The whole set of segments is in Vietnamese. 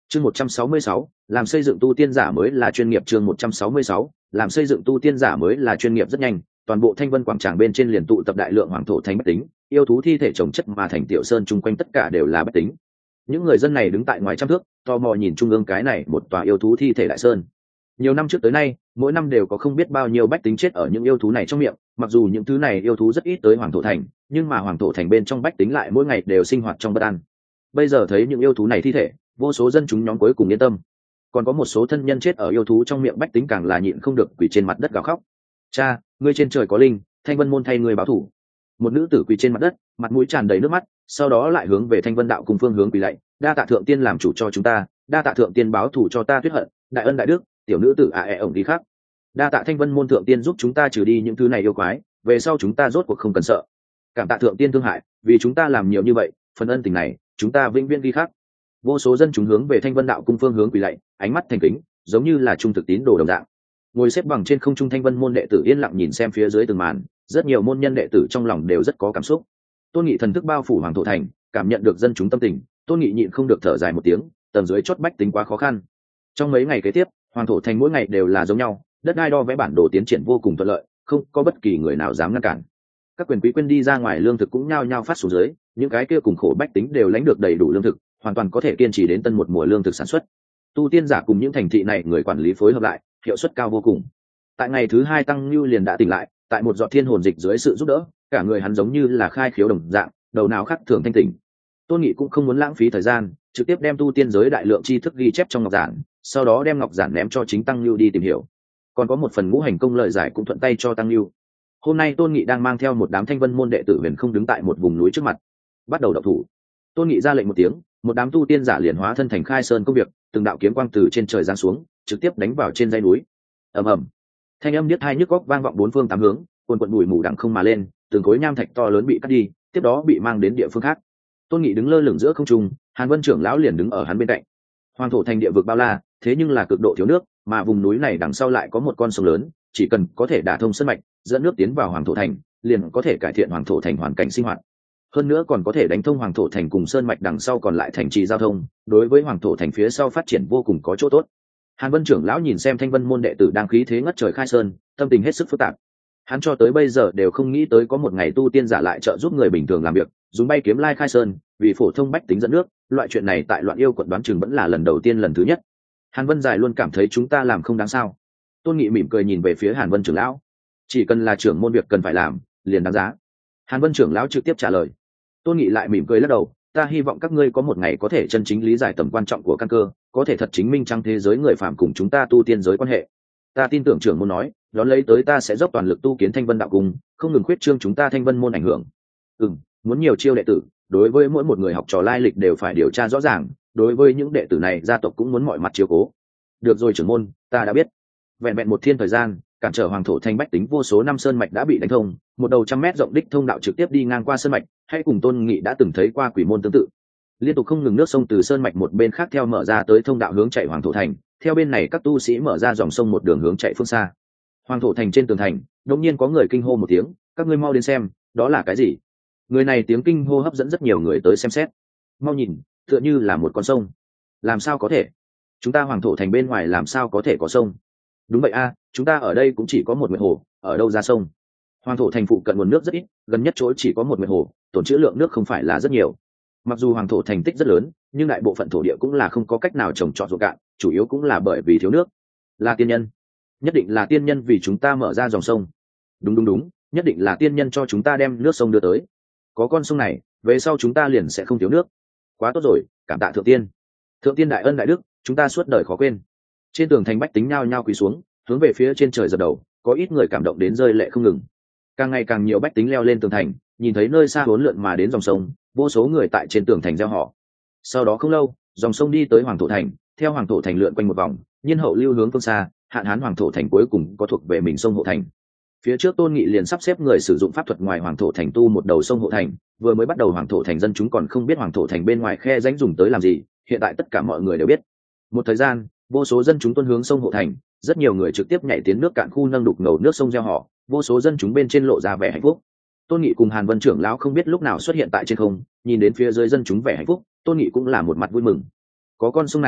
Chương 166, làm xây dựng tu tiên giả mới là chuyên nghiệp. Chương 166, làm xây dựng tu tiên giả mới là chuyên nghiệp. Rất nhanh, toàn bộ Thanh Vân quảng tràng bên trên liền tụ tập đại lượng hoàng thổ thành bách tính, yêu thú thi thể chồng chất mà thành tiểu sơn chung quanh tất cả đều là bách tính. Những người dân này đứng tại ngoài trăm thước, tò mò nhìn trung ương cái này một tòa yêu thú thi thể đại sơn. Nhiều năm trước tới nay, mỗi năm đều có không biết bao nhiêu bách tính chết ở những yêu thú này trong miệng, mặc dù những thứ này yêu thú rất ít tới hoàng thổ thành, nhưng mà hoàng thổ thành bên trong bách tính lại mỗi ngày đều sinh hoạt trong bất an. Bây giờ thấy những yêu thú này thi thể, vô số dân chúng nhóm cuối cùng yên tâm. Còn có một số thân nhân chết ở yêu thú trong miệng bách tính càng là nhịn không được quỳ trên mặt đất gào khóc. Cha, ngươi trên trời có linh, Thanh Vân môn thay ngươi báo thù. Một nữ tử quỳ trên mặt đất, mặt mũi tràn đầy nước mắt, sau đó lại hướng về Thanh Vân đạo cùng phương hướng quỳ lạy, đa tạ thượng tiên làm chủ cho chúng ta, đa tạ thượng tiên báo thù cho ta tuyết hận, đại ân đại đức, tiểu nữ tử ổng đi khác. Đa tạ Thanh Vân môn thượng tiên giúp chúng ta trừ đi những thứ này yêu quái, về sau chúng ta rốt cuộc không cần sợ. Cảm tạ thượng tiên thương hại, vì chúng ta làm nhiều như vậy, phần ân tình này, chúng ta vĩnh viễn ghi khắc. Vô số dân chúng hướng về Thanh Vân đạo cung phương hướng quỳ lạy, ánh mắt thành kính, giống như là trung thực tín đồ đồng dạng. Ngồi xếp bằng trên không trung Thanh Vân môn đệ tử yên lặng nhìn xem phía dưới từng màn, rất nhiều môn nhân đệ tử trong lòng đều rất có cảm xúc. Tôn Nghị thần thức bao phủ hoàng thổ thành, cảm nhận được dân chúng tâm tình, Tôn Nghị nhịn không được thở dài một tiếng, tầng dưới chót bách tính quá khó khăn. Trong mấy ngày kế tiếp, hoàng thổ thành mỗi ngày đều là giống nhau, đất đai đo vẽ bản đồ tiến triển vô cùng thuận lợi, không có bất kỳ người nào dám ngăn cản. Các quyền quý quên đi ra ngoài lương thực cũng nhao nhao phát xuống dưới, những cái kia cùng khổ bách tính đều lãnh được đầy đủ lương thực, hoàn toàn có thể kiên trì đến tân một mùa lương thực sản xuất. Tu tiên giả cùng những thành thị này người quản lý phối hợp lại, hiệu suất cao vô cùng. Tại ngày thứ hai Tăng Nhu liền đã tỉnh lại, tại một giọt thiên hồn dịch dưới sự giúp đỡ, cả người hắn giống như là khai khiếu đồng dạng, đầu não khác thường thanh tỉnh. Tôn Nghị cũng không muốn lãng phí thời gian, trực tiếp đem tu tiên giới đại lượng tri thức ghi chép trong ngọc giản, sau đó đem ngọc giản ném cho chính Tăng Nhu đi tìm hiểu. Còn có một phần ngũ hành công lời giải cũng thuận tay cho Tăng Nhu. Hôm nay Tôn Nghị đang mang theo một đám Thanh Vân môn đệ tử huyền không đứng tại một vùng núi trước mặt, bắt đầu động thủ. Tôn Nghị ra lệnh một tiếng, một đám tu tiên giả liền hóa thân thành khai sơn công việc, từng đạo kiếm quang từ trên trời giáng xuống, trực tiếp đánh vào trên dãy núi. Ầm ầm, thanh âm điếc tai nhức óc vang vọng bốn phương tám hướng, cuồn cuộn bụi mù đằng không mà lên, từng khối nham thạch to lớn bị cắt đi, tiếp đó bị mang đến địa phương khác. Tôn Nghị đứng lơ lửng giữa không trung, Hàn Vân trưởng lão liền đứng ở hắn bên cạnh. Hoàng thổ thành địa vực bao la, thế nhưng là cực độ thiếu nước, mà vùng núi này đằng sau lại có một con sông lớn, chỉ cần có thể đả thông sơn mạch, dẫn nước tiến vào hoàng thổ thành, liền có thể cải thiện hoàng thổ thành hoàn cảnh sinh hoạt. Hơn nữa còn có thể đánh thông hoàng thổ thành cùng sơn mạch đằng sau còn lại thành trì giao thông, đối với hoàng thổ thành phía sau phát triển vô cùng có chỗ tốt. Hàn Vân trưởng lão nhìn xem Thanh Vân môn đệ tử đang khí thế ngất trời khai sơn, tâm tình hết sức phức tạp. Hắn cho tới bây giờ đều không nghĩ tới có một ngày tu tiên giả lại trợ giúp người bình thường làm việc, dùng bay kiếm lai khai sơn, vì phổ thông bách tính dẫn nước, loại chuyện này tại Loạn Yêu quận đoán chừng vẫn là lần đầu tiên lần thứ nhất. Hàn Vân Giải luôn cảm thấy chúng ta làm không đáng sao. Tôn Nghị mỉm cười nhìn về phía Hàn Vân trưởng lão, chỉ cần là trưởng môn việc cần phải làm, liền đáng giá. Hàn Vân trưởng lão trực tiếp trả lời. Tôn Nghị lại mỉm cười lắc đầu, ta hy vọng các ngươi có một ngày có thể chân chính lý giải tầm quan trọng của căn cơ, có thể thật chính minh trong thế giới người phàm cùng chúng ta tu tiên giới quan hệ. Ta tin tưởng trưởng môn nói, đón lấy tới ta sẽ dốc toàn lực tu kiến Thanh Vân đạo cung, không ngừng khuyết trương chúng ta Thanh Vân môn ảnh hưởng. Muốn nhiều chiêu đệ tử, đối với mỗi một người học trò lai lịch đều phải điều tra rõ ràng, đối với những đệ tử này gia tộc cũng muốn mọi mặt chiếu cố. Được rồi trưởng môn, ta đã biết. Vẹn vẹn một thiên thời gian, cản trở hoàng thổ thành bách tính vô số năm sơn mạch đã bị đánh thông, một đầu 100 mét rộng đích thông đạo trực tiếp đi ngang qua sơn mạch, hay cùng Tôn Nghị đã từng thấy qua quỷ môn tương tự. Liên tục không ngừng nước sông từ sơn mạch một bên khác theo mở ra tới thông đạo hướng chạy hoàng thổ thành, theo bên này các tu sĩ mở ra dòng sông một đường hướng chạy phương xa. Hoàng thổ thành trên tường thành, đột nhiên có người kinh hô một tiếng, các ngươi mau đến xem, đó là cái gì? Người này tiếng kinh hô hấp dẫn rất nhiều người tới xem xét. Mau nhìn, tựa như là một con sông. Làm sao có thể? Chúng ta hoàng thổ thành bên ngoài làm sao có thể có sông? Đúng vậy a, chúng ta ở đây cũng chỉ có một nguyệt hồ, ở đâu ra sông? Hoàng thổ thành phụ cận nguồn nước rất ít, gần nhất chỗ chỉ có một nguyệt hồ, tổn trữ lượng nước không phải là rất nhiều. Mặc dù hoàng thổ thành tích rất lớn, nhưng đại bộ phận thổ địa cũng là không có cách nào trồng trọt ruộng cạn, chủ yếu cũng là bởi vì thiếu nước. Là tiên nhân, nhất định là tiên nhân vì chúng ta mở ra dòng sông. Đúng, nhất định là tiên nhân cho chúng ta đem nước sông đưa tới. Có con sông này, về sau chúng ta liền sẽ không thiếu nước. Quá tốt rồi, cảm tạ thượng tiên. Thượng tiên đại ân đại đức, chúng ta suốt đời khó quên. Trên tường thành bách tính nhao nhao quỳ xuống, hướng về phía trên trời dập đầu, có ít người cảm động đến rơi lệ không ngừng. Càng ngày càng nhiều bách tính leo lên tường thành, nhìn thấy nơi xa hỗn lượn mà đến dòng sông, vô số người tại trên tường thành reo hò. Sau đó không lâu, dòng sông đi tới hoàng thổ thành, theo hoàng thổ thành lượn quanh một vòng, nhiên hậu lưu hướng phương xa, hạn hán hoàng thổ thành cuối cùng có thuộc về mình sông hộ thành. Phía trước Tôn Nghị liền sắp xếp người sử dụng pháp thuật ngoài hoàng thổ thành tu một đầu sông hộ thành, vừa mới bắt đầu hoàng thổ thành dân chúng còn không biết hoàng thổ thành bên ngoài khe rãnh dùng tới làm gì, hiện tại tất cả mọi người đều biết. Một thời gian, vô số dân chúng tuân hướng sông hộ thành, rất nhiều người trực tiếp nhảy tiến nước cạn khu nâng đục ngầu nước sông reo hò, vô số dân chúng bên trên lộ ra vẻ hạnh phúc. Tôn Nghị cùng Hàn Vân trưởng lão không biết lúc nào xuất hiện tại trên không, nhìn đến phía dưới dân chúng vẻ hạnh phúc, Tôn Nghị cũng là một mặt vui mừng. Có con sông này,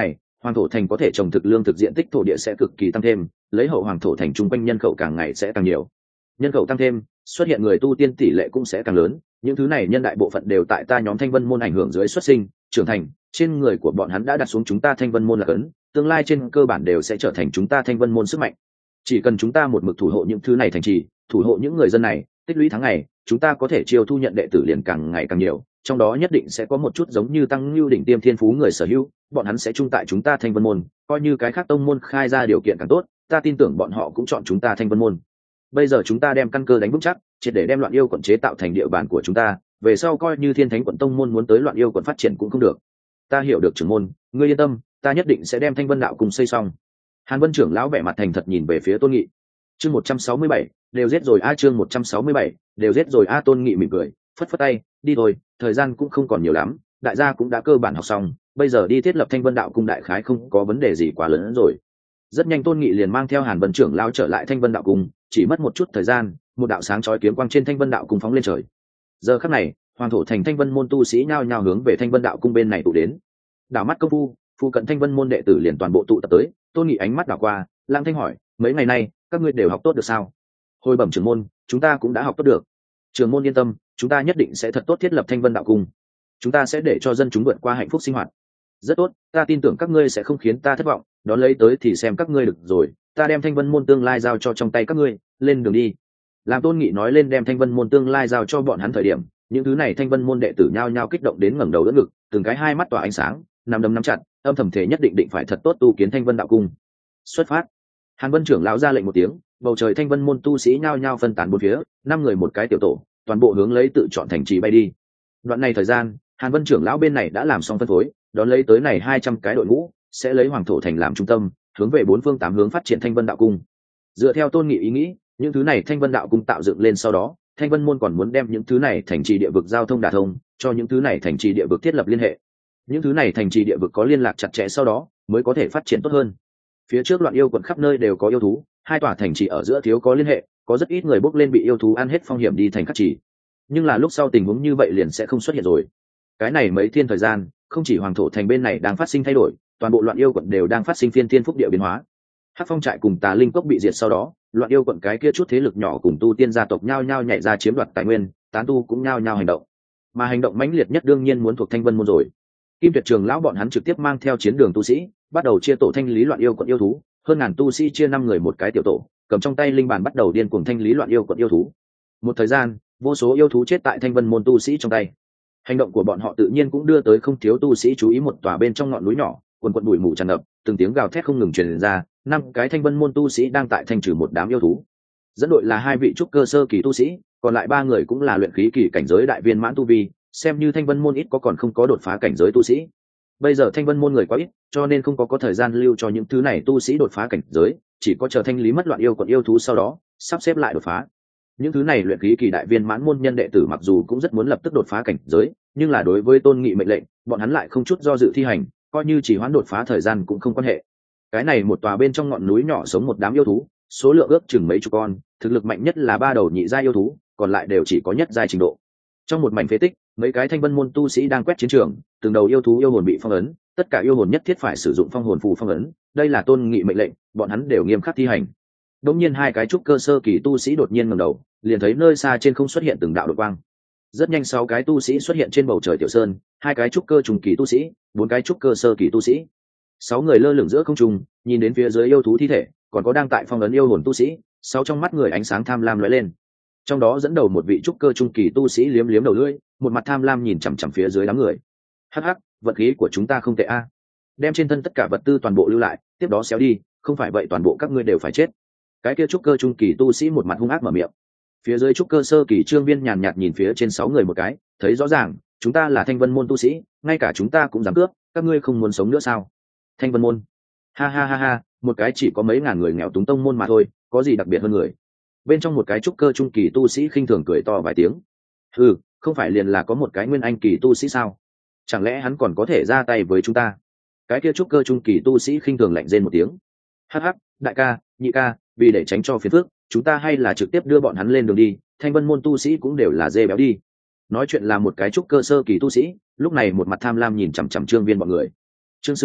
Hoàng thổ thành có thể trồng thực lương thực diện tích thổ địa sẽ cực kỳ tăng thêm, lấy hậu hoàng thổ thành trung quanh nhân khẩu càng ngày sẽ càng nhiều. Nhân khẩu tăng thêm, xuất hiện người tu tiên tỷ lệ cũng sẽ càng lớn, những thứ này nhân đại bộ phận đều tại ta nhóm Thanh Vân môn ảnh hưởng dưới xuất sinh, trưởng thành, trên người của bọn hắn đã đặt xuống chúng ta Thanh Vân môn là cấn, tương lai trên cơ bản đều sẽ trở thành chúng ta Thanh Vân môn sức mạnh. Chỉ cần chúng ta một mực thủ hộ những thứ này thành trì, thủ hộ những người dân này, tích lũy tháng ngày, chúng ta có thể chiêu thu nhận đệ tử liền càng ngày càng nhiều, trong đó nhất định sẽ có một chút giống như tăng lưu đỉnh tiêm thiên phú người sở hữu, bọn hắn sẽ chung tại chúng ta Thanh Vân môn, coi như cái khác tông môn khai ra điều kiện càng tốt, ta tin tưởng bọn họ cũng chọn chúng ta Thanh Vân môn. Bây giờ chúng ta đem căn cơ đánh vững chắc, triệt để đem Loạn Yêu quận chế tạo thành địa bàn của chúng ta, về sau coi như Thiên Thánh quận tông môn muốn tới Loạn Yêu quận phát triển cũng không được. Ta hiểu được trưởng môn, ngươi yên tâm, ta nhất định sẽ đem Thanh Vân đạo cùng xây xong. Hàn Vân trưởng lão vẻ mặt thành thật nhìn về phía Tôn Nghị. Chương 167, đều giết rồi a. Chương 167, đều giết rồi a. Tôn Nghị mỉm cười, phất phất tay, đi thôi, thời gian cũng không còn nhiều lắm, đại gia cũng đã cơ bản học xong, bây giờ đi thiết lập Thanh Vân đạo cung đại khái không có vấn đề gì quá lớn hơn rồi. Rất nhanh Tôn Nghị liền mang theo Hàn Vân trưởng lão trở lại Thanh Vân đạo cung, chỉ mất một chút thời gian, một đạo sáng chói kiếm quang trên Thanh Vân đạo cung phóng lên trời. Giờ khắc này, hoàng thổ thành Thanh Vân môn tu sĩ nhao nhao hướng về Thanh Vân đạo cung bên này tụ đến. Đảo mắt công phu, phụ cận Thanh Vân môn đệ tử liền toàn bộ tụ tập tới. Tôn Nghị ánh mắt đảo qua, Lang Thanh hỏi, mấy ngày nay các ngươi đều học tốt được sao? Hồi bẩm trưởng môn, chúng ta cũng đã học tốt được. Trưởng môn yên tâm, chúng ta nhất định sẽ thật tốt thiết lập Thanh Vân đạo cung. Chúng ta sẽ để cho dân chúng vượt qua hạnh phúc sinh hoạt. Rất tốt, ta tin tưởng các ngươi sẽ không khiến ta thất vọng, đón lấy tới thì xem các ngươi được rồi, ta đem Thanh Vân môn tương lai giao cho trong tay các ngươi, lên đường đi. Làm Tôn Nghị nói lên đem Thanh Vân môn tương lai giao cho bọn hắn thời điểm, những thứ này Thanh Vân môn đệ tử nhao nhao kích động đến ngẩng đầu đỡ ngực, từng cái hai mắt tỏa ánh sáng, nắm đấm nắm chặt, âm thầm thể nhất định phải thật tốt tu kiến Thanh Vân đạo cung. Xuất phát. Hàn Vân trưởng lão ra lệnh một tiếng, bầu trời Thanh Vân môn tu sĩ nhao nhao phân tán bốn phía, 5 người một cái tiểu tổ, toàn bộ hướng lấy tự chọn thành trì bay đi. Đoạn này thời gian, Hàn Vân trưởng lão bên này đã làm xong phân phối, đón lấy tới này 200 cái đội ngũ, sẽ lấy hoàng thổ thành làm trung tâm, hướng về 4 phương 8 hướng phát triển Thanh Vân đạo cung. Dựa theo Tôn Nghị ý nghĩ, những thứ này Thanh Vân đạo cung tạo dựng lên sau đó, Thanh Vân môn còn muốn đem những thứ này thành trì địa vực giao thông đả thông, cho những thứ này thành trì địa vực thiết lập liên hệ. Những thứ này thành trì địa vực có liên lạc chặt chẽ sau đó, mới có thể phát triển tốt hơn. Phía trước Loạn Yêu quận khắp nơi đều có yêu thú, hai tòa thành trì ở giữa thiếu có liên hệ, có rất ít người bốc lên bị yêu thú ăn hết phong hiểm đi thành các trì. Nhưng là lúc sau tình huống như vậy liền sẽ không xuất hiện rồi. Cái này mấy thiên thời gian, không chỉ hoàng thổ thành bên này đang phát sinh thay đổi, toàn bộ Loạn Yêu quận đều đang phát sinh phiên thiên phúc địa biến hóa. Hắc Phong trại cùng Tà Linh cốc bị diệt sau đó, Loạn Yêu quận cái kia chút thế lực nhỏ cùng tu tiên gia tộc nhao nhao nhảy ra chiếm đoạt tài nguyên, tán tu cũng nhao nhao hành động. Mà hành động mãnh liệt nhất đương nhiên muốn thuộc Thanh Vân môn rồi. Kim Tuyệt Trường lão bọn hắn trực tiếp mang theo chiến đường tu sĩ, bắt đầu chia tổ thanh lý Loạn Yêu quận yêu thú, hơn ngàn tu sĩ chia 5 người một cái tiểu tổ, cầm trong tay linh bàn bắt đầu điên cuồng thanh lý Loạn Yêu quận yêu thú. Một thời gian, vô số yêu thú chết tại Thanh Vân môn tu sĩ trong tay. Hành động của bọn họ tự nhiên cũng đưa tới không thiếu tu sĩ chú ý một tòa bên trong ngọn núi nhỏ, quần quần bụi mù tràn ngập, từng tiếng gào thét không ngừng truyền ra, 5 cái Thanh Vân môn tu sĩ đang tại thanh trừ một đám yêu thú. Dẫn đội là 2 vị trúc cơ sơ kỳ tu sĩ, còn lại 3 người cũng là luyện khí kỳ cảnh giới đại viên mãn tu vi, xem như Thanh Vân môn ít có còn không có đột phá cảnh giới tu sĩ. Bây giờ Thanh Vân môn người quá ít, cho nên không có thời gian lưu cho những thứ này tu sĩ đột phá cảnh giới, chỉ có chờ thanh lý mất Loạn Yêu quận yêu thú sau đó, sắp xếp lại đột phá. Những thứ này luyện khí kỳ đại viên mãn môn nhân đệ tử mặc dù cũng rất muốn lập tức đột phá cảnh giới, nhưng là đối với Tôn Nghị mệnh lệnh, bọn hắn lại không chút do dự thi hành, coi như chỉ hoãn đột phá thời gian cũng không quan hệ. Cái này một tòa bên trong ngọn núi nhỏ sống một đám yêu thú, số lượng ước chừng mấy chục con, thực lực mạnh nhất là 3 đầu nhị giai yêu thú, còn lại đều chỉ có nhất giai trình độ. Trong một mảnh phế tích, mấy cái Thanh Vân môn tu sĩ đang quét chiến trường, từng đầu yêu thú yêu hồn bị phong ấn, tất cả yêu hồn nhất thiết phải sử dụng phong hồn phù phong ấn, đây là Tôn Nghị mệnh lệnh, bọn hắn đều nghiêm khắc thi hành. Đột nhiên 2 cái trúc cơ sơ kỳ tu sĩ đột nhiên ngẩng đầu, liền thấy nơi xa trên không xuất hiện từng đạo đột quang. Rất nhanh 6 cái tu sĩ xuất hiện trên bầu trời tiểu sơn, 2 cái trúc cơ trung kỳ tu sĩ, 4 cái trúc cơ sơ kỳ tu sĩ. 6 người lơ lửng giữa không trung, nhìn đến phía dưới yêu thú thi thể, còn có đang tại phong ấn yêu hồn tu sĩ, 6 trong mắt người ánh sáng tham lam lóe lên. Trong đó dẫn đầu một vị trúc cơ trung kỳ tu sĩ liếm liếm đầu lưỡi, một mặt tham lam nhìn chằm chằm phía dưới đám người. Hắc hắc, vật khí của chúng ta không tệ a. Đem trên thân tất cả vật tư toàn bộ lưu lại, tiếp đó xéo đi, không phải vậy toàn bộ các ngươi đều phải chết. Cái kia trúc cơ trung kỳ tu sĩ một mặt hung ác mở miệng. Phía dưới trúc cơ sơ kỳ Trương Viên nhàn nhạt nhìn phía trên 6 người một cái, thấy rõ ràng, chúng ta là Thanh Vân môn tu sĩ, ngay cả chúng ta cũng dám cướp, các ngươi không muốn sống nữa sao? Thanh Vân môn? Ha ha ha ha, một cái chỉ có mấy ngàn người nghèo túng tông môn mà thôi, có gì đặc biệt hơn người? Bên trong một cái trúc cơ trung kỳ tu sĩ khinh thường cười to vài tiếng. Ừ, không phải liền là có một cái nguyên anh kỳ tu sĩ sao? Chẳng lẽ hắn còn có thể ra tay với chúng ta? Cái kia trúc cơ trung kỳ tu sĩ khinh thường lạnh rên một tiếng. Hắc hắc, đại ca, nhị ca, vì để tránh cho phiền phức, chúng ta hay là trực tiếp đưa bọn hắn lên đường đi, Thanh Vân môn tu sĩ cũng đều là dê béo đi. Nói chuyện là một cái trúc cơ sơ kỳ tu sĩ, lúc này một mặt tham lam nhìn chằm chằm Trương Viên bọn người. Trương sư minh,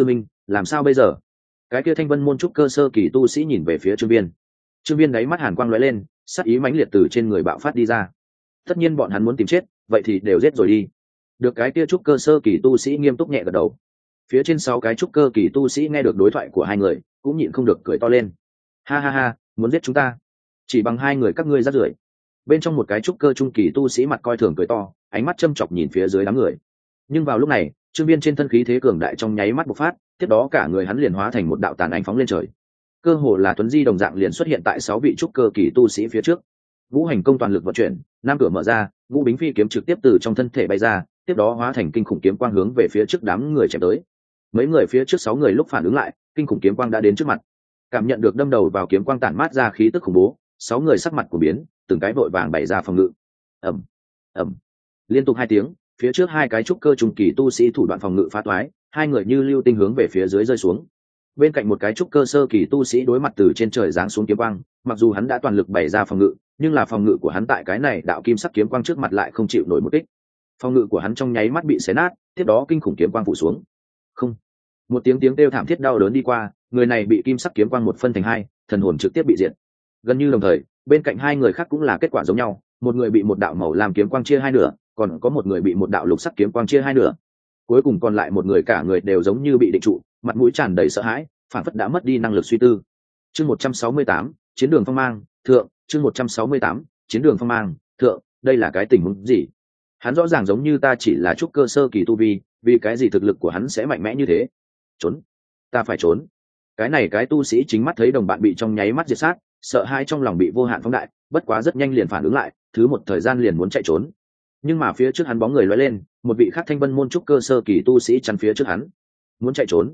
làm sao bây giờ? Cái kia thanh vân môn trúc cơ sơ kỳ tu sĩ nhìn về phía Trương Viên. Trương Viên đáy mắt hàn quang lóe lên, sát ý mãnh liệt từ trên người bạo phát đi ra. Tất nhiên bọn hắn muốn tìm chết, vậy thì đều giết rồi đi. Được cái kia trúc cơ sơ kỳ tu sĩ nghiêm túc nhẹ gật đầu. Phía trên 6 cái trúc cơ kỳ tu sĩ nghe được đối thoại của hai người, cũng nhịn không được cười to lên. Ha ha ha, muốn giết chúng ta? Chỉ bằng hai người các ngươi rác rưởi. Bên trong một cái trúc cơ trung kỳ tu sĩ mặt coi thường cười to, ánh mắt châm chọc nhìn phía dưới đám người. Nhưng vào lúc này, Trương Viên trên thân khí thế cường đại trong nháy mắt bộc phát, tiếp đó cả người hắn liền hóa thành một đạo tàn ảnh phóng lên trời. Cơ hồ là tuấn di đồng dạng liền xuất hiện tại 6 vị trúc cơ kỳ tu sĩ phía trước. Vũ hành công toàn lực vận chuyển, nam cửa mở ra, Vũ Bính phi kiếm trực tiếp từ trong thân thể bay ra, tiếp đó hóa thành kinh khủng kiếm quang hướng về phía trước đám người chém tới. Mấy người phía trước 6 người lúc phản ứng lại, kinh khủng kiếm quang đã đến trước mặt. Cảm nhận được đâm đầu vào kiếm quang tản mát ra khí tức khủng bố, 6 người sắc mặt của biến, từng cái vội vàng bày ra phòng ngự. Ầm, ầm. Liên tục 2 tiếng, phía trước 2 cái trúc cơ trung kỳ tu sĩ thủ đoạn phòng ngự phá toái, hai người như lưu tinh hướng về phía dưới rơi xuống. Bên cạnh một cái trúc cơ sơ kỳ tu sĩ đối mặt từ trên trời giáng xuống kiếm quang, mặc dù hắn đã toàn lực bày ra phòng ngự, nhưng là phòng ngự của hắn tại cái này đạo kim sắc kiếm quang trước mặt lại không chịu nổi một kích. Phòng ngự của hắn trong nháy mắt bị xé nát, tiếp đó kinh khủng kiếm quang phủ xuống. Không. Một tiếng kêu thảm thiết đau đớn đi qua, người này bị kim sắc kiếm quang một phân thành hai, thần hồn trực tiếp bị diệt. Gần như đồng thời, bên cạnh hai người khác cũng là kết quả giống nhau, một người bị một đạo màu lam kiếm quang chia hai nửa, còn có một người bị một đạo lục sắc kiếm quang chia hai nửa. Cuối cùng còn lại một người cả người đều giống như bị định trụ, mặt mũi tràn đầy sợ hãi, phản phất đã mất đi năng lực suy tư. Chương 168, chiến đường phong mang, thượng, chương 168, chiến đường phong mang, thượng, đây là cái tình huống gì? Hắn rõ ràng giống như ta chỉ là trúc cơ sơ kỳ tu vi, vì cái gì thực lực của hắn sẽ mạnh mẽ như thế? Trốn, ta phải trốn. Cái này cái tu sĩ chính mắt thấy đồng bạn bị trong nháy mắt diệt sát, sợ hãi trong lòng bị vô hạn phóng đại, bất quá rất nhanh liền phản ứng lại, thứ một thời gian liền muốn chạy trốn. Nhưng mà phía trước hắn bóng người lóe lên, một vị khác thanh vân môn trúc cơ sơ kỳ tu sĩ chắn phía trước hắn. Muốn chạy trốn.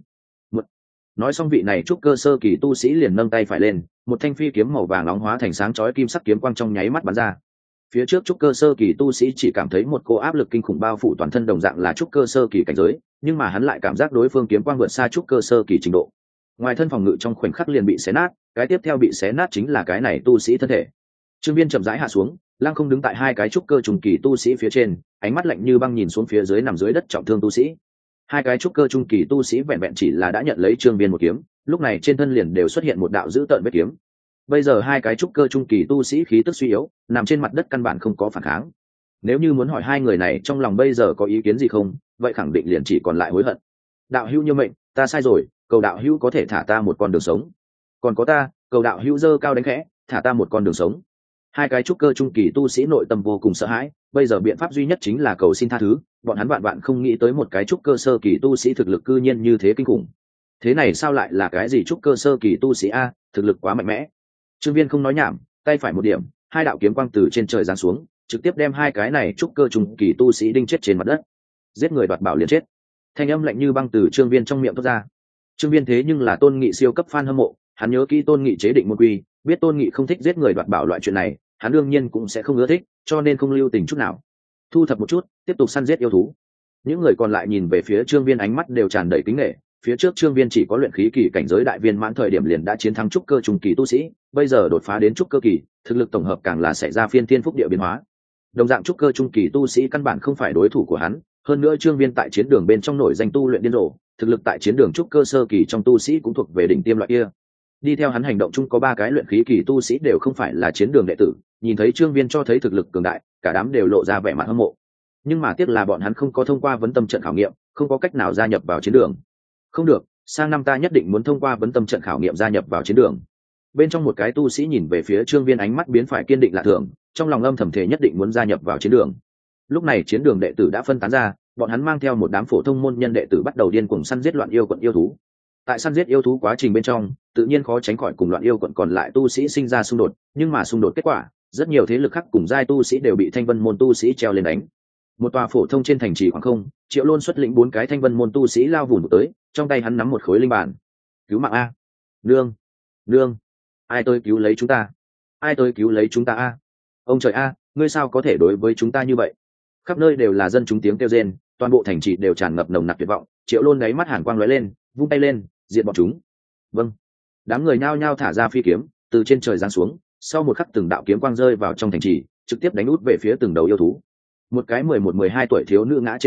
Nói xong vị này trúc cơ sơ kỳ tu sĩ liền nâng tay phải lên, một thanh phi kiếm màu vàng nóng hóa thành sáng chói kim sắc kiếm quang trong nháy mắt bắn ra. Phía trước trúc cơ sơ kỳ tu sĩ chỉ cảm thấy một cô áp lực kinh khủng bao phủ toàn thân, đồng dạng là trúc cơ sơ kỳ cảnh giới, nhưng mà hắn lại cảm giác đối phương kiếm quang vượt xa trúc cơ sơ kỳ trình độ. Ngoài thân phòng ngự trong khoảnh khắc liền bị xé nát, cái tiếp theo bị xé nát chính là cái này tu sĩ thân thể. Trương Viên chậm rãi hạ xuống, lăng không đứng tại hai cái trúc cơ trùng kỳ tu sĩ phía trên, ánh mắt lạnh như băng nhìn xuống phía dưới nằm dưới đất trọng thương tu sĩ. Hai cái trúc cơ trung kỳ tu sĩ vẹn vẹn chỉ là đã nhận lấy Trương Viên một kiếm, lúc này trên thân liền đều xuất hiện một đạo dữ tợn vết kiếm. Bây giờ hai cái trúc cơ trung kỳ tu sĩ khí tức suy yếu, nằm trên mặt đất căn bản không có phản kháng. Nếu như muốn hỏi hai người này trong lòng bây giờ có ý kiến gì không, vậy khẳng định liền chỉ còn lại hối hận. Đạo hữu như mệnh, ta sai rồi, cầu đạo hữu có thể thả ta một con đường sống. Còn có ta, cầu đạo hữu giơ cao đánh khẽ, thả ta một con đường sống. Hai cái trúc cơ trung kỳ tu sĩ nội tâm vô cùng sợ hãi, bây giờ biện pháp duy nhất chính là cầu xin tha thứ, bọn hắn vạn không nghĩ tới một cái trúc cơ sơ kỳ tu sĩ thực lực cư nhiên như thế kinh khủng. Thế này sao lại là cái gì trúc cơ sơ kỳ tu sĩ a, thực lực quá mạnh mẽ. Trương Viên không nói nhảm, tay phải một điểm, hai đạo kiếm quang từ trên trời giáng xuống, trực tiếp đem hai cái này trúc cơ trung kỳ tu sĩ đinh chết trên mặt đất. Giết người đoạt bảo liền chết. Thanh âm lạnh như băng từ Trương Viên trong miệng thoát ra. Trương Viên thế nhưng là Tôn Nghị siêu cấp fan hâm mộ, hắn nhớ kỹ Tôn Nghị chế định môn quy, biết Tôn Nghị không thích giết người đoạt bảo loại chuyện này, hắn đương nhiên cũng sẽ không ưa thích, cho nên không lưu tình chút nào. Thu thập một chút, tiếp tục săn giết yêu thú. Những người còn lại nhìn về phía Trương Viên ánh mắt đều tràn đầy kính nể. Phía trước Trương Viên chỉ có luyện khí kỳ cảnh giới đại viên mãn thời điểm liền đã chiến thắng trúc cơ trung kỳ tu sĩ, bây giờ đột phá đến trúc cơ kỳ, thực lực tổng hợp càng là xảy ra phiên thiên phúc địa biến hóa. Đồng dạng trúc cơ trung kỳ tu sĩ căn bản không phải đối thủ của hắn, hơn nữa Trương Viên tại chiến đường bên trong nổi danh tu luyện điên rồ, thực lực tại chiến đường trúc cơ sơ kỳ trong tu sĩ cũng thuộc về đỉnh tiêm loại kia. Đi theo hắn hành động chung có 3 cái luyện khí kỳ tu sĩ đều không phải là chiến đường đệ tử, nhìn thấy Trương Viên cho thấy thực lực cường đại, cả đám đều lộ ra vẻ mặt hâm mộ. Nhưng mà tiếc là bọn hắn không có thông qua vấn tâm trận khảo nghiệm, không có cách nào gia nhập vào chiến đường. Không được, sang năm ta nhất định muốn thông qua vấn tâm trận khảo nghiệm gia nhập vào chiến đường. Bên trong một cái tu sĩ nhìn về phía Trương Viên ánh mắt biến phải kiên định lạ thường, trong lòng âm thầm thể nhất định muốn gia nhập vào chiến đường. Lúc này chiến đường đệ tử đã phân tán ra, bọn hắn mang theo một đám phổ thông môn nhân đệ tử bắt đầu điên cuồng săn giết loạn yêu quận yêu thú. Tại săn giết yêu thú quá trình bên trong, tự nhiên khó tránh khỏi cùng loạn yêu quận còn lại tu sĩ sinh ra xung đột, nhưng mà xung đột kết quả, rất nhiều thế lực khác cùng giai tu sĩ đều bị thanh vân môn tu sĩ treo lên đánh. Một tòa phổ thông trên thành trì khoảng không, Triệu Lôn xuất lĩnh 4 cái thanh vân môn tu sĩ lao vùn tới, trong tay hắn nắm một khối linh bản. Cứu mạng a, nương, nương, ai tới cứu lấy chúng ta, ai tới cứu lấy chúng ta a, ông trời a, ngươi sao có thể đối với chúng ta như vậy. Khắp nơi đều là dân chúng tiếng kêu rên, toàn bộ thành trì đều tràn ngập nồng nặc tuyệt vọng. Triệu Lôn đáy mắt hàn quang lóe lên, vung tay lên, diệt bọn chúng. Vâng. Đám người nhao nhao thả ra phi kiếm, từ trên trời giáng xuống, sau một khắc từng đạo kiếm quang rơi vào trong thành trì, trực tiếp đánh út về phía từng đầu yêu thú. Một cái 11-12 tuổi thiếu nữ ngã trên mặt đất,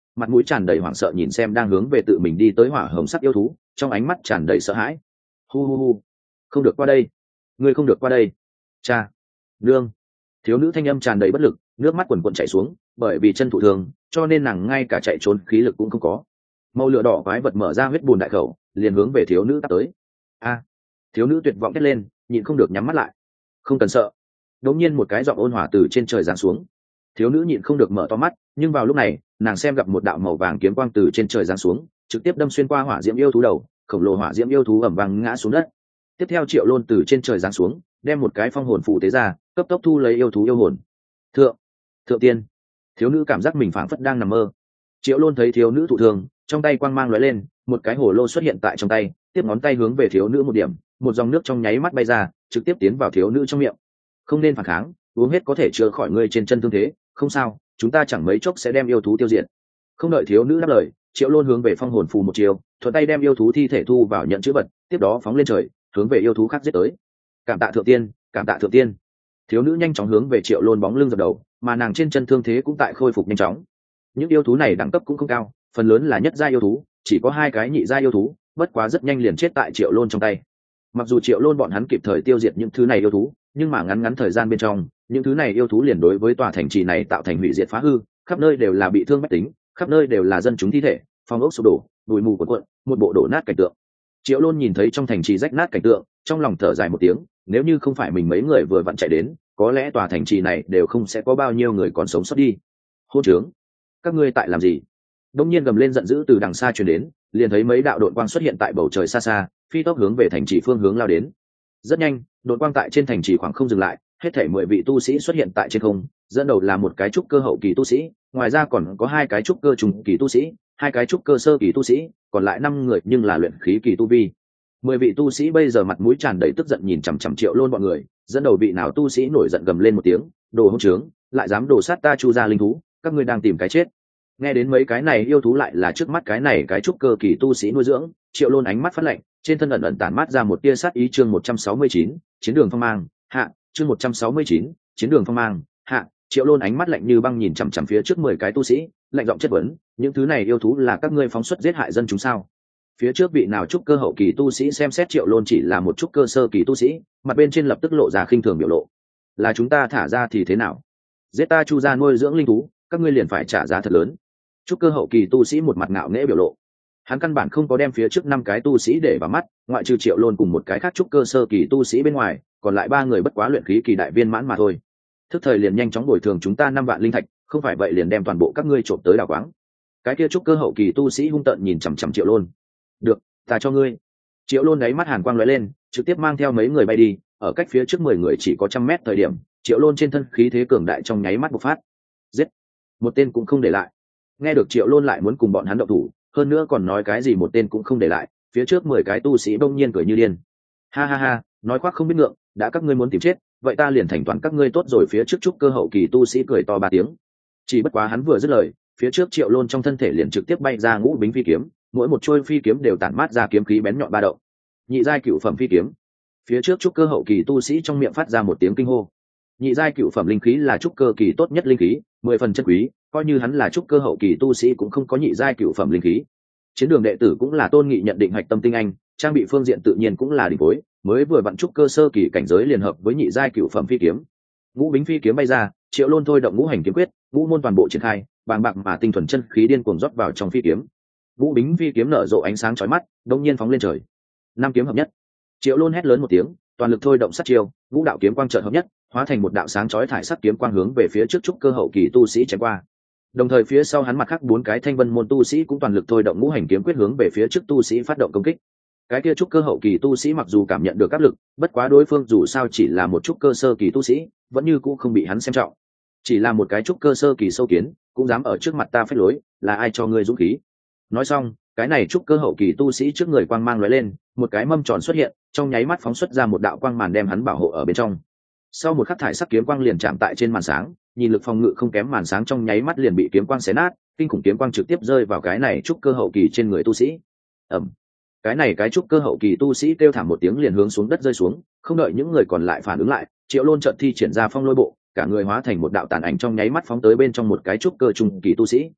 mặt mũi tràn đầy hoảng sợ nhìn xem đang hướng về tự mình đi tới hỏa hồng sắc yêu thú, trong ánh mắt tràn đầy sợ hãi. Hu hu hu, không được qua đây, ngươi không được qua đây. Cha, nương. Thiếu nữ thanh âm tràn đầy bất lực, nước mắt quần quần chảy xuống, bởi vì chân thụ thương cho nên nàng ngay cả chạy trốn khí lực cũng không có. Màu lửa đỏ quái vật mở ra huyết bùn đại khẩu, liền hướng về thiếu nữ tắt tới. A! Thiếu nữ tuyệt vọng thét lên, nhịn không được nhắm mắt lại. Không cần sợ. Đột nhiên một cái giọng ôn hòa từ trên trời giáng xuống. Thiếu nữ nhịn không được mở to mắt, nhưng vào lúc này nàng xem gặp một đạo màu vàng kiếm quang từ trên trời giáng xuống, trực tiếp đâm xuyên qua hỏa diễm yêu thú đầu, khổng lồ hỏa diễm yêu thú ầm vang ngã xuống đất. Tiếp theo Triệu Lôn từ trên trời giáng xuống, đem một cái phong hồn phù tế ra, cấp tốc thu lấy yêu thú yêu hồn. Thượng tiên. Thiếu nữ cảm giác mình phảng phất đang nằm mơ. Triệu Lôn thấy thiếu nữ thụ thương, trong tay quang mang lóe lên, một cái hồ lô xuất hiện tại trong tay, tiếp ngón tay hướng về thiếu nữ một điểm, một dòng nước trong nháy mắt bay ra, trực tiếp tiến vào thiếu nữ trong miệng. Không nên phản kháng, uống hết có thể chữa khỏi ngươi trên chân thương thế, không sao, chúng ta chẳng mấy chốc sẽ đem yêu thú tiêu diệt. Không đợi thiếu nữ đáp lời, Triệu Lôn hướng về phong hồn phù một chiều, thuận tay đem yêu thú thi thể thu vào nhận chữ vật, tiếp đó phóng lên trời, hướng về yêu thú khác giết tới. Cảm tạ thượng tiên, cảm tạ thượng tiên. Thiếu nữ nhanh chóng hướng về Triệu Lôn bóng lưng dập đầu, mà nàng trên chân thương thế cũng tại khôi phục nhanh chóng. Những yêu thú này đẳng cấp cũng không cao, phần lớn là nhất gia yêu thú, chỉ có 2 cái nhị gia yêu thú, bất quá rất nhanh liền chết tại Triệu Lôn trong tay. Mặc dù Triệu Lôn bọn hắn kịp thời tiêu diệt những thứ này yêu thú, nhưng mà ngắn thời gian bên trong, những thứ này yêu thú liền đối với tòa thành trì này tạo thành hủy diệt phá hư, khắp nơi đều là bị thương bách tính, khắp nơi đều là dân chúng thi thể, phong ốc sụp đổ, bụi mù cuộn cuộn, một bộ đổ nát cảnh tượng. Triệu Lôn nhìn thấy trong thành trì rách nát cảnh tượng, trong lòng thở dài một tiếng, nếu như không phải mình mấy người vừa vặn chạy đến, có lẽ tòa thành trì này đều không sẽ có bao nhiêu người còn sống sót đi. Hôn trướng, các ngươi tại làm gì? Đông nhiên gầm lên giận dữ từ đằng xa truyền đến, liền thấy mấy đạo độn quang xuất hiện tại bầu trời xa xa, phi tốc hướng về thành trì phương hướng lao đến. Rất nhanh, độn quang tại trên thành trì khoảng không dừng lại, hết thảy 10 vị tu sĩ xuất hiện tại trên không, dẫn đầu là một cái trúc cơ hậu kỳ tu sĩ, ngoài ra còn có 2 cái trúc cơ trung kỳ tu sĩ, 2 cái trúc cơ sơ kỳ tu sĩ, còn lại 5 người nhưng là luyện khí kỳ tu vi. 10 vị tu sĩ bây giờ mặt mũi tràn đầy tức giận nhìn chằm chằm Triệu Lôn bọn người, dẫn đầu vị nào tu sĩ nổi giận gầm lên một tiếng, đồ hỗn trướng, lại dám đổ sát ta Chu gia linh thú, các ngươi đang tìm cái chết. Nghe đến mấy cái này yêu thú lại là trước mắt cái này cái trúc cơ kỳ tu sĩ nuôi dưỡng, Triệu Lôn ánh mắt phát lạnh, trên thân ẩn ẩn tản mát ra một tia sát ý. Chương 169, chiến đường phong mang, hạ. Chương 169, chiến đường phong mang, hạ. Triệu Lôn ánh mắt lạnh như băng nhìn chằm chằm phía trước 10 cái tu sĩ, lạnh giọng chất vấn, những thứ này yêu thú là các ngươi phóng xuất giết hại dân chúng sao? Phía trước vị nào trúc cơ hậu kỳ tu sĩ xem xét Triệu Lôn chỉ là một trúc cơ sơ kỳ tu sĩ, mặt bên trên lập tức lộ ra khinh thường biểu lộ. Là chúng ta thả ra thì thế nào? Giết ta Chu gia nuôi dưỡng linh thú, các ngươi liền phải trả giá thật lớn. Trúc cơ hậu kỳ tu sĩ một mặt ngạo nghễ biểu lộ. Hắn căn bản không có đem phía trước 5 cái tu sĩ để vào mắt, ngoại trừ Triệu Lôn cùng một cái khác trúc cơ sơ kỳ tu sĩ bên ngoài, còn lại 3 người bất quá luyện khí kỳ đại viên mãn mà thôi. Thức thời liền nhanh chóng bồi thường chúng ta 5 vạn linh thạch, không phải vậy liền đem toàn bộ các ngươi trộm tới đào quáng. Cái kia trúc cơ hậu kỳ tu sĩ hung tợn nhìn chằm chằm Triệu Lôn. Được, ta cho ngươi. Triệu Lôn đáy mắt hàn quang lóe lên, trực tiếp mang theo mấy người bay đi, ở cách phía trước 10 người chỉ có 100 mét thời điểm, Triệu Lôn trên thân khí thế cường đại trong nháy mắt bộc phát. Giết, một tên cũng không để lại. Nghe được Triệu Lôn lại muốn cùng bọn hắn động thủ, hơn nữa còn nói cái gì một tên cũng không để lại, phía trước 10 cái tu sĩ bỗng nhiên cười như điên. Ha ha ha, nói khoác không biết ngượng, đã các ngươi muốn tìm chết, vậy ta liền thành toàn các ngươi tốt rồi. Phía trước trúc cơ hậu kỳ tu sĩ cười to 3 tiếng. Chỉ bất quá hắn vừa dứt lời, phía trước Triệu Lôn trong thân thể liền trực tiếp bay ra ngũ bính phi kiếm, mỗi một chuôi phi kiếm đều tản mát ra kiếm khí bén nhọn ba động. Nhị giai cửu phẩm phi kiếm. Phía trước trúc cơ hậu kỳ tu sĩ trong miệng phát ra một tiếng kinh hô. Nhị giai cửu phẩm linh khí là trúc cơ kỳ tốt nhất linh khí, 10 phần chân quý, coi như hắn là trúc cơ hậu kỳ tu sĩ cũng không có nhị giai cửu phẩm linh khí. Chiến đường đệ tử cũng là Tôn Nghị nhận định hạch tâm tinh anh, trang bị phương diện tự nhiên cũng là đỉnh phối, mới vừa vặn trúc cơ sơ kỳ cảnh giới liền hợp với nhị giai cửu phẩm phi kiếm. Ngũ bính phi kiếm bay ra, Triệu Lôn thôi động ngũ hành kiếm quyết, ngũ môn toàn bộ triển khai, bàng bạc mà tinh thuần chân khí điên cuồng rót vào trong phi kiếm. Ngũ bính phi kiếm nở rộ ánh sáng chói mắt, đột nhiên phóng lên trời. 5 kiếm hợp nhất. Triệu Lôn hét lớn một tiếng, toàn lực thôi động sát chiêu, ngũ đạo kiếm quang chợt hợp nhất, hóa thành một đạo sáng chói thải sắc kiếm quang hướng về phía trước trúc cơ hậu kỳ tu sĩ chém qua. Đồng thời phía sau hắn mặt khác 4 cái thanh vân môn tu sĩ cũng toàn lực thôi động ngũ hành kiếm quyết hướng về phía trước tu sĩ phát động công kích. Cái kia trúc cơ hậu kỳ tu sĩ mặc dù cảm nhận được áp lực, bất quá đối phương dù sao chỉ là một trúc cơ sơ kỳ tu sĩ, vẫn như cũ không bị hắn xem trọng. Chỉ là một cái trúc cơ sơ kỳ sâu kiến, cũng dám ở trước mặt ta phách lối, là ai cho ngươi dũng khí? Nói xong, cái này trúc cơ hậu kỳ tu sĩ trước người quang mang lóe lên, một cái mâm tròn xuất hiện, trong nháy mắt phóng xuất ra một đạo quang màn đem hắn bảo hộ ở bên trong. Sau một khắc thải sắc kiếm quang liền chạm tại trên màn sáng, nhìn lực phòng ngự không kém màn sáng trong nháy mắt liền bị kiếm quang xé nát, kinh khủng kiếm quang trực tiếp rơi vào cái này trúc cơ hậu kỳ trên người tu sĩ. Ầm. Cái này cái trúc cơ hậu kỳ tu sĩ kêu thảm một tiếng liền hướng xuống đất rơi xuống, không đợi những người còn lại phản ứng lại, Triệu Lôn chợt thi triển ra phong lôi bộ, cả người hóa thành một đạo tàn ảnh trong nháy mắt phóng tới bên trong một cái trúc cơ trung kỳ tu sĩ.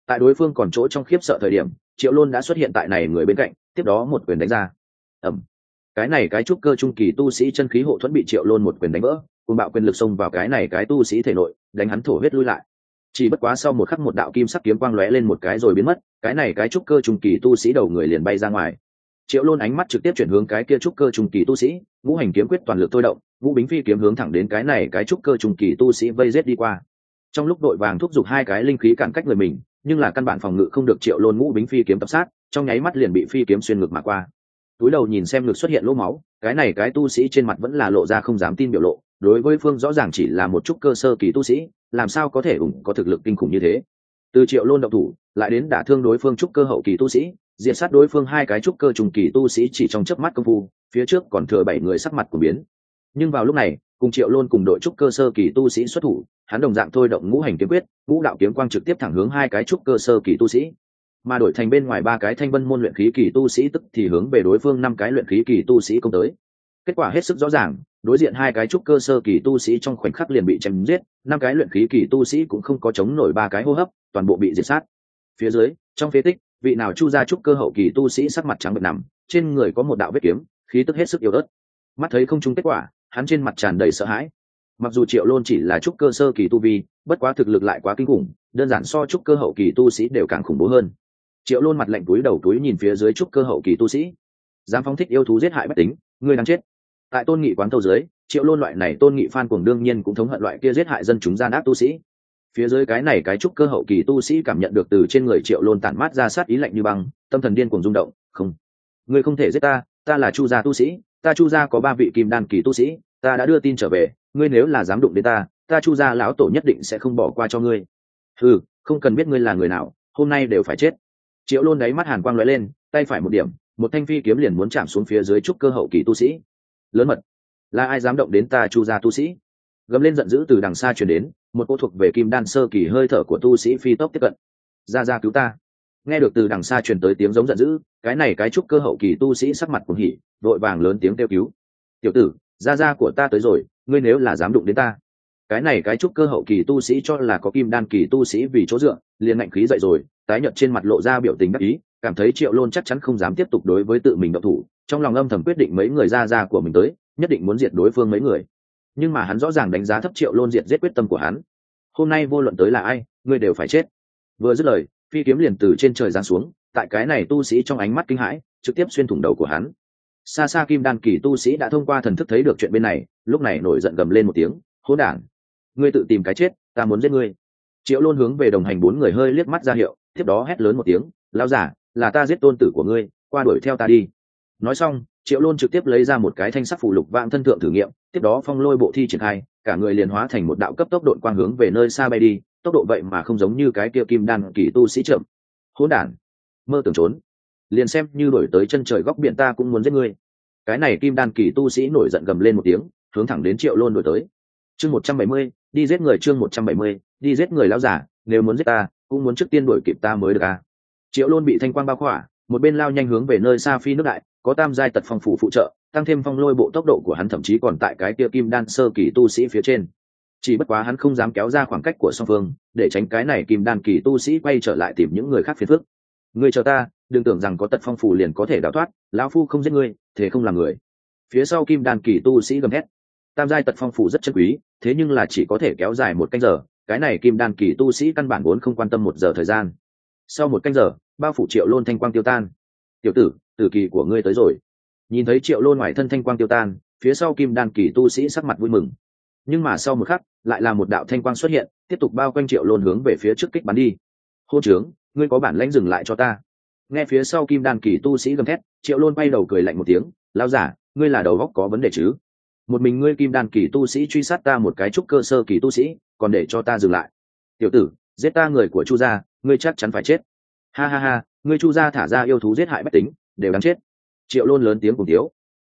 Tại đối phương còn chỗ trong khiếp sợ thời điểm, Triệu Lôn đã xuất hiện tại này người bên cạnh, tiếp đó một quyền đánh ra. Ầm. Cái này cái trúc cơ trung kỳ tu sĩ chân khí hộ thuẫn bị Triệu Lôn một quyền đánh vỡ, cùng bạo quyền lực xông vào cái này cái tu sĩ thể nội, đánh hắn thổ huyết lui lại. Chỉ bất quá sau một khắc một đạo kim sắc kiếm quang lóe lên một cái rồi biến mất, cái này cái trúc cơ trung kỳ tu sĩ đầu người liền bay ra ngoài. Triệu Lôn ánh mắt trực tiếp chuyển hướng cái kia trúc cơ trung kỳ tu sĩ, ngũ hành kiếm quyết toàn lực thôi động, ngũ bính phi kiếm hướng thẳng đến cái này cái trúc cơ trung kỳ tu sĩ vây giết đi qua. Trong lúc đội vàng thúc giục hai cái linh khí cản cách người mình, nhưng là căn bản phòng ngự không được Triệu Lôn ngũ bính phi kiếm tập sát, trong nháy mắt liền bị phi kiếm xuyên ngực mà qua. Túi đầu nhìn xem ngực xuất hiện lỗ máu, cái này cái tu sĩ trên mặt vẫn là lộ ra không dám tin biểu lộ, đối với phương rõ ràng chỉ là một chút cơ sơ kỳ tu sĩ, làm sao có thể có thực lực kinh khủng như thế. Từ Triệu Lôn động thủ lại đến đả thương đối phương trúc cơ hậu kỳ tu sĩ, diệt sát đối phương hai cái trúc cơ trùng kỳ tu sĩ chỉ trong chớp mắt công phu, phía trước còn thừa 7 người sắc mặt của biến. Nhưng vào lúc này, cùng Triệu Lôn cùng đội trúc cơ sơ kỳ tu sĩ xuất thủ, hắn đồng dạng thôi động ngũ hành kiếm quyết, ngũ đạo kiếm quang trực tiếp thẳng hướng hai cái trúc cơ sơ kỳ tu sĩ, mà đổi thành bên ngoài 3 cái thanh vân môn luyện khí kỳ tu sĩ tức thì hướng về đối phương 5 cái luyện khí kỳ tu sĩ công tới. Kết quả hết sức rõ ràng, đối diện hai cái trúc cơ sơ kỳ tu sĩ trong khoảnh khắc liền bị chém giết, 5 cái luyện khí kỳ tu sĩ cũng không có chống nổi 3 cái hô hấp, toàn bộ bị diệt sát. Phía dưới, trong phế tích, vị nào chu gia trúc cơ hậu kỳ tu sĩ sắc mặt trắng bệch nằm, trên người có một đạo vết kiếm, khí tức hết sức yếu ớt. Mắt thấy không trúng kết quả, hắn trên mặt tràn đầy sợ hãi. Mặc dù Triệu Lôn chỉ là trúc cơ sơ kỳ tu vi, bất quá thực lực lại quá kinh khủng, đơn giản so trúc cơ hậu kỳ tu sĩ đều càng khủng bố hơn. Triệu Lôn mặt lạnh túi đầu túi nhìn phía dưới trúc cơ hậu kỳ tu sĩ, dám phóng thích yêu thú giết hại bách tính, ngươi đáng chết. Tại tôn nghị quán thâu dưới, Triệu Lôn loại này tôn nghị phan cuồng đương nhiên cũng thống hận loại kia giết hại dân chúng gian ác tu sĩ. Phía dưới cái này cái trúc cơ hậu kỳ tu sĩ cảm nhận được từ trên người Triệu Lôn tản mát ra sát ý lạnh như băng, tâm thần điên cuồng rung động. Không, ngươi không thể giết ta, ta là chu gia tu sĩ, ta chu gia có 3 vị kim đan kỳ tu sĩ, ta đã đưa tin trở về, ngươi nếu là dám đụng đến ta, ta chu gia lão tổ nhất định sẽ không bỏ qua cho ngươi. Ừ, không cần biết ngươi là người nào, hôm nay đều phải chết. Triệu Lôn đáy mắt hàn quang lóe lên, tay phải một điểm, một thanh phi kiếm liền muốn chạm xuống phía dưới trúc cơ hậu kỳ tu sĩ. Lớn mật, là ai dám động đến ta chu gia tu sĩ? Gầm lên giận dữ từ đằng xa truyền đến, một cô thuộc về kim đan sơ kỳ hơi thở của tu sĩ phi tốc tiếp cận. Ra cứu ta! Nghe được từ đằng xa truyền tới tiếng giống giận dữ, cái này cái trúc cơ hậu kỳ tu sĩ sắc mặt cuồng hỉ, vội vàng lớn tiếng kêu cứu. Tiểu tử, ra của ta tới rồi, ngươi nếu là dám đụng đến ta. Cái này cái trúc cơ hậu kỳ tu sĩ cho là có kim đan kỳ tu sĩ vì chỗ dựa, liền ngạnh khí dậy rồi, tái nhợt trên mặt lộ ra biểu tình đắc ý, cảm thấy Triệu Lôn chắc chắn không dám tiếp tục đối với tự mình động thủ, trong lòng âm thầm quyết định mấy người ra của mình tới, nhất định muốn diệt đối phương mấy người. Nhưng mà hắn rõ ràng đánh giá thấp Triệu Lôn diệt giết quyết tâm của hắn. Hôm nay vô luận tới là ai, ngươi đều phải chết. Vừa dứt lời, phi kiếm liền từ trên trời giáng xuống, tại cái này tu sĩ trong ánh mắt kinh hãi, trực tiếp xuyên thủng đầu của hắn. Xa xa kim đan kỳ tu sĩ đã thông qua thần thức thấy được chuyện bên này, lúc này nổi giận gầm lên một tiếng, hỗn đản, ngươi tự tìm cái chết, ta muốn giết ngươi. Triệu Lôn hướng về đồng hành 4 người hơi liếc mắt ra hiệu, tiếp đó hét lớn một tiếng, lão giả, là ta giết tôn tử của ngươi, qua đuổi theo ta đi. Nói xong, Triệu Lôn trực tiếp lấy ra một cái thanh sắc phù lục vạn thân thượng thử nghiệm, tiếp đó phong lôi bộ thi triển khai, cả người liền hóa thành một đạo cấp tốc độn quang hướng về nơi xa bay đi, tốc độ vậy mà không giống như cái kia kim đan kỳ tu sĩ chậm. Hỗn đản, mơ tưởng trốn, liền xem như đổi tới chân trời góc biển ta cũng muốn giết ngươi. Cái này kim đan kỳ tu sĩ nổi giận gầm lên một tiếng, hướng thẳng đến Triệu Lôn đuổi tới. Chương 170, đi giết người. Chương 170, đi giết người. Lão giả, nếu muốn giết ta, cũng muốn trước tiên đuổi kịp ta mới được à? Triệu Lôn bị thanh quang bao khỏa, một bên lao nhanh hướng về nơi xa phi nước đại, có tam giai tật phong phủ phụ trợ, tăng thêm phong lôi bộ tốc độ của hắn thậm chí còn tại cái kia kim đan sơ kỳ tu sĩ phía trên. Chỉ bất quá hắn không dám kéo ra khoảng cách của song phương, để tránh cái này kim đan kỳ tu sĩ quay trở lại tìm những người khác phiền phức. Ngươi chờ ta, đừng tưởng rằng có tật phong phủ liền có thể đào thoát, lão phu không giết ngươi, thế không làm người. Phía sau kim đan kỳ tu sĩ gầm hét. Tam giai tật phong phủ rất chân quý, thế nhưng là chỉ có thể kéo dài 1 canh giờ, cái này kim đan kỳ tu sĩ căn bản vốn không quan tâm 1 giờ thời gian. Sau 1 canh giờ, bao phủ Triệu Lôn thanh quang tiêu tan. Tiểu tử, tử kỳ của ngươi tới rồi. Nhìn thấy Triệu Lôn ngoài thân thanh quang tiêu tan, phía sau kim đan kỳ tu sĩ sắc mặt vui mừng. Nhưng mà sau một khắc, lại là một đạo thanh quang xuất hiện, tiếp tục bao quanh Triệu Lôn hướng về phía trước kích bắn đi. Hôn trướng, ngươi có bản lãnh dừng lại cho ta. Nghe phía sau kim đan kỳ tu sĩ gầm thét, Triệu Lôn bay đầu cười lạnh một tiếng, lão giả, ngươi là đầu óc có vấn đề chứ? Một mình ngươi kim đan kỳ tu sĩ truy sát ta một cái trúc cơ sơ kỳ tu sĩ, còn để cho ta dừng lại. Tiểu tử, giết ta người của Chu gia, ngươi chắc chắn phải chết. Ha ha ha, ngươi Chu gia thả ra yêu thú giết hại bách tính, đều đáng chết. Triệu Lôn lớn tiếng cùng tiếu.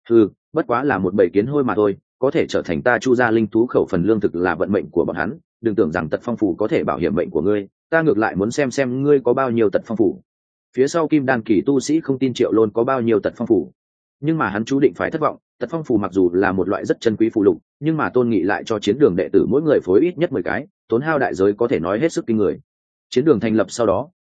Bất quá là một bầy kiến hôi mà thôi, có thể trở thành ta Chu gia linh thú khẩu phần lương thực là vận mệnh của bọn hắn, đừng tưởng rằng tật phong phủ có thể bảo hiểm mệnh của ngươi, ta ngược lại muốn xem ngươi có bao nhiêu tật phong phủ. Phía sau kim đan kỳ tu sĩ không tin Triệu Lôn có bao nhiêu tật phong phủ, nhưng mà hắn chú định phải thất vọng. Tật phong phù mặc dù là một loại rất chân quý phù lục, nhưng mà Tôn Nghị lại cho chiến đường đệ tử mỗi người phối ít nhất 10 cái, tốn hao đại giới có thể nói hết sức kinh người. Chiến đường thành lập sau đó,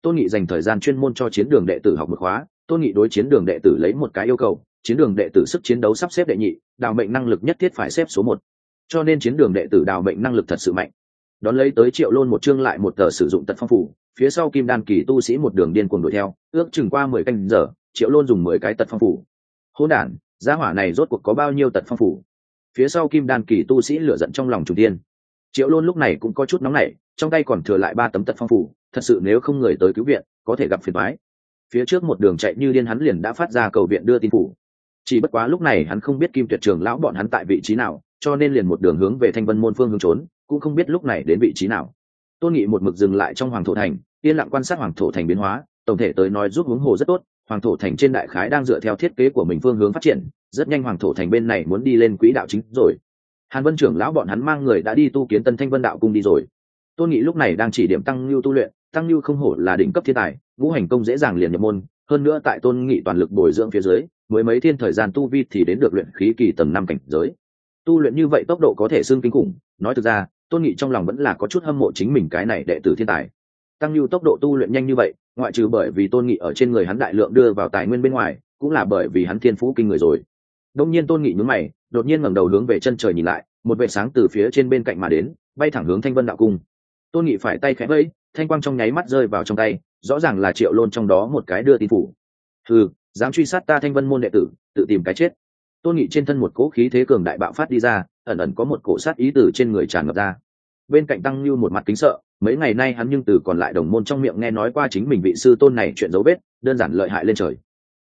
Tôn Nghị dành thời gian chuyên môn cho chiến đường đệ tử học một khóa. Tôn Nghị đối chiến đường đệ tử lấy một cái yêu cầu: chiến đường đệ tử sức chiến đấu sắp xếp đệ nhị, đào mệnh năng lực nhất thiết phải xếp số 1. Cho nên chiến đường đệ tử đào mệnh năng lực thật sự mạnh. Đón lấy tới Triệu Lôn một chương lại một tờ sử dụng tật phong phủ, phía sau kim đan kỳ tu sĩ một đường điên cuồng đuổi theo, ước chừng qua 10 canh giờ, Triệu Lôn dùng 10 cái tật phong phủ. Hỗn đản, gia hỏa này rốt cuộc có bao nhiêu tật phong phủ? Phía sau kim đan kỳ tu sĩ lửa giận trong lòng trùng tiên. Triệu Lôn lúc này cũng có chút nóng nảy, trong tay còn thừa lại 3 tấm tật phong phủ, thật sự nếu không người tới cứu viện, có thể gặp phiền toái. Phía trước một đường chạy như điên hắn liền đã phát ra cầu viện đưa tin phủ. Chỉ bất quá lúc này hắn không biết Kim Tuyệt Trường lão bọn hắn tại vị trí nào, cho nên liền một đường hướng về Thanh Vân môn phương hướng trốn, cũng không biết lúc này đến vị trí nào. Tôn Nghị một mực dừng lại trong Hoàng thổ thành, yên lặng quan sát Hoàng thổ thành biến hóa, tổng thể tới nói giúp hướng hồ rất tốt. Hoàng thổ thành trên đại khái đang dựa theo thiết kế của mình phương hướng phát triển, rất nhanh Hoàng thổ thành bên này muốn đi lên quỹ đạo chính rồi. Hàn Vân trưởng lão bọn hắn mang người đã đi tu kiến Tân Thanh Vân đạo cung đi rồi. Tôn Nghị lúc này đang chỉ điểm Tăng Nưu tu luyện, Tăng Nưu không hổ là đỉnh cấp thiên tài, ngũ hành công dễ dàng liền nhập môn, hơn nữa tại Tôn Nghị toàn lực bồi dưỡng phía dưới, mới mấy thiên thời gian tu vi thì đến được luyện khí kỳ tầng 5 cảnh giới. Tu luyện như vậy tốc độ có thể xưng kinh khủng, nói thực ra, Tôn Nghị trong lòng vẫn là có chút hâm mộ chính mình cái này đệ tử thiên tài. Tăng Nưu tốc độ tu luyện nhanh như vậy, ngoại trừ bởi vì Tôn Nghị ở trên người hắn đại lượng đưa vào tài nguyên bên ngoài, cũng là bởi vì hắn thiên phú kinh người rồi. Đông nhiên Tôn Nghị nhướng mày, đột nhiên ngẩng đầu hướng về chân trời nhìn lại, một vệt sáng từ phía trên bên cạnh mà đến, bay thẳng hướng Thanh Vân đạo cung. Tôn Nghị phải tay khẽ vẫy, thanh quang trong nháy mắt rơi vào trong tay, rõ ràng là Triệu Lôn trong đó một cái đưa tin phủ. Dám truy sát ta Thanh Vân môn đệ tử, tự tìm cái chết. Tôn Nghị trên thân một cỗ khí thế cường đại bạo phát đi ra, ẩn ẩn có một cổ sát ý từ trên người tràn ngập ra. Bên cạnh Tăng Nưu một mặt kính sợ, mấy ngày nay hắn nhưng từ còn lại đồng môn trong miệng nghe nói qua chính mình vị sư tôn này chuyện dấu vết, đơn giản lợi hại lên trời.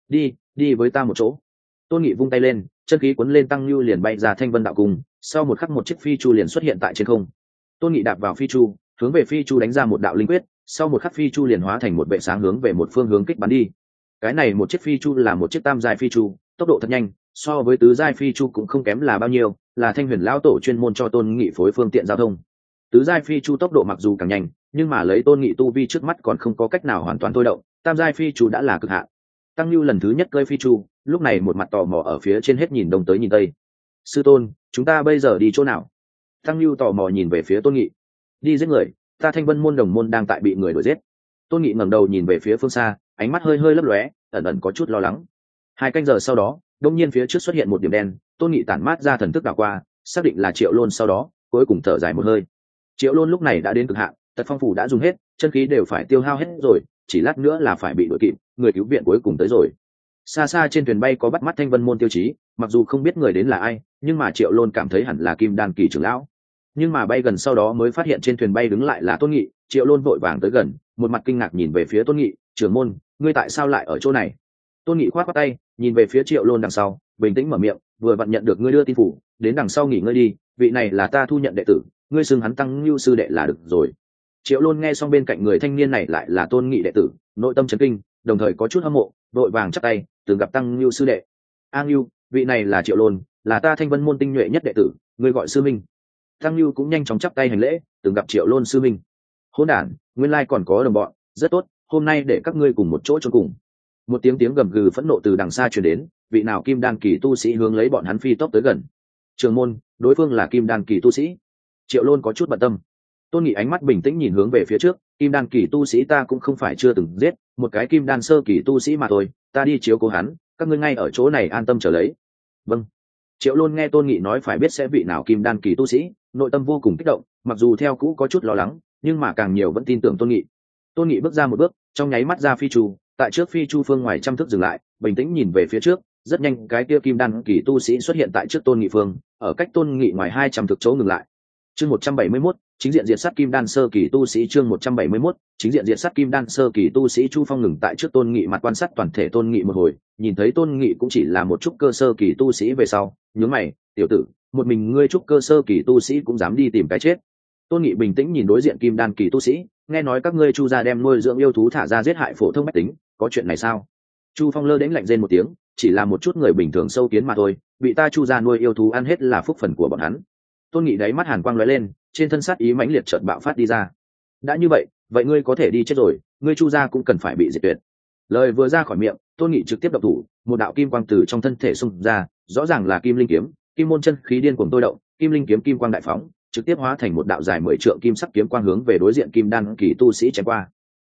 Đi với ta một chỗ. Tôn Nghị vung tay lên, chân khí cuốn lên Tăng Nưu liền bay ra Thanh Vân đạo cung, sau một khắc một chiếc phi chu liền xuất hiện tại trên không. Tôn Nghị đạp vào phi chu, hướng về phi chu đánh ra một đạo linh quyết, sau một khắc phi chu liền hóa thành một vệ sáng hướng về một phương hướng kích bắn đi. Cái này một chiếc phi chu là một chiếc tam giai phi chu, tốc độ thật nhanh, so với tứ giai phi chu cũng không kém là bao nhiêu, là Thanh Huyền lão tổ chuyên môn cho Tôn Nghị phối phương tiện giao thông. Tứ giai phi chu tốc độ mặc dù càng nhanh, nhưng mà lấy Tôn Nghị tu vi trước mắt còn không có cách nào hoàn toàn thôi động, tam giai phi chu đã là cực hạn. Tăng Nưu lần thứ nhất cơi phi chu, lúc này một mặt tò mò ở phía trên hết nhìn đông tới nhìn tây. Sư tôn, chúng ta bây giờ đi chỗ nào? Tăng Nưu tò mò nhìn về phía Tôn Nghị. Đi giết người, ta Thanh Vân môn đồng môn đang tại bị người đuổi giết. Tôn Nghị ngẩng đầu nhìn về phía phương xa, ánh mắt hơi hơi lấp lóe, ẩn ẩn có chút lo lắng. 2 canh giờ sau đó, đột nhiên phía trước xuất hiện một điểm đen, Tôn Nghị tản mát ra thần thức đảo qua, xác định là Triệu Lôn, sau đó cuối cùng thở dài một hơi. Triệu Lôn lúc này đã đến cực hạn, tật phong phủ đã dùng hết, chân khí đều phải tiêu hao hết rồi, chỉ lát nữa là phải bị đuổi kịp, người cứu viện cuối cùng tới rồi. Xa xa trên thuyền bay có bắt mắt Thanh Vân môn tiêu chí, mặc dù không biết người đến là ai, nhưng mà Triệu Lôn cảm thấy hẳn là Kim Đan kỳ trưởng lão. Nhưng mà bay gần sau đó mới phát hiện trên thuyền bay đứng lại là Tôn Nghị. Triệu Lôn vội vàng tới gần, một mặt kinh ngạc nhìn về phía Tôn Nghị, trưởng môn, ngươi tại sao lại ở chỗ này? Tôn Nghị khoát khoát tay, nhìn về phía Triệu Lôn đằng sau, bình tĩnh mở miệng, vừa vặn nhận được ngươi đưa tin phủ, đến đằng sau nghỉ ngơi đi, vị này là ta thu nhận đệ tử, ngươi xưng hắn Tăng Nưu sư đệ là được rồi. Triệu Lôn nghe xong bên cạnh người thanh niên này lại là Tôn Nghị đệ tử, nội tâm chấn kinh, đồng thời có chút hâm mộ, vội vàng chắp tay, từng gặp Tăng Nưu sư đệ. A Nưu, vị này là Triệu Lôn, là ta Thanh Vân môn tinh nhuệ nhất đệ tử, ngươi gọi sư minh. Tăng Nưu cũng nhanh chóng chắp tay hành lễ, từng gặp Triệu Lôn sư minh. Hỗn đản, nguyên lai còn có đồng bọn, rất tốt, hôm nay để các ngươi cùng một chỗ chôn cùng. Một tiếng gầm gừ phẫn nộ từ đằng xa truyền đến, vị nào Kim Đan kỳ tu sĩ hướng lấy bọn hắn phi tốc tới gần. Trường môn, đối phương là Kim Đan kỳ tu sĩ. Triệu Lôn có chút bận tâm. Tôn Nghị ánh mắt bình tĩnh nhìn hướng về phía trước, Kim Đan kỳ tu sĩ ta cũng không phải chưa từng giết, một cái Kim Đan sơ kỳ tu sĩ mà thôi, ta đi chiếu cố hắn, các ngươi ngay ở chỗ này an tâm chờ lấy. Vâng. Triệu Lôn nghe Tôn Nghị nói phải biết sẽ vị nào Kim Đan kỳ tu sĩ, nội tâm vô cùng kích động, mặc dù theo cũ có chút lo lắng, nhưng mà càng nhiều vẫn tin tưởng Tôn Nghị. Tôn Nghị bước ra một bước, trong nháy mắt ra phi chu, tại trước phi chu phương ngoài trăm thước dừng lại, bình tĩnh nhìn về phía trước, rất nhanh cái kia Kim Đan kỳ tu sĩ xuất hiện tại trước Tôn Nghị phương, ở cách Tôn Nghị ngoài 200 thước chỗ ngừng lại. Chương 171, chính diện diệt sát Kim Đan sơ kỳ tu sĩ. Chương 171, chính diện diệt sát Kim Đan sơ kỳ tu sĩ. Chu Phong ngừng tại trước Tôn Nghị mặt quan sát toàn thể Tôn Nghị một hồi, nhìn thấy Tôn Nghị cũng chỉ là một trúc cơ sơ kỳ tu sĩ về sau, nhướng mày, tiểu tử, một mình ngươi trúc cơ sơ kỳ tu sĩ cũng dám đi tìm cái chết. Tôn Nghị bình tĩnh nhìn đối diện Kim Đan kỳ tu sĩ, nghe nói các ngươi Chu gia đem nuôi dưỡng yêu thú thả ra giết hại phổ thông bách tính, có chuyện này sao? Chu Phong lơ đễnh lạnh rên một tiếng, chỉ là một chút người bình thường sâu kiến mà thôi, bị ta Chu gia nuôi yêu thú ăn hết là phúc phần của bọn hắn. Tôn Nghị đáy mắt hàn quang lóe lên, trên thân sát ý mãnh liệt chợt bạo phát đi ra. Đã như vậy ngươi có thể đi chết rồi, ngươi Chu gia cũng cần phải bị diệt tuyệt. Lời vừa ra khỏi miệng, Tôn Nghị trực tiếp động thủ, một đạo kim quang từ trong thân thể xung ra, rõ ràng là kim linh kiếm, kim môn chân khí điên cuồng tôi động, kim linh kiếm kim quang đại phóng, trực tiếp hóa thành một đạo dài 10 trượng kim sắc kiếm quang hướng về đối diện Kim Đan kỳ tu sĩ chém qua.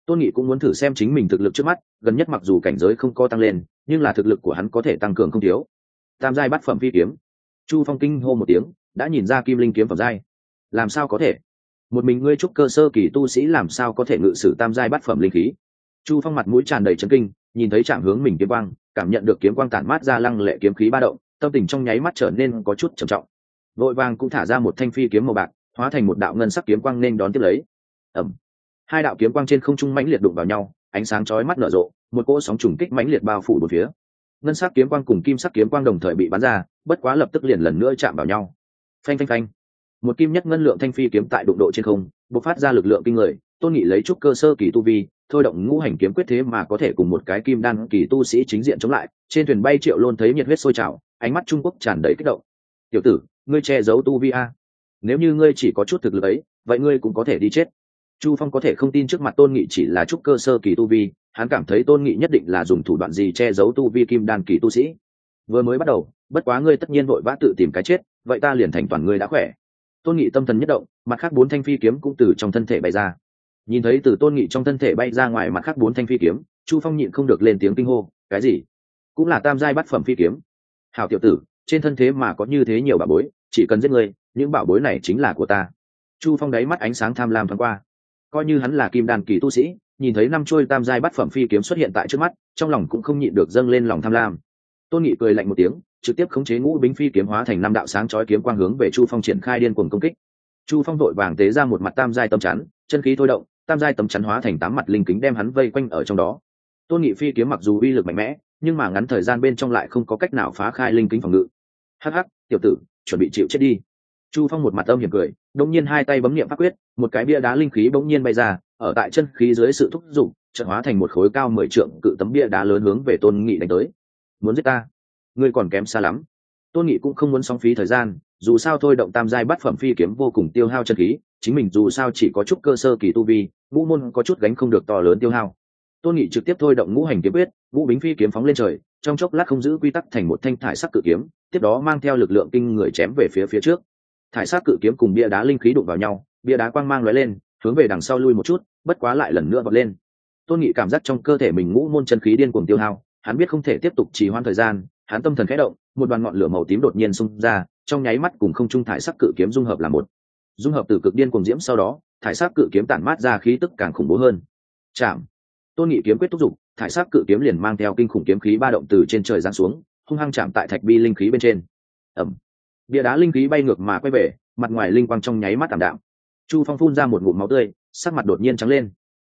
Tôn Nghị cũng muốn thử xem chính mình thực lực trước mắt, gần nhất mặc dù cảnh giới không có tăng lên, nhưng là thực lực của hắn có thể tăng cường không thiếu. Tam giai bát phẩm phi kiếm. Chu Phong kinh hô một tiếng, đã nhìn ra kim linh kiếm phẩm giai. Làm sao có thể? Một mình ngươi trúc cơ sơ kỳ tu sĩ làm sao có thể ngự sử tam giai bát phẩm linh khí? Chu Phong mặt mũi tràn đầy chấn kinh, nhìn thấy chạm hướng mình kiếm quang, cảm nhận được kiếm quang tản mát ra lăng lệ kiếm khí ba động, tâm tình trong nháy mắt trở nên có chút trầm trọng. Vội vàng cũng thả ra một thanh phi kiếm màu bạc, hóa thành một đạo ngân sắc kiếm quang nên đón tiếp lấy. Ầm. Hai đạo kiếm quang trên không trung mãnh liệt đụng vào nhau, ánh sáng chói mắt nở rộ, một cỗ sóng trùng kích mãnh liệt bao phủ bốn phía. Ngân sắc kiếm quang cùng kim sắc kiếm quang đồng thời bị bắn ra, bất quá lập tức liền lần nữa chạm vào nhau. Phanh phanh phanh. Một kim nhất ngân lượng thanh phi kiếm tại đụng độ trên không, bộc phát ra lực lượng kinh người. Tôn Nghị lấy trúc cơ sơ kỳ tu vi, thôi động ngũ hành kiếm quyết thế mà có thể cùng một cái kim đan kỳ tu sĩ chính diện chống lại. Trên thuyền bay Triệu Lôn thấy nhiệt huyết sôi trào, ánh mắt Trung Quốc tràn đầy kích động. Tiểu tử, ngươi che giấu tu vi a? Nếu như ngươi chỉ có chút thực lực ấy, vậy ngươi cũng có thể đi chết. Chu Phong có thể không tin trước mặt Tôn Nghị chỉ là trúc cơ sơ kỳ tu vi, hắn cảm thấy Tôn Nghị nhất định là dùng thủ đoạn gì che giấu tu vi kim đan kỳ tu sĩ. Vừa mới bắt đầu, bất quá ngươi tất nhiên vội vã tự tìm cái chết, vậy ta liền thành toàn ngươi đã khỏe. Tôn Nghị tâm thần nhất động, mặt khác 4 thanh phi kiếm cũng từ trong thân thể bay ra. Nhìn thấy từ Tôn Nghị trong thân thể bay ra ngoài mặt khác 4 thanh phi kiếm, Chu Phong nhịn không được lên tiếng kinh hô, cái gì? Cũng là tam giai bát phẩm phi kiếm. Hảo tiểu tử, trên thân thế mà có như thế nhiều bảo bối, chỉ cần giết ngươi, những bảo bối này chính là của ta. Chu Phong đáy mắt ánh sáng tham lam thoáng qua. Coi như hắn là kim đan kỳ tu sĩ, nhìn thấy 5 chuôi tam giai bát phẩm phi kiếm xuất hiện tại trước mắt, trong lòng cũng không nhịn được dâng lên lòng tham lam. Tôn Nghị cười lạnh một tiếng, trực tiếp khống chế ngũ bính phi kiếm hóa thành 5 đạo sáng chói kiếm quang hướng về Chu Phong triển khai điên cuồng công kích. Chu Phong vội vàng tế ra một mặt tam giai tấm chắn, chân khí thôi động, tam giai tấm chắn hóa thành 8 mặt linh kính đem hắn vây quanh ở trong đó. Tôn Nghị phi kiếm mặc dù uy lực mạnh mẽ, nhưng mà ngắn thời gian bên trong lại không có cách nào phá khai linh kính phòng ngự. Hắc hắc, tiểu tử, chuẩn bị chịu chết đi. Chu Phong một mặt âm hiểm cười, đột nhiên hai tay bấm niệm pháp quyết, một cái bia đá linh khí bỗng nhiên bay ra, ở tại chân khí dưới sự thúc giục, chợt hóa thành một khối cao 10 trượng cự tấm bia đá lớn hướng về Tôn Nghị đánh tới. Muốn giết ta? Ngươi còn kém xa lắm. Tôn Nghị cũng không muốn sóng phí thời gian, dù sao thôi động tam giai bát phẩm phi kiếm vô cùng tiêu hao chân khí, chính mình dù sao chỉ có chút cơ sơ kỳ tu vi, ngũ môn có chút gánh không được to lớn tiêu hao. Tôn Nghị trực tiếp thôi động ngũ hành kiếm quyết, ngũ bính phi kiếm phóng lên trời, trong chốc lát không giữ quy tắc thành một thanh thải sắc cự kiếm, tiếp đó mang theo lực lượng kinh người chém về phía trước. Thải sắc cự kiếm cùng bia đá linh khí đụng vào nhau, bia đá quang mang lóe lên, hướng về đằng sau lui một chút, bất quá lại lần nữa vọt lên. Tôn Nghị cảm giác trong cơ thể mình ngũ môn chân khí điên cuồng tiêu hao, hắn biết không thể tiếp tục trì hoãn thời gian, hắn tâm thần khẽ động, một đoàn ngọn lửa màu tím đột nhiên xung ra, trong nháy mắt cùng không trung thải sắc cự kiếm dung hợp là một. Dung hợp từ cực điên cuồng diễm sau đó, thải sắc cự kiếm tản mát ra khí tức càng khủng bố hơn. Chạm. Tôn Nghị kiếm quyết thúc giục, thải sắc cự kiếm liền mang theo kinh khủng kiếm khí ba động từ trên trời giáng xuống, hung hăng chạm tại thạch bi linh khí bên trên. Ầm. Bia đá linh khí bay ngược mà quay về, mặt ngoài linh quang trong nháy mắt tạm đạm. Chu Phong phun ra một ngụm máu tươi, sắc mặt đột nhiên trắng lên.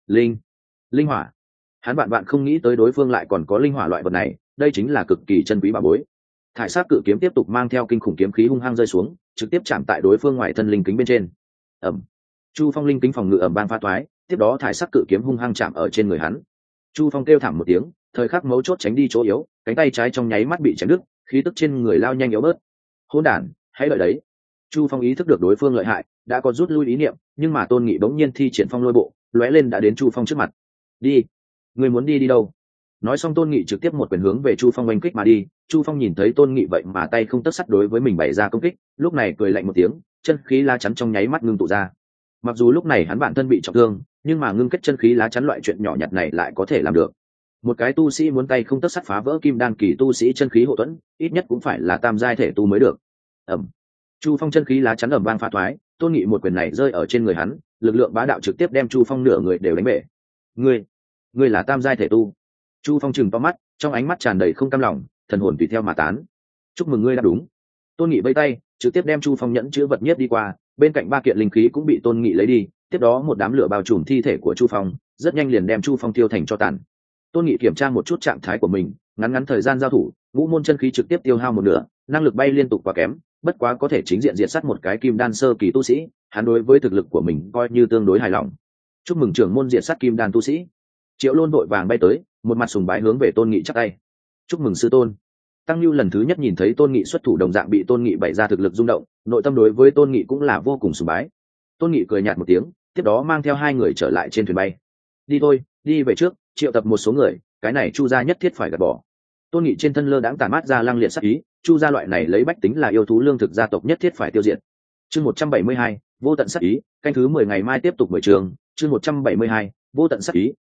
Linh hỏa. Hắn bạn không nghĩ tới đối phương lại còn có linh hỏa loại vật này, đây chính là cực kỳ chân quý bảo bối. Thải sắc cự kiếm tiếp tục mang theo kinh khủng kiếm khí hung hăng rơi xuống, trực tiếp chạm tại đối phương ngoài thân linh kính bên trên. Ầm. Chu Phong linh kính phòng ngự ầm vang phá toái, tiếp đó thải sắc cự kiếm hung hăng chạm ở trên người hắn. Chu Phong kêu thảm một tiếng, thời khắc mấu chốt tránh đi chỗ yếu, cánh tay trái trong nháy mắt bị chém đứt, khí tức trên người lao nhanh yếu bớt. Hỗn đản, hãy đợi đấy. Chu Phong ý thức được đối phương lợi hại, đã có rút lui ý niệm, nhưng mà Tôn Nghị bỗng nhiên thi triển phong lôi bộ, lóe lên đã đến Chu Phong trước mặt. Đi, người muốn đi đâu? Nói xong Tôn Nghị trực tiếp một quyền hướng về Chu Phong oanh kích mà đi. Chu Phong nhìn thấy Tôn Nghị vậy mà tay không tấc sắt đối với mình bày ra công kích, lúc này cười lạnh một tiếng, chân khí lá chắn trong nháy mắt ngưng tụ ra. Mặc dù lúc này hắn bản thân bị trọng thương, nhưng mà ngưng kết chân khí lá chắn loại chuyện nhỏ nhặt này lại có thể làm được. Một cái tu sĩ muốn tay không tấc sắt phá vỡ kim đan kỳ tu sĩ chân khí hộ thuẫn, ít nhất cũng phải là tam giai thể tu mới được. Ầm. Chu Phong chân khí lá chắn ầm vang phá thoái, Tôn Nghị một quyền này rơi ở trên người hắn, lực lượng bá đạo trực tiếp đem Chu Phong nửa người đều đánh bể. Ngươi là tam giai thể tu? Chu Phong trừng to mắt, trong ánh mắt tràn đầy không cam lòng, thần hồn tùy theo mà tán. Chúc mừng ngươi đã đúng. Tôn Nghị vẫy tay, trực tiếp đem Chu Phong nhẫn chứa vật nhất đi qua, bên cạnh 3 kiện linh khí cũng bị Tôn Nghị lấy đi, tiếp đó một đám lửa bao trùm thi thể của Chu Phong, rất nhanh liền đem Chu Phong tiêu thành tro tàn. Tôn Nghị kiểm tra một chút trạng thái của mình, ngắn thời gian giao thủ, ngũ môn chân khí trực tiếp tiêu hao một nửa, năng lực bay liên tục quá kém, bất quá có thể chính diện diệt sát một cái kim đan sơ kỳ tu sĩ, hắn đối với thực lực của mình coi như tương đối hài lòng. Chúc mừng trưởng môn diệt sát kim đan tu sĩ. Triệu Lôn vội vàng bay tới, một mặt sùng bái hướng về Tôn Nghị chắp tay. Chúc mừng sư tôn. Tăng Nhu lần thứ nhất nhìn thấy Tôn Nghị xuất thủ đồng dạng bị Tôn Nghị bày ra thực lực rung động, nội tâm đối với Tôn Nghị cũng là vô cùng sùng bái. Tôn Nghị cười nhạt một tiếng, tiếp đó mang theo 2 người trở lại trên thuyền bay. Đi thôi, đi về trước, triệu tập một số người, cái này Chu gia nhất thiết phải gạt bỏ. Tôn Nghị trên thân lơ đãng tản mát ra lăng liệt sát ý, Chu gia loại này lấy bách tính là yêu thú lương thực gia tộc nhất thiết phải tiêu diệt. Chương 172, vô tận sát ý, canh thứ 10 ngày mai tiếp tục 10 trường, chương 172, vô tận sát ý,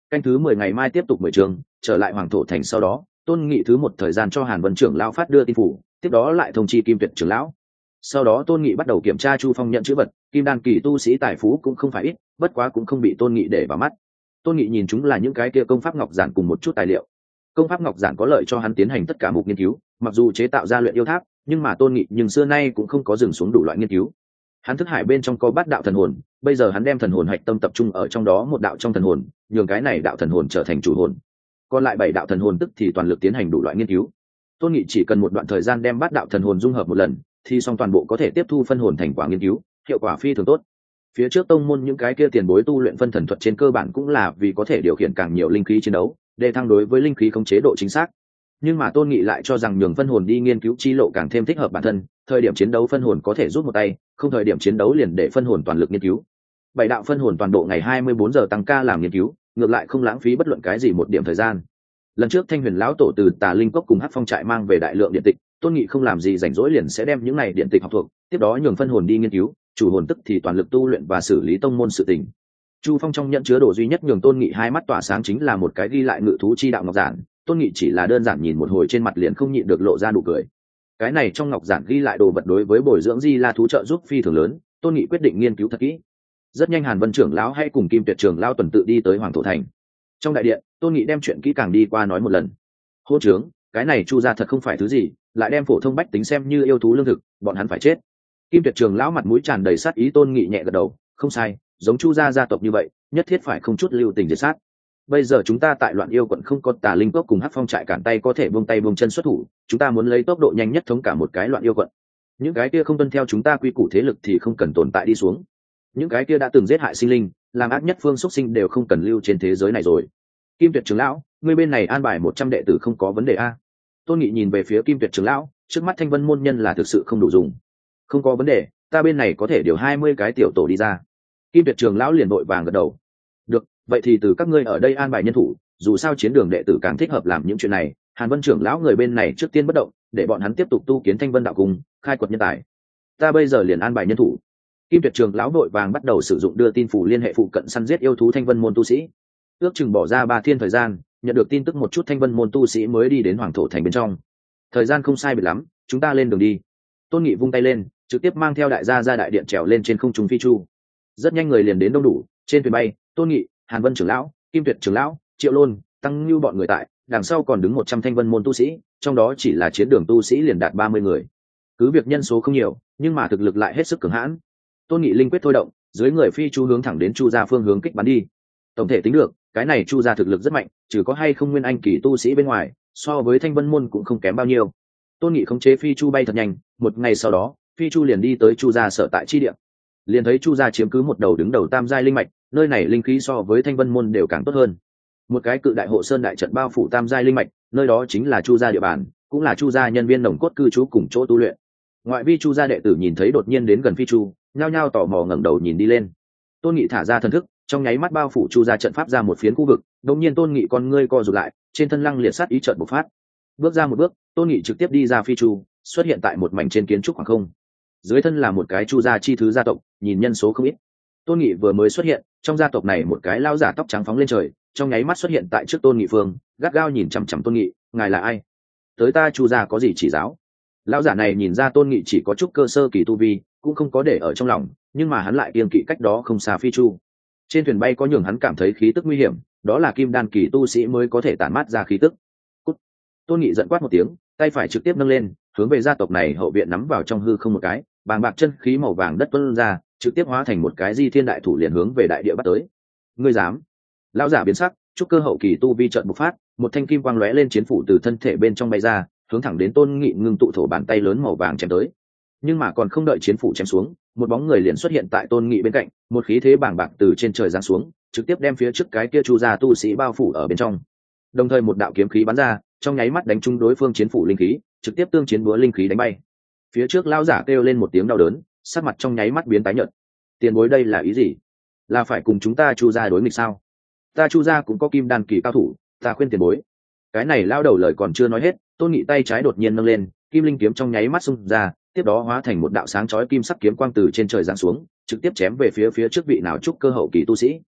canh thứ 10 ngày mai tiếp tục 10 trường, trở lại Hoàng Thổ Thành sau đó, Tôn Nghị thứ một thời gian cho Hàn Vân trưởng lão phát đưa tin phủ, tiếp đó lại thông chi Kim Tuyệt trưởng lão. Sau đó Tôn Nghị bắt đầu kiểm tra Chu Phong nhận chữ vật, kim đan kỳ tu sĩ tài phú cũng không phải ít, bất quá cũng không bị Tôn Nghị để vào mắt. Tôn Nghị nhìn chúng là những cái kia công pháp ngọc giản cùng một chút tài liệu. Công pháp ngọc giản có lợi cho hắn tiến hành tất cả mục nghiên cứu, mặc dù chế tạo ra luyện yêu tháp, nhưng mà Tôn Nghị nhưng xưa nay cũng không có dừng xuống đủ loại nghiên cứu. Hắn thức hải bên trong có bát đạo thần hồn, bây giờ hắn đem thần hồn hạch tâm tập trung ở trong đó một đạo trong thần hồn, nhường cái này đạo thần hồn trở thành chủ hồn. Còn lại 7 đạo thần hồn tức thì toàn lực tiến hành đủ loại nghiên cứu. Tôn Nghị chỉ cần một đoạn thời gian đem bát đạo thần hồn dung hợp một lần, thì xong toàn bộ có thể tiếp thu phân hồn thành quả nghiên cứu, hiệu quả phi thường tốt. Phía trước tông môn những cái kia tiền bối tu luyện phân thần thuật trên cơ bản cũng là vì có thể điều khiển càng nhiều linh khí chiến đấu, để thăng đối với linh khí khống chế độ chính xác. Nhưng mà Tôn Nghị lại cho rằng nhường phân hồn đi nghiên cứu chi lộ càng thêm thích hợp bản thân, thời điểm chiến đấu phân hồn có thể rút một tay, không thời điểm chiến đấu liền để phân hồn toàn lực nghiên cứu. 7 đạo phân hồn toàn bộ ngày 24 giờ tăng ca làm nghiên cứu, ngược lại không lãng phí bất luận cái gì một điểm thời gian. Lần trước Thanh Huyền lão tổ từ Tà Linh Cốc cùng Hắc Phong trại mang về đại lượng điện tịch, Tôn Nghị không làm gì rảnh rỗi liền sẽ đem những này điện tịch học thuộc, tiếp đó nhường phân hồn đi nghiên cứu, chủ hồn tức thì toàn lực tu luyện và xử lý tông môn sự tình. Chu Phong trong nhận chứa đồ duy nhất nhường Tôn Nghị hai mắt tỏa sáng chính là một cái ghi lại ngự thú chi đạo ngọc giản, Tôn Nghị chỉ là đơn giản nhìn một hồi trên mặt liền không nhịn được lộ ra nụ cười. Cái này trong ngọc giản ghi lại đồ vật đối với bồi dưỡng Di La thú trợ giúp phi thường lớn, Tôn Nghị quyết định nghiên cứu thật kỹ. Rất nhanh Hàn Vân trưởng lão hay cùng Kim Tuyệt trưởng lão tuần tự đi tới Hoàng Thổ Thành. Trong đại điện, Tôn Nghị đem chuyện kỹ càng đi qua nói một lần. Hô trướng, cái này Chu gia thật không phải thứ gì, lại đem phổ thông bách tính xem như yêu thú lương thực, bọn hắn phải chết. Kim Tuyệt trưởng lão mặt mũi tràn đầy sát ý. Tôn Nghị nhẹ gật đầu, không sai, giống Chu gia gia tộc như vậy, nhất thiết phải không chút lưu tình diệt sát. Bây giờ chúng ta tại Loạn Yêu quận không có Tà Linh Cốc cùng Hắc Phong trại cản tay có thể buông tay buông chân xuất thủ, chúng ta muốn lấy tốc độ nhanh nhất thống cả một cái Loạn Yêu quận. Những cái kia không tuân theo chúng ta quy củ thế lực thì không cần tồn tại đi xuống. Những cái kia đã từng giết hại sinh linh, làm ác nhất phương xuất sinh đều không cần lưu trên thế giới này rồi. Kim Tuyệt trưởng lão, ngươi bên này an bài 100 đệ tử không có vấn đề a? Tôn Nghị nhìn về phía Kim Tuyệt trưởng lão, trước mắt Thanh Vân môn nhân là thực sự không đủ dùng. Không có vấn đề, ta bên này có thể điều 20 cái tiểu tổ đi ra. Kim Tuyệt trưởng lão liền vội vàng gật đầu. Được, vậy thì từ các ngươi ở đây an bài nhân thủ, dù sao chiến đường đệ tử càng thích hợp làm những chuyện này. Hàn Vân trưởng lão người bên này trước tiên bất động, để bọn hắn tiếp tục tu kiến Thanh Vân đạo cung, khai quật nhân tài. Ta bây giờ liền an bài nhân thủ. Kim Tuyệt trưởng lão đội vàng bắt đầu sử dụng đưa tin phủ liên hệ phụ cận săn giết yêu thú Thanh Vân môn tu sĩ. Ước chừng bỏ ra 3 thiên thời gian, nhận được tin tức một chút Thanh Vân môn tu sĩ mới đi đến Hoàng Thổ Thành bên trong. Thời gian không sai biệt lắm, chúng ta lên đường đi. Tôn Nghị vung tay lên, trực tiếp mang theo đại gia ra đại điện trèo lên trên không trung phi chu. Rất nhanh người liền đến đông đủ, trên thuyền bay, Tôn Nghị, Hàn Vân trưởng lão, Kim Tuyệt trưởng lão, Triệu Lôn, Tăng Nưu bọn người tại, đằng sau còn đứng 100 Thanh Vân môn tu sĩ, trong đó chỉ là chiến đường tu sĩ liền đạt 30 người. Cứ việc nhân số không nhiều, nhưng mà thực lực lại hết sức cường hãn. Tôn Nghị linh quyết thôi động, dưới người phi chu hướng thẳng đến Chu gia phương hướng kích bắn đi. Tổng thể tính được, cái này Chu gia thực lực rất mạnh, trừ có hay không nguyên anh kỳ tu sĩ bên ngoài, so với Thanh Vân môn cũng không kém bao nhiêu. Tôn Nghị khống chế phi chu bay thật nhanh, một ngày sau đó, phi chu liền đi tới Chu gia sở tại chi địa. Liền thấy Chu gia chiếm cứ một đầu đứng đầu tam giai linh mạch, nơi này linh khí so với Thanh Vân môn đều càng tốt hơn. Một cái cự đại hộ sơn đại trận bao phủ tam giai linh mạch, nơi đó chính là Chu gia địa bàn, cũng là Chu gia nhân viên nồng cốt cư trú cùng chỗ tu luyện. Ngoại vi Chu gia đệ tử nhìn thấy đột nhiên đến gần phi chu, nhao nhao tò mò ngẩng đầu nhìn đi lên. Tôn Nghị thả ra thần thức, trong nháy mắt bao phủ Chu gia trận pháp ra một phiến khu vực, đột nhiên Tôn Nghị con ngươi co rụt lại, trên thân lăng liệt sát ý chợt bộc phát. Bước ra một bước, Tôn Nghị trực tiếp đi ra phi chu, xuất hiện tại một mảnh trên kiến trúc khoảng không. Dưới thân là một cái Chu gia chi thứ gia tộc, nhìn nhân số không ít. Tôn Nghị vừa mới xuất hiện, trong gia tộc này một cái lão giả tóc trắng phóng lên trời, trong nháy mắt xuất hiện tại trước Tôn Nghị phương, gắt gao nhìn chằm chằm Tôn Nghị, ngài là ai? Tới ta Chu gia có gì chỉ giáo? Lão giả này nhìn ra Tôn Nghị chỉ có chút cơ sơ kỳ tu vi, cũng không có để ở trong lòng, nhưng mà hắn lại kiêng kỵ cách đó không xa phi chu. Trên thuyền bay có nhường hắn cảm thấy khí tức nguy hiểm, đó là kim đan kỳ tu sĩ mới có thể tản mát ra khí tức. Cút. Tôn Nghị giận quát một tiếng, tay phải trực tiếp nâng lên, hướng về gia tộc này hậu viện nắm vào trong hư không một cái, bàng bạc chân khí màu vàng đất tuôn ra, trực tiếp hóa thành một cái di thiên đại thủ liền hướng về đại địa bắt tới. Ngươi dám? Lão giả biến sắc, trúc cơ hậu kỳ tu vi chợt bộc phát, một thanh kim quang lóe lên chiến phủ từ thân thể bên trong bay ra, hướng thẳng đến Tôn Nghị ngưng tụ thổ bàn tay lớn màu vàng chém tới. Nhưng mà còn không đợi chiến phủ chém xuống, một bóng người liền xuất hiện tại Tôn Nghị bên cạnh, một khí thế bàng bạc từ trên trời giáng xuống, trực tiếp đem phía trước cái kia Chu gia tu sĩ bao phủ ở bên trong. Đồng thời một đạo kiếm khí bắn ra, trong nháy mắt đánh trúng đối phương chiến phủ linh khí, trực tiếp tương chiến búa linh khí đánh bay. Phía trước lão giả kêu lên một tiếng đau đớn, sắc mặt trong nháy mắt biến tái nhợt. Tiền bối đây là ý gì? Là phải cùng chúng ta Chu gia đối nghịch sao? Ta Chu gia cũng có kim đan kỳ cao thủ, ta khuyên tiền bối. Cái này lao đầu lời còn chưa nói hết, Tôn Nghị tay trái đột nhiên nâng lên, kim linh kiếm trong nháy mắt xung ra, tiếp đó hóa thành một đạo sáng chói kim sắc kiếm quang từ trên trời giáng xuống, trực tiếp chém về phía trước vị nào trúc cơ hậu kỳ tu sĩ.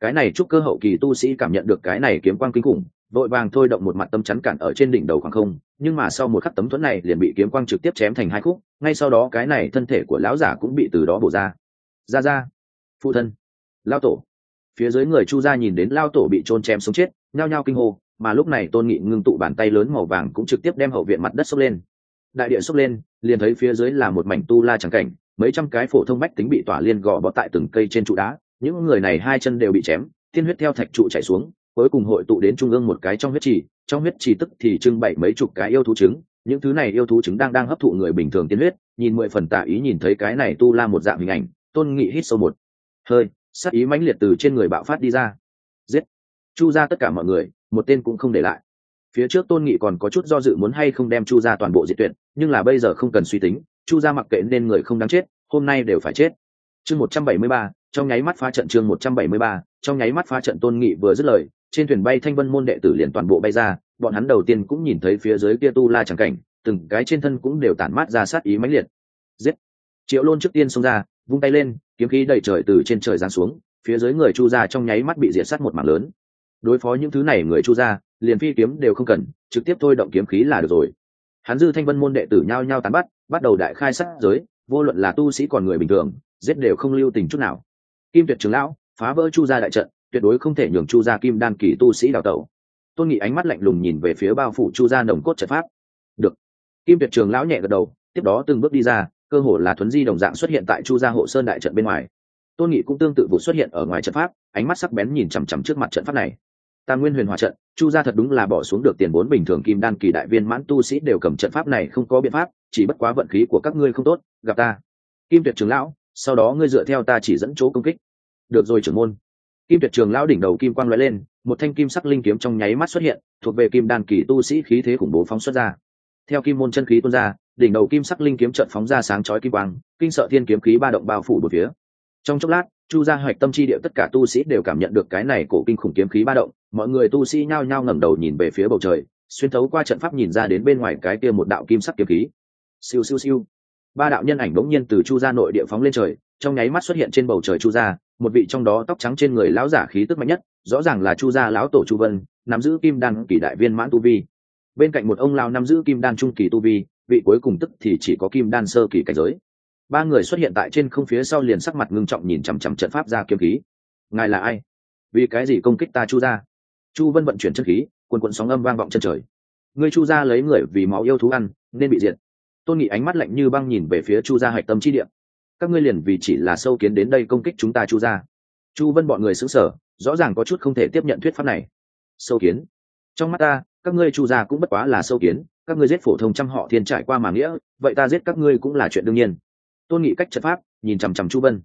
Cái này trúc cơ hậu kỳ tu sĩ cảm nhận được cái này kiếm quang kinh khủng, vội vàng thôi động một mặt tấm chắn cản ở trên đỉnh đầu khoảng không, nhưng mà sau một khắc tấm thuẫn này liền bị kiếm quang trực tiếp chém thành hai khúc, ngay sau đó cái này thân thể của lão giả cũng bị từ đó bổ ra. Ra, phụ thân, lão tổ. Phía dưới người Chu gia nhìn đến lão tổ bị chôn chém sống chết, nhao nhao kinh hô, mà lúc này Tôn Nghị ngưng tụ bàn tay lớn màu vàng cũng trực tiếp đem hậu viện mặt đất xốc lên. Đại địa xốc lên, liền thấy phía dưới là một mảnh tu la trắng cảnh, mấy trăm cái phổ thông bách tính bị tỏa liên gò bó tại từng cây trên trụ đá, những người này hai chân đều bị chém, tiên huyết theo thạch trụ chảy xuống, cuối cùng hội tụ đến trung ương một cái trong huyết trì tức thì trưng bày mấy chục cái yêu thú trứng, những thứ này yêu thú trứng đang hấp thụ người bình thường tiên huyết, nhìn 10 phần tà ý. Nhìn thấy cái này tu la một dạng hình ảnh, Tôn Nghị hít sâu một hơi, sát ý mãnh liệt từ trên người bạo phát đi ra. Giết! Chu gia tất cả mọi người, một tên cũng không để lại. Phía trước Tôn Nghị còn có chút do dự muốn hay không đem Chu gia toàn bộ diệt tuyệt, nhưng là bây giờ không cần suy tính, Chu gia mặc kệ nên người không đáng chết, hôm nay đều phải chết. Chương 173, trong nháy mắt phá trận. Chương 173, trong nháy mắt phá trận. Tôn Nghị vừa dứt lời, trên thuyền bay Thanh Vân môn đệ tử liền toàn bộ bay ra, bọn hắn đầu tiên cũng nhìn thấy phía dưới kia tu la chẳng cảnh, từng cái trên thân cũng đều tản mát ra sát ý mãnh liệt. Giết! Triệu Lôn trước tiên xông ra, vung tay lên, kiếm khí đầy trời từ trên trời giáng xuống, phía dưới người Chu gia trong nháy mắt bị diệt sát một mảng lớn. Đối phó những thứ này người Chu gia, liền phi kiếm đều không cần, trực tiếp thôi động kiếm khí là được rồi. Hắn dư Thanh Vân môn đệ tử nhao nhao tán bắt đầu đại khai sát giới, vô luận là tu sĩ còn người bình thường, giết đều không lưu tình chút nào. Kim Tuyệt trưởng lão phá vỡ Chu gia đại trận, tuyệt đối không thể nhường Chu gia kim đan kỳ tu sĩ đào tẩu. Tôn Nghị ánh mắt lạnh lùng nhìn về phía bao phủ Chu gia nồng cốt trận pháp. Được. Kim Tuyệt trưởng lão nhẹ gật đầu, tiếp đó từng bước đi ra, cơ hồ là thuấn di đồng dạng xuất hiện tại Chu gia hộ sơn đại trận bên ngoài. Tôn Nghị cũng tương tự vụ xuất hiện ở ngoài trận pháp, ánh mắt sắc bén nhìn chằm chằm trước mặt trận pháp này. Tam Nguyên Huyền Hỏa trận, Chu gia thật đúng là bỏ xuống được tiền vốn bình thường kim đan kỳ đại viên mãn tu sĩ đều cầm trận pháp này không có biện pháp, chỉ bất quá vận khí của các ngươi không tốt, gặp ta. Kim Tuyệt trưởng lão, sau đó ngươi dựa theo ta chỉ dẫn chỗ công kích. Được rồi trưởng môn. Kim Tuyệt trưởng lão đỉnh đầu kim quang lóe lên, một thanh kim sắc linh kiếm trong nháy mắt xuất hiện, thuộc về kim đan kỳ tu sĩ khí thế khủng bố phóng xuất ra. Theo kim môn chân khí tuôn ra, đỉnh đầu kim sắc linh kiếm chợt phóng ra sáng chói kim quang, kinh sợ thiên kiếm khí ba động bao phủ bốn phía. Trong chốc lát, Chu gia hoạch tâm chi địa tất cả tu sĩ đều cảm nhận được cái này cổ kinh khủng kiếm khí ba động, mọi người tu sĩ nhao nhao ngẩng đầu nhìn về phía bầu trời, xuyên thấu qua trận pháp nhìn ra đến bên ngoài cái kia một đạo kim sắc kiếm khí. Siêu siêu siêu. Ba đạo nhân ảnh bỗng nhiên từ Chu gia nội địa phóng lên trời, trong nháy mắt xuất hiện trên bầu trời Chu gia, một vị trong đó tóc trắng trên người lão giả khí tức mạnh nhất, rõ ràng là Chu gia lão tổ Chu Vân, nắm giữ kim đan kỳ đại viên mãn tu vi. Bên cạnh một ông lão nắm giữ kim đan trung kỳ tu vi, vị cuối cùng tức thì chỉ có kim đan sơ kỳ cảnh giới. Ba người xuất hiện tại trên không phía sau liền sắc mặt ngưng trọng nhìn chằm chằm trận pháp ra kiếm khí. Ngài là ai? Vì cái gì công kích ta Chu gia? Chu Vân vận chuyển chân khí, quần quần sóng âm vang vọng chân trời. Ngươi Chu gia lấy người vì máu yêu thú ăn, nên bị diệt. Tôn Nghị ánh mắt lạnh như băng nhìn về phía Chu gia hạch tâm chi địa. Các ngươi liền vì chỉ là sâu kiến đến đây công kích chúng ta Chu gia. Chu Vân bọn người sững sờ, rõ ràng có chút không thể tiếp nhận thuyết pháp này. Sâu kiến? Trong mắt ta, các ngươi Chu gia cũng bất quá là sâu kiến, các ngươi giết phổ thông trăm họ thiên trải qua mà nghĩa, vậy ta giết các ngươi cũng là chuyện đương nhiên. Tôn Nghị cách trận pháp, nhìn chằm chằm Chu Vân.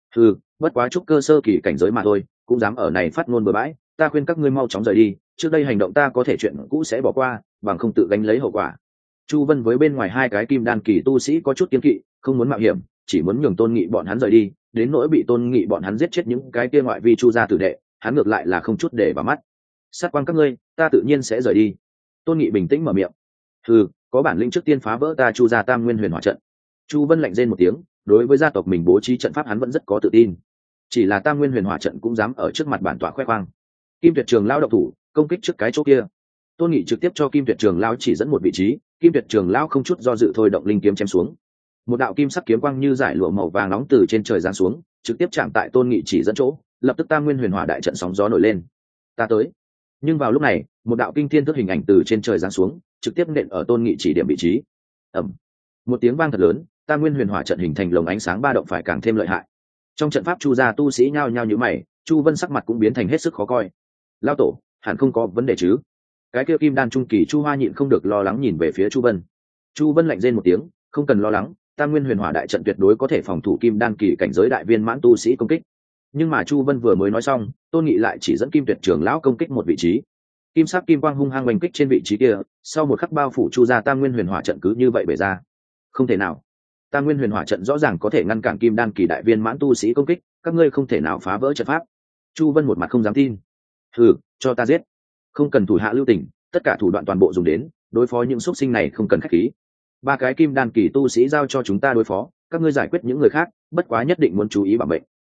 Bất quá trúc cơ sơ kỳ cảnh giới mà thôi, cũng dám ở này phát ngôn bừa bãi, ta khuyên các ngươi mau chóng rời đi, trước đây hành động ta có thể chuyện cũ sẽ bỏ qua, bằng không tự gánh lấy hậu quả. Chu Vân với bên ngoài hai cái kim đan kỳ tu sĩ có chút kiêng kỵ, không muốn mạo hiểm, chỉ muốn nhường Tôn Nghị bọn hắn rời đi, đến nỗi bị Tôn Nghị bọn hắn giết chết những cái kia ngoại vi Chu gia tử đệ, hắn ngược lại là không chút để vào mắt. Sát quan các ngươi, ta tự nhiên sẽ rời đi. Tôn Nghị bình tĩnh mở miệng. Có bản lĩnh trước tiên phá vỡ ta Chu gia Tam Nguyên Huyền Hỏa trận. Chu Vân lạnh rên một tiếng, đối với gia tộc mình bố trí trận pháp hắn vẫn rất có tự tin. Chỉ là Tam Nguyên Huyền Hỏa trận cũng dám ở trước mặt bản tọa khoe khoang. Kim Tuyệt Trường lão động thủ, công kích trước cái chỗ kia. Tôn Nghị trực tiếp cho Kim Tuyệt Trường lão chỉ dẫn một vị trí, Kim Tuyệt Trường lão không chút do dự thôi động linh kiếm chém xuống. Một đạo kim sắc kiếm quang như giải lụa màu vàng nóng từ trên trời giáng xuống, trực tiếp chạm tại Tôn Nghị chỉ dẫn chỗ, lập tức Tam Nguyên Huyền Hỏa đại trận sóng gió nổi lên. Ta tới. Nhưng vào lúc này, một đạo kinh thiên thức hình ảnh từ trên trời giáng xuống, trực tiếp nện ở Tôn Nghị chỉ điểm vị trí. Ầm. Một tiếng vang thật lớn, Tam Nguyên Huyền Hỏa trận hình thành lồng ánh sáng ba động phải càng thêm lợi hại. Trong trận pháp Chu gia tu sĩ nhao nhao nhíu mày, Chu Vân sắc mặt cũng biến thành hết sức khó coi. Lão tổ, hẳn không có vấn đề chứ? Cái kia kim đan trung kỳ Chu Hoa nhịn không được lo lắng nhìn về phía Chu Vân. Chu Vân lạnh rên một tiếng, không cần lo lắng, Tam Nguyên Huyền Hỏa đại trận tuyệt đối có thể phòng thủ kim đan kỳ cảnh giới đại viên mãn tu sĩ công kích. Nhưng mà Chu Vân vừa mới nói xong, Tôn Nghị lại chỉ dẫn Kim Tuyệt Trường lão công kích một vị trí. Kim sắc kim quang hung hăng oanh kích trên vị trí kia, sau một khắc bao phủ Chu gia Tam Nguyên Huyền Hỏa trận cứ như vậy bể ra. Không thể nào. Tam Nguyên Huyền Hỏa trận rõ ràng có thể ngăn cản kim đan kỳ đại viên mãn tu sĩ công kích, các ngươi không thể nào phá vỡ trận pháp. Chu Vân một mặt không dám tin. Cho ta giết. Không cần thủ hạ lưu tình, tất cả thủ đoạn toàn bộ dùng đến, đối phó những xuất sinh này không cần khách khí. Ba cái kim đan kỳ tu sĩ giao cho chúng ta đối phó, các ngươi giải quyết những người khác, bất quá nhất định muốn chú ý bảo mệnh.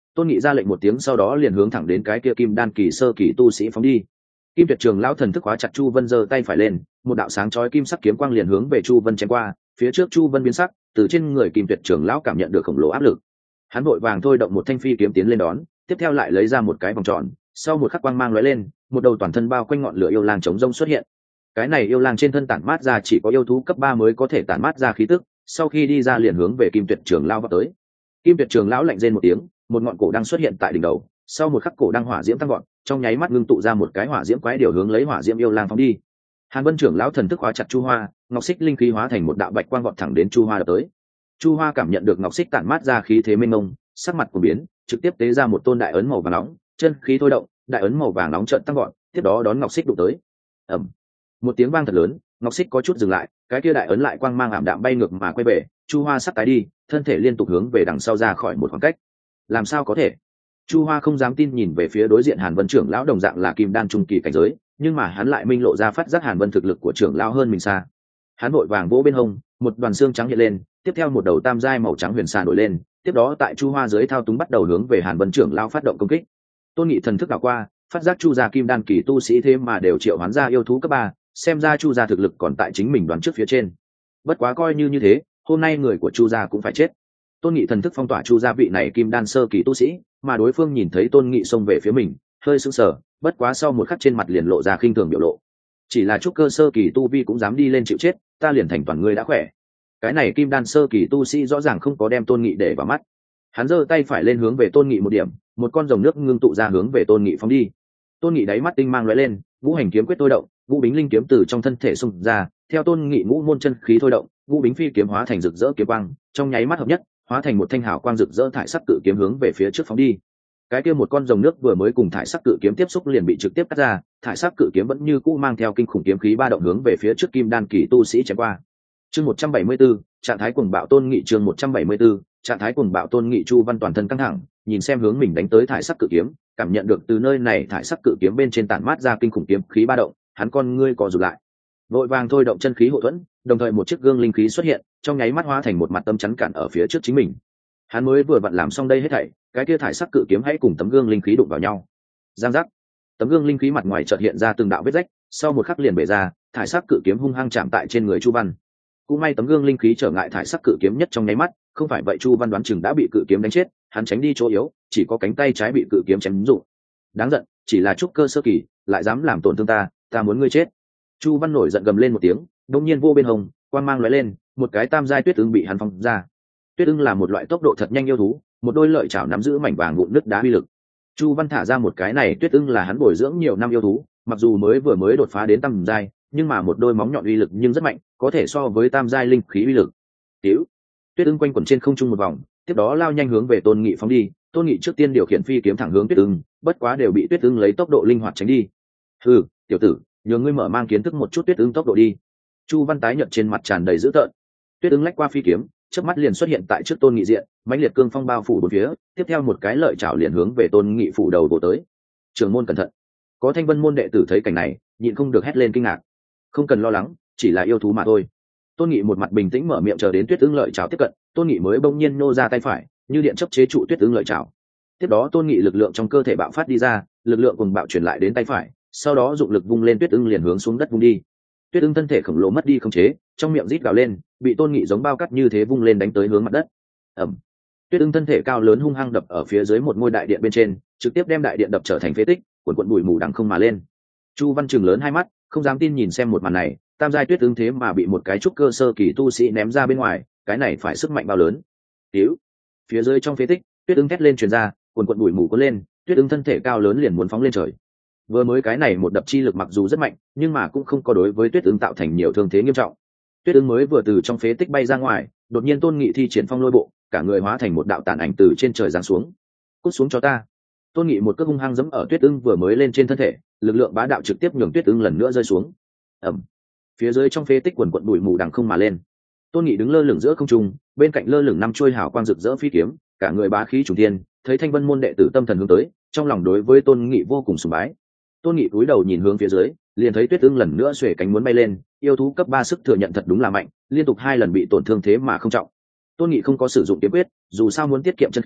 Tôn Nghị ra lệnh một tiếng, sau đó liền hướng thẳng đến cái kia kim đan kỳ sơ kỳ tu sĩ phóng đi. Kim Tuyệt Trường lão thần thức hóa chặt Chu Vân, giơ tay phải lên, một đạo sáng chói kim sắc kiếm quang liền hướng về Chu Vân chém qua. Phía trước Chu Vân biến sắc, từ trên người Kim Tuyệt Trường lão cảm nhận được khổng lồ áp lực. Hắn vội vàng thôi động một thanh phi kiếm tiến lên đón, tiếp theo lại lấy ra một cái vòng tròn, sau một khắc quang mang lóe lên, một đầu toàn thân bao quanh ngọn lửa yêu lang chống rông xuất hiện. Cái này yêu lang trên thân tản mát ra chỉ có yêu thú cấp 3 mới có thể tản mát ra khí tức, sau khi đi ra liền hướng về Kim Tuyệt Trường lão vọt tới. Kim Tuyệt Trường lão lạnh rên một tiếng, một ngọn cổ đang xuất hiện tại đỉnh đầu, sau một khắc cổ đang hỏa diễm tăng vọt, trong nháy mắt ngưng tụ ra một cái hỏa diễm quái điều hướng lấy hỏa diễm yêu lang phóng đi. Hàn Vân Trưởng lão thần thức hóa chặt Chu Hoa, ngọc xích linh khí hóa thành một đạo bạch quang vọt thẳng đến Chu Hoa đập tới. Chu Hoa cảm nhận được ngọc xích tản mát ra khí thế mênh mông, sắc mặt của biến, trực tiếp tế ra một tôn đại ấn màu vàng nóng, chân khí thôi động, đại ấn màu vàng nóng chợt tăng vọt, tiếp đó đón ngọc xích đụng tới. Ầm. Một tiếng vang thật lớn, ngọc xích có chút dừng lại, cái kia đại ấn lại quang mang ảm đạm bay ngược mà quay về, Chu Hoa sắp tái đi, thân thể liên tục hướng về đằng sau ra khỏi một khoảng cách. Làm sao có thể? Chu Hoa không dám tin nhìn về phía đối diện Hàn Vân trưởng lão, đồng dạng là kim đan trung kỳ cảnh giới, nhưng mà hắn lại minh lộ ra phát giác Hàn Vân thực lực của trưởng lão hơn mình xa. Hắn vội vàng vỗ bên hông, một đoàn xương trắng hiện lên, tiếp theo một đầu tam giai màu trắng huyền xà nổi lên, tiếp đó tại Chu Hoa dưới thao túng bắt đầu hướng về Hàn Vân trưởng lão phát động công kích. Tôn Nghị thần thức đảo qua, phát giác Chu gia kim đan kỳ tu sĩ thế mà đều triệu hoán ra yêu thú cấp 3, xem ra Chu gia thực lực còn tại chính mình đoán trước phía trên. Bất quá coi như thế, hôm nay người của Chu gia cũng phải chết. Tôn Nghị thần thức phong tỏa Chu gia vị này kim đan sơ kỳ tu sĩ, mà đối phương nhìn thấy Tôn Nghị xông về phía mình, hơi sững sờ, bất quá sau một khắc trên mặt liền lộ ra khinh thường biểu lộ. Chỉ là trúc cơ sơ kỳ tu vi cũng dám đi lên chịu chết, ta liền thành toàn ngươi đã khỏe. Cái này kim đan sơ kỳ tu sĩ rõ ràng không có đem Tôn Nghị để vào mắt. Hắn giơ tay phải lên hướng về Tôn Nghị một điểm, một con rồng nước ngưng tụ ra hướng về Tôn Nghị phóng đi. Tôn Nghị đáy mắt tinh mang lóe lên, ngũ hành kiếm quyết thôi động, ngũ bính linh kiếm từ trong thân thể xung ra, theo Tôn Nghị ngũ môn chân khí thôi động, ngũ bính phi kiếm hóa thành rực rỡ kiếm quang, trong nháy mắt hợp nhất, hóa thành một thanh hào quang rực rỡ thải sắc cự kiếm hướng về phía trước phóng đi. Cái kia một con rồng nước vừa mới cùng thải sắc cự kiếm tiếp xúc liền bị trực tiếp cắt ra, thải sắc cự kiếm vẫn như cũ mang theo kinh khủng kiếm khí ba động hướng về phía trước kim đan kỳ tu sĩ chém qua. Chương 174, trạng thái cuồng bạo Tôn Nghị. Chương 174, trạng thái cuồng bạo Tôn Nghị. Chu Văn toàn thân căng thẳng, nhìn xem hướng mình đánh tới thải sắc cự kiếm, cảm nhận được từ nơi này thải sắc cự kiếm bên trên tản mát ra kinh khủng kiếm khí ba động, hắn con ngươi co rụt lại. Vội vàng thôi động chân khí hộ thuẫn, đồng thời một chiếc gương linh khí xuất hiện, trong nháy mắt hóa thành một mặt tâm chắn cản ở phía trước chính mình. Hắn mới vừa vặn làm xong đây hết thảy, cái kia thải sắc cự kiếm hãy cùng tấm gương linh khí đụng vào nhau. Giang giác. Tấm gương linh khí mặt ngoài chợt hiện ra từng đạo vết rách, sau một khắc liền bể ra, thải sắc cự kiếm hung hăng chạm tại trên người Chu Văn. Cũng may tấm gương linh khí trở ngại thải sắc cự kiếm nhất trong nháy mắt, không phải vậy Chu Văn đoán chừng đã bị cự kiếm đánh chết, hắn tránh đi chỗ yếu, chỉ có cánh tay trái bị cự kiếm chém rụng. Đáng giận, chỉ là trúc cơ sơ kỳ, lại dám làm tổn thương ta muốn ngươi chết. Chu Văn nổi giận gầm lên một tiếng, đột nhiên vô bên hông, quang mang lóe lên, một cái tam giai tuyết ưng bị hắn phóng ra. Tuyết ưng là một loại tốc độ thật nhanh yêu thú, một đôi lợi chảo nắm giữ mảnh vàng vụn nứt đá uy lực. Chu Văn thả ra một cái này tuyết ưng là hắn bồi dưỡng nhiều năm yêu thú, mặc dù vừa mới đột phá đến tam giai, nhưng mà một đôi móng nhọn uy lực nhưng rất mạnh, có thể so với tam giai linh khí uy lực. Tiểu tuyết ưng quanh quẩn trên không trung một vòng, tiếp đó lao nhanh hướng về Tôn Nghị phóng đi. Tôn Nghị trước tiên điều khiển phi kiếm thẳng hướng tuyết ưng, bất quá đều bị tuyết ưng lấy tốc độ linh hoạt tránh đi. Hừ, tiểu tử, nhờ ngươi mở mang kiến thức một chút tuyết ưng tốc độ đi. Chu Văn tái nhợt trên mặt tràn đầy dữ tợn. Tuyết ưng lách qua phi kiếm, chớp mắt liền xuất hiện tại trước Tôn Nghị diện, mãnh liệt cương phong bao phủ bốn phía, tiếp theo một cái lợi chảo liền hướng về Tôn Nghị phủ đầu bổ tới. Trưởng môn cẩn thận. Có Thanh Vân môn đệ tử thấy cảnh này, nhịn không được hét lên kinh ngạc. Không cần lo lắng, chỉ là yêu thú mà thôi. Tôn Nghị một mặt bình tĩnh mở miệng chờ đến tuyết ưng lợi chảo tiếp cận, Tôn Nghị mới bỗng nhiên nô ra tay phải, như điện chấp chế trụ tuyết ưng lợi chảo. Tiếp đó Tôn Nghị lực lượng trong cơ thể bạo phát đi ra, lực lượng cùng bạo truyền lại đến tay phải, sau đó dụng lực vung lên tuyết ưng liền hướng xuống đất vung đi. Tuyết ưng thân thể khổng lồ mất đi khống chế, trong miệng rít gào lên, bị Tôn Nghị giống bao cắt như thế vung lên đánh tới hướng mặt đất. Ầm. Tuyết ưng thân thể cao lớn hung hăng đập ở phía dưới một ngôi đại điện bên trên, trực tiếp đem đại điện đập trở thành phế tích, cuộn cuộn bụi mù đằng không mà lên. Chu Văn trừng lớn hai mắt, không dám tin nhìn xem một màn này, tam giai tuyết ưng thế mà bị một cái trúc cơ sơ kỳ tu sĩ ném ra bên ngoài, cái này phải sức mạnh bao lớn. Tiểu. Phía dưới trong phế tích, tuyết ưng thét lên truyền ra, cuộn cuộn bụi mù cuốn lên, tuyết ưng thân thể cao lớn liền muốn phóng lên trời. Vừa mới cái này một đập chi lực mặc dù rất mạnh, nhưng mà cũng không có đối với tuyết ưng tạo thành nhiều thương thế nghiêm trọng. Tuyết ưng mới vừa từ trong phế tích bay ra ngoài, đột nhiên Tôn Nghị thi triển phong lôi bộ, cả người hóa thành một đạo tàn ảnh từ trên trời giáng xuống. Cút xuống cho ta. Tôn Nghị một cước hung hăng giẫm ở tuyết ưng vừa mới lên trên thân thể, lực lượng bá đạo trực tiếp nhường tuyết ưng lần nữa rơi xuống. Ầm. Phía dưới trong phế tích quần quần bụi mù đằng không mà lên. Tôn Nghị đứng lơ lửng giữa không trung, bên cạnh lơ lửng năm chuôi hào quang rực rỡ phi kiếm, cả người bá khí trùng thiên, thấy Thanh Vân môn đệ tử tâm thần hướng tới, trong lòng đối với Tôn Nghị vô cùng sùng bái. Tôn Nghị cúi đầu nhìn hướng phía dưới, liền thấy tuyết ưng lần nữa xuề cánh muốn bay lên, yêu thú cấp 3 sức thừa nhận thật đúng là mạnh, liên tục 2 lần bị tổn thương thế mà không trọng. Tôn Nghị không có sử dụng kiếm quyết, dù sao muốn tiết kiệm chân khí,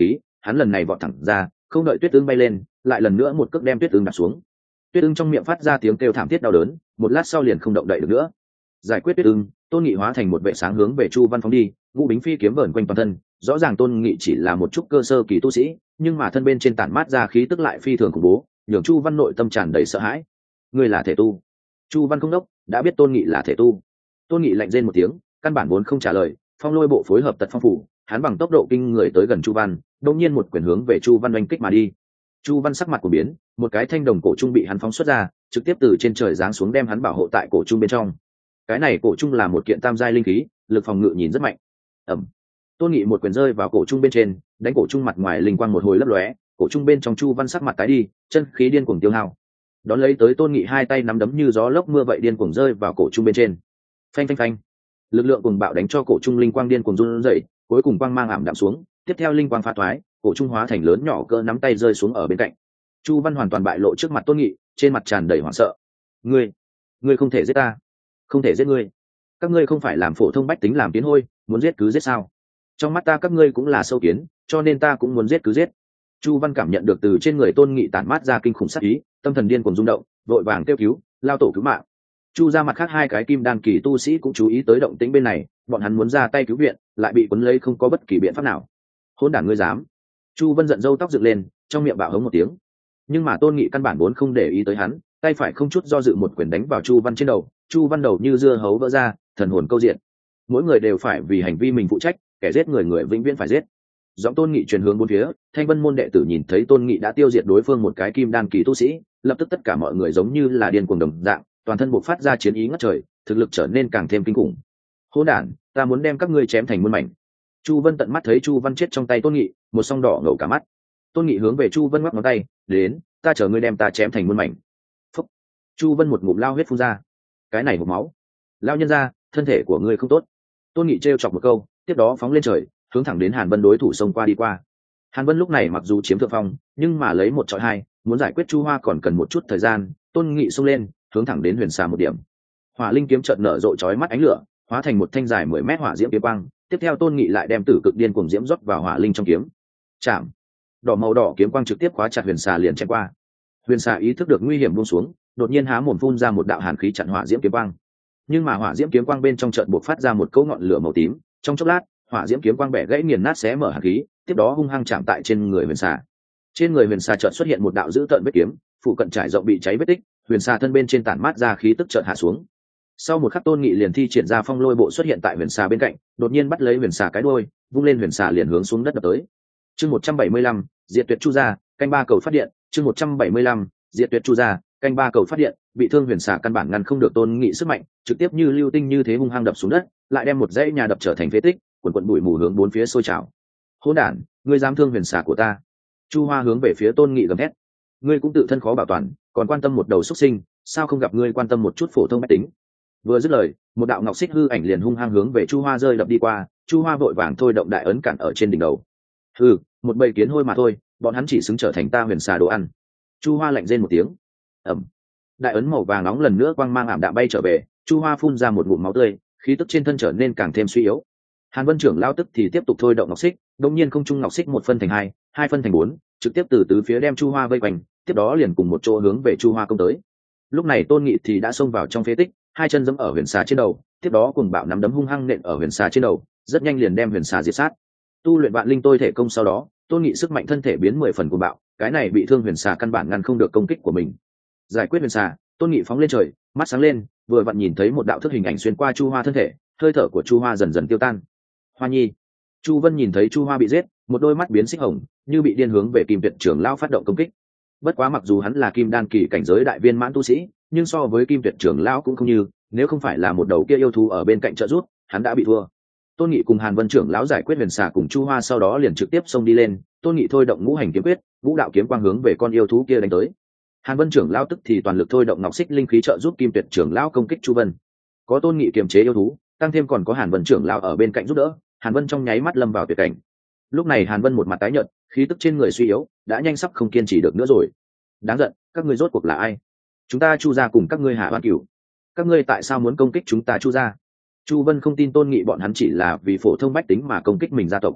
hắn lần này vọt thẳng ra, không đợi tuyết ưng bay lên, lại lần nữa một cước đem tuyết ưng đạp xuống. Tuyết ưng trong miệng phát ra tiếng kêu thảm thiết đau đớn, một lát sau liền không động đậy được nữa. Giải quyết tuyết ưng, Tôn Nghị hóa thành một vệ sáng hướng về Chu Văn phóng đi, ngũ bính phi kiếm vờn quanh toàn thân. Rõ ràng Tôn Nghị chỉ là một chút cơ sơ kỳ tu sĩ, nhưng mà thân bên trên tản mát ra khí tức lại phi thường khủng bố, nhường Chu Văn nội tâm tràn đầy sợ hãi. Ngươi là thể tu? Chu Văn không đốc, đã biết Tôn Nghị là thể tu. Tôn Nghị lạnh rên một tiếng, căn bản vốn không trả lời. Phong lôi bộ phối hợp tật phong phủ, hắn bằng tốc độ kinh người tới gần Chu Văn, đột nhiên một quyền hướng về Chu Văn oanh kích mà đi. Chu Văn sắc mặt của biến, một cái thanh đồng cổ trung bị hắn phóng xuất ra, trực tiếp từ trên trời giáng xuống đem hắn bảo hộ tại cổ trung bên trong. Cái này cổ trung là một kiện tam giai linh khí, lực phòng ngự nhìn rất mạnh. Ầm. Tôn Nghị một quyền rơi vào cổ trung bên trên, đánh cổ trung mặt ngoài linh quang một hồi lấp lóe, cổ trung bên trong Chu Văn sắc mặt tái đi, chân khí điên cuồng tiêu hao. Đón lấy tới Tôn Nghị hai tay nắm đấm như gió lốc mưa vậy điên cuồng rơi vào cổ trung bên trên. Phanh phanh phanh. Lực lượng cuồng bạo đánh cho cổ trung linh quang điên cuồng run rẩy, cuối cùng quang mang ảm đạm xuống, tiếp theo linh quang phá thoái, cổ trung hóa thành lớn nhỏ cỡ nắm tay rơi xuống ở bên cạnh. Chu Văn hoàn toàn bại lộ trước mặt Tôn Nghị, trên mặt tràn đầy hoảng sợ. Ngươi không thể giết ta, không thể giết ngươi. Các ngươi không phải làm phổ thông bách tính làm tiến hôi, muốn giết cứ giết sao? Trong mắt ta các ngươi cũng là sâu kiến, cho nên ta cũng muốn giết cứ giết. Chu Văn cảm nhận được từ trên người Tôn Nghị tản mát ra kinh khủng sát ý, tâm thần điên cuồng rung động, vội vàng kêu cứu, lao tổ cứu mạng. Chu ra mặt khác hai cái kim đan kỳ tu sĩ cũng chú ý tới động tĩnh bên này, bọn hắn muốn ra tay cứu viện, lại bị quấn lấy không có bất kỳ biện pháp nào. Hỗn đản ngươi dám! Chu Văn giận râu tóc dựng lên, trong miệng bạo hống một tiếng. Nhưng mà Tôn Nghị căn bản vốn không để ý tới hắn, tay phải không chút do dự một quyền đánh vào Chu Văn trên đầu. Chu Văn đầu như dưa hấu vỡ ra, thần hồn câu diện. Mỗi người đều phải vì hành vi mình phụ trách, kẻ giết người người vĩnh viễn phải giết. Giọng Tôn Nghị truyền hướng bốn phía, Thanh Vân môn đệ tử nhìn thấy Tôn Nghị đã tiêu diệt đối phương một cái kim đan kỳ tu sĩ, lập tức tất cả mọi người giống như là điên cuồng đồng dạng, toàn thân bộc phát ra chiến ý ngất trời, thực lực trở nên càng thêm kinh khủng. Hỗn đản, ta muốn đem các ngươi chém thành muôn mảnh. Chu Vân tận mắt thấy Chu Văn chết trong tay Tôn Nghị, một song đỏ ngầu cả mắt. Tôn Nghị hướng về Chu Vân ngoắc ngón tay, đến, ta chờ ngươi đem ta chém thành muôn mảnh. Phúc. Chu Vân một ngụm lao huyết phun ra. Cái này hộc máu. Lao nhân ra, thân thể của ngươi không tốt. Tôn Nghị trêu chọc một câu, tiếp đó phóng lên trời, hướng thẳng đến Hàn Vân đối thủ xông qua đi qua. Hàn Vân lúc này mặc dù chiếm thượng phong, nhưng mà lấy một chọi hai, muốn giải quyết Chu Hoa còn cần một chút thời gian. Tôn Nghị xông lên, hướng thẳng đến Huyền Xà một điểm. Hỏa linh kiếm chợt nở rộ chói mắt ánh lửa, hóa thành một thanh dài 10 mét hỏa diễm kiếm quang. Tiếp theo Tôn Nghị lại đem tử cực điên cuồng diễm rót vào hỏa linh trong kiếm. Chạm. Đỏ màu đỏ kiếm quang trực tiếp khóa chặt Huyền Xà liền chém qua. Huyền Xà ý thức được nguy hiểm buông xuống, đột nhiên há mồm phun ra một đạo hàn khí chặn hỏa diễm kiếm quang. Nhưng mà hỏa diễm kiếm quang bên trong trận bộc phát ra một cỗ ngọn lửa màu tím, trong chốc lát, hỏa diễm kiếm quang bẻ gãy nghiền nát xé mở hàn khí, tiếp đó hung hăng chạm tại trên người Huyền Xà. Trên người Huyền Xà chợt xuất hiện một đạo dữ tợn vết kiếm, phụ cận trải rộng bị cháy vết tích, Huyền Xà thân bên trên tản mát ra khí tức chợt hạ xuống. Sau một khắc Tôn Nghị liền thi triển ra phong lôi bộ xuất hiện tại Huyền Xà bên cạnh, đột nhiên bắt lấy Huyền Xà cái đuôi, vung lên Huyền Xà liền hướng xuống đất đập tới. Chương 175, Diệt Tuyệt Chu gia, canh ba cầu phát điện, chương 175, Diệt Tuyệt Chu gia, canh ba cầu phát điện, bị thương Huyền Xà căn bản ngăn không được Tôn Nghị sức mạnh, trực tiếp như lưu tinh như thế hung hăng đập xuống đất, lại đem một dãy nhà đập trở thành phế tích, quần quần bụi mù hướng bốn phía sôi trào. Hỗn đản, ngươi dám thương Huyền Xà của ta? Chu Hoa hướng về phía Tôn Nghị gầm thét. Ngươi cũng tự thân khó bảo toàn, còn quan tâm một đầu xuất sinh, sao không gặp ngươi quan tâm một chút phổ thông bách tính? Vừa dứt lời, một đạo ngọc xích hư ảnh liền hung hăng hướng về Chu Hoa rơi đập đi qua. Chu Hoa vội vàng thôi động đại ấn cản ở trên đỉnh đầu. Hừ, một bầy kiến hôi mà thôi, bọn hắn chỉ xứng trở thành ta Huyền Xà đồ ăn. Chu Hoa lạnh rên một tiếng. Ẩm. Đại ấn màu vàng nóng lần nữa quang mang ảm đạm bay trở về, Chu Hoa phun ra một ngụm máu tươi, khí tức trên thân trở nên càng thêm suy yếu. Hàn Vân trưởng lao tức thì tiếp tục thôi động ngọc xích, đống nhiên không trung ngọc xích một phân thành hai, hai phân thành bốn, trực tiếp từ tứ phía đem Chu Hoa vây quanh, tiếp đó liền cùng một chỗ hướng về Chu Hoa công tới. Lúc này Tôn Nghị thì đã xông vào trong phế tích, hai chân giẫm ở Huyền Xà trên đầu, tiếp đó cùng bạo nắm đấm hung hăng nện ở Huyền Xà trên đầu, rất nhanh liền đem Huyền Xà diệt sát. Tu luyện vạn linh tôi thể công sau đó, Tôn Nghị sức mạnh thân thể biến 10 phần cuồng bạo, cái này bị thương Huyền Xà căn bản ngăn không được công kích của mình. Giải quyết Huyền Xà, Tôn Nghị phóng lên trời, mắt sáng lên, vừa vặn nhìn thấy một đạo thức hình ảnh xuyên qua Chu Hoa thân thể, hơi thở của Chu Hoa dần dần tiêu tan. Hoa Nhi. Chu Vân nhìn thấy Chu Hoa bị giết, một đôi mắt biến xích hồng, như bị điên hướng về Kim Tuyệt trưởng lão phát động công kích. Bất quá mặc dù hắn là kim đan kỳ cảnh giới đại viên mãn tu sĩ, nhưng so với Kim Tuyệt trưởng lão cũng không như, nếu không phải là một đầu kia yêu thú ở bên cạnh trợ giúp, hắn đã bị thua. Tôn Nghị cùng Hàn Vân trưởng lão giải quyết Huyền Xà cùng Chu Hoa sau đó liền trực tiếp xông đi lên, Tôn Nghị thôi động ngũ hành kiếm quyết, ngũ đạo kiếm quang hướng về con yêu thú kia đánh tới. Hàn Vân trưởng lão tức thì toàn lực thôi động ngọc xích linh khí trợ giúp Kim Tuyệt trưởng lão công kích Chu Vân. Có Tôn Nghị kiềm chế yêu thú, tăng thêm còn có Hàn Vân trưởng lão ở bên cạnh giúp đỡ, Hàn Vân trong nháy mắt lâm vào tuyệt cảnh. Lúc này Hàn Vân một mặt tái nhợt, khí tức trên người suy yếu, đã nhanh sắp không kiên trì được nữa rồi. Đáng giận, các ngươi rốt cuộc là ai? Chúng ta Chu gia cùng các ngươi hạ oan cửu. Các ngươi tại sao muốn công kích chúng ta Chu gia? Chu Vân không tin Tôn Nghị bọn hắn chỉ là vì phổ thông bách tính mà công kích mình gia tộc.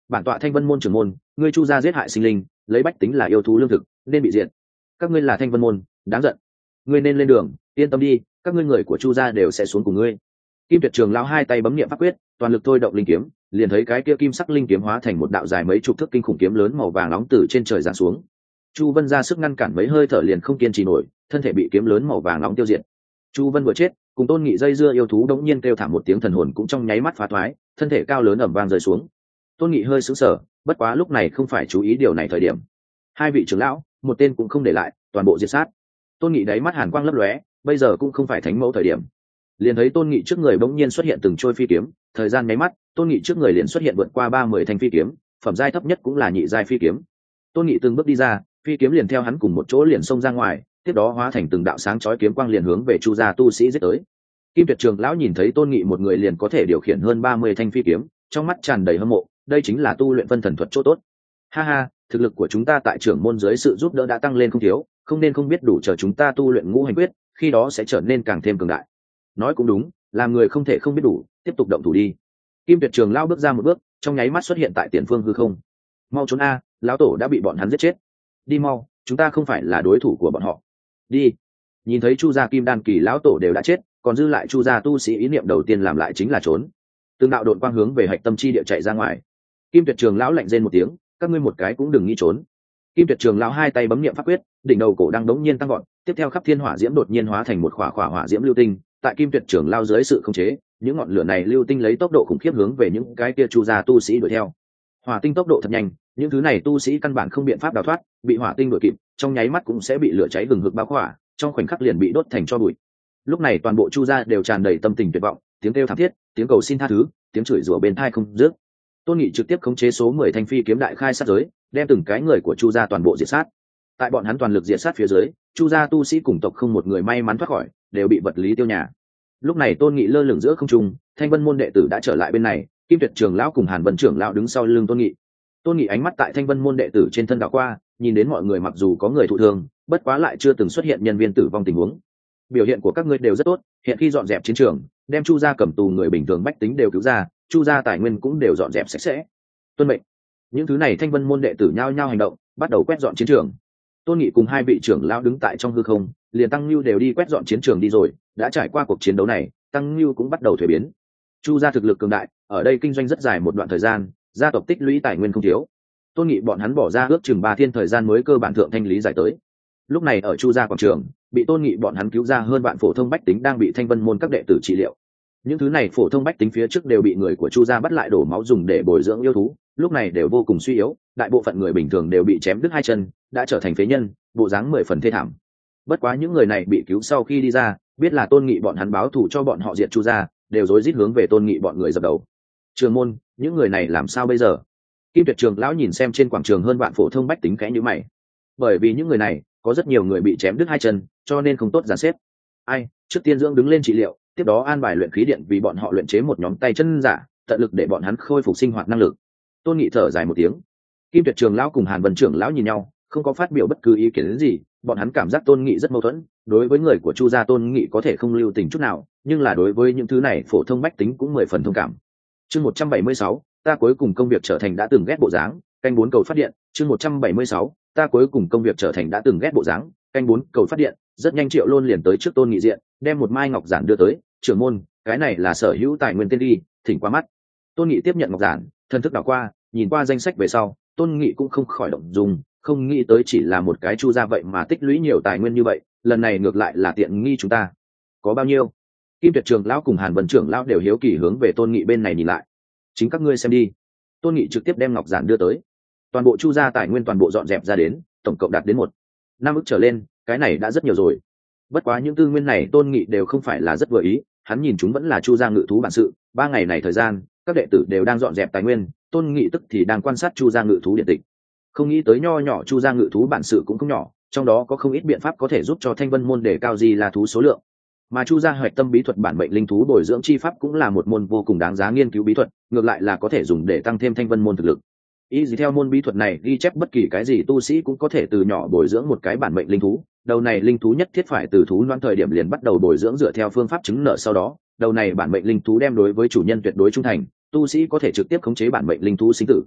bản tọa Thanh Vân môn trưởng môn, ngươi Chu gia giết hại sinh linh, lấy bách tính là yêu thú lương thực, nên bị diệt. Các ngươi là Thanh Vân môn, đáng giận. Ngươi nên lên đường, yên tâm đi, các ngươi người của Chu gia đều sẽ xuống cùng ngươi. Kim Tuyệt Trường lão hai tay bấm niệm pháp quyết, toàn lực thôi động linh kiếm, liền thấy cái kia kim sắc linh kiếm hóa thành một đạo dài mấy chục thước kinh khủng kiếm lớn màu vàng nóng từ trên trời giáng xuống. Chu Vân ra sức ngăn cản mấy hơi thở liền không kiên trì nổi, thân thể bị kiếm lớn màu vàng nóng tiêu diệt. Chu Vân vừa chết, cùng Tôn Nghị dây dưa yêu thú đống nhiên kêu thảm một tiếng, thần hồn cũng trong nháy mắt phá thoái, thân thể cao lớn ầm vang rơi xuống. Tôn Nghị hơi sững sờ, bất quá lúc này không phải chú ý điều này thời điểm. Hai vị trưởng lão, một tên cũng không để lại, toàn bộ diệt sát. Tôn Nghị đáy mắt hàn quang lấp lóe, bây giờ cũng không phải thánh mẫu thời điểm. Liền thấy Tôn Nghị trước người bỗng nhiên xuất hiện từng trôi phi kiếm, thời gian nháy mắt, Tôn Nghị trước người liền xuất hiện vượt qua 30 thanh phi kiếm, phẩm giai thấp nhất cũng là nhị giai phi kiếm. Tôn Nghị từng bước đi ra, phi kiếm liền theo hắn cùng một chỗ liền xông ra ngoài, tiếp đó hóa thành từng đạo sáng chói kiếm quang liền hướng về Chu gia tu sĩ giết tới. Kim Tuyệt Trường lão nhìn thấy Tôn Nghị một người liền có thể điều khiển hơn 30 thanh phi kiếm, trong mắt tràn đầy hâm mộ, đây chính là tu luyện phân thần thuật chỗ tốt. Ha ha, thực lực của chúng ta tại trưởng môn dưới sự giúp đỡ đã tăng lên không thiếu, không nên không biết đủ chờ chúng ta tu luyện ngũ hành quyết, khi đó sẽ trở nên càng thêm cường đại. Nói cũng đúng, làm người không thể không biết đủ, tiếp tục động thủ đi. Kim Tuyệt Trường lão bước ra một bước, trong nháy mắt xuất hiện tại tiền phương hư không. Mau trốn a, lão tổ đã bị bọn hắn giết chết. Đi mau, chúng ta không phải là đối thủ của bọn họ. Đi. Nhìn thấy Chu gia Kim Đan kỳ lão tổ đều đã chết, còn dư lại Chu gia tu sĩ ý niệm đầu tiên làm lại chính là trốn. Từng đạo độn quang hướng về hạch tâm chi địa chạy ra ngoài. Kim Tuyệt Trường lão lạnh rên một tiếng, các ngươi một cái cũng đừng nghĩ trốn. Kim Tuyệt Trường lão hai tay bấm niệm pháp quyết, đỉnh đầu cổ đang đống nhiên tăng vọt, tiếp theo khắp thiên hỏa diễm đột nhiên hóa thành một khỏa hỏa diễm lưu tinh, tại Kim Tuyệt Trường lão dưới sự khống chế, những ngọn lửa này lưu tinh lấy tốc độ khủng khiếp hướng về những cái kia Chu gia tu sĩ đuổi theo. Hỏa tinh tốc độ thật nhanh, những thứ này tu sĩ căn bản không biện pháp đào thoát, bị hỏa tinh đuổi kịp, trong nháy mắt cũng sẽ bị lửa cháy hừng hực bao khỏa, trong khoảnh khắc liền bị đốt thành tro bụi. Lúc này toàn bộ Chu gia đều tràn đầy tâm tình tuyệt vọng, tiếng kêu thảm thiết, tiếng cầu xin tha thứ, tiếng chửi rủa bên tai không dứt. Tôn Nghị trực tiếp khống chế số 10 thanh phi kiếm đại khai sát giới, đem từng cái người của Chu gia toàn bộ diệt sát. Tại bọn hắn toàn lực diệt sát phía dưới, Chu gia tu sĩ cùng tộc không một người may mắn thoát khỏi, đều bị vật lý tiêu nhà. Lúc này Tôn Nghị lơ lửng giữa không trung, Thanh Vân môn đệ tử đã trở lại bên này, Kim Tuyệt Trường lão cùng Hàn Vân trưởng lão đứng sau lưng Tôn Nghị. Tôn Nghị ánh mắt tại Thanh Vân môn đệ tử trên thân đảo qua, nhìn đến mọi người mặc dù có người thụ thương, bất quá lại chưa từng xuất hiện nhân viên tử vong tình huống. Biểu hiện của các ngươi đều rất tốt, hiện khi dọn dẹp chiến trường, đem Chu gia cầm tù người bình thường bách tính đều cứu ra, Chu gia tài nguyên cũng đều dọn dẹp sạch sẽ. Tuân mệnh. Những thứ này Thanh Vân môn đệ tử nhao nhao hành động, bắt đầu quét dọn chiến trường. Tôn Nghị cùng hai vị trưởng lão đứng tại trong hư không, liền Tăng Nưu đều đi quét dọn chiến trường đi rồi, đã trải qua cuộc chiến đấu này, Tăng Nưu cũng bắt đầu thuế biến. Chu gia thực lực cường đại, ở đây kinh doanh rất dài một đoạn thời gian, gia tộc tích lũy tài nguyên không thiếu. Tôn Nghị bọn hắn bỏ ra ước chừng 3 thiên thời gian mới cơ bản thượng thanh lý giải tới. Lúc này ở Chu gia quảng trường, bị Tôn Nghị bọn hắn cứu ra hơn vạn phổ thông bách tính đang bị Thanh Vân môn các đệ tử trị liệu. Những thứ này phổ thông bách tính phía trước đều bị người của Chu gia bắt lại đổ máu dùng để bồi dưỡng yêu thú, lúc này đều vô cùng suy yếu, đại bộ phận người bình thường đều bị chém đứt hai chân, đã trở thành phế nhân, bộ dáng 10 phần thê thảm. Bất quá những người này bị cứu sau khi đi ra, biết là Tôn Nghị bọn hắn báo thù cho bọn họ diệt Chu gia, đều rối rít hướng về Tôn Nghị bọn người dập đầu. Trường môn, những người này làm sao bây giờ? Kim Tuyệt Trường lão nhìn xem trên quảng trường hơn vạn phổ thông bách tính khẽ nhíu mày. Bởi vì những người này, có rất nhiều người bị chém đứt hai chân, cho nên không tốt dàn xếp. Ai, trước tiên dưỡng đứng lên trị liệu, tiếp đó an bài luyện khí điện vì bọn họ luyện chế một nhóm tay chân giả, tận lực để bọn hắn khôi phục sinh hoạt năng lực. Tôn Nghị thở dài một tiếng. Kim Tuyệt Trường lão cùng Hàn Vân trưởng lão nhìn nhau, không có phát biểu bất cứ ý kiến gì, bọn hắn cảm giác Tôn Nghị rất mâu thuẫn, đối với người của Chu gia Tôn Nghị có thể không lưu tình chút nào, nhưng là đối với những thứ này phổ thông bách tính cũng 10 phần thông cảm. Chương 176, ta cuối cùng công việc trở thành đã từng ghét bộ dáng, canh 4 cầu phát điện. Chương 176, ta cuối cùng công việc trở thành đã từng ghét bộ dáng, canh 4 cầu phát điện. Rất nhanh Triệu Lôn liền tới trước Tôn Nghị diện, đem một mai ngọc giản đưa tới, trưởng môn, cái này là sở hữu tài nguyên tên đi, thỉnh qua mắt. Tôn Nghị tiếp nhận ngọc giản, thần thức đảo qua, nhìn qua danh sách về sau, Tôn Nghị cũng không khỏi động dung, không nghĩ tới chỉ là một cái Chu gia vậy mà tích lũy nhiều tài nguyên như vậy, lần này ngược lại là tiện nghi chúng ta. Có bao nhiêu? Kim Tuyệt Trường lão cùng Hàn Vân trưởng lão đều hiếu kỳ hướng về Tôn Nghị bên này nhìn lại. Chính các ngươi xem đi. Tôn Nghị trực tiếp đem ngọc giản đưa tới. Toàn bộ Chu gia tài nguyên toàn bộ dọn dẹp ra đến, tổng cộng đạt đến 1.5 ức trở lên, cái này đã rất nhiều rồi. Bất quá những tư nguyên này Tôn Nghị đều không phải là rất vừa ý, hắn nhìn chúng vẫn là Chu gia ngự thú bản sự. 3 ngày này thời gian, các đệ tử đều đang dọn dẹp tài nguyên, Tôn Nghị tức thì đang quan sát Chu gia ngự thú điện tịch. Không nghĩ tới nho nhỏ Chu gia ngự thú bản sự cũng không nhỏ, trong đó có không ít biện pháp có thể giúp cho Thanh Vân môn đề cao gì là thú số lượng. Mà Chu gia hoạch tâm bí thuật bản mệnh linh thú bồi dưỡng chi pháp cũng là một môn vô cùng đáng giá nghiên cứu bí thuật, ngược lại là có thể dùng để tăng thêm Thanh Vân môn thực lực. Ý gì theo môn bí thuật này ghi chép bất kỳ cái gì tu sĩ cũng có thể từ nhỏ bồi dưỡng một cái bản mệnh linh thú, đầu này linh thú nhất thiết phải từ thú loan thời điểm liền bắt đầu bồi dưỡng dựa theo phương pháp chứng nợ, sau đó đầu này bản mệnh linh thú đem đối với chủ nhân tuyệt đối trung thành, tu sĩ có thể trực tiếp khống chế bản mệnh linh thú sinh tử.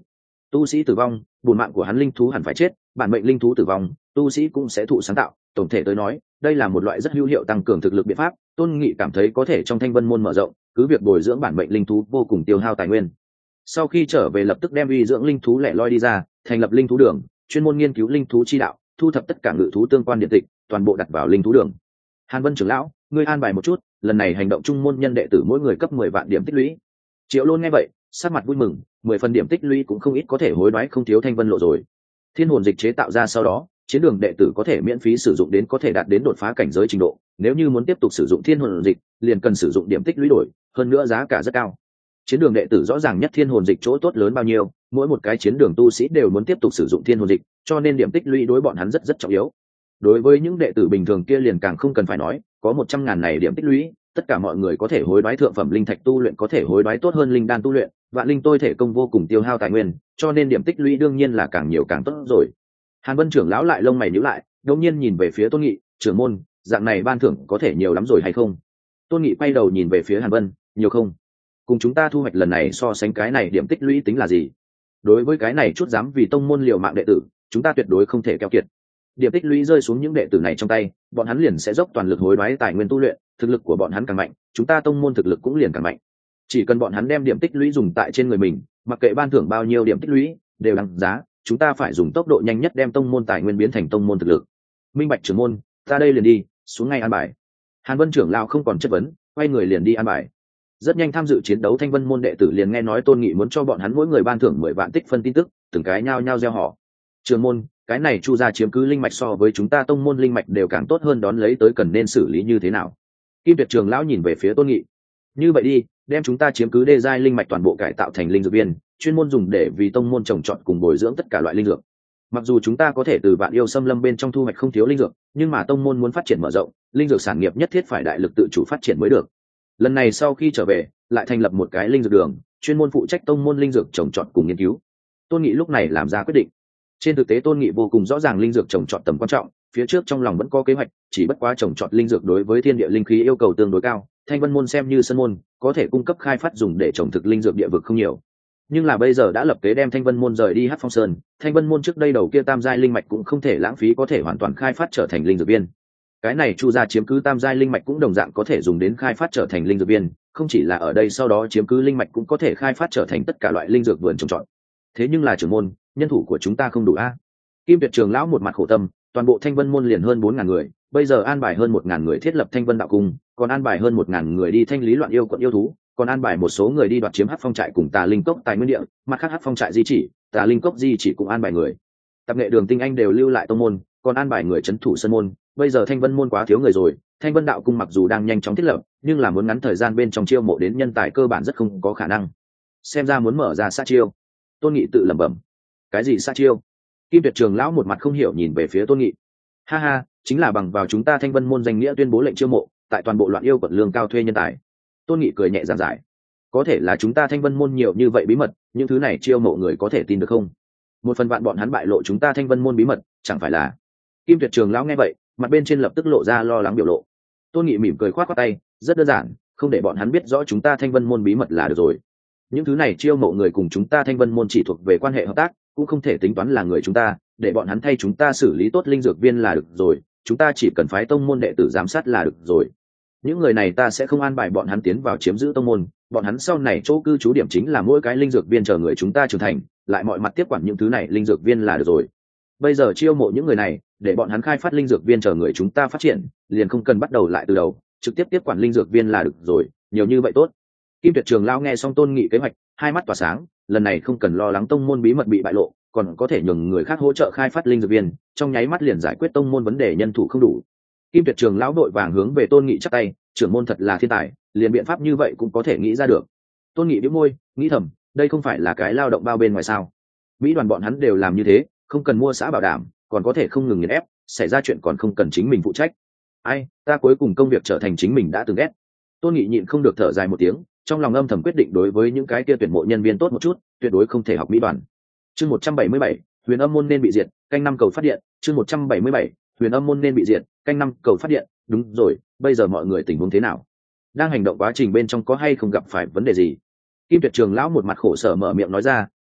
Tu sĩ tử vong, bổn mạng của hắn linh thú hẳn phải chết, bản mệnh linh thú tử vong, tu sĩ cũng sẽ thụ sáng tạo. Tổng thể tới nói, đây là một loại rất hữu hiệu tăng cường thực lực biện pháp. Tôn Nghị cảm thấy có thể trong Thanh Vân môn mở rộng, cứ việc bồi dưỡng bản mệnh linh thú vô cùng tiêu hao tài nguyên. Sau khi trở về lập tức đem uy dưỡng linh thú lẻ loi đi ra, thành lập linh thú đường, chuyên môn nghiên cứu linh thú chi đạo, thu thập tất cả ngự thú tương quan điện tịch, toàn bộ đặt vào linh thú đường. Hàn Vân trưởng lão, ngươi an bài một chút, lần này hành động trung môn nhân đệ tử mỗi người cấp 10 vạn điểm tích lũy. Triệu Lôn nghe vậy, sắc mặt vui mừng, 10 phần điểm tích lũy cũng không ít, có thể hối đoái không thiếu Thanh Vân lộ rồi. Thiên hồn dịch chế tạo ra sau đó, chiến đường đệ tử có thể miễn phí sử dụng đến có thể đạt đến đột phá cảnh giới trình độ, nếu như muốn tiếp tục sử dụng thiên hồn dịch, liền cần sử dụng điểm tích lũy đổi, hơn nữa giá cả rất cao. Chiến đường đệ tử rõ ràng nhất thiên hồn dịch chỗ tốt lớn bao nhiêu, mỗi một cái chiến đường tu sĩ đều muốn tiếp tục sử dụng thiên hồn dịch, cho nên điểm tích lũy đối bọn hắn rất rất trọng yếu. Đối với những đệ tử bình thường kia liền càng không cần phải nói, có 100.000 này điểm tích lũy, tất cả mọi người có thể hối đoái thượng phẩm linh thạch tu luyện, có thể hối đoái tốt hơn linh đan tu luyện, vạn linh tôi thể công vô cùng tiêu hao tài nguyên, cho nên điểm tích lũy đương nhiên là càng nhiều càng tốt rồi. Hàn Vân trưởng lão lại lông mày nhíu lại, đột nhiên nhìn về phía Tôn Nghị, trưởng môn, dạng này ban thưởng có thể nhiều lắm rồi hay không? Tôn Nghị quay đầu nhìn về phía Hàn Vân, nhiều không? Cùng chúng ta thu hoạch lần này so sánh, cái này điểm tích lũy tính là gì? Đối với cái này chút dám vì tông môn liều mạng đệ tử, chúng ta tuyệt đối không thể keo kiệt. Điểm tích lũy rơi xuống những đệ tử này trong tay, bọn hắn liền sẽ dốc toàn lực hối đoái tài nguyên tu luyện, thực lực của bọn hắn càng mạnh, chúng ta tông môn thực lực cũng liền càng mạnh. Chỉ cần bọn hắn đem điểm tích lũy dùng tại trên người mình, mặc kệ ban thưởng bao nhiêu điểm tích lũy, đều đáng giá. Chúng ta phải dùng tốc độ nhanh nhất đem tông môn tài nguyên biến thành tông môn thực lực. Minh Bạch trưởng môn, ta đây liền đi, xuống ngay an bài. Hàn Vân trưởng lão không còn chất vấn, quay người liền đi an bài. Rất nhanh tham dự chiến đấu Thanh Vân môn đệ tử liền nghe nói Tôn Nghị muốn cho bọn hắn mỗi người ban thưởng 10 vạn tích phân tin tức, từng cái nhao nhao reo hò. Trưởng môn, cái này Chu gia chiếm cứ linh mạch so với chúng ta tông môn linh mạch đều càng tốt hơn, đón lấy tới cần nên xử lý như thế nào? Kim Tuyệt trưởng lão nhìn về phía Tôn Nghị. Như vậy đi, đem chúng ta chiếm cứ đê giai linh mạch toàn bộ cải tạo thành linh dược viên, chuyên môn dùng để vì tông môn trồng trọt cùng bồi dưỡng tất cả loại linh dược. Mặc dù chúng ta có thể từ Vạn Yêu Xâm Lâm bên trong thu hoạch không thiếu linh dược, nhưng mà tông môn muốn phát triển mở rộng, linh dược sản nghiệp nhất thiết phải đại lực tự chủ phát triển mới được. Lần này sau khi trở về, lại thành lập một cái linh dược đường, chuyên môn phụ trách tông môn linh dược trồng trọt cùng nghiên cứu. Tôn Nghị lúc này làm ra quyết định. Trên thực tế Tôn Nghị vô cùng rõ ràng linh dược trồng trọt tầm quan trọng, phía trước trong lòng vẫn có kế hoạch, chỉ bất quá trồng trọt linh dược đối với thiên địa linh khí yêu cầu tương đối cao, Thanh Vân môn xem như sân môn, có thể cung cấp khai phát dùng để trồng thực linh dược địa vực không nhiều. Nhưng là bây giờ đã lập kế đem Thanh Vân môn rời đi Hắc Phong Sơn, Thanh Vân môn trước đây đầu kia tam giai linh mạch cũng không thể lãng phí, có thể hoàn toàn khai phát trở thành linh dược viên. Cái này Chu gia chiếm cứ tam giai linh mạch cũng đồng dạng có thể dùng đến khai phát trở thành linh dược viên, không chỉ là ở đây, sau đó chiếm cứ linh mạch cũng có thể khai phát trở thành tất cả loại linh dược vườn trồng trọt. Thế nhưng là trưởng môn, nhân thủ của chúng ta không đủ a. Kim Tuyệt trưởng lão một mặt khổ tâm, toàn bộ Thanh Vân môn liền hơn 4.000 người, bây giờ an bài hơn 1.000 người thiết lập Thanh Vân đạo cung, còn an bài hơn 1.000 người đi thanh lý loạn yêu quận yêu thú, còn an bài một số người đi đoạt chiếm Hắc Phong trại cùng Tà Linh cốc tài nguyên địa, mặt khác Hắc Phong trại di chỉ, Tà Linh cốc di chỉ cũng an bài người. Tập nghệ đường tinh anh đều lưu lại tông môn, còn an bài người trấn thủ sân môn. Bây giờ Thanh Vân môn quá thiếu người rồi, Thanh Vân đạo cung mặc dù đang nhanh chóng thiết lập, nhưng là muốn ngắn thời gian bên trong chiêu mộ đến nhân tài cơ bản rất không có khả năng. Xem ra muốn mở ra sát chiêu. Tôn Nghị tự lẩm bẩm. Cái gì sát chiêu? Kim Tuyệt trưởng lão một mặt không hiểu nhìn về phía Tôn Nghị. Ha ha, chính là bằng vào chúng ta Thanh Vân môn danh nghĩa tuyên bố lệnh chiêu mộ, tại toàn bộ loạn yêu quận lương cao thuê nhân tài. Tôn Nghị cười nhẹ giảng giải. Có thể là chúng ta Thanh Vân môn nhiều như vậy bí mật, những thứ này chiêu mộ người có thể tin được không? Một phần vạn bọn hắn bại lộ chúng ta Thanh Vân môn bí mật, chẳng phải là? Kim Tuyệt trưởng lão nghe vậy, mặt bên trên lập tức lộ ra lo lắng biểu lộ. Tôn Nghị mỉm cười khoát khoát tay, rất đơn giản, không để bọn hắn biết rõ chúng ta Thanh Vân môn bí mật là được rồi. Những thứ này chiêu mộ người cùng chúng ta Thanh Vân môn chỉ thuộc về quan hệ hợp tác, cũng không thể tính toán là người chúng ta, để bọn hắn thay chúng ta xử lý tốt linh dược viên là được rồi, chúng ta chỉ cần phái tông môn đệ tử giám sát là được rồi. Những người này ta sẽ không an bài bọn hắn tiến vào chiếm giữ tông môn, bọn hắn sau này chỗ cư trú điểm chính là mỗi cái linh dược viên chờ người chúng ta trưởng thành, lại mọi mặt tiếp quản những thứ này linh dược viên là được rồi. Bây giờ chiêu mộ những người này, để bọn hắn khai phát linh dược viên chờ người chúng ta phát triển, liền không cần bắt đầu lại từ đầu, trực tiếp tiếp quản linh dược viên là được rồi, nhiều như vậy tốt. Kim Tuyệt trưởng lão nghe xong Tôn Nghị kế hoạch, hai mắt tỏa sáng, lần này không cần lo lắng tông môn bí mật bị bại lộ, còn có thể nhường người khác hỗ trợ khai phát linh dược viên, trong nháy mắt liền giải quyết tông môn vấn đề nhân thủ không đủ. Kim Tuyệt trưởng lão đội vàng hướng về Tôn Nghị chắp tay, trưởng môn thật là thiên tài, liền biện pháp như vậy cũng có thể nghĩ ra được. Tôn Nghị bĩu môi, nghĩ thầm, đây không phải là cái lao động bao bên ngoài sao? Mỹ đoàn bọn hắn đều làm như thế, không cần mua xã bảo đảm, còn có thể không ngừng nghiền ép, xảy ra chuyện còn không cần chính mình phụ trách. Ai, ta cuối cùng công việc trở thành chính mình đã từng ghét. Tôn Nghị nhịn không được thở dài một tiếng, trong lòng âm thầm quyết định đối với những cái kia tuyển mộ nhân viên tốt một chút, tuyệt đối không thể học Mỹ đoàn. Chương 177, Huyền Âm môn nên bị diệt, canh năm cầu phát điện. Chương 177, Huyền Âm môn nên bị diệt, canh năm cầu phát điện. Đúng rồi, bây giờ mọi người tình huống thế nào? Đang hành động quá trình bên trong có hay không gặp phải vấn đề gì? Kim Tuyệt trưởng lão một mặt khổ sở mở miệng nói ra,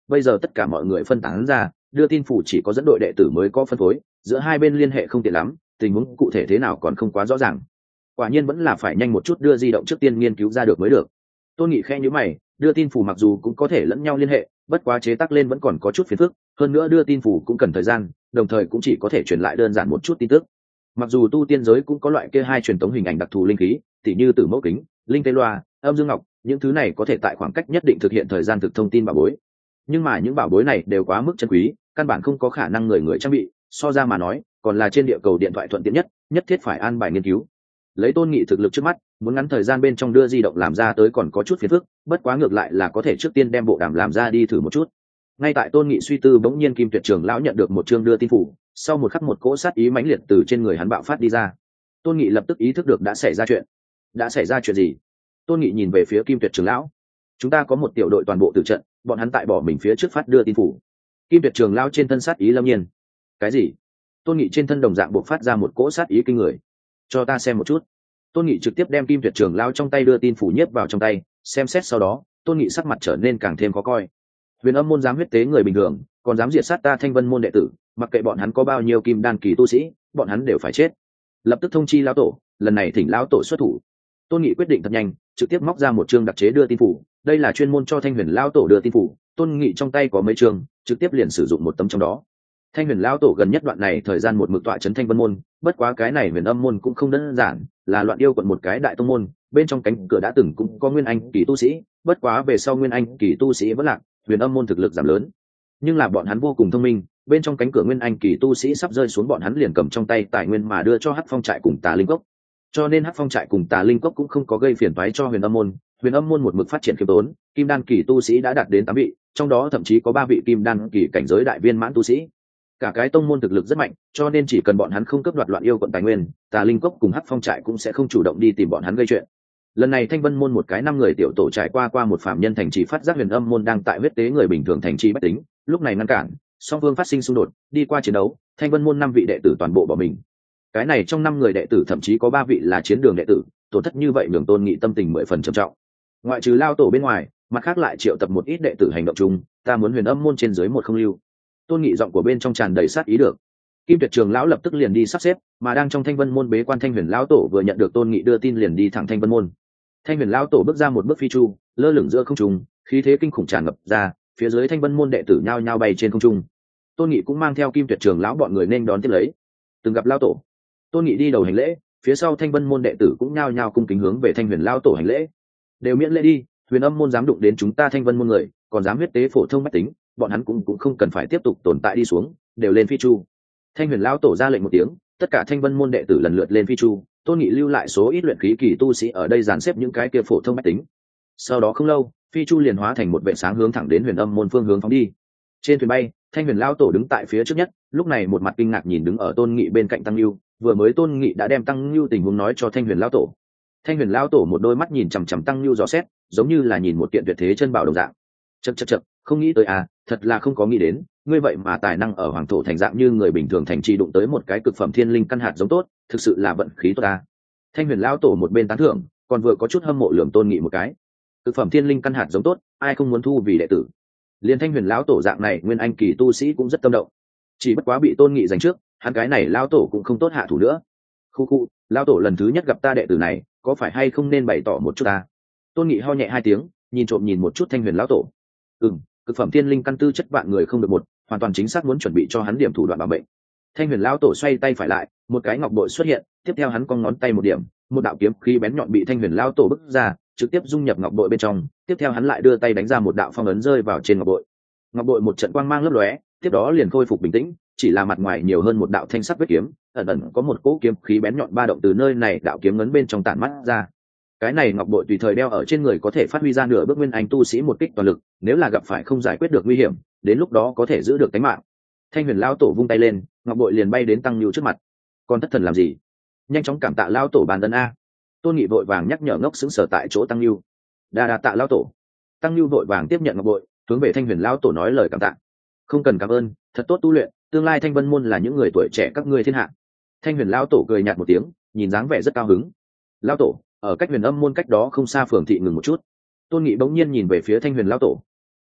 bây giờ tất cả mọi người phân tán ra, đưa tin phủ chỉ có dẫn đội đệ tử mới có phân phối, giữa hai bên liên hệ không tiện lắm, tình huống cụ thể thế nào còn không quá rõ ràng. Quả nhiên vẫn là phải nhanh một chút đưa di động trước tiên nghiên cứu ra được mới được. Tôn Nghị khẽ nhíu mày, đưa tin phủ mặc dù cũng có thể lẫn nhau liên hệ, bất quá chế tác lên vẫn còn có chút phiền phức, hơn nữa đưa tin phủ cũng cần thời gian, đồng thời cũng chỉ có thể truyền lại đơn giản một chút tin tức. Mặc dù tu tiên giới cũng có loại kia hai truyền tống hình ảnh đặc thù linh khí, tỉ như tử mẫu kính, linh tê loa, âm dương ngọc, những thứ này có thể tại khoảng cách nhất định thực hiện thời gian thực thông tin bảo bối. Nhưng mà những bảo bối này đều quá mức chân quý, căn bản không có khả năng người người trang bị, so ra mà nói, còn là trên địa cầu điện thoại thuận tiện nhất, nhất thiết phải an bài nghiên cứu. Lấy Tôn Nghị thực lực trước mắt, muốn ngắn thời gian bên trong đưa di động làm ra tới còn có chút phiền phức, bất quá ngược lại là có thể trước tiên đem bộ đàm làm ra đi thử một chút. Ngay tại Tôn Nghị suy tư, bỗng nhiên Kim Tuyệt Trường lão nhận được một chương đưa tin phủ, sau một khắc một cỗ sát ý mãnh liệt từ trên người hắn bạo phát đi ra. Tôn Nghị lập tức ý thức được đã xảy ra chuyện. Đã xảy ra chuyện gì? Tôn Nghị nhìn về phía Kim Tuyệt Trường lão. Chúng ta có một tiểu đội toàn bộ tử trận, bọn hắn tại bỏ mình phía trước phát đưa tin phủ. Kim Tuyệt Trường lão trên thân sát ý lâm nhiên. Cái gì? Tôn Nghị trên thân đồng dạng bộc phát ra một cỗ sát ý kinh người. Cho ta xem một chút. Tôn Nghị trực tiếp đem Kim Tuyệt Trường lão trong tay đưa tin phủ nhiếp vào trong tay, xem xét sau đó, Tôn Nghị sắc mặt trở nên càng thêm khó coi. Huyền Âm môn dám huyết tế người bình thường, còn dám diệt sát ta Thanh Vân môn đệ tử, mặc kệ bọn hắn có bao nhiêu kim đan kỳ tu sĩ, bọn hắn đều phải chết. Lập tức thông chi lão tổ, lần này thỉnh lão tổ xuất thủ. Tôn Nghị quyết định thật nhanh, trực tiếp móc ra một chương đặc chế đưa tin phủ, đây là chuyên môn cho Thanh Huyền lão tổ đưa tin phủ. Tôn Nghị trong tay có mấy chương, trực tiếp liền sử dụng một tấm trong đó. Thanh Huyền lão tổ gần nhất đoạn này thời gian một mực tọa trấn Thanh Vân môn, bất quá cái này Huyền Âm môn cũng không đơn giản, là loạn yêu quận một cái đại tông môn, bên trong cánh cửa đã từng cũng có nguyên anh kỳ tu sĩ, bất quá về sau nguyên anh kỳ tu sĩ vẫn lạc, Huyền Âm môn thực lực giảm lớn. Nhưng là bọn hắn vô cùng thông minh, bên trong cánh cửa nguyên anh kỳ tu sĩ sắp rơi xuống, bọn hắn liền cầm trong tay tài nguyên mà đưa cho Hắc Phong trại cùng Tà Linh cốc. Cho nên Hắc Phong trại cùng Tà Linh cốc cũng không có gây phiền toái cho Huyền Âm môn. Huyền Âm môn một mực phát triển khiêm tốn, kim đan kỳ tu sĩ đã đạt đến 8 vị, trong đó thậm chí có 3 vị kim đan kỳ cảnh giới đại viên mãn tu sĩ. Cả cái tông môn thực lực rất mạnh, cho nên chỉ cần bọn hắn không cướp đoạt loạn yêu quận tài nguyên, Tà Linh cốc cùng Hắc Phong trại cũng sẽ không chủ động đi tìm bọn hắn gây chuyện. Lần này Thanh Vân môn một cái 5 người tiểu tổ trải qua một phạm nhân thành trì phát giác Huyền Âm môn đang tại huyết tế người bình thường thành trì bách tính, lúc này ngăn cản, song phương phát sinh xung đột, đi qua chiến đấu, Thanh Vân môn 5 vị đệ tử toàn bộ bỏ mình. Cái này trong 5 người đệ tử thậm chí có 3 vị là chiến đường đệ tử, tổn thất như vậy nhường Tôn Nghị tâm tình 10 phần trầm trọng. Ngoại trừ lao tổ bên ngoài, mặt khác lại triệu tập một ít đệ tử hành động chung, ta muốn Huyền Âm môn trên dưới một không lưu. Tôn Nghị giọng của bên trong tràn đầy sát ý được. Kim Tuyệt Trường lão lập tức liền đi sắp xếp, mà đang trong Thanh Vân môn bế quan Thanh Huyền lão tổ vừa nhận được Tôn Nghị đưa tin liền đi thẳng Thanh Vân môn. Thanh Huyền lão tổ bước ra một bước phi chu, lơ lửng giữa không trung, khí thế kinh khủng tràn ngập ra, phía dưới Thanh Vân môn đệ tử nhao nhao bay trên không trung. Tôn Nghị cũng mang theo Kim Tuyệt Trường lão bọn người nên đón tiếp lấy. Từng gặp lão tổ. Tôn Nghị đi đầu hành lễ, phía sau Thanh Vân môn đệ tử cũng nhao nhao cung kính hướng về Thanh Huyền lão tổ hành lễ. Đều miễn lễ đi, Huyền Âm môn dám đụng đến chúng ta Thanh Vân môn người, còn dám huyết tế phổ thông bách tính, bọn hắn cũng không cần phải tiếp tục tồn tại đi xuống, đều lên phi chu. Thanh Huyền lão tổ ra lệnh một tiếng, tất cả Thanh Vân môn đệ tử lần lượt lên phi chu. Tôn Nghị lưu lại số ít luyện khí kỳ tu sĩ ở đây dàn xếp những cái kia phổ thông bách tính. Sau đó không lâu, phi chu liền hóa thành một vệ sáng hướng thẳng đến Huyền Âm môn phương hướng phóng đi. Trên thuyền bay, Thanh Huyền lão tổ đứng tại phía trước nhất, lúc này một mặt kinh ngạc nhìn đứng ở Tôn Nghị bên cạnh Tăng Nưu, vừa mới Tôn Nghị đã đem Tăng Nưu tình huống nói cho Thanh Huyền lão tổ. Thanh Huyền lão tổ một đôi mắt nhìn chằm chằm Tăng Nưu dò xét, giống như là nhìn một kiện tuyệt thế chân bảo đồng dạng. Chậc, không nghĩ tới à, thật là không có nghĩ đến, ngươi vậy mà tài năng ở hoàng thổ thành dạng như người bình thường thành trì đụng tới một cái cực phẩm thiên linh căn hạt giống tốt, thực sự là vận khí tốt ta. Thanh Huyền lão tổ một bên tán thưởng, còn vừa có chút hâm mộ lườm Tôn Nghị một cái. Cực phẩm thiên linh căn hạt giống tốt, ai không muốn thu vì đệ tử. Liên Thanh Huyền lão tổ dạng này nguyên anh kỳ tu sĩ cũng rất tâm động. Chỉ bất quá bị Tôn Nghị giành trước, hắn cái này lão tổ cũng không tốt hạ thủ nữa. Khu, lão tổ lần thứ nhất gặp ta đệ tử này, có phải hay không nên bày tỏ một chút ta? Tôn Nghị ho nhẹ 2 tiếng, nhìn trộm nhìn một chút Thanh Huyền lão tổ. Cực phẩm thiên linh căn tư chất vạn người không được một, hoàn toàn chính xác muốn chuẩn bị cho hắn điểm thủ đoạn bảo mệnh. Thanh Huyền lão tổ xoay tay phải lại, một cái ngọc bội xuất hiện, tiếp theo hắn cong ngón tay một điểm, một đạo kiếm khí bén nhọn bị Thanh Huyền lão tổ bức ra, trực tiếp dung nhập ngọc bội bên trong, tiếp theo hắn lại đưa tay đánh ra một đạo phong ấn rơi vào trên ngọc bội. Ngọc bội một trận quang mang lấp lóe, tiếp đó liền khôi phục bình tĩnh, chỉ là mặt ngoài nhiều hơn một đạo thanh sắc vết kiếm, ẩn ẩn có một cỗ kiếm khí bén nhọn ba động từ nơi này đạo kiếm ngấn bên trong tản mắt ra. Cái này ngọc bội tùy thời đeo ở trên người có thể phát huy ra nửa bước nguyên anh tu sĩ một kích toàn lực, nếu là gặp phải không giải quyết được nguy hiểm, đến lúc đó có thể giữ được tính mạng. Thanh Huyền lão tổ vung tay lên, ngọc bội liền bay đến Tăng Nưu trước mặt. Còn thất thần làm gì? Nhanh chóng cảm tạ lão tổ bàn ân a. Tôn Nghị vội vàng nhắc nhở ngốc sững sờ tại chỗ Tăng Nưu. Đa tạ lão tổ. Tăng Nưu vội vàng tiếp nhận ngọc bội, hướng về Thanh Huyền lão tổ nói lời cảm tạ. Không cần cảm ơn, thật tốt tu luyện, tương lai Thanh Vân môn là những người tuổi trẻ các ngươi thiên hạ. Thanh Huyền lão tổ cười nhạt một tiếng, nhìn dáng vẻ rất cao hứng. Lão tổ, ở cách Huyền Âm môn cách đó không xa phường thị ngừng một chút. Tôn Nghị bỗng nhiên nhìn về phía Thanh Huyền lão tổ.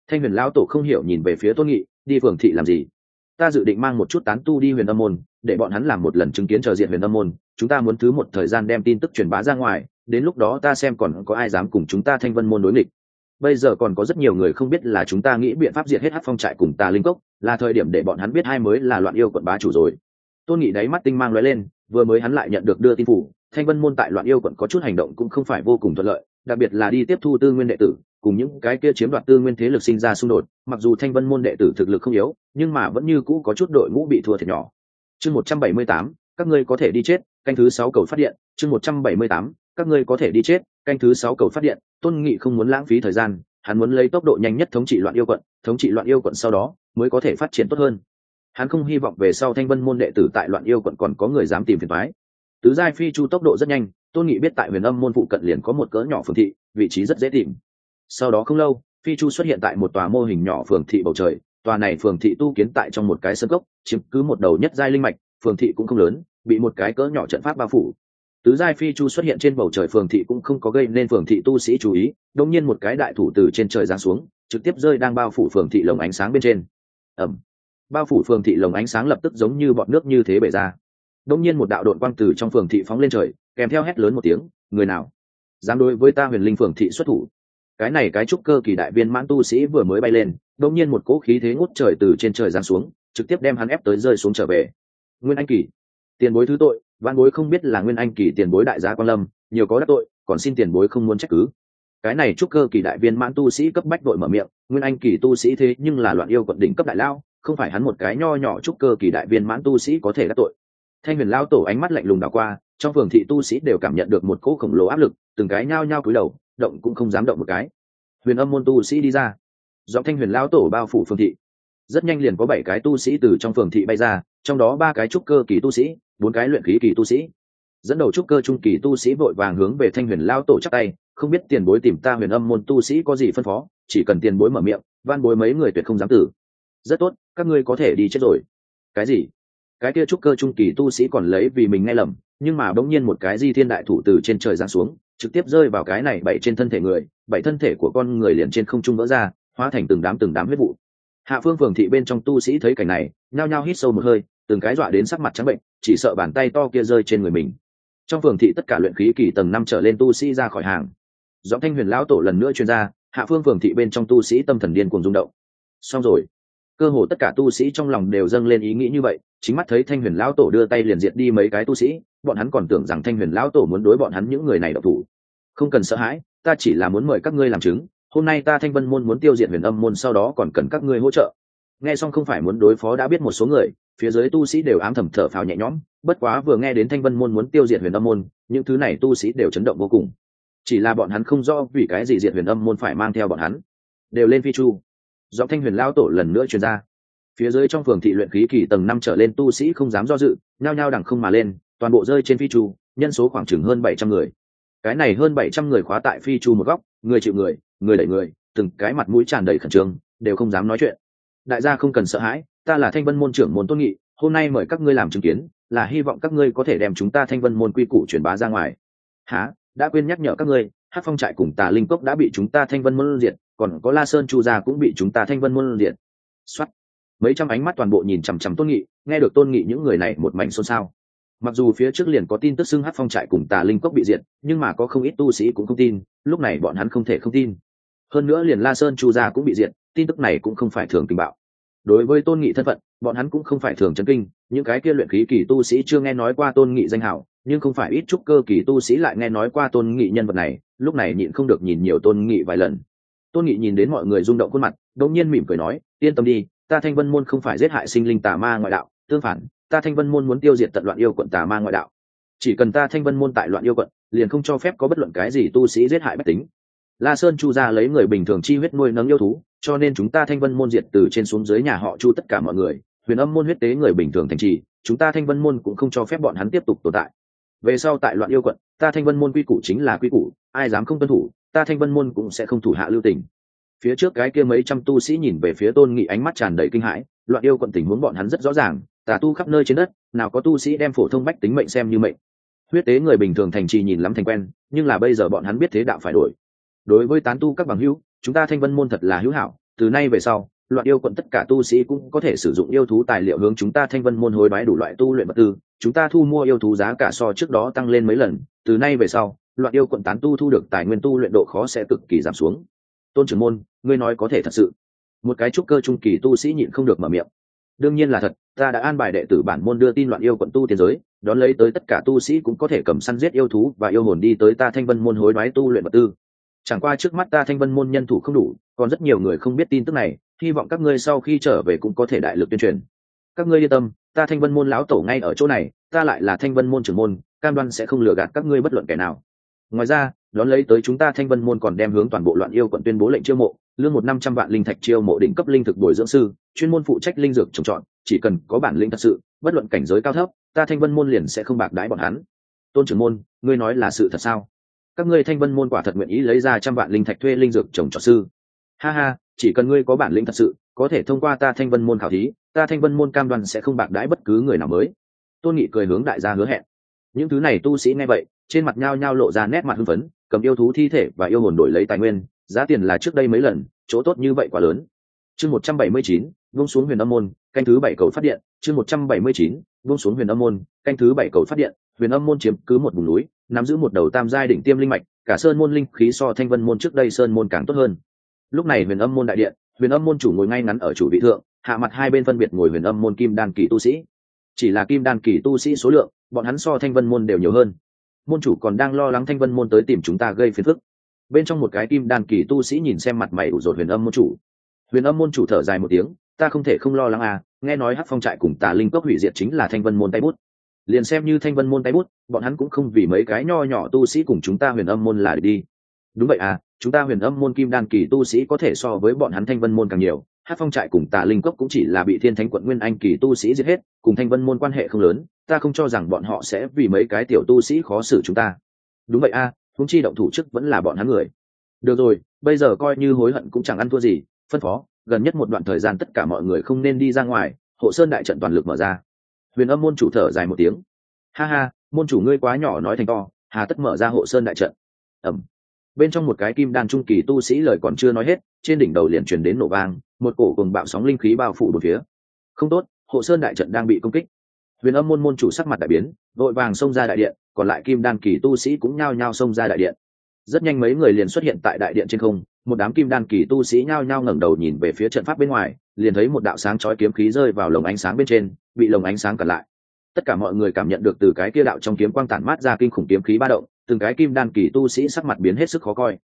Thanh huyền lão tổ không hiểu nhìn về phía tôn nghị, đi phường thị làm gì? Ta dự định mang một chút tán tu đi huyền âm môn, để bọn hắn làm một lần chứng kiến chờ diện huyền âm môn. Chúng ta muốn thứ một thời gian đem tin tức truyền bá ra ngoài, đến lúc đó ta xem còn có ai dám cùng chúng ta thanh vân môn đối nghịch. Bây giờ còn có rất nhiều người không biết là chúng ta nghĩ biện pháp diệt hết Hắc Phong trại cùng Tà Linh Cốc, là thời điểm để bọn hắn biết ai mới là Loạn Yêu quận bá chủ rồi. Tôn Nghị đáy mắt tinh mang lóe lên, vừa mới hắn lại nhận được đưa tin phủ, thanh vân môn tại Loạn Yêu quận có chút hành động cũng không phải vô cùng thuận lợi, đặc biệt là đi tiếp thu tư nguyên đệ tử, cùng những cái kia chiếm đoạt tư nguyên thế lực sinh ra xung đột. Mặc dù thanh vân môn đệ tử thực lực không yếu, nhưng mà vẫn như cũ có chút đội ngũ bị thua thiệt nhỏ. Chương 178, các ngươi có thể đi chết, canh thứ 6 cầu phát điện. Chương 178, các ngươi có thể đi chết, canh thứ 6 cầu phát điện. Tôn Nghị không muốn lãng phí thời gian, hắn muốn lấy tốc độ nhanh nhất thống trị Loạn Yêu quận, thống trị Loạn Yêu quận sau đó mới có thể phát triển tốt hơn. Hắn không hy vọng về sau thanh vân môn đệ tử tại Loạn Yêu quận còn có người dám tìm phiền toái. Tứ giai phi chu tốc độ rất nhanh, Tôn Nghị biết tại huyền âm môn phụ cận liền có một cỡ nhỏ phường thị, vị trí rất dễ tìm. Sau đó không lâu, phi chu xuất hiện tại một tòa mô hình nhỏ phường thị bầu trời. Tòa này phường thị tu kiến tại trong một cái sân cốc, chiếm cứ một đầu nhất giai linh mạch. Phường thị cũng không lớn, bị một cái cỡ nhỏ trận pháp bao phủ. Tứ giai phi chu xuất hiện trên bầu trời phường thị cũng không có gây nên phường thị tu sĩ chú ý. Đột nhiên một cái đại thủ từ trên trời giáng xuống, trực tiếp rơi đang bao phủ phường thị lồng ánh sáng bên trên. Ầm! Bao phủ phường thị lồng ánh sáng lập tức giống như bọt nước như thế bể ra. Đột nhiên một đạo độn quang từ trong phường thị phóng lên trời, kèm theo hét lớn một tiếng, người nào dám đối với ta huyền linh phường thị xuất thủ? Cái này cái trúc cơ kỳ đại viên mãn tu sĩ vừa mới bay lên, đột nhiên một cỗ khí thế ngút trời từ trên trời giáng xuống, trực tiếp đem hắn ép tới rơi xuống trở về. Nguyên Anh kỳ, tiền bối thứ tội, vạn bối không biết là Nguyên Anh kỳ tiền bối đại giá quan lâm, nhiều có đắc tội, còn xin tiền bối không muốn trách cứ. Cái này trúc cơ kỳ đại viên mãn tu sĩ cấp bách đội mở miệng, Nguyên Anh kỳ tu sĩ thế nhưng là Loạn Yêu quận đỉnh cấp đại lao, không phải hắn một cái nho nhỏ trúc cơ kỳ đại viên mãn tu sĩ có thể đắc tội. Thanh huyền lao tổ ánh mắt lạnh lùng đảo qua, trong phường thị tu sĩ đều cảm nhận được một cỗ khổng lồ áp lực, từng cái nhao nhao cúi đầu, động cũng không dám động một cái. Huyền âm môn tu sĩ đi ra, giọng thanh huyền lao tổ bao phủ phường thị. Rất nhanh liền có 7 cái tu sĩ từ trong phường thị bay ra, trong đó 3 cái trúc cơ kỳ tu sĩ, 4 cái luyện khí kỳ tu sĩ. Dẫn đầu trúc cơ trung kỳ tu sĩ vội vàng hướng về thanh huyền lao tổ chắp tay, không biết tiền bối tìm ta huyền âm môn tu sĩ có gì phân phó, chỉ cần tiền bối mở miệng, van bối mấy người tuyệt không dám tử. Rất tốt, các ngươi có thể đi chết rồi. Cái gì? Cái kia trúc cơ trung kỳ tu sĩ còn lấy vì mình nghe lầm, nhưng mà bỗng nhiên một cái di thiên đại thủ từ trên trời giáng xuống, trực tiếp rơi vào cái này 7 trên thân thể người, 7 thân thể của con người liền trên không trung vỡ ra, hóa thành từng đám huyết vụ. Hạ phương phường thị bên trong tu sĩ thấy cảnh này, nhao nhao hít sâu một hơi, từng cái dọa đến sắc mặt trắng bệnh, chỉ sợ bàn tay to kia rơi trên người mình. Trong phường thị tất cả luyện khí kỳ tầng 5 trở lên tu sĩ ra khỏi hàng. Giọng thanh huyền lão tổ lần nữa truyền ra, hạ phương phường thị bên trong tu sĩ tâm thần điên cuồng rung động. Xong rồi, cơ hồ tất cả tu sĩ trong lòng đều dâng lên ý nghĩ như vậy, chính mắt thấy thanh huyền lão tổ đưa tay liền diệt đi mấy cái tu sĩ, bọn hắn còn tưởng rằng thanh huyền lão tổ muốn đối bọn hắn những người này độc thủ. Không cần sợ hãi, ta chỉ là muốn mời các ngươi làm chứng, hôm nay ta thanh vân môn muốn tiêu diệt huyền âm môn, sau đó còn cần các ngươi hỗ trợ. Nghe xong không phải muốn đối phó đã biết một số người, phía dưới tu sĩ đều ám thầm thở phào nhẹ nhõm, bất quá vừa nghe đến thanh vân môn muốn tiêu diệt huyền âm môn, những thứ này tu sĩ đều chấn động vô cùng. Chỉ là bọn hắn không rõ vì cái gì diệt huyền âm môn phải mang theo bọn hắn. Đều lên phi chu. Giọng thanh huyền lão tổ lần nữa truyền ra. Phía dưới trong phường thị luyện khí kỳ tầng 5 trở lên tu sĩ không dám do dự, nhao nhao đằng không mà lên, toàn bộ rơi trên phi chu, nhân số khoảng chừng hơn 700 người. Cái này hơn 700 người khóa tại phi chu một góc, người chịu người, người đẩy người, từng cái mặt mũi tràn đầy khẩn trương, đều không dám nói chuyện. Đại gia không cần sợ hãi, ta là Thanh Vân môn trưởng môn Tôn Nghị, hôm nay mời các ngươi làm chứng kiến, là hy vọng các ngươi có thể đem chúng ta Thanh Vân môn quy củ truyền bá ra ngoài. Hả? Đã quên nhắc nhở các ngươi, Hắc Phong trại cùng Tà Linh Cốc đã bị chúng ta Thanh Vân môn diệt, còn có La Sơn Chu gia cũng bị chúng ta Thanh Vân môn diệt. Soát. Mấy trăm ánh mắt toàn bộ nhìn chằm chằm Tôn Nghị, nghe được Tôn Nghị những người này một mảnh xôn xao. Mặc dù phía trước liền có tin tức xưng Hắc Phong trại cùng Tà Linh Cốc bị diệt, nhưng mà có không ít tu sĩ cũng không tin, lúc này bọn hắn không thể không tin. Hơn nữa liền La Sơn Chu gia cũng bị diệt, tin tức này cũng không phải thường tình bạo. Đối với Tôn Nghị thân phận, bọn hắn cũng không phải thường chấn kinh, những cái kia luyện khí kỳ tu sĩ chưa nghe nói qua Tôn Nghị danh hào, nhưng không phải ít trúc cơ kỳ tu sĩ lại nghe nói qua Tôn Nghị nhân vật này, lúc này nhịn không được nhìn nhiều Tôn Nghị vài lần. Tôn Nghị nhìn đến mọi người rung động khuôn mặt, đột nhiên mỉm cười nói, yên tâm đi, ta Thanh Vân môn không phải giết hại sinh linh tà ma ngoại đạo, tương phản, ta Thanh Vân môn muốn tiêu diệt tận Loạn Yêu quận tà ma ngoại đạo. Chỉ cần ta Thanh Vân môn tại Loạn Yêu quận, liền không cho phép có bất luận cái gì tu sĩ giết hại bách tính. La Sơn Chu gia lấy người bình thường chi huyết nuôi nấng yêu thú, cho nên chúng ta Thanh Vân môn diệt từ trên xuống dưới nhà họ Chu tất cả mọi người, Huyền Âm môn huyết tế người bình thường thành trì, chúng ta Thanh Vân môn cũng không cho phép bọn hắn tiếp tục tồn tại. Về sau tại Loạn Yêu quận, ta Thanh Vân môn quy củ chính là quy củ, ai dám không tuân thủ, ta Thanh Vân môn cũng sẽ không thủ hạ lưu tình. Phía trước cái kia mấy trăm tu sĩ nhìn về phía Tôn Nghị ánh mắt tràn đầy kinh hãi, Loạn Yêu quận tình huống bọn hắn rất rõ ràng, tà tu khắp nơi trên đất, nào có tu sĩ đem phổ thông bách tính mệnh xem như mệnh. Huyết tế người bình thường thành trì nhìn lắm thành quen, nhưng là bây giờ bọn hắn biết thế đạo phải đổi. Đối với tán tu các bằng hữu, chúng ta Thanh Vân môn thật là hữu hảo, từ nay về sau loạn yêu quận tất cả tu sĩ cũng có thể sử dụng yêu thú tài liệu hướng chúng ta Thanh Vân môn hối đoái đủ loại tu luyện vật tư, chúng ta thu mua yêu thú giá cả so trước đó tăng lên mấy lần, từ nay về sau loạn yêu quận tán tu thu được tài nguyên tu luyện độ khó sẽ cực kỳ giảm xuống. Tôn trưởng môn, ngươi nói có thể thật sự? Một cái trúc cơ trung kỳ tu sĩ nhịn không được mở miệng. Đương nhiên là thật, ta đã an bài đệ tử bản môn đưa tin loạn yêu quận tu tiên giới, đón lấy tới tất cả tu sĩ cũng có thể cầm săn giết yêu thú và yêu hồn đi tới ta Thanh Vân môn hối đoái tu luyện vật tư. Chẳng qua trước mắt ta Thanh Vân môn nhân thủ không đủ, còn rất nhiều người không biết tin tức này, hy vọng các ngươi sau khi trở về cũng có thể đại lực tuyên truyền. Các ngươi yên tâm, ta Thanh Vân môn lão tổ ngay ở chỗ này, ta lại là Thanh Vân môn trưởng môn, cam đoan sẽ không lừa gạt các ngươi bất luận kẻ nào. Ngoài ra, đón lấy tới chúng ta Thanh Vân môn còn đem hướng toàn bộ loạn yêu quận tuyên bố lệnh chiêu mộ, lương 100 vạn linh thạch chiêu mộ đỉnh cấp linh thực bồi dưỡng sư, chuyên môn phụ trách linh dược trồng trọt, chỉ cần có bản lĩnh thật sự, bất luận cảnh giới cao thấp, ta Thanh Vân môn liền sẽ không bạc đãi bọn hắn. Tôn trưởng môn, ngươi nói là sự thật sao? Các ngươi Thanh Vân môn quả thật nguyện ý lấy ra 100 vạn linh thạch thuê linh dược trồng trọt sư? Ha ha, chỉ cần ngươi có bản lĩnh thật sự, có thể thông qua ta Thanh Vân môn khảo thí, ta Thanh Vân môn cam đoan sẽ không bạc đãi bất cứ người nào mới. Tôn Nghị cười hướng đại gia hứa hẹn. Những thứ này tu sĩ nghe vậy, trên mặt nhao nhao lộ ra nét mặt hưng phấn, cầm yêu thú thi thể và yêu hồn đổi lấy tài nguyên, giá tiền là trước đây mấy lần, chỗ tốt như vậy quá lớn. Chương 179, vung xuống Huyền Âm môn, canh thứ 7 cầu phát điện. Chương 179, vung xuống Huyền Âm môn, canh thứ 7 cầu phát điện. Huyền Âm môn chiếm cứ một vùng núi, nắm giữ một đầu tam giai đỉnh tiêm linh mạch, cả sơn môn linh khí so Thanh Vân môn trước đây sơn môn càng tốt hơn. Lúc này Huyền Âm môn đại điện, Huyền Âm môn chủ ngồi ngay ngắn ở chủ vị thượng, hạ mặt hai bên phân biệt ngồi Huyền Âm môn kim đan kỳ tu sĩ. Chỉ là kim đan kỳ tu sĩ số lượng, bọn hắn so Thanh Vân môn đều nhiều hơn. Môn chủ còn đang lo lắng Thanh Vân môn tới tìm chúng ta gây phiền phức. Bên trong một cái kim đan kỳ tu sĩ nhìn xem mặt mày ủ rột Huyền Âm môn chủ. Huyền Âm môn chủ thở dài một tiếng, ta không thể không lo lắng à, nghe nói Hắc Phong trại cùng Tà Linh cốc hủy diệt chính là Thanh Vân môn tay bút. Liền xem như Thanh Vân môn tay bút, bọn hắn cũng không vì mấy cái nho nhỏ tu sĩ cùng chúng ta Huyền Âm môn là để đi. Đúng vậy à, chúng ta Huyền Âm môn kim đan kỳ tu sĩ có thể so với bọn hắn Thanh Vân môn càng nhiều. Hắc Phong trại cùng Tà Linh cốc cũng chỉ là bị Thiên Thánh quận Nguyên Anh kỳ tu sĩ giết hết, cùng Thanh Vân môn quan hệ không lớn, ta không cho rằng bọn họ sẽ vì mấy cái tiểu tu sĩ khó xử chúng ta. Đúng vậy à, huống chi động thủ trước vẫn là bọn hắn người. Được rồi, bây giờ coi như hối hận cũng chẳng ăn thua gì, phân phó, gần nhất một đoạn thời gian tất cả mọi người không nên đi ra ngoài, Hộ Sơn đại trận toàn lực mở ra. Huyền Âm môn chủ thở dài một tiếng. Ha ha, môn chủ ngươi quá nhỏ nói thành to, hà tất mở ra Hộ Sơn đại trận. Bên trong một cái kim đan trung kỳ tu sĩ lời còn chưa nói hết, trên đỉnh đầu liền truyền đến nổ vang, một cổ cùng bạo sóng linh khí bao phủ bốn phía. Không tốt, Hộ Sơn đại trận đang bị công kích. Huyền Âm môn môn chủ sắc mặt đại biến, vội vàng xông ra đại điện, còn lại kim đan kỳ tu sĩ cũng nhao nhao xông ra đại điện. Rất nhanh mấy người liền xuất hiện tại đại điện trên không, một đám kim đan kỳ tu sĩ nhao nhao ngẩng đầu nhìn về phía trận pháp bên ngoài, liền thấy một đạo sáng chói kiếm khí rơi vào lồng ánh sáng bên trên, bị lồng ánh sáng cản lại. Tất cả mọi người cảm nhận được từ cái kia đạo trong kiếm quang tản mát ra kinh khủng kiếm khí ba động, từng cái kim đan kỳ tu sĩ sắc mặt biến hết sức khó coi.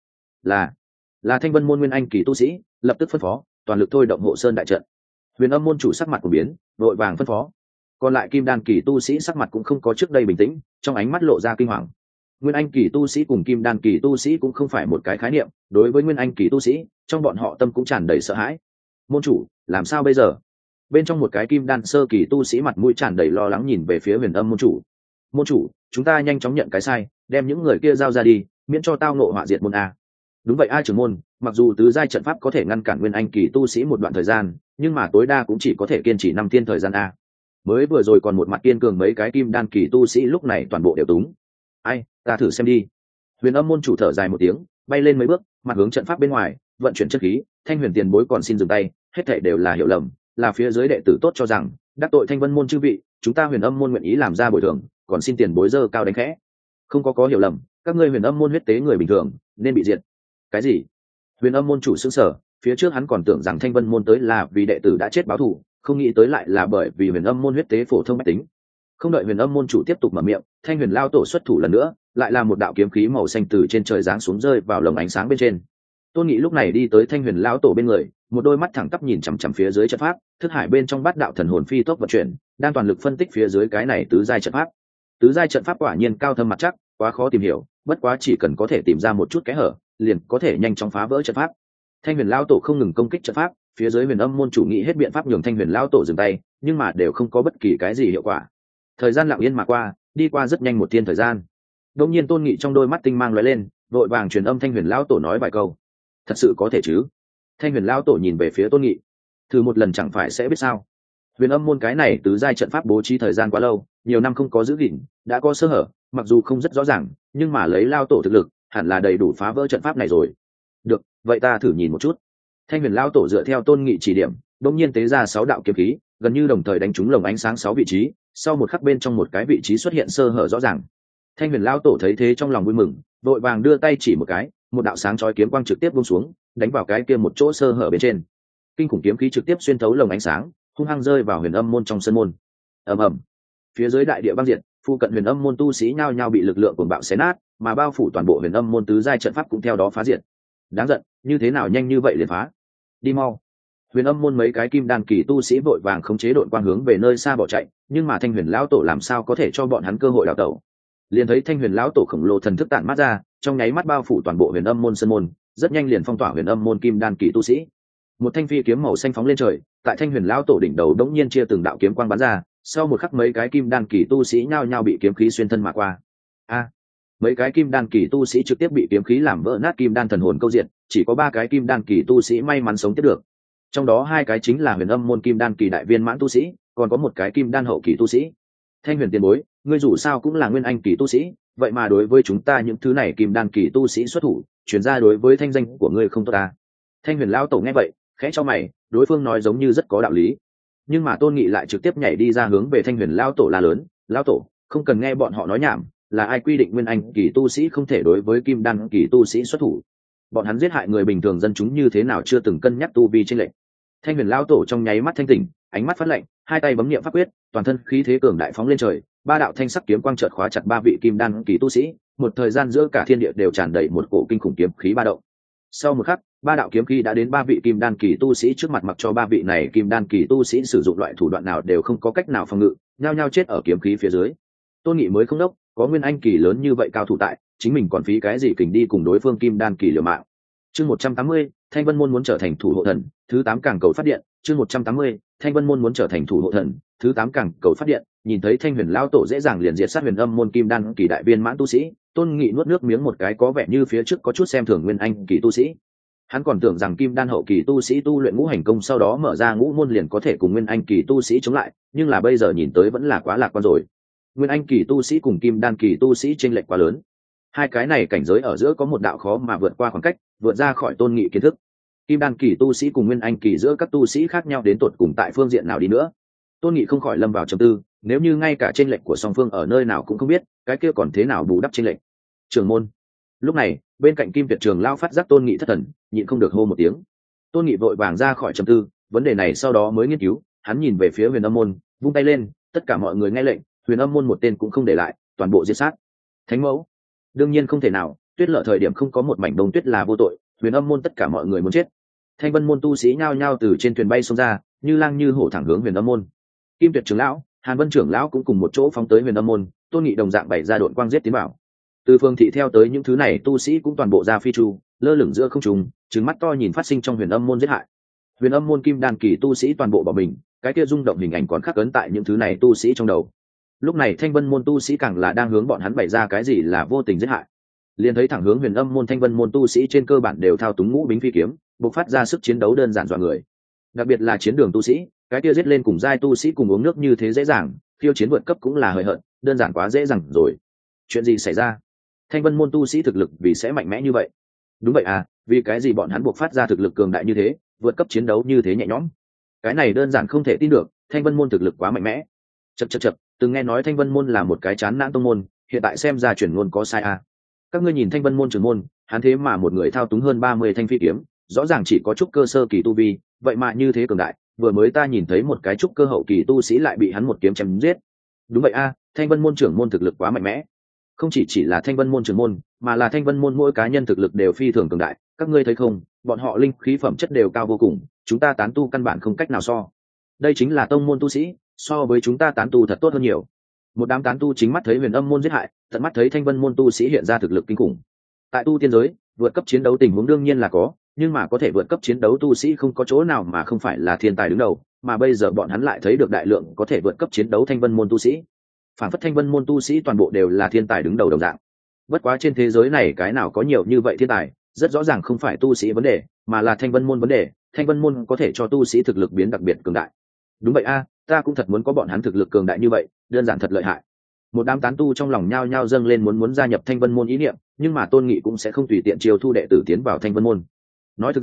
Là Thanh Vân môn Nguyên Anh kỳ tu sĩ, lập tức phân phó, toàn lực thôi động Hộ Sơn đại trận. Huyền Âm môn chủ sắc mặt của biến, vội vàng phân phó. Còn lại kim đan kỳ tu sĩ sắc mặt cũng không có trước đây bình tĩnh, trong ánh mắt lộ ra kinh hoàng. Nguyên Anh kỳ tu sĩ cùng kim đan kỳ tu sĩ cũng không phải một cái khái niệm, đối với Nguyên Anh kỳ tu sĩ, trong bọn họ tâm cũng tràn đầy sợ hãi. Môn chủ, làm sao bây giờ? Bên trong một cái kim đan sơ kỳ tu sĩ mặt mũi tràn đầy lo lắng nhìn về phía Huyền Âm môn chủ. Môn chủ, chúng ta nhanh chóng nhận cái sai, đem những người kia giao ra đi, miễn cho tao ngộ họa diệt môn a. Đúng vậy a trưởng môn, mặc dù tứ giai trận pháp có thể ngăn cản Nguyên Anh kỳ tu sĩ một đoạn thời gian, nhưng mà tối đa cũng chỉ có thể kiên trì 5 thiên thời gian a. Mới vừa rồi còn một mặt kiên cường mấy cái kim đan kỳ tu sĩ lúc này toàn bộ đều túng. Ai, ta thử xem đi. Huyền Âm môn chủ thở dài một tiếng, bay lên mấy bước, mặt hướng trận pháp bên ngoài, vận chuyển chất khí. Thanh Huyền tiền bối còn xin dừng tay, hết thảy đều là hiểu lầm, là phía dưới đệ tử tốt cho rằng đắc tội Thanh Vân môn chư vị, chúng ta Huyền Âm môn nguyện ý làm ra bồi thường, còn xin tiền bối dơ cao đánh khẽ. Không có hiểu lầm, các ngươi Huyền Âm môn huyết tế người bình thường nên bị diệt. Cái gì? Huyền Âm môn chủ sững sờ, phía trước hắn còn tưởng rằng Thanh Vân môn tới là vì đệ tử đã chết báo thù, không nghĩ tới lại là bởi vì Huyền Âm môn huyết tế phổ thông mách tính. Không đợi Huyền Âm môn chủ tiếp tục mở miệng, Thanh Huyền lao tổ xuất thủ lần nữa, lại là một đạo kiếm khí màu xanh từ trên trời giáng xuống rơi vào lồng ánh sáng bên trên. Tôn Nghị lúc này đi tới Thanh Huyền lao tổ bên người, một đôi mắt thẳng tắp nhìn chằm chằm phía dưới trận pháp, thức hải bên trong bát đạo thần hồn phi tốc vận chuyển, đang toàn lực phân tích phía dưới cái này tứ giai trận pháp. Tứ giai trận pháp quả nhiên cao thâm mặt chắc, quá khó tìm hiểu, bất quá chỉ cần có thể tìm ra một chút kẽ hở, liền có thể nhanh chóng phá vỡ trận pháp. Thanh Huyền lao tổ không ngừng công kích trận pháp, phía dưới Huyền Âm môn chủ nghĩ hết biện pháp nhường Thanh Huyền lao tổ dừng tay, nhưng mà đều không có bất kỳ cái gì hiệu quả. Thời gian lặng yên mà qua, đi qua rất nhanh một thiên thời gian. Đột nhiên Tôn Nghị trong đôi mắt tinh mang lóe lên, vội vàng truyền âm Thanh Huyền lão tổ nói vài câu. Thật sự có thể chứ? Thanh Huyền lão tổ nhìn về phía Tôn Nghị. Thử một lần chẳng phải sẽ biết sao? Huyền Âm môn cái này tứ giai trận pháp bố trí thời gian quá lâu, nhiều năm không có giữ gìn, đã có sơ hở, mặc dù không rất rõ ràng, nhưng mà lấy lão tổ thực lực, hẳn là đầy đủ phá vỡ trận pháp này rồi. Được, vậy ta thử nhìn một chút. Thanh Huyền lão tổ dựa theo Tôn Nghị chỉ điểm, đột nhiên tế ra 6 đạo kiếm khí, gần như đồng thời đánh trúng lồng ánh sáng 6 vị trí, sau một khắc bên trong một cái vị trí xuất hiện sơ hở rõ ràng. Thanh Huyền lão tổ thấy thế trong lòng vui mừng, vội vàng đưa tay chỉ một cái, một đạo sáng chói kiếm quang trực tiếp buông xuống, đánh vào cái kia một chỗ sơ hở bên trên. Kinh khủng kiếm khí trực tiếp xuyên thấu lồng ánh sáng, hung hăng rơi vào Huyền Âm môn trong sân môn. Ầm ầm. Phía dưới đại địa băng diệt, phụ cận Huyền Âm môn tu sĩ nhao nhao bị lực lượng cuồng bạo xé nát, mà bao phủ toàn bộ Huyền Âm môn tứ giai trận pháp cũng theo đó phá diệt. Đáng giận, như thế nào nhanh như vậy liền phá? Đi mau. Huyền Âm môn mấy cái kim đan kỳ tu sĩ vội vàng khống chế đội quang hướng về nơi xa bỏ chạy, nhưng mà Thanh Huyền lão tổ làm sao có thể cho bọn hắn cơ hội đào tẩu? Liền thấy Thanh Huyền lão tổ khổng lồ thần thức tản mát ra, trong nháy mắt bao phủ toàn bộ Huyền Âm môn sân môn, rất nhanh liền phong tỏa Huyền Âm môn kim đan kỳ tu sĩ. Một thanh phi kiếm màu xanh phóng lên trời, tại Thanh Huyền lão tổ đỉnh đầu đống nhiên chia từng đạo kiếm quang bắn ra, sau một khắc mấy cái kim đan kỳ tu sĩ nhao nhao bị kiếm khí xuyên thân mà qua. Mấy cái kim đan kỳ tu sĩ trực tiếp bị kiếm khí làm vỡ nát kim đan thần hồn câu diện, chỉ có 3 cái kim đan kỳ tu sĩ may mắn sống tiếp được. Trong đó 2 cái chính là Huyền Âm môn kim đan kỳ đại viên mãn tu sĩ, còn có một cái kim đan hậu kỳ tu sĩ. Thanh Huyền tiền bối, ngươi dù sao cũng là nguyên anh kỳ tu sĩ, vậy mà đối với chúng ta những thứ này kim đan kỳ tu sĩ xuất thủ, truyền ra đối với thanh danh của ngươi không tốt ta. Thanh Huyền lão tổ nghe vậy, khẽ cho mày, đối phương nói giống như rất có đạo lý. Nhưng mà Tôn Nghị lại trực tiếp nhảy đi ra hướng về Thanh Huyền lão tổ la lớn, "Lão tổ, không cần nghe bọn họ nói nhảm, là ai quy định nguyên anh kỳ tu sĩ không thể đối với kim đan kỳ tu sĩ xuất thủ? Bọn hắn giết hại người bình thường dân chúng như thế nào chưa từng cân nhắc tu vi chênh lệch?" Thanh Huyền lão tổ trong nháy mắt thanh tỉnh, ánh mắt phát lạnh, hai tay bấm niệm pháp quyết, toàn thân khí thế cường đại phóng lên trời, 3 đạo thanh sắc kiếm quang chợt khóa chặt 3 vị kim đan kỳ tu sĩ, một thời gian giữa cả thiên địa đều tràn đầy một cổ kinh khủng kiếm khí ba động. Sau một khắc, 3 đạo kiếm khí đã đến 3 vị kim đan kỳ tu sĩ trước mặt, mặc cho 3 vị này kim đan kỳ tu sĩ sử dụng loại thủ đoạn nào đều không có cách nào phòng ngự, nhao nhao chết ở kiếm khí phía dưới. Tôn Nghị mới không đốc, có nguyên anh kỳ lớn như vậy cao thủ tại, chính mình còn phí cái gì kình đi cùng đối phương kim đan kỳ liều mạng. Chương 180, Thanh Vân môn muốn trở thành thủ hộ thần, thứ 8 càng cầu phát điện, chương 180, Thanh Vân môn muốn trở thành thủ hộ thần, thứ 8 càng cầu phát điện, nhìn thấy Thanh Huyền lão tổ dễ dàng liền diệt sát Huyền Âm môn kim đan kỳ đại viên mãn tu sĩ, Tôn Nghị nuốt nước miếng một cái, có vẻ như phía trước có chút xem thường nguyên anh kỳ tu sĩ. Hắn còn tưởng rằng kim đan hậu kỳ tu sĩ tu luyện ngũ hành công sau đó mở ra ngũ môn liền có thể cùng nguyên anh kỳ tu sĩ chống lại, nhưng là bây giờ nhìn tới vẫn là quá lạc quan rồi. Nguyên anh kỳ tu sĩ cùng kim đan kỳ tu sĩ chênh lệch quá lớn. Hai cái này cảnh giới ở giữa có một đạo khó mà vượt qua khoảng cách, vượt ra khỏi Tôn Nghị kiến thức. Kim đan kỳ tu sĩ cùng nguyên anh kỳ giữa các tu sĩ khác nhau đến tột cùng tại phương diện nào đi nữa. Tôn Nghị không khỏi lâm vào trầm tư, nếu như ngay cả chênh lệch của song phương ở nơi nào cũng không biết, cái kia còn thế nào bù đắp chênh lệch. Trưởng môn. Lúc này, bên cạnh Kim Việt Trường lão phát giác Tôn Nghị thất thần, nhịn không được hô một tiếng. Tôn Nghị vội vàng ra khỏi trầm tư, vấn đề này sau đó mới nghiên cứu, hắn nhìn về phía Huyền Âm môn, vung tay lên, tất cả mọi người nghe lệnh, Huyền Âm môn một tên cũng không để lại, toàn bộ giết sát. Thánh mẫu. Đương nhiên không thể nào, tuyết lở thời điểm không có một mảnh đông tuyết là vô tội, Huyền Âm môn tất cả mọi người muốn chết. Thanh Vân môn tu sĩ nhao nhao từ trên thuyền bay xông ra, như lang như hổ thẳng hướng Huyền Âm môn. Kim Tuyệt trưởng lão, Hàn Vân trưởng lão cũng cùng một chỗ phóng tới Huyền Âm môn, Tôn Nghị đồng dạng bày ra đội quang giết tiến vào. Từ phương thị theo tới những thứ này tu sĩ cũng toàn bộ ra phi chu, lơ lửng giữa không trung, trừng mắt to nhìn phát sinh trong Huyền Âm môn giết hại. Huyền Âm môn kim đan kỳ tu sĩ toàn bộ bỏ mình, cái kia rung động hình ảnh còn khắc ấn tại những thứ này tu sĩ trong đầu. Lúc này Thanh Vân môn tu sĩ càng là đang hướng bọn hắn bày ra cái gì là vô tình giết hại. Liền thấy thẳng hướng Huyền Âm môn Thanh Vân môn tu sĩ trên cơ bản đều thao túng ngũ bính phi kiếm, bộc phát ra sức chiến đấu đơn giản dọa người. Đặc biệt là chiến đường tu sĩ, cái kia giết lên cùng giai tu sĩ cùng uống nước như thế dễ dàng, khiêu chiến vượt cấp cũng là hời hợt, đơn giản quá dễ dàng rồi. Chuyện gì xảy ra? Thanh Vân môn tu sĩ thực lực vì sẽ mạnh mẽ như vậy? Đúng vậy à, vì cái gì bọn hắn buộc phát ra thực lực cường đại như thế, vượt cấp chiến đấu như thế nhẹ nhõm? Cái này đơn giản không thể tin được, Thanh Vân môn thực lực quá mạnh mẽ. Chậc, từng nghe nói Thanh Vân môn là một cái chán nản tông môn, hiện tại xem ra chuyển ngôn có sai à? Các ngươi nhìn Thanh Vân môn trưởng môn, hắn thế mà một người thao túng hơn 30 thanh phi kiếm, rõ ràng chỉ có chút cơ sơ kỳ tu vi, vậy mà như thế cường đại, vừa mới ta nhìn thấy một cái chút cơ hậu kỳ tu sĩ lại bị hắn một kiếm chém giết. Đúng vậy a, Thanh Vân môn trưởng môn thực lực quá mạnh mẽ. Không chỉ là Thanh Vân môn trưởng môn, mà là Thanh Vân môn mỗi cá nhân thực lực đều phi thường cường đại, các ngươi thấy không, bọn họ linh khí phẩm chất đều cao vô cùng, chúng ta tán tu căn bản không cách nào so. Đây chính là tông môn tu sĩ, so với chúng ta tán tu thật tốt hơn nhiều. Một đám tán tu chính mắt thấy Huyền Âm môn giết hại, tận mắt thấy Thanh Vân môn tu sĩ hiện ra thực lực kinh khủng. Tại tu tiên giới, vượt cấp chiến đấu tình huống đương nhiên là có, nhưng mà có thể vượt cấp chiến đấu tu sĩ không có chỗ nào mà không phải là thiên tài đứng đầu, mà bây giờ bọn hắn lại thấy được đại lượng có thể vượt cấp chiến đấu Thanh Vân môn tu sĩ. Phản phất Thanh Vân môn tu sĩ toàn bộ đều là thiên tài đứng đầu đồng dạng. Bất quá trên thế giới này cái nào có nhiều như vậy thiên tài, rất rõ ràng không phải tu sĩ vấn đề, mà là Thanh Vân môn vấn đề, Thanh Vân môn có thể cho tu sĩ thực lực biến đặc biệt cường đại. Đúng vậy a, ta cũng thật muốn có bọn hắn thực lực cường đại như vậy, đơn giản thật lợi hại. Một đám tán tu trong lòng nhao nhao dâng lên muốn gia nhập Thanh Vân môn ý niệm, nhưng mà Tôn Nghị cũng sẽ không tùy tiện chiêu thu đệ tử tiến vào Thanh Vân môn. Nói thực ra,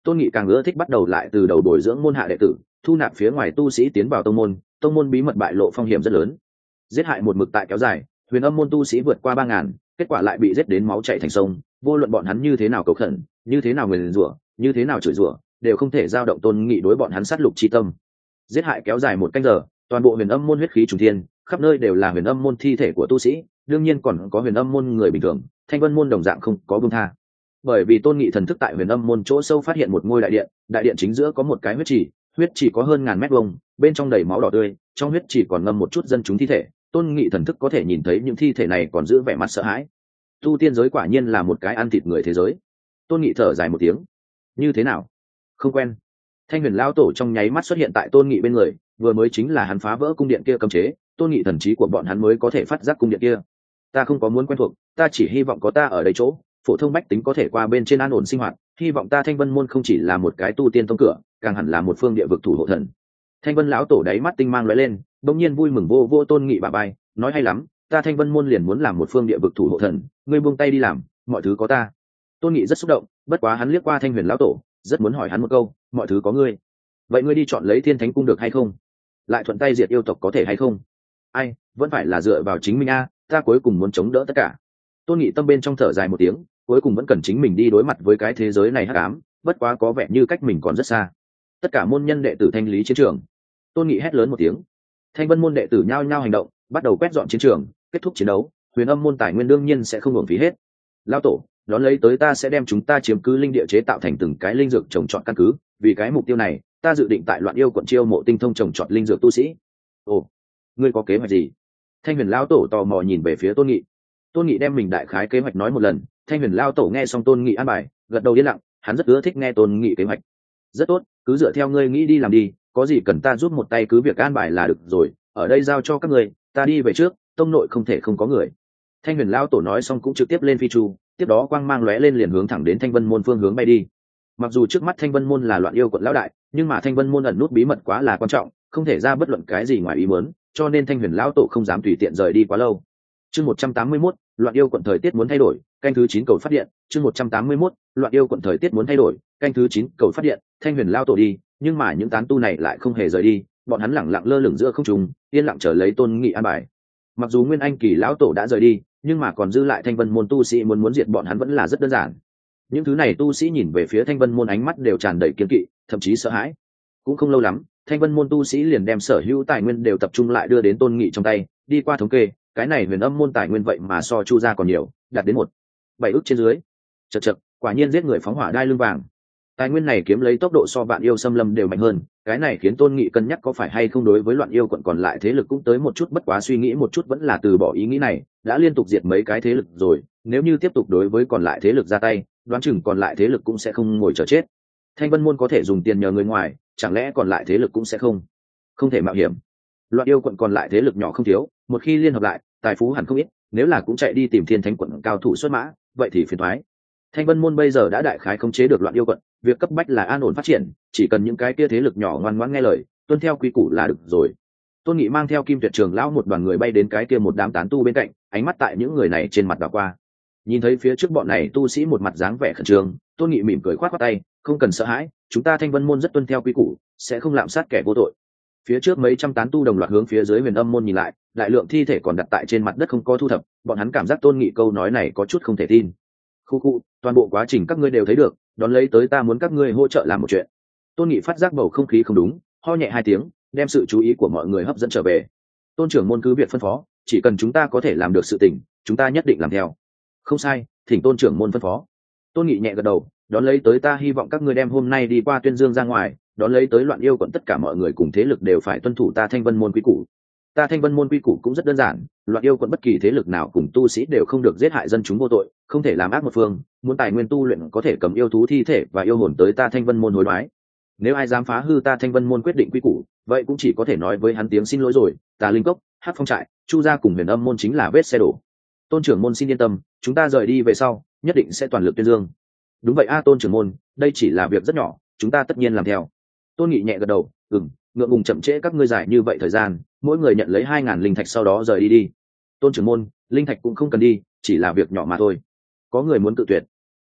Tôn Nghị càng ưa thích bắt đầu lại từ đầu bồi dưỡng môn hạ đệ tử, thu nạp phía ngoài tu sĩ tiến vào tông môn bí mật bại lộ phong hiểm rất lớn. Giết hại một mực tại kéo dài, huyền âm môn tu sĩ vượt qua 3.000, kết quả lại bị giết đến máu chảy thành sông, vô luận bọn hắn như thế nào cầu khẩn, như thế nào nguyền rủa, như thế nào chửi rủa, đều không thể giao động Tôn Nghị đối bọn hắn sát lục chi tâm. Giết hại kéo dài 1 canh giờ, toàn bộ huyền âm môn huyết khí trùng thiên, khắp nơi đều là huyền âm môn thi thể của tu sĩ, đương nhiên còn có huyền âm môn người bình thường, Thanh Vân môn đồng dạng không có buông tha. Bởi vì Tôn Nghị thần thức tại huyền âm môn chỗ sâu phát hiện một ngôi đại điện chính giữa có một cái huyết chỉ có hơn 1.000 mét vuông, bên trong đầy máu đỏ tươi, trong huyết chỉ còn ngâm một chút dân chúng thi thể. Tôn Nghị thần thức có thể nhìn thấy những thi thể này còn giữ vẻ mặt sợ hãi. Tu tiên giới quả nhiên là một cái ăn thịt người thế giới. Tôn Nghị thở dài một tiếng. Như thế nào? Không quen. Thanh Huyền lão tổ trong nháy mắt xuất hiện tại Tôn Nghị bên người, vừa mới chính là hắn phá vỡ cung điện kia cấm chế, Tôn Nghị thần trí của bọn hắn mới có thể phát giác cung điện kia. Ta không có muốn quen thuộc, ta chỉ hy vọng có ta ở đây chỗ, phổ thông bách tính có thể qua bên trên an ổn sinh hoạt, hy vọng ta Thanh Vân môn không chỉ là một cái tu tiên tông cửa, càng hẳn là một phương địa vực thủ hộ thần. Thanh Vân lão tổ đáy mắt tinh mang lóe lên, bỗng nhiên vui mừng vô Tôn Nghị bả vai, nói hay lắm, ta Thanh Vân môn liền muốn làm một phương địa vực thủ hộ thần, ngươi buông tay đi làm, mọi thứ có ta. Tôn Nghị rất xúc động, bất quá hắn liếc qua Thanh Huyền lão tổ, rất muốn hỏi hắn một câu, mọi thứ có ngươi, vậy ngươi đi chọn lấy Thiên Thánh cung được hay không? Lại thuận tay diệt yêu tộc có thể hay không? Ai, vẫn phải là dựa vào chính mình a, ta cuối cùng muốn chống đỡ tất cả. Tôn Nghị tâm bên trong thở dài một tiếng, cuối cùng vẫn cần chính mình đi đối mặt với cái thế giới này hắc ám, bất quá có vẻ như cách mình còn rất xa. Tất cả môn nhân đệ tử thanh lý chiến trường. Tôn Nghị hét lớn một tiếng. Thanh Vân môn đệ tử nhao nhao hành động, bắt đầu quét dọn chiến trường, kết thúc chiến đấu. Huyền âm môn tài nguyên đương nhiên sẽ không uổng phí hết. Lão tổ, đón lấy tới ta sẽ đem chúng ta chiếm cứ linh địa chế tạo thành từng cái linh dược trồng trọt căn cứ, vì cái mục tiêu này, ta dự định tại Loạn Yêu quận chiêu mộ tinh thông trồng trọt linh dược tu sĩ. Ồ, ngươi có kế hoạch gì? Thanh Huyền lão tổ tò mò nhìn về phía Tôn Nghị. Tôn Nghị đem mình đại khái kế hoạch nói một lần. Thanh Huyền lão tổ nghe xong Tôn Nghị an bài, gật đầu yên lặng, hắn rất ưa thích nghe Tôn Nghị kế hoạch. Rất tốt, cứ dựa theo ngươi nghĩ đi làm đi, có gì cần ta giúp một tay cứ việc an bài là được rồi, ở đây giao cho các ngươi, ta đi về trước, tông nội không thể không có người. Thanh Huyền lão tổ nói xong cũng trực tiếp lên phi chu, tiếp đó quang mang lóe lên liền hướng thẳng đến Thanh Vân môn phương hướng bay đi. Mặc dù trước mắt Thanh Vân môn là Loạn Yêu quận lão đại, nhưng mà Thanh Vân môn ẩn nút bí mật quá là quan trọng, không thể ra bất luận cái gì ngoài ý muốn, cho nên Thanh Huyền lão tổ không dám tùy tiện rời đi quá lâu. Chương 181, Loạn Yêu quận thời tiết muốn thay đổi, canh thứ 9 cầu phát điện. Chương 181, Loạn Yêu quận thời tiết muốn thay đổi, canh thứ 9 cầu phát điện. Thanh Huyền lão tổ đi, nhưng mà những tán tu này lại không hề rời đi, bọn hắn lẳng lặng lơ lửng giữa không trung, yên lặng chờ lấy Tôn Nghị an bài. Mặc dù Nguyên Anh kỳ lão tổ đã rời đi, nhưng mà còn dư lại Thanh Vân môn tu sĩ muốn diệt bọn hắn vẫn là rất đơn giản. Những thứ này tu sĩ nhìn về phía Thanh Vân môn ánh mắt đều tràn đầy kiêng kỵ, thậm chí sợ hãi. Cũng không lâu lắm, Thanh Vân môn tu sĩ liền đem sở hữu tài nguyên đều tập trung lại đưa đến Tôn Nghị trong tay, đi qua thống kê, cái này huyền âm môn tài nguyên vậy mà so Chu gia còn nhiều, đạt đến 1.7 ức trên dưới. Chậc, quả nhiên giết người phóng hỏa đai lưng vàng. Tài nguyên này kiếm lấy tốc độ so Vạn Yêu xâm lâm đều mạnh hơn, cái này khiến Tôn Nghị cân nhắc có phải hay không đối với Loạn Yêu quận còn lại thế lực cũng tới một chút, bất quá suy nghĩ một chút vẫn là từ bỏ ý nghĩ này, đã liên tục diệt mấy cái thế lực rồi, nếu như tiếp tục đối với còn lại thế lực ra tay, đoán chừng còn lại thế lực cũng sẽ không ngồi chờ chết. Thanh Vân môn có thể dùng tiền nhờ người ngoài, chẳng lẽ còn lại thế lực cũng sẽ không thể mạo hiểm? Loạn Yêu quận còn lại thế lực nhỏ không thiếu, một khi liên hợp lại, tài phú hẳn không ít, nếu là cũng chạy đi tìm Thiên Thánh quận cao thủ xuất mã, vậy thì phiền toái. Thanh Vân môn bây giờ đã đại khái khống chế được Loạn Yêu quận, việc cấp bách là an ổn phát triển, chỉ cần những cái kia thế lực nhỏ ngoan ngoãn nghe lời, tuân theo quy củ là được rồi. Tôn Nghị mang theo Kim Tuyệt Trường lão một đoàn người bay đến cái kia một đám tán tu bên cạnh, ánh mắt tại những người này trên mặt đảo qua. Nhìn thấy phía trước bọn này tu sĩ một mặt dáng vẻ khẩn trương, Tôn Nghị mỉm cười khoát khoát tay, không cần sợ hãi, chúng ta Thanh Vân môn rất tuân theo quy củ, sẽ không lạm sát kẻ vô tội. Phía trước mấy trăm tán tu đồng loạt hướng phía dưới Huyền Âm môn nhìn lại, đại lượng thi thể còn đặt tại trên mặt đất không có thu thập, bọn hắn cảm giác Tôn Nghị câu nói này có chút không thể tin. Khu, toàn bộ quá trình các ngươi đều thấy được, đón lấy tới ta muốn các ngươi hỗ trợ làm một chuyện. Tôn Nghị phát giác bầu không khí không đúng, ho nhẹ 2 tiếng, đem sự chú ý của mọi người hấp dẫn trở về. Tôn trưởng môn cứ việc phân phó, chỉ cần chúng ta có thể làm được sự tình, chúng ta nhất định làm theo. Không sai, thỉnh Tôn trưởng môn phân phó. Tôn Nghị nhẹ gật đầu, đón lấy tới ta hy vọng các ngươi đem hôm nay đi qua Tuyên Dương ra ngoài, đón lấy tới Loạn Yêu quận tất cả mọi người cùng thế lực đều phải tuân thủ ta Thanh Vân môn quy củ. Ta Thanh Vân môn quy củ cũng rất đơn giản, Loạn Yêu quận bất kỳ thế lực nào cùng tu sĩ đều không được giết hại dân chúng vô tội, không thể làm ác một phương, muốn tài nguyên tu luyện có thể cầm yêu thú thi thể và yêu hồn tới ta Thanh Vân môn hối đoái. Nếu ai dám phá hư ta Thanh Vân môn quyết định quy củ, vậy cũng chỉ có thể nói với hắn tiếng xin lỗi rồi. Ta Linh cốc, Hắc Phong trại, Chu gia cùng Huyền Âm môn chính là vết xe đổ. Tôn trưởng môn xin yên tâm, chúng ta rời đi về sau, nhất định sẽ toàn lực tuyên dương. Đúng vậy a Tôn trưởng môn, đây chỉ là việc rất nhỏ, chúng ta tất nhiên làm theo. Tôn Nghị nhẹ gật đầu, ngượng ngùng chậm trễ các ngươi dài như vậy thời gian, mỗi người nhận lấy 2.000 linh thạch sau đó rời đi đi. Tôn trưởng môn, linh thạch cũng không cần đi, chỉ là việc nhỏ mà thôi. Có người muốn tự tuyệt.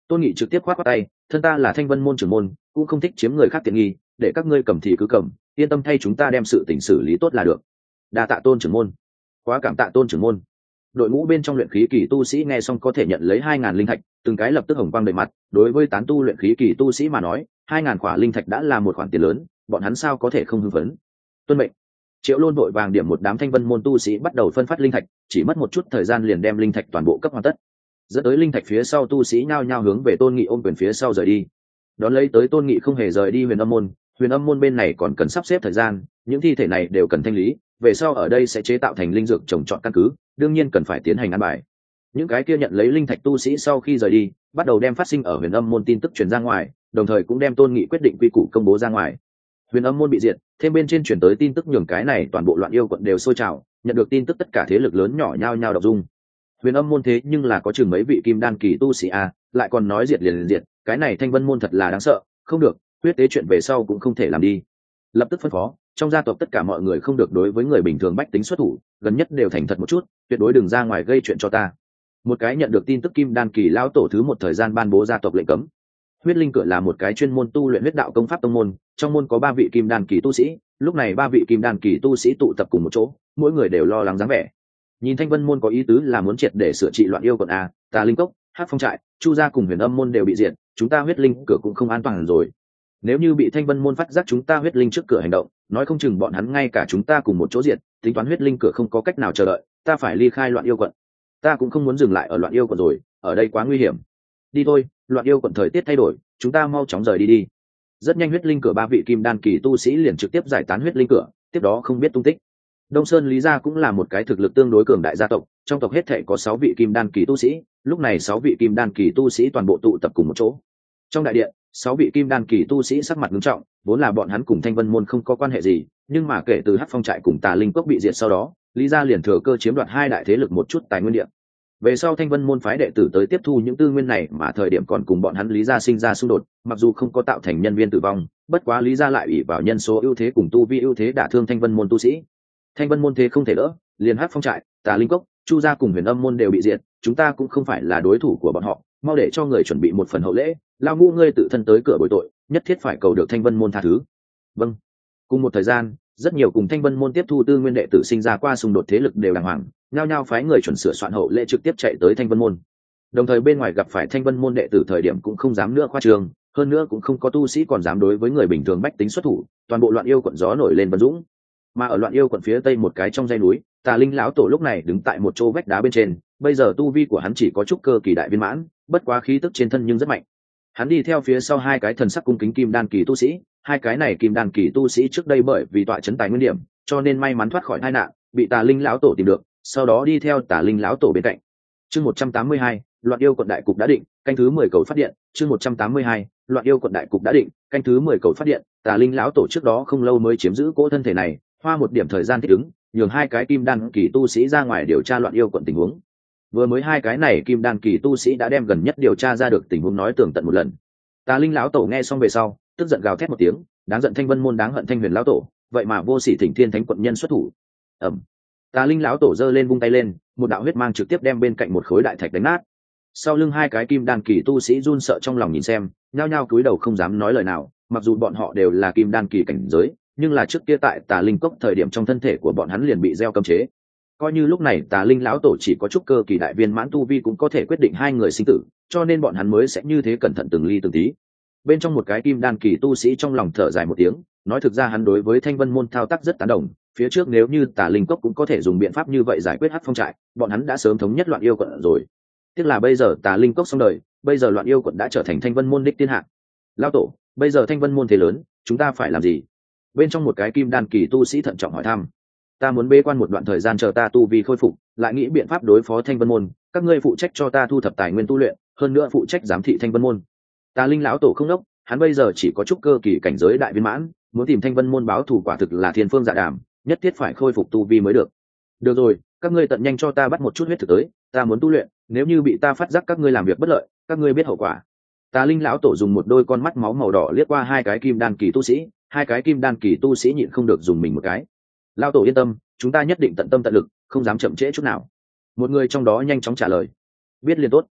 Tôn Nghị trực tiếp khoát khoát tay, thân ta là Thanh Vân môn trưởng môn, cũng không thích chiếm người khác tiện nghi, để các ngươi cầm thì cứ cầm, yên tâm thay chúng ta đem sự tình xử lý tốt là được. Đa tạ Tôn trưởng môn. Quá cảm tạ Tôn trưởng môn. Đội ngũ bên trong luyện khí kỳ tu sĩ nghe xong có thể nhận lấy 2.000 linh thạch, từng cái lập tức hồng quang đầy mặt. Đối với tán tu luyện khí kỳ tu sĩ mà nói, 2.000 khỏa linh thạch đã là một khoản tiền lớn, bọn hắn sao có thể không hưng phấn. Tuân mệnh. Triệu Lôn vội vàng điểm một đám Thanh Vân môn tu sĩ bắt đầu phân phát linh thạch, chỉ mất một chút thời gian liền đem linh thạch toàn bộ cấp hoàn tất. Dẫn tới linh thạch phía sau tu sĩ nhao nhao hướng về Tôn Nghị ôm quyền phía sau rời đi. Đón lấy tới Tôn Nghị không hề rời đi Huyền Âm môn, Huyền Âm môn bên này còn cần sắp xếp thời gian, những thi thể này đều cần thanh lý, về sau ở đây sẽ chế tạo thành linh dược trồng trọt căn cứ, đương nhiên cần phải tiến hành ăn bài. Những cái kia nhận lấy linh thạch tu sĩ sau khi rời đi, bắt đầu đem phát sinh ở Huyền Âm môn tin tức truyền ra ngoài, đồng thời cũng đem Tôn Nghị quyết định quy củ công bố ra ngoài. Huyền Âm môn bị diệt, thêm bên trên truyền tới tin tức nhường cái này toàn bộ Loạn Yêu quận đều sôi trào, nhận được tin tức tất cả thế lực lớn nhỏ nhao nhao đọc dung. Huyền Âm môn thế nhưng là có chừng mấy vị kim đan kỳ tu sĩ a, lại còn nói diệt liền diệt, cái này Thanh Vân môn thật là đáng sợ, không được, huyết tế chuyện về sau cũng không thể làm đi. Lập tức phân phó, trong gia tộc tất cả mọi người không được đối với người bình thường bách tính xuất thủ, gần nhất đều thành thật một chút, tuyệt đối đừng ra ngoài gây chuyện cho ta. Một cái nhận được tin tức kim đan kỳ lão tổ thứ một thời gian ban bố gia tộc lệnh cấm. Huyết linh cửa là một cái chuyên môn tu luyện huyết đạo công pháp tông môn, trong môn có 3 vị kim đan kỳ tu sĩ, lúc này 3 vị kim đan kỳ tu sĩ tụ tập cùng một chỗ, mỗi người đều lo lắng dáng vẻ. Nhìn Thanh Vân môn có ý tứ là muốn triệt để sửa trị Loạn Yêu quận a, Tà Linh cốc, Hắc Phong trại, Chu gia cùng Huyền Âm môn đều bị diệt, chúng ta huyết linh cửa cũng không an toàn rồi. Nếu như bị Thanh Vân môn phát giác chúng ta huyết linh trước cửa hành động, nói không chừng bọn hắn ngay cả chúng ta cùng một chỗ diệt, tính toán huyết linh cửa không có cách nào chờ đợi, ta phải ly khai Loạn Yêu quận. Ta cũng không muốn dừng lại ở Loạn Yêu quận rồi, ở đây quá nguy hiểm. Đi thôi, Loạn Yêu quận thời tiết thay đổi, chúng ta mau chóng rời đi đi. Rất nhanh huyết linh cửa 3 vị kim đan kỳ tu sĩ liền trực tiếp giải tán huyết linh cửa, tiếp đó không biết tung tích. Đông Sơn Lý gia cũng là một cái thực lực tương đối cường đại gia tộc, trong tộc hết thảy có 6 vị kim đan kỳ tu sĩ, lúc này 6 vị kim đan kỳ tu sĩ toàn bộ tụ tập cùng một chỗ. Trong đại điện, 6 vị kim đan kỳ tu sĩ sắc mặt nghiêm trọng, vốn là bọn hắn cùng Thanh Vân môn không có quan hệ gì, nhưng mà kể từ Hắc Phong trại cùng Tà Linh cốc bị diệt sau đó, Lý gia liền thừa cơ chiếm đoạt 2 đại thế lực một chút tài nguyên địa. Về sau Thanh Vân môn phái đệ tử tới tiếp thu những tư nguyên này, mà thời điểm còn cùng bọn hắn Lý gia sinh ra xung đột, mặc dù không có tạo thành nhân viên tử vong, bất quá Lý gia lại ủy vào nhân số ưu thế cùng tu vi ưu thế đả thương Thanh Vân môn tu sĩ. Thanh Vân môn thế không thể đỡ, liền Hắc Phong trại, Tà Linh cốc, Chu gia cùng Huyền Âm môn đều bị diệt, chúng ta cũng không phải là đối thủ của bọn họ, mau để cho người chuẩn bị một phần hậu lễ, lao ngu ngươi tự thân tới cửa bồi tội, nhất thiết phải cầu được Thanh Vân môn tha thứ. Vâng. Cùng một thời gian, rất nhiều cùng Thanh Vân môn tiếp thu tư nguyên đệ tử sinh ra qua xung đột thế lực đều đàng hoàng, nhao nhao phái người chuẩn sửa soạn hậu lễ trực tiếp chạy tới Thanh Vân môn. Đồng thời bên ngoài gặp phải Thanh Vân môn đệ tử thời điểm cũng không dám nữa khoa trương, hơn nữa cũng không có tu sĩ còn dám đối với người bình thường bách tính xuất thủ, toàn bộ Loạn Yêu quận gió nổi lên vân dũng. Mà ở Loạn Yêu quận phía tây một cái trong dãy núi, Tà Linh lão tổ lúc này đứng tại một chỗ vách đá bên trên, bây giờ tu vi của hắn chỉ có trúc cơ kỳ đại viên mãn, bất quá khí tức trên thân nhưng rất mạnh. Hắn đi theo phía sau 2 cái thần sắc cung kính kim đan kỳ tu sĩ, 2 cái này kim đan kỳ tu sĩ trước đây bởi vì tọa chấn tài nguyên điểm, cho nên may mắn thoát khỏi tai nạn, bị Tà Linh lão tổ tìm được, sau đó đi theo Tà Linh lão tổ bên cạnh. Chương 182, Loạn Yêu quận đại cục đã định, canh thứ 10 cầu phát điện, chương 182, Loạn Yêu quận đại cục đã định, canh thứ 10 cầu phát điện, Tà Linh lão tổ trước đó không lâu mới chiếm giữ cỗ thân thể này, hoa một điểm thời gian thích ứng, nhường 2 cái kim đan kỳ tu sĩ ra ngoài điều tra Loạn Yêu quận tình huống. Vừa mới 2 cái này kim đan kỳ tu sĩ đã đem gần nhất điều tra ra được tình huống nói tường tận một lần. Tà Linh lão tổ nghe xong về sau, tức giận gào thét một tiếng, đáng giận Thanh Vân môn đáng hận Thanh Huyền lão tổ, vậy mà vô sỉ thỉnh Thiên Thánh quận nhân xuất thủ. Ầm. Tà Linh lão tổ giơ lên vung tay lên, một đạo huyết mang trực tiếp đem bên cạnh một khối đại thạch đánh nát. Sau lưng 2 cái kim đan kỳ tu sĩ run sợ trong lòng nhìn xem, nhao nhao cúi đầu không dám nói lời nào, mặc dù bọn họ đều là kim đan kỳ cảnh giới, nhưng là trước kia tại Tà Linh cốc thời điểm trong thân thể của bọn hắn liền bị gieo cấm chế. Coi như lúc này Tà Linh lão tổ chỉ có trúc cơ kỳ đại viên mãn tu vi cũng có thể quyết định 2 người sinh tử, cho nên bọn hắn mới sẽ như thế cẩn thận từng ly từng tí. Bên trong một cái kim đan kỳ tu sĩ trong lòng thở dài một tiếng, nói thực ra hắn đối với Thanh Vân môn thao tác rất tán đồng, phía trước nếu như Tà Linh cốc cũng có thể dùng biện pháp như vậy giải quyết Hắc Phong trại, bọn hắn đã sớm thống nhất Loạn Yêu quận rồi. Tiếc là bây giờ Tà Linh cốc xong đời, bây giờ Loạn Yêu quận đã trở thành Thanh Vân môn đích thiên hạ. Lão tổ, bây giờ Thanh Vân môn thế lớn, chúng ta phải làm gì? Bên trong một cái kim đan kỳ tu sĩ thận trọng hỏi thăm. Ta muốn bế quan một đoạn thời gian chờ ta tu vi khôi phục, lại nghĩ biện pháp đối phó Thanh Vân môn, các ngươi phụ trách cho ta thu thập tài nguyên tu luyện, hơn nữa phụ trách giám thị Thanh Vân môn. Tà Linh lão tổ không đốc, hắn bây giờ chỉ có trúc cơ kỳ cảnh giới đại viên mãn, muốn tìm Thanh Vân môn báo thù quả thực là thiên phương dạ đàm, nhất thiết phải khôi phục tu vi mới được. Được rồi, các ngươi tận nhanh cho ta bắt một chút huyết thực tới, ta muốn tu luyện, nếu như bị ta phát giác các ngươi làm việc bất lợi, các ngươi biết hậu quả. Tà Linh lão tổ dùng một đôi con mắt máu màu đỏ liếc qua 2 cái kim đan kỳ tu sĩ, 2 cái kim đan kỳ tu sĩ nhịn không được dùng mình một cái. Lão tổ yên tâm, chúng ta nhất định tận tâm tận lực, không dám chậm trễ chút nào. Một người trong đó nhanh chóng trả lời. Biết liền tốt.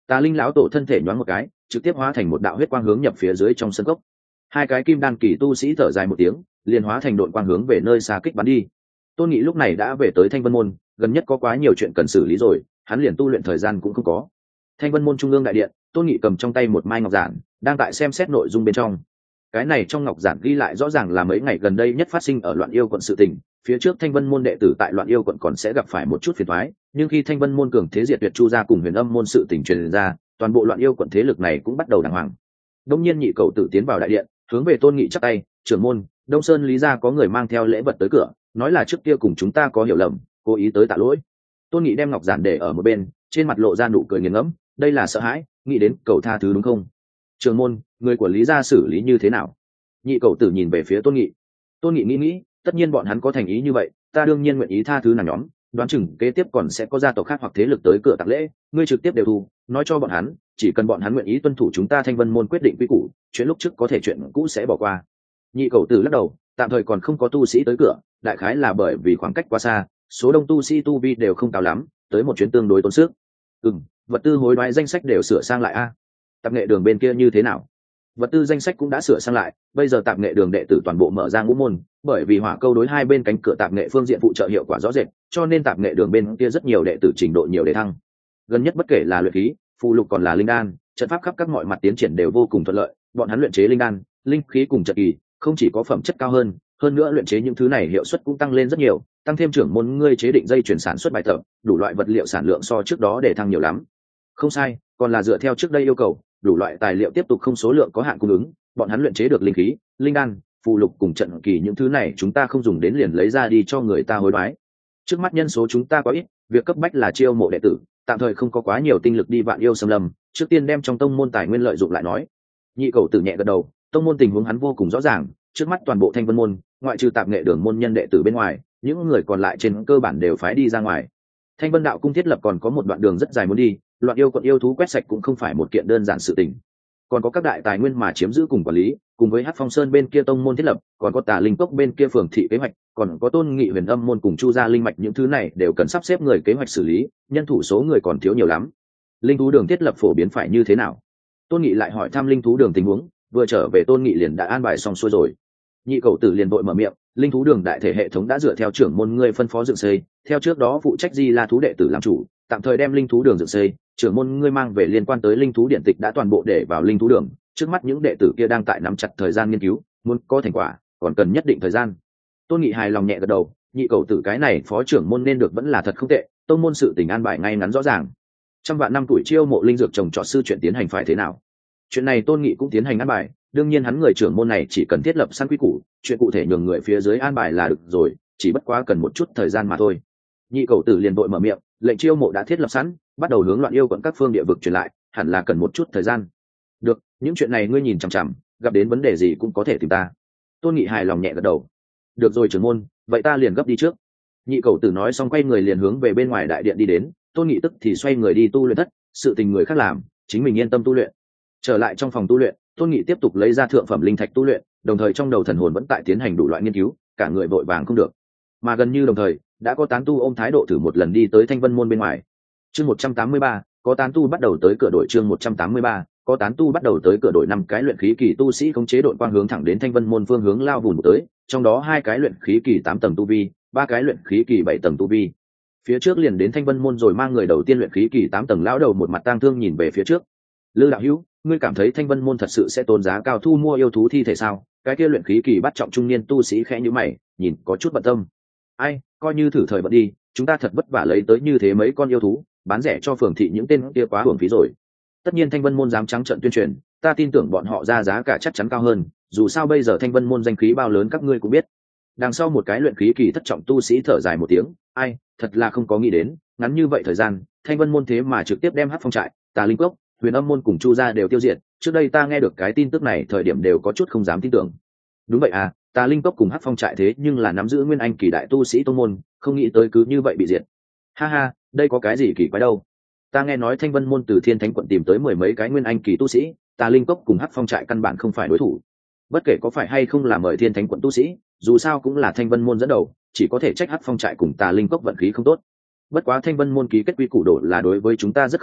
Tà linh lão tổ thân thể nhoáng một cái, trực tiếp hóa thành một đạo huyết quang hướng nhập phía dưới trong sân cốc. Hai cái kim đan kỳ tu sĩ thở dài một tiếng, liền hóa thành đội quang hướng về nơi xa kích bắn đi. Tôn Nghị lúc này đã về tới Thanh Vân môn, gần nhất có quá nhiều chuyện cần xử lý rồi, hắn liền tu luyện thời gian cũng không có. Thanh Vân môn trung ương đại điện, Tôn Nghị cầm trong tay một mai ngọc giản, đang tại xem xét nội dung bên trong. Cái này trong ngọc giản ghi lại rõ ràng là mấy ngày gần đây nhất phát sinh ở Loạn Yêu quận sự tình. Phía trước Thanh Vân môn đệ tử tại Loạn Yêu quận còn sẽ gặp phải một chút phiền toái, nhưng khi Thanh Vân môn cường thế diệt tuyệt Chu gia cùng Huyền Âm môn sự tình truyền ra, toàn bộ Loạn Yêu quận thế lực này cũng bắt đầu đàng hoàng. Đông nhiên Nhị Cầu Tử tiến vào đại điện, hướng về Tôn Nghị chắp tay, "Trưởng môn, Đông Sơn Lý gia có người mang theo lễ vật tới cửa, nói là trước kia cùng chúng ta có hiểu lầm, cố ý tới tạ lỗi." Tôn Nghị đem ngọc giản để ở một bên, trên mặt lộ ra nụ cười nghiền ngẫm, đây là sợ hãi, nghĩ đến cầu tha thứ đúng không? Trưởng môn, người của Lý gia xử lý như thế nào? Nhị Cầu Tử nhìn về phía Tôn Nghị. Tôn Nghị nghĩ, tất nhiên bọn hắn có thành ý như vậy, ta đương nhiên nguyện ý tha thứ nàng nhóm, đoán chừng kế tiếp còn sẽ có gia tộc khác hoặc thế lực tới cửa tặng lễ, ngươi trực tiếp đều thu, nói cho bọn hắn, chỉ cần bọn hắn nguyện ý tuân thủ chúng ta Thanh Vân môn quyết định quy củ, chuyện lúc trước có thể chuyện cũ sẽ bỏ qua. Nhị Cầu Tử lắc đầu, tạm thời còn không có tu sĩ tới cửa, đại khái là bởi vì khoảng cách quá xa, số đông tu sĩ tu vi đều không cao lắm, tới một chuyến tương đối tốn sức. Vật tư hối đoái danh sách đều sửa sang lại a. Tạp nghệ đường bên kia như thế nào? Vật tư danh sách cũng đã sửa sang lại, bây giờ tạp nghệ đường đệ tử toàn bộ mở ra ngũ môn, bởi vì hỏa câu đối hai bên cánh cửa tạp nghệ phương diện phụ trợ hiệu quả rõ rệt, cho nên tạp nghệ đường bên kia rất nhiều đệ tử trình độ nhiều để thăng. Gần nhất bất kể là luyện khí, phù lục còn là linh đan, trận pháp khắp các mọi mặt tiến triển đều vô cùng thuận lợi, bọn hắn luyện chế linh đan, linh khí cùng trận kỳ, không chỉ có phẩm chất cao hơn nữa luyện chế những thứ này hiệu suất cũng tăng lên rất nhiều, tăng thêm trưởng môn ngươi chế định dây chuyển sản xuất bài tập, đủ loại vật liệu sản lượng so trước đó để thăng nhiều lắm. Không sai, còn là dựa theo trước đây yêu cầu, đủ loại tài liệu tiếp tục không số lượng có hạn cung ứng, bọn hắn luyện chế được linh khí, linh đan, phù lục cùng trận kỳ những thứ này chúng ta không dùng đến liền lấy ra đi cho người ta hối đoái. Trước mắt nhân số chúng ta có ít, việc cấp bách là chiêu mộ đệ tử, tạm thời không có quá nhiều tinh lực đi Vạn Yêu xâm lâm, trước tiên đem trong tông môn tài nguyên lợi dụng lại nói. Nhị Cầu Tử nhẹ gật đầu, tông môn tình huống hắn vô cùng rõ ràng, trước mắt toàn bộ Thanh Vân môn, ngoại trừ tạp nghệ đường môn nhân đệ tử bên ngoài, những người còn lại trên cơ bản đều phái đi ra ngoài. Thanh Vân đạo cung thiết lập còn có một đoạn đường rất dài muốn đi, Loạn Yêu quận yêu thú quét sạch cũng không phải một kiện đơn giản sự tình, còn có các đại tài nguyên mà chiếm giữ cùng quản lý, cùng với Hắc Phong Sơn bên kia tông môn thiết lập, còn có Tà Linh Cốc bên kia phường thị kế hoạch, còn có Tôn Nghị Huyền Âm môn cùng Chu gia linh mạch, những thứ này đều cần sắp xếp người kế hoạch xử lý, nhân thủ số người còn thiếu nhiều lắm. Linh thú đường thiết lập phổ biến phải như thế nào? Tôn Nghị lại hỏi thăm linh thú đường tình huống, vừa trở về Tôn Nghị liền đã an bài xong xuôi rồi. Nhị Cầu Tử liền vội mở miệng, linh thú đường đại thể hệ thống đã dựa theo trưởng môn ngươi phân phó dựng xây, theo trước đó phụ trách Di La thú đệ tử làm chủ, tạm thời đem linh thú đường dựng xây, trưởng môn ngươi mang về liên quan tới linh thú điện tịch đã toàn bộ để vào linh thú đường, trước mắt những đệ tử kia đang tại nắm chặt thời gian nghiên cứu, muốn có thành quả còn cần nhất định thời gian. Tôn Nghị hài lòng nhẹ gật đầu, Nhị Cầu Tử cái này phó trưởng môn nên được vẫn là thật không tệ, tông môn sự tình an bài ngay ngắn rõ ràng. Trăm vạn năm tuổi chiêu mộ linh dược trồng trọt sư chuyện tiến hành phải thế nào? Chuyện này Tôn Nghị cũng tiến hành an bài, đương nhiên hắn người trưởng môn này chỉ cần thiết lập sẵn quy củ, chuyện cụ thể nhường người phía dưới an bài là được rồi, chỉ bất quá cần một chút thời gian mà thôi. Nhị Cầu Tử liền vội mở miệng, lệnh chiêu mộ đã thiết lập sẵn, bắt đầu hướng Loạn Yêu quận các phương địa vực truyền lại, hẳn là cần một chút thời gian. Được, những chuyện này ngươi nhìn chằm chằm, gặp đến vấn đề gì cũng có thể tìm ta. Tôn Nghị hài lòng nhẹ gật đầu. Được rồi trưởng môn, vậy ta liền gấp đi trước. Nhị Cầu Tử nói xong quay người liền hướng về bên ngoài đại điện đi đến, Tôn Nghị tức thì xoay người đi tu luyện thất, sự tình người khác làm, chính mình yên tâm tu luyện. Trở lại trong phòng tu luyện, Tôn Nghị tiếp tục lấy ra thượng phẩm linh thạch tu luyện, đồng thời trong đầu thần hồn vẫn tại tiến hành đủ loại nghiên cứu, cả người vội vàng không được. Mà gần như đồng thời, đã có tán tu ôm thái độ thử một lần đi tới Thanh Vân môn bên ngoài. Chương 183, có tán tu bắt đầu tới cửa đội. Chương 183, có tán tu bắt đầu tới cửa đội. 5 cái luyện khí kỳ tu sĩ khống chế đội quang hướng thẳng đến Thanh Vân môn phương hướng lao vùn tới, trong đó 2 cái luyện khí kỳ 8 tầng tu vi, 3 cái luyện khí kỳ 7 tầng tu vi. Phía trước liền đến Thanh Vân môn rồi mang người đầu tiên luyện khí kỳ 8 tầng lão đầu một mặt tang thương nhìn về phía trước. Lư đạo hữu, ngươi cảm thấy Thanh Vân môn thật sự sẽ tốn giá cao thu mua yêu thú thi thể sao? Cái kia luyện khí kỳ bắt trọng trung niên tu sĩ khẽ nhíu mày, nhìn có chút bận tâm. Ai, coi như thử thời vận đi, chúng ta thật vất vả lấy tới như thế mấy con yêu thú, bán rẻ cho phường thị những tên kia quá hưởng phí rồi. Tất nhiên Thanh Vân môn dám trắng trợn tuyên truyền, ta tin tưởng bọn họ ra giá cả chắc chắn cao hơn, dù sao bây giờ Thanh Vân môn danh khí bao lớn các ngươi cũng biết. Đằng sau một cái luyện khí kỳ thất trọng tu sĩ thở dài một tiếng, ai, thật là không có nghĩ đến, ngắn như vậy thời gian, Thanh Vân môn thế mà trực tiếp đem Hắc Phong trại, Tà Linh Cốc, Huyền Âm môn cùng Chu gia đều tiêu diệt, trước đây ta nghe được cái tin tức này thời điểm đều có chút không dám tin tưởng. Đúng vậy à, Tà Linh Cốc cùng Hắc Phong trại thế nhưng là nắm giữ nguyên anh kỳ đại tu sĩ tông môn, không nghĩ tới cứ như vậy bị diệt. Ha ha, đây có cái gì kỳ quái đâu. Ta nghe nói Thanh Vân môn từ Thiên Thánh quận tìm tới 10 mấy cái nguyên anh kỳ tu sĩ, Tà Linh Cốc cùng Hắc Phong trại căn bản không phải đối thủ. Bất kể có phải hay không là mời Thiên Thánh quận tu sĩ, dù sao cũng là Thanh Vân môn dẫn đầu, chỉ có thể trách Hắc Phong trại cùng Tà Linh Cốc vận khí không tốt. Bất quá Thanh Vân môn ký kết quy củ độ là đối với chúng ta rất không tệ,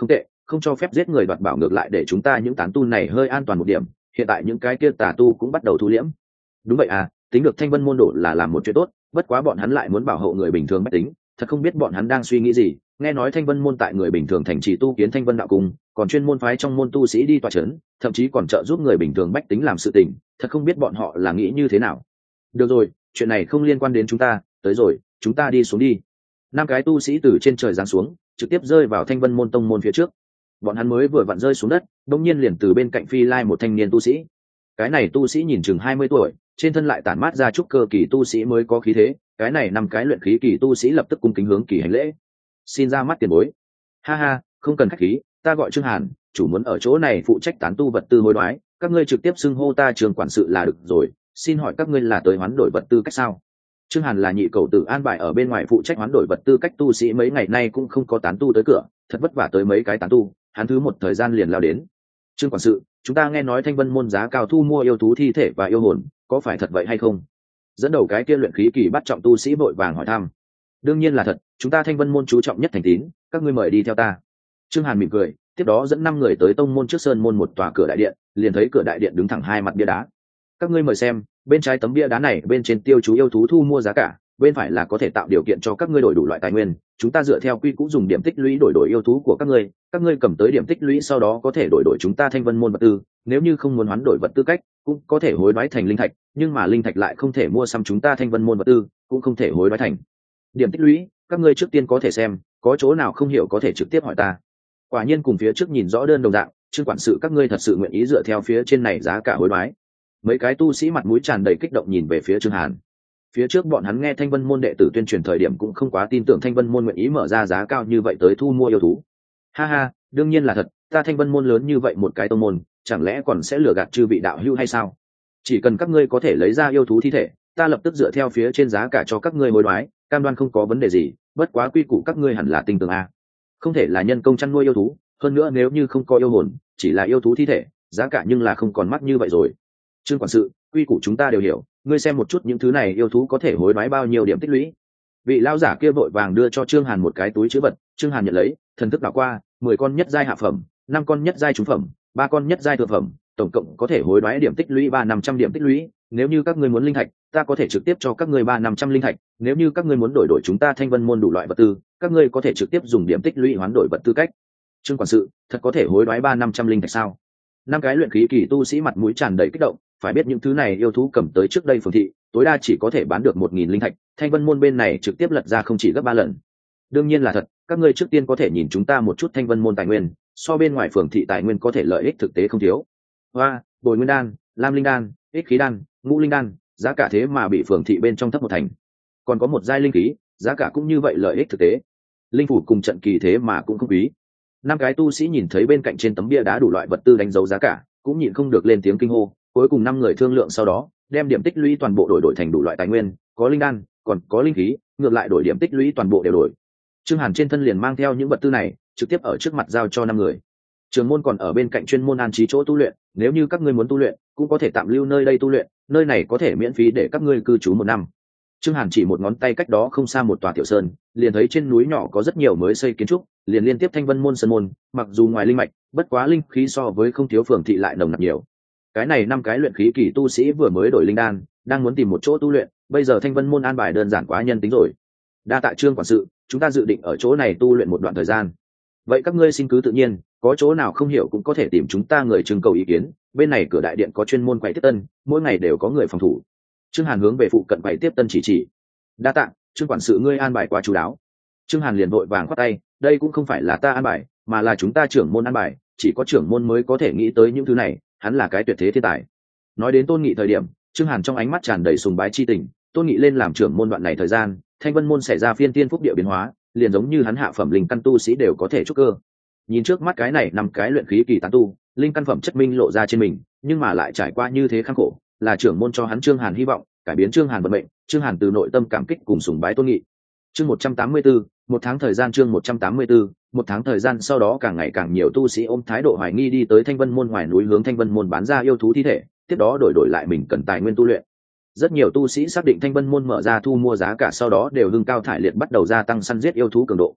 không cho phép giết người đoạt bảo, ngược lại để chúng ta những tán tu này hơi an toàn một điểm. Hiện tại những cái kia tà tu cũng bắt đầu thu liễm. Đúng vậy à, tính được thanh vân môn đổ là làm một chuyện tốt, bất quá bọn hắn lại muốn bảo hộ người bình thường bách tính, thật không biết bọn hắn đang suy nghĩ gì. Nghe nói thanh vân môn tại người bình thường thành trì tu kiến thanh vân đạo cung, còn chuyên môn phái trong môn tu sĩ đi tọa trấn, thậm chí còn trợ giúp người bình thường bách tính làm sự tình, thật không biết bọn họ là nghĩ như thế nào. Được rồi, chuyện này không liên quan đến chúng ta, tới rồi, chúng ta đi xuống đi. Năm cái tu sĩ từ trên trời giáng xuống, trực tiếp rơi vào thanh vân môn tông môn phía trước. Bọn hắn mới vừa vặn rơi xuống đất, đột nhiên liền từ bên cạnh phi lai một thanh niên tu sĩ. Cái này tu sĩ nhìn chừng 20 tuổi, trên thân lại tản mát ra trúc cơ kỳ tu sĩ mới có khí thế. Cái này năm cái luyện khí kỳ tu sĩ lập tức cung kính hướng kỳ hành lễ. Xin ra mắt tiền bối. Ha ha, không cần khách khí, ta gọi Trương Hàn, chủ muốn ở chỗ này phụ trách tán tu vật tư hối đoái, các ngươi trực tiếp xưng hô ta Trương quản sự là được rồi. Xin hỏi các ngươi là tới hoán đổi vật tư cách sao? Trương Hàn là nhị cầu tử an bài ở bên ngoài phụ trách hoán đổi vật tư cách tu sĩ, mấy ngày nay cũng không có tán tu tới cửa, thật vất vả tới mấy cái tán tu, hắn thứ một thời gian liền lao đến. Trương quản sự, chúng ta nghe nói thanh vân môn giá cao thu mua yêu thú thi thể và yêu hồn, có phải thật vậy hay không? Dẫn đầu cái kia luyện khí kỳ bắt trọng tu sĩ vội vàng hỏi thăm. Đương nhiên là thật, chúng ta thanh vân môn chú trọng nhất thành tín, các ngươi mời đi theo ta. Trương Hàn mỉm cười, tiếp đó dẫn 5 người tới tông môn trước sơn môn một tòa cửa đại điện, liền thấy cửa đại điện đứng thẳng 2 mặt bia đá. Các ngươi mời xem, bên trái tấm bia đá này bên trên tiêu chú yêu thú thu mua giá cả, bên phải là có thể tạo điều kiện cho các ngươi đổi đủ loại tài nguyên, chúng ta dựa theo quy cũ dùng điểm tích lũy đổi yêu thú của các ngươi cầm tới điểm tích lũy sau đó có thể đổi chúng ta thanh vân môn vật tư, nếu như không muốn hoán đổi vật tư cách, cũng có thể hối đoái thành linh thạch, nhưng mà linh thạch lại không thể mua xăm chúng ta thanh vân môn vật tư, cũng không thể hối đoái thành điểm tích lũy. Các ngươi trước tiên có thể xem, có chỗ nào không hiểu có thể trực tiếp hỏi ta. Quả nhiên cùng phía trước nhìn rõ đơn đồng dạng, Trương quản sự các ngươi thật sự nguyện ý dựa theo phía trên này giá cả hối đoái. Mấy cái tu sĩ mặt mũi tràn đầy kích động nhìn về phía Trương Hàn. Phía trước bọn hắn nghe thanh vân môn đệ tử tuyên truyền thời điểm cũng không quá tin tưởng thanh vân môn nguyện ý mở ra giá cao như vậy tới thu mua yêu thú. Ha ha, đương nhiên là thật, ta thanh vân môn lớn như vậy một cái tông môn, chẳng lẽ còn sẽ lừa gạt chư vị đạo hữu hay sao? Chỉ cần các ngươi có thể lấy ra yêu thú thi thể, ta lập tức dựa theo phía trên giá cả cho các ngươi hối đoái, cam đoan không có vấn đề gì, bất quá quy củ các ngươi hẳn là tin tưởng a. Không thể là nhân công chăn nuôi yêu thú, hơn nữa nếu như không có yêu hồn, chỉ là yêu thú thi thể, giá cả nhưng là không còn mắc như vậy rồi. Trương quản sự, quy củ chúng ta đều hiểu, ngươi xem một chút những thứ này yêu thú có thể hối đoái bao nhiêu điểm tích lũy. Vị lão giả kia vội vàng đưa cho Trương Hàn một cái túi chứa vật, Trương Hàn nhận lấy, thần thức đảo qua, 10 con nhất giai hạ phẩm, 5 con nhất giai trung phẩm, 3 con nhất giai thượng phẩm, tổng cộng có thể hối đoái điểm tích lũy 300-500 điểm tích lũy. Nếu như các ngươi muốn linh thạch, ta có thể trực tiếp cho các ngươi 300-500 linh thạch, nếu như các ngươi muốn đổi chúng ta thanh vân môn đủ loại vật tư, các ngươi có thể trực tiếp dùng điểm tích lũy hoán đổi vật tư cách. Trương quản sự, thật có thể hối đoái 300-500 linh thạch sao? 5 cái luyện khí kỳ tu sĩ mặt mũi tràn đầy kích động, phải biết những thứ này yêu thú cầm tới trước đây phường thị, tối đa chỉ có thể bán được 1000 linh thạch, thanh vân môn bên này trực tiếp lật ra không chỉ gấp 3 lần. Đương nhiên là thật, các ngươi trước tiên có thể nhìn chúng ta một chút thanh vân môn tài nguyên, so bên ngoài phường thị tài nguyên có thể lợi ích thực tế không thiếu. Hoa, bồi nguyên đan, lam linh đan, ích khí đan, ngũ linh đan, giá cả thế mà bị phường thị bên trong thấp một thành. Còn có một giai linh khí, giá cả cũng như vậy, lợi ích thực tế. Linh phủ cùng trận kỳ thế mà cũng không quý. 5 cái tu sĩ nhìn thấy bên cạnh trên tấm bia đá đủ loại vật tư đánh dấu giá cả, cũng nhịn không được lên tiếng kinh hô. Cuối cùng 5 người thương lượng sau đó, đem điểm tích lũy toàn bộ đổi thành đủ loại tài nguyên, có linh đan, còn có linh khí, ngược lại đổi điểm tích lũy toàn bộ đều đổi. Trương Hàn trên thân liền mang theo những vật tư này, trực tiếp ở trước mặt giao cho 5 người. Trường môn còn ở bên cạnh chuyên môn an trí chỗ tu luyện, nếu như các ngươi muốn tu luyện, cũng có thể tạm lưu nơi đây tu luyện, nơi này có thể miễn phí để các ngươi cư trú 1 năm. Trương Hàn chỉ một ngón tay cách đó không xa một tòa tiểu sơn, liền thấy trên núi nhỏ có rất nhiều mới xây kiến trúc, liền liên tiếp thanh vân môn sơn môn, mặc dù ngoài linh mạch, bất quá linh khí so với không thiếu phường thị lại nồng nặc nhiều. Cái này 5 cái luyện khí kỳ tu sĩ vừa mới đổi linh đan, đang muốn tìm một chỗ tu luyện, bây giờ thanh vân môn an bài đơn giản quá nhân tính rồi. Đa tạ Trương quản sự, chúng ta dự định ở chỗ này tu luyện một đoạn thời gian. Vậy các ngươi xin cứ tự nhiên, có chỗ nào không hiểu cũng có thể tìm chúng ta người trưng cầu ý kiến, bên này cửa đại điện có chuyên môn quầy tiếp tân, mỗi ngày đều có người phòng thủ. Trương Hàn hướng về phụ cận quầy tiếp tân chỉ. Đa tạ, Trương quản sự ngươi an bài quá chú đáo. Trương Hàn liền vội vàng khoát tay, đây cũng không phải là ta an bài, mà là chúng ta trưởng môn an bài, chỉ có trưởng môn mới có thể nghĩ tới những thứ này, hắn là cái tuyệt thế thiên tài. Nói đến Tôn Nghị thời điểm, Trương Hàn trong ánh mắt tràn đầy sùng bái chi tình. Tôn Nghị lên làm trưởng môn đoạn này thời gian, thanh vân môn xảy ra phiên tiên phúc địa biến hóa, liền giống như hắn hạ phẩm linh căn tu sĩ đều có thể trúc cơ. Nhìn trước mắt cái này 5 cái luyện khí kỳ tán tu, linh căn phẩm chất minh lộ ra trên mình, nhưng mà lại trải qua như thế khắc khổ, là trưởng môn cho hắn Trương Hàn hy vọng, cải biến Trương Hàn vận mệnh. Trương Hàn từ nội tâm cảm kích cùng sùng bái Tôn Nghị. Chương 184, một tháng thời gian. Chương 184, một tháng thời gian. Sau đó càng ngày càng nhiều tu sĩ ôm thái độ hoài nghi đi tới thanh vân môn ngoài núi hướng thanh vân môn bán ra yêu thú thi thể, tiếp đó đổi lại mình cần tài nguyên tu luyện. Rất nhiều tu sĩ xác định thanh vân môn mở ra thu mua giá cả, sau đó đều hưng cao thải liệt bắt đầu gia tăng săn giết yêu thú cường độ.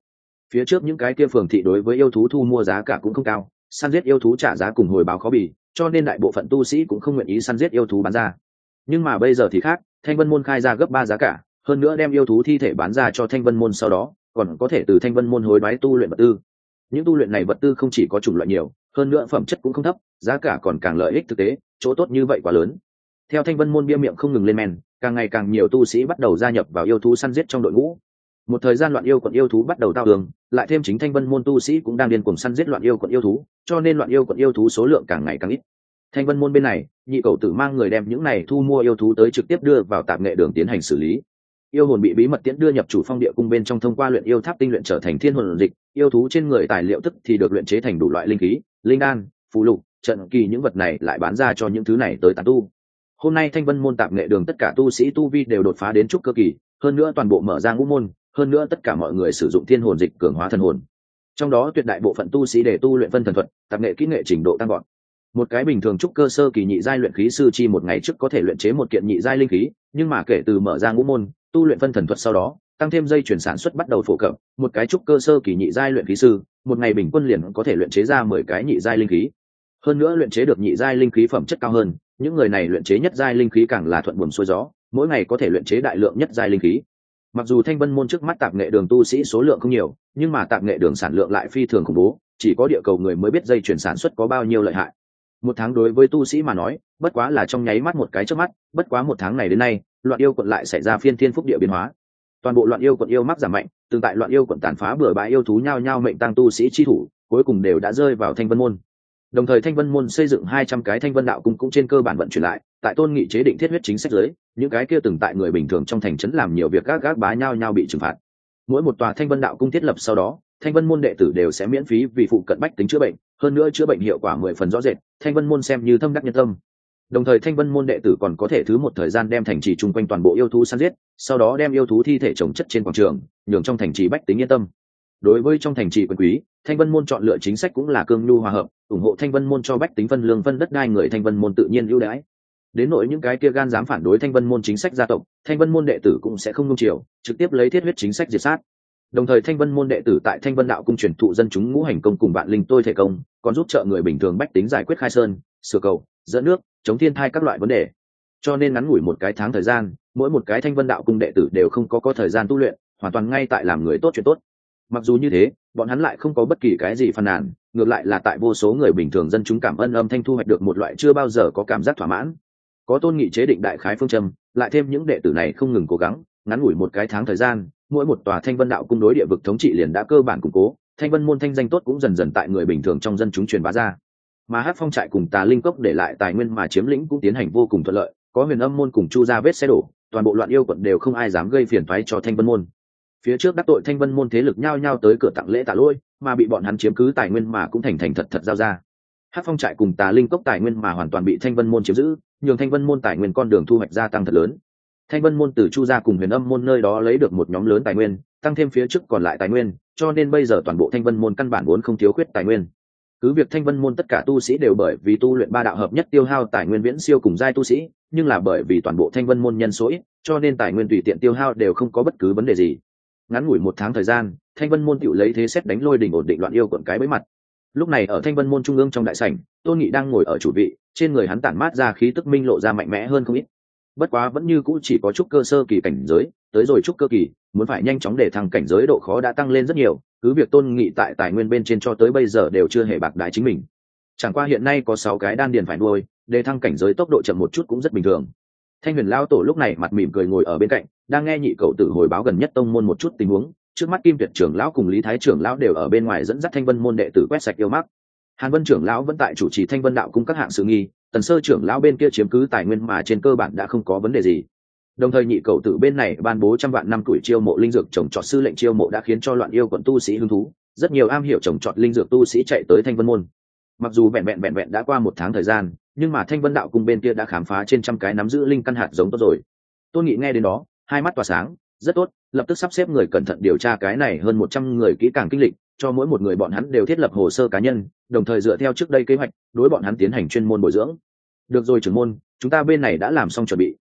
Phía trước những cái kia phường thị đối với yêu thú thu mua giá cả cũng không cao, săn giết yêu thú trả giá cùng hồi báo khó bì, cho nên đại bộ phận tu sĩ cũng không nguyện ý săn giết yêu thú bán ra. Nhưng mà bây giờ thì khác, Thanh Vân môn khai ra gấp 3 giá cả, hơn nữa đem yêu thú thi thể bán ra cho Thanh Vân môn, sau đó còn có thể từ Thanh Vân môn hối đoái tu luyện vật tư. Những tu luyện này vật tư không chỉ có chủng loại nhiều, hơn nữa phẩm chất cũng không thấp, giá cả còn càng lợi ích thực tế, chỗ tốt như vậy quá lớn. Theo Thanh Vân môn bia miệng không ngừng lên men, càng ngày càng nhiều tu sĩ bắt đầu gia nhập vào yêu thú săn giết trong đội ngũ. Một thời gian loạn yêu quận yêu thú bắt đầu tao đường, lại thêm chính Thanh Vân môn tu sĩ cũng đang điên cuồng săn giết loạn yêu quận yêu thú, cho nên loạn yêu quận yêu thú số lượng càng ngày càng ít. Thanh Vân môn bên này, nhị cầu tử mang người đem những này thu mua yêu thú tới trực tiếp đưa vào tạp nghệ đường tiến hành xử lý. Yêu hồn bị bí mật tiễn đưa nhập chủ phong địa cung bên trong, thông qua luyện yêu tháp tinh luyện trở thành thiên hồn dịch. Yêu thú trên người tài liệu tức thì được luyện chế thành đủ loại linh khí, linh đan, phù lục, trận kỳ, những vật này lại bán ra cho những thứ này tới tán tu. Hôm nay Thanh Vân môn tạp nghệ đường tất cả tu sĩ tu vi đều đột phá đến trúc cơ kỳ, hơn nữa toàn bộ mở ra ngũ môn, hơn nữa tất cả mọi người sử dụng thiên hồn dịch cường hóa thần hồn. Trong đó tuyệt đại bộ phận tu sĩ để tu luyện phân thần thuật, tạp nghệ kỹ nghệ trình độ tăng gọn. Một cái bình thường trúc cơ sơ kỳ nhị giai luyện khí sư chi một ngày trước có thể luyện chế một kiện nhị giai linh khí, nhưng mà kể từ mở ra ngũ môn, tu luyện phân thần thuật sau đó, tăng thêm dây chuyển sản xuất bắt đầu phổ cập, một cái trúc cơ sơ kỳ nhị giai luyện khí sư, một ngày bình quân liền có thể luyện chế ra 10 cái nhị giai linh khí. Hơn nữa luyện chế được nhị giai linh khí phẩm chất cao hơn, những người này luyện chế nhất giai linh khí càng là thuận buồm xuôi gió, mỗi ngày có thể luyện chế đại lượng nhất giai linh khí. Mặc dù Thanh Vân môn trước mắt tạp nghệ đường tu sĩ số lượng không nhiều, nhưng mà tạp nghệ đường sản lượng lại phi thường khủng bố, chỉ có địa cầu người mới biết dây chuyển sản xuất có bao nhiêu lợi hại. Một tháng đối với tu sĩ mà nói, bất quá là trong nháy mắt một cái chớp mắt, bất quá một tháng này đến nay, loạn yêu quận lại xảy ra phiên thiên phúc địa biến hóa. Toàn bộ loạn yêu quận yêu mắc giảm mạnh, tương tại loạn yêu quận tàn phá bừa bãi yêu thú nhao nhao mệnh tăng tu sĩ chi thủ, cuối cùng đều đã rơi vào Thanh Vân môn. Đồng thời Thanh Vân môn xây dựng 200 cái Thanh Vân đạo cung cũng trên cơ bản vận chuyển lại, tại Tôn Nghị chế định thiết huyết chính sách dưới, những cái kia từng tại người bình thường trong thành trấn làm nhiều việc gác bá nhao nhao bị trừng phạt. Mỗi một tòa Thanh Vân đạo cung thiết lập sau đó, Thanh Vân môn đệ tử đều sẽ miễn phí vì phụ cận bách tính chữa bệnh, hơn nữa chữa bệnh hiệu quả 10 phần rõ rệt, Thanh Vân môn xem như thâm đắc nhân tâm. Đồng thời Thanh Vân môn đệ tử còn có thể thứ một thời gian đem thành trì chung quanh toàn bộ yêu thú săn giết, sau đó đem yêu thú thi thể chồng chất trên quảng trường, nhường trong thành trì bách tính yên tâm. Đối với trong thành trì quyền quý, Thanh Vân môn chọn lựa chính sách cũng là cương nhu hòa hợp, ủng hộ Thanh Vân môn cho bách tính phân lương phân đất đai, người Thanh Vân môn tự nhiên ưu đãi. Đến nỗi những cái kia gan dám phản đối Thanh Vân môn chính sách gia tộc, Thanh Vân môn đệ tử cũng sẽ không nung chiều, trực tiếp lấy thiết huyết chính sách diệt sát. Đồng thời Thanh Vân môn đệ tử tại Thanh Vân đạo cung truyền thụ dân chúng ngũ hành công cùng vạn linh tôi thể công, còn giúp trợ người bình thường bách tính giải quyết khai sơn, sửa cầu, dẫn nước, chống thiên thai các loại vấn đề. Cho nên ngắn ngủi một cái tháng thời gian, mỗi một cái Thanh Vân đạo cung đệ tử đều không có thời gian tu luyện, hoàn toàn ngay tại làm người tốt chuyện tốt. Mặc dù như thế, bọn hắn lại không có bất kỳ cái gì phàn nàn, ngược lại là tại vô số người bình thường dân chúng cảm ơn âm thanh thu hoạch được một loại chưa bao giờ có cảm giác thỏa mãn. Có Tôn Nghị chế định đại khái phương châm, lại thêm những đệ tử này không ngừng cố gắng, ngắn ngủi một cái tháng thời gian, mỗi một tòa Thanh Vân đạo cung đối địa vực thống trị liền đã cơ bản củng cố, Thanh Vân môn thanh danh tốt cũng dần dần tại người bình thường trong dân chúng truyền bá ra. Mà Hắc Phong trại cùng Tà Linh cốc để lại tài nguyên mà chiếm lĩnh cũng tiến hành vô cùng thuận lợi, có Huyền Âm môn cùng Chu gia vết xe đổ, toàn bộ loạn yêu quận đều không ai dám gây phiền toái cho Thanh Vân môn. Phía trước đắc tội Thanh Vân môn thế lực nhao nhao tới cửa tặng lễ tạ lỗi, mà bị bọn hắn chiếm cứ tài nguyên mà cũng thành thật giao ra. Hắc Phong trại cùng Tà Linh cốc tài nguyên mà hoàn toàn bị Thanh Vân môn chiếm giữ, nhường Thanh Vân môn tài nguyên con đường thu hoạch gia tăng thật lớn. Thanh Vân môn từ Chu gia cùng Huyền Âm môn nơi đó lấy được một nhóm lớn tài nguyên, tăng thêm phía trước còn lại tài nguyên, cho nên bây giờ toàn bộ Thanh Vân môn căn bản vốn không thiếu khuyết tài nguyên. Cứ việc Thanh Vân môn tất cả tu sĩ đều bởi vì tu luyện ba đạo hợp nhất tiêu hao tài nguyên viễn siêu cùng giai tu sĩ, nhưng là bởi vì toàn bộ Thanh Vân môn nhân số ít, cho nên tài nguyên tùy tiện tiêu hao đều không có bất cứ vấn đề gì. Ngắn ngủi một tháng thời gian, Thanh Vân môn tự lấy thế xét đánh lôi đình ổn định loạn yêu quận cái bẫy mặt. Lúc này ở Thanh Vân môn trung ương trong đại sảnh, Tôn Nghị đang ngồi ở chủ vị, trên người hắn tản mát ra khí tức minh lộ ra mạnh mẽ hơn không ít. Bất quá vẫn như cũ chỉ có trúc cơ sơ kỳ cảnh giới, tới rồi trúc cơ kỳ, muốn phải nhanh chóng để thăng cảnh giới độ khó đã tăng lên rất nhiều, cứ việc Tôn Nghị tại tài nguyên bên trên cho tới bây giờ đều chưa hề bạc đái chính mình. Chẳng qua hiện nay có 6 cái đan điền phải nuôi, để thăng cảnh giới tốc độ chậm một chút cũng rất bình thường. Thanh Huyền lão tổ lúc này mặt mỉm cười ngồi ở bên cạnh, đang nghe nhị cậu tử hồi báo gần nhất tông môn một chút tình huống. Trước mắt Kim Tuyệt trưởng lão cùng Lý Thái trưởng lão đều ở bên ngoài dẫn dắt Thanh Vân môn đệ tử quét sạch yêu mắc. Hàn Vân trưởng lão vẫn tại chủ trì Thanh Vân đạo cung các hạng sự nghi, Tần Sơ trưởng lão bên kia chiếm cứ tài nguyên mà trên cơ bản đã không có vấn đề gì. Đồng thời nhị cậu tử bên này ban bố 100 vạn năm tuổi chiêu mộ linh dược trồng trọt sư lệnh chiêu mộ đã khiến cho loạn yêu quận tu sĩ hứng thú, rất nhiều am hiểu trồng trọt linh dược tu sĩ chạy tới Thanh Vân môn. Mặc dù vẹn vẹn đã qua một tháng thời gian, nhưng mà Thanh Vân đạo cung bên kia đã khám phá trên trăm cái nắm giữ linh căn hạt giống tốt rồi. Tôn Nghị nghe đến đó, hai mắt tỏa sáng, rất tốt, lập tức sắp xếp người cẩn thận điều tra cái này hơn 100 người kỹ càng kinh lịch, cho mỗi một người bọn hắn đều thiết lập hồ sơ cá nhân, đồng thời dựa theo trước đây kế hoạch, đối bọn hắn tiến hành chuyên môn bồi dưỡng. Được rồi trưởng môn, chúng ta bên này đã làm xong chuẩn bị,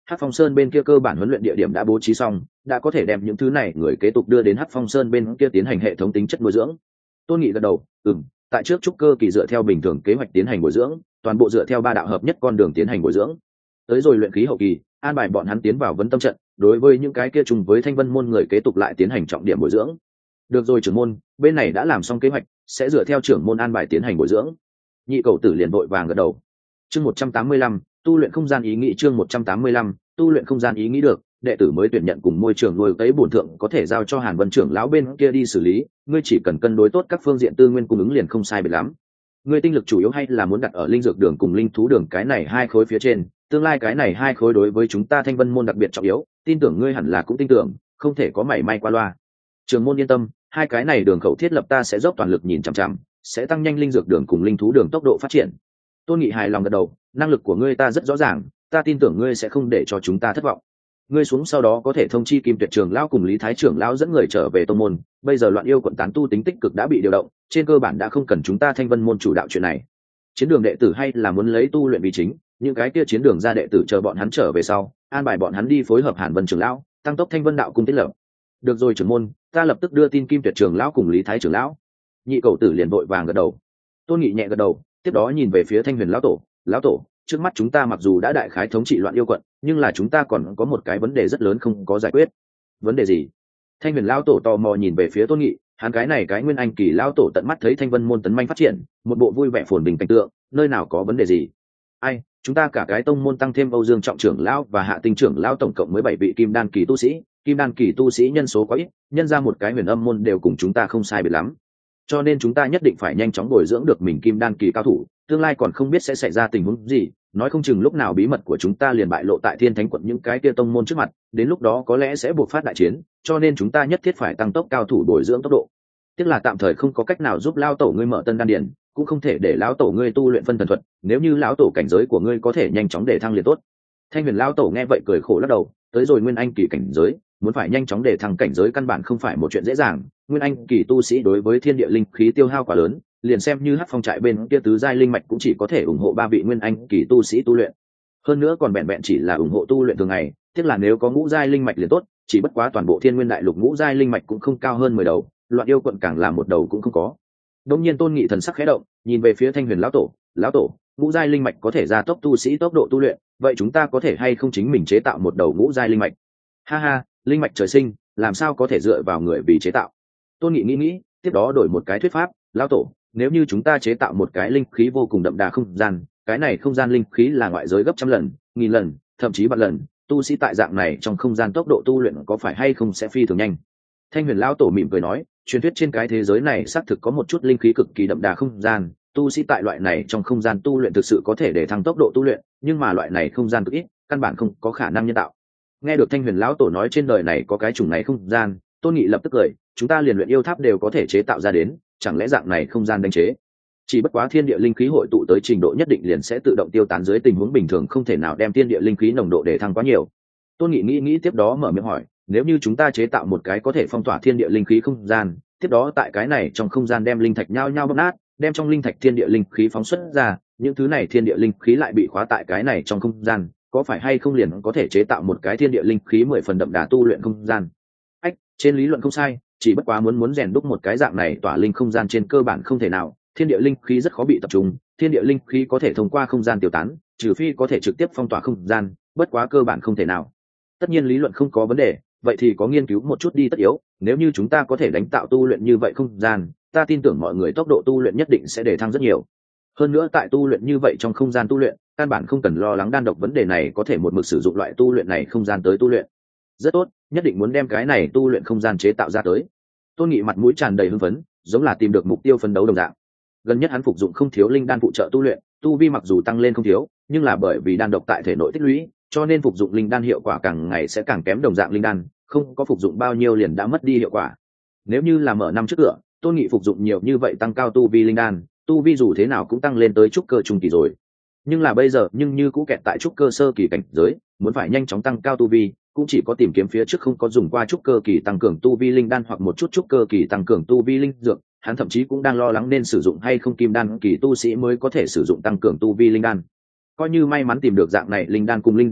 Hắc Phong Sơn bên kia cơ bản huấn luyện địa điểm đã bố trí xong, đã có thể đem những thứ này người kế tục đưa đến Hắc Phong Sơn bên kia tiến hành hệ thống tính chất nuôi dưỡng. Tôn Nghị gật đầu, tại trước trúc cơ kỳ dựa theo bình thường kế hoạch tiến hành bồi dưỡng, toàn bộ dựa theo ba đạo hợp nhất con đường tiến hành bồi dưỡng. Tới rồi luyện khí hậu kỳ, an bài bọn hắn tiến vào vấn tâm trận, đối với những cái kia trùng với Thanh Vân môn người kế tục lại tiến hành trọng điểm bồi dưỡng. Được rồi trưởng môn, bên này đã làm xong kế hoạch, sẽ dựa theo trưởng môn an bài tiến hành bồi dưỡng. Nhị cầu tử liền vội vàng gật đầu. Chương 185, tu luyện không gian ý nghĩ. Chương 185, tu luyện không gian ý nghĩ. Được, đệ tử mới tuyển nhận cùng môi trường nuôi cấy bổn thượng có thể giao cho Hàn Vân trưởng lão bên kia đi xử lý, ngươi chỉ cần cân đối tốt các phương diện tư nguyên cung ứng liền không sai biệt lắm. Ngươi tinh lực chủ yếu hay là muốn đặt ở linh dược đường cùng linh thú đường cái này hai khối phía trên, tương lai cái này hai khối đối với chúng ta Thanh Vân môn đặc biệt trọng yếu, tin tưởng ngươi hẳn là cũng tin tưởng, không thể có mảy may qua loa. Trường môn yên tâm, hai cái này đường khẩu thiết lập ta sẽ dốc toàn lực nhìn chằm chằm, sẽ tăng nhanh linh dược đường cùng linh thú đường tốc độ phát triển. Tôn Nghị hài lòng gật đầu, năng lực của ngươi ta rất rõ ràng, ta tin tưởng ngươi sẽ không để cho chúng ta thất vọng. Ngươi xuống sau đó có thể thông chi Kim Tuyệt trưởng lão cùng Lý Thái trưởng lão dẫn người trở về tông môn, bây giờ Loạn Yêu quận tán tu tính tích cực đã bị điều động, trên cơ bản đã không cần chúng ta Thanh Vân môn chủ đạo chuyện này. Chiến đường đệ tử hay là muốn lấy tu luyện vì chính, những cái kia chiến đường ra đệ tử chờ bọn hắn trở về sau, an bài bọn hắn đi phối hợp Hàn Vân trưởng lão, tăng tốc Thanh Vân đạo cung tiết lập. Được rồi trưởng môn, ta lập tức đưa tin Kim Tuyệt trưởng lão cùng Lý Thái trưởng lão. Nhị cầu tử liền vội vàng gật đầu. Tôn Nghị nhẹ gật đầu, tiếp đó nhìn về phía Thanh Huyền lão tổ, lão tổ, trước mắt chúng ta mặc dù đã đại khái thống trị Loạn Yêu quận, nhưng là chúng ta còn có một cái vấn đề rất lớn không có giải quyết. Vấn đề gì? Thanh Huyền lão tổ tò mò nhìn về phía Tôn Nghị, hắn cái này cái Nguyên Anh kỳ lão tổ tận mắt thấy Thanh Vân môn tấn manh phát triển, một bộ vui vẻ phồn bình cảnh tượng, nơi nào có vấn đề gì? Ai, chúng ta cả cái tông môn tăng thêm Âu Dương trọng trưởng lão và Hạ Tinh trưởng lão tổng cộng mới 7 vị kim đan kỳ tu sĩ, kim đan kỳ tu sĩ nhân số quá ít, nhân ra một cái Huyền Âm môn đều cùng chúng ta không sai biệt lắm. Cho nên chúng ta nhất định phải nhanh chóng bồi dưỡng được mình kim đan kỳ cao thủ, tương lai còn không biết sẽ xảy ra tình huống gì, nói không chừng lúc nào bí mật của chúng ta liền bại lộ tại Thiên Thánh quận những cái kia tông môn trước mặt, đến lúc đó có lẽ sẽ buộc phát đại chiến, cho nên chúng ta nhất thiết phải tăng tốc cao thủ bồi dưỡng tốc độ. Tiếc là tạm thời không có cách nào giúp lão tổ ngươi mở tân đan điển, cũng không thể để lão tổ ngươi tu luyện phân thần thuật, nếu như lão tổ cảnh giới của ngươi có thể nhanh chóng để thăng liền tốt. Thanh Huyền lão tổ nghe vậy cười khổ lắc đầu, tới rồi Nguyên Anh kỳ cảnh giới, muốn phải nhanh chóng để thăng cảnh giới căn bản không phải một chuyện dễ dàng, Nguyên Anh kỳ tu sĩ đối với thiên địa linh khí tiêu hao quá lớn, liền xem như Hắc Phong trại bên kia tứ giai linh mạch cũng chỉ có thể ủng hộ 3 vị Nguyên Anh kỳ tu sĩ tu luyện. Hơn nữa còn vẹn vẹn chỉ là ủng hộ tu luyện thường ngày, tiếc là nếu có ngũ giai linh mạch liền tốt, chỉ bất quá toàn bộ Thiên Nguyên đại lục ngũ giai linh mạch cũng không cao hơn 10 đầu, Loạn Yêu quận càng là một đầu cũng không có. Đống nhiên Tôn Nghị thần sắc khẽ động, nhìn về phía Thanh Huyền lão tổ, ngũ giai linh mạch có thể gia tốc tu sĩ tốc độ tu luyện, vậy chúng ta có thể hay không chính mình chế tạo một đầu ngũ giai linh mạch? Ha ha, linh mạch trời sinh, làm sao có thể dựa vào người vì chế tạo? Tôn Nghị nghĩ, tiếp đó đổi một cái thuyết pháp, lão tổ, nếu như chúng ta chế tạo một cái linh khí vô cùng đậm đà không gian, cái này không gian linh khí là ngoại giới gấp trăm lần, nghìn lần, thậm chí vạn lần, tu sĩ tại dạng này trong không gian tốc độ tu luyện có phải hay không sẽ phi thường nhanh? Thanh Huyền lão tổ mỉm cười nói, truyền thuyết trên cái thế giới này xác thực có một chút linh khí cực kỳ đậm đà không gian, tu sĩ tại loại này trong không gian tu luyện thực sự có thể để thăng tốc độ tu luyện, nhưng mà loại này không gian cực ít, căn bản không có khả năng nhân tạo. Nghe được Thanh Huyền lão tổ nói trên đời này có cái chủng này không gian, Tôn Nghị lập tức cười, chúng ta liền luyện yêu tháp đều có thể chế tạo ra đến, chẳng lẽ dạng này không gian đánh chế? Chỉ bất quá thiên địa linh khí hội tụ tới trình độ nhất định liền sẽ tự động tiêu tán, dưới tình huống bình thường không thể nào đem thiên địa linh khí nồng độ để thăng quá nhiều. Tôn Nghị nghĩ tiếp đó mở miệng hỏi, nếu như chúng ta chế tạo một cái có thể phong tỏa thiên địa linh khí không gian, tiếp đó tại cái này trong không gian đem linh thạch nhao nhao bóp nát, đem trong linh thạch thiên địa linh khí phóng xuất ra, những thứ này thiên địa linh khí lại bị khóa tại cái này trong không gian, có phải hay không liền có thể chế tạo một cái thiên địa linh khí 10 phần đậm đà tu luyện không gian? Trên lý luận không sai, chỉ bất quá muốn rèn đúc một cái dạng này tỏa linh không gian trên cơ bản không thể nào, thiên địa linh khí rất khó bị tập trung, thiên địa linh khí có thể thông qua không gian tiêu tán, trừ phi có thể trực tiếp phong tỏa không gian, bất quá cơ bản không thể nào. Tất nhiên lý luận không có vấn đề, vậy thì có nghiên cứu một chút đi tất yếu, nếu như chúng ta có thể đánh tạo tu luyện như vậy không gian, ta tin tưởng mọi người tốc độ tu luyện nhất định sẽ để thăng rất nhiều. Hơn nữa tại tu luyện như vậy trong không gian tu luyện, căn bản không cần lo lắng đan độc vấn đề này, có thể một mực sử dụng loại tu luyện này không gian tới tu luyện. Rất tốt, nhất định muốn đem cái này tu luyện không gian chế tạo ra tới. Tôn Nghị mặt mũi tràn đầy hưng phấn, giống là tìm được mục tiêu phấn đấu đồng dạng. Gần nhất hắn phục dụng không thiếu linh đan phụ trợ tu luyện, tu vi mặc dù tăng lên không thiếu, nhưng là bởi vì đan độc tại thể nội tích lũy, cho nên phục dụng linh đan hiệu quả càng ngày sẽ càng kém, đồng dạng linh đan không có phục dụng bao nhiêu liền đã mất đi hiệu quả. Nếu như là mở năm trước cửa, Tôn Nghị phục dụng nhiều như vậy tăng cao tu vi linh đan, tu vi dù thế nào cũng tăng lên tới trúc cơ trung kỳ rồi. Nhưng là bây giờ nhưng như cũ kẹt tại trúc cơ sơ kỳ cảnh giới, muốn phải nhanh chóng tăng cao tu vi, cũng chỉ có tìm kiếm phía trước không có dùng qua trúc cơ kỳ tăng cường tu vi linh đan hoặc một chút trúc cơ kỳ tăng cường tu vi linh dược. Hắn thậm chí cũng đang lo lắng nên sử dụng hay không kim đan kỳ tu sĩ mới có thể sử dụng tăng cường tu vi linh đan. Coi như may mắn tìm được dạng này linh đan cùng linh dược,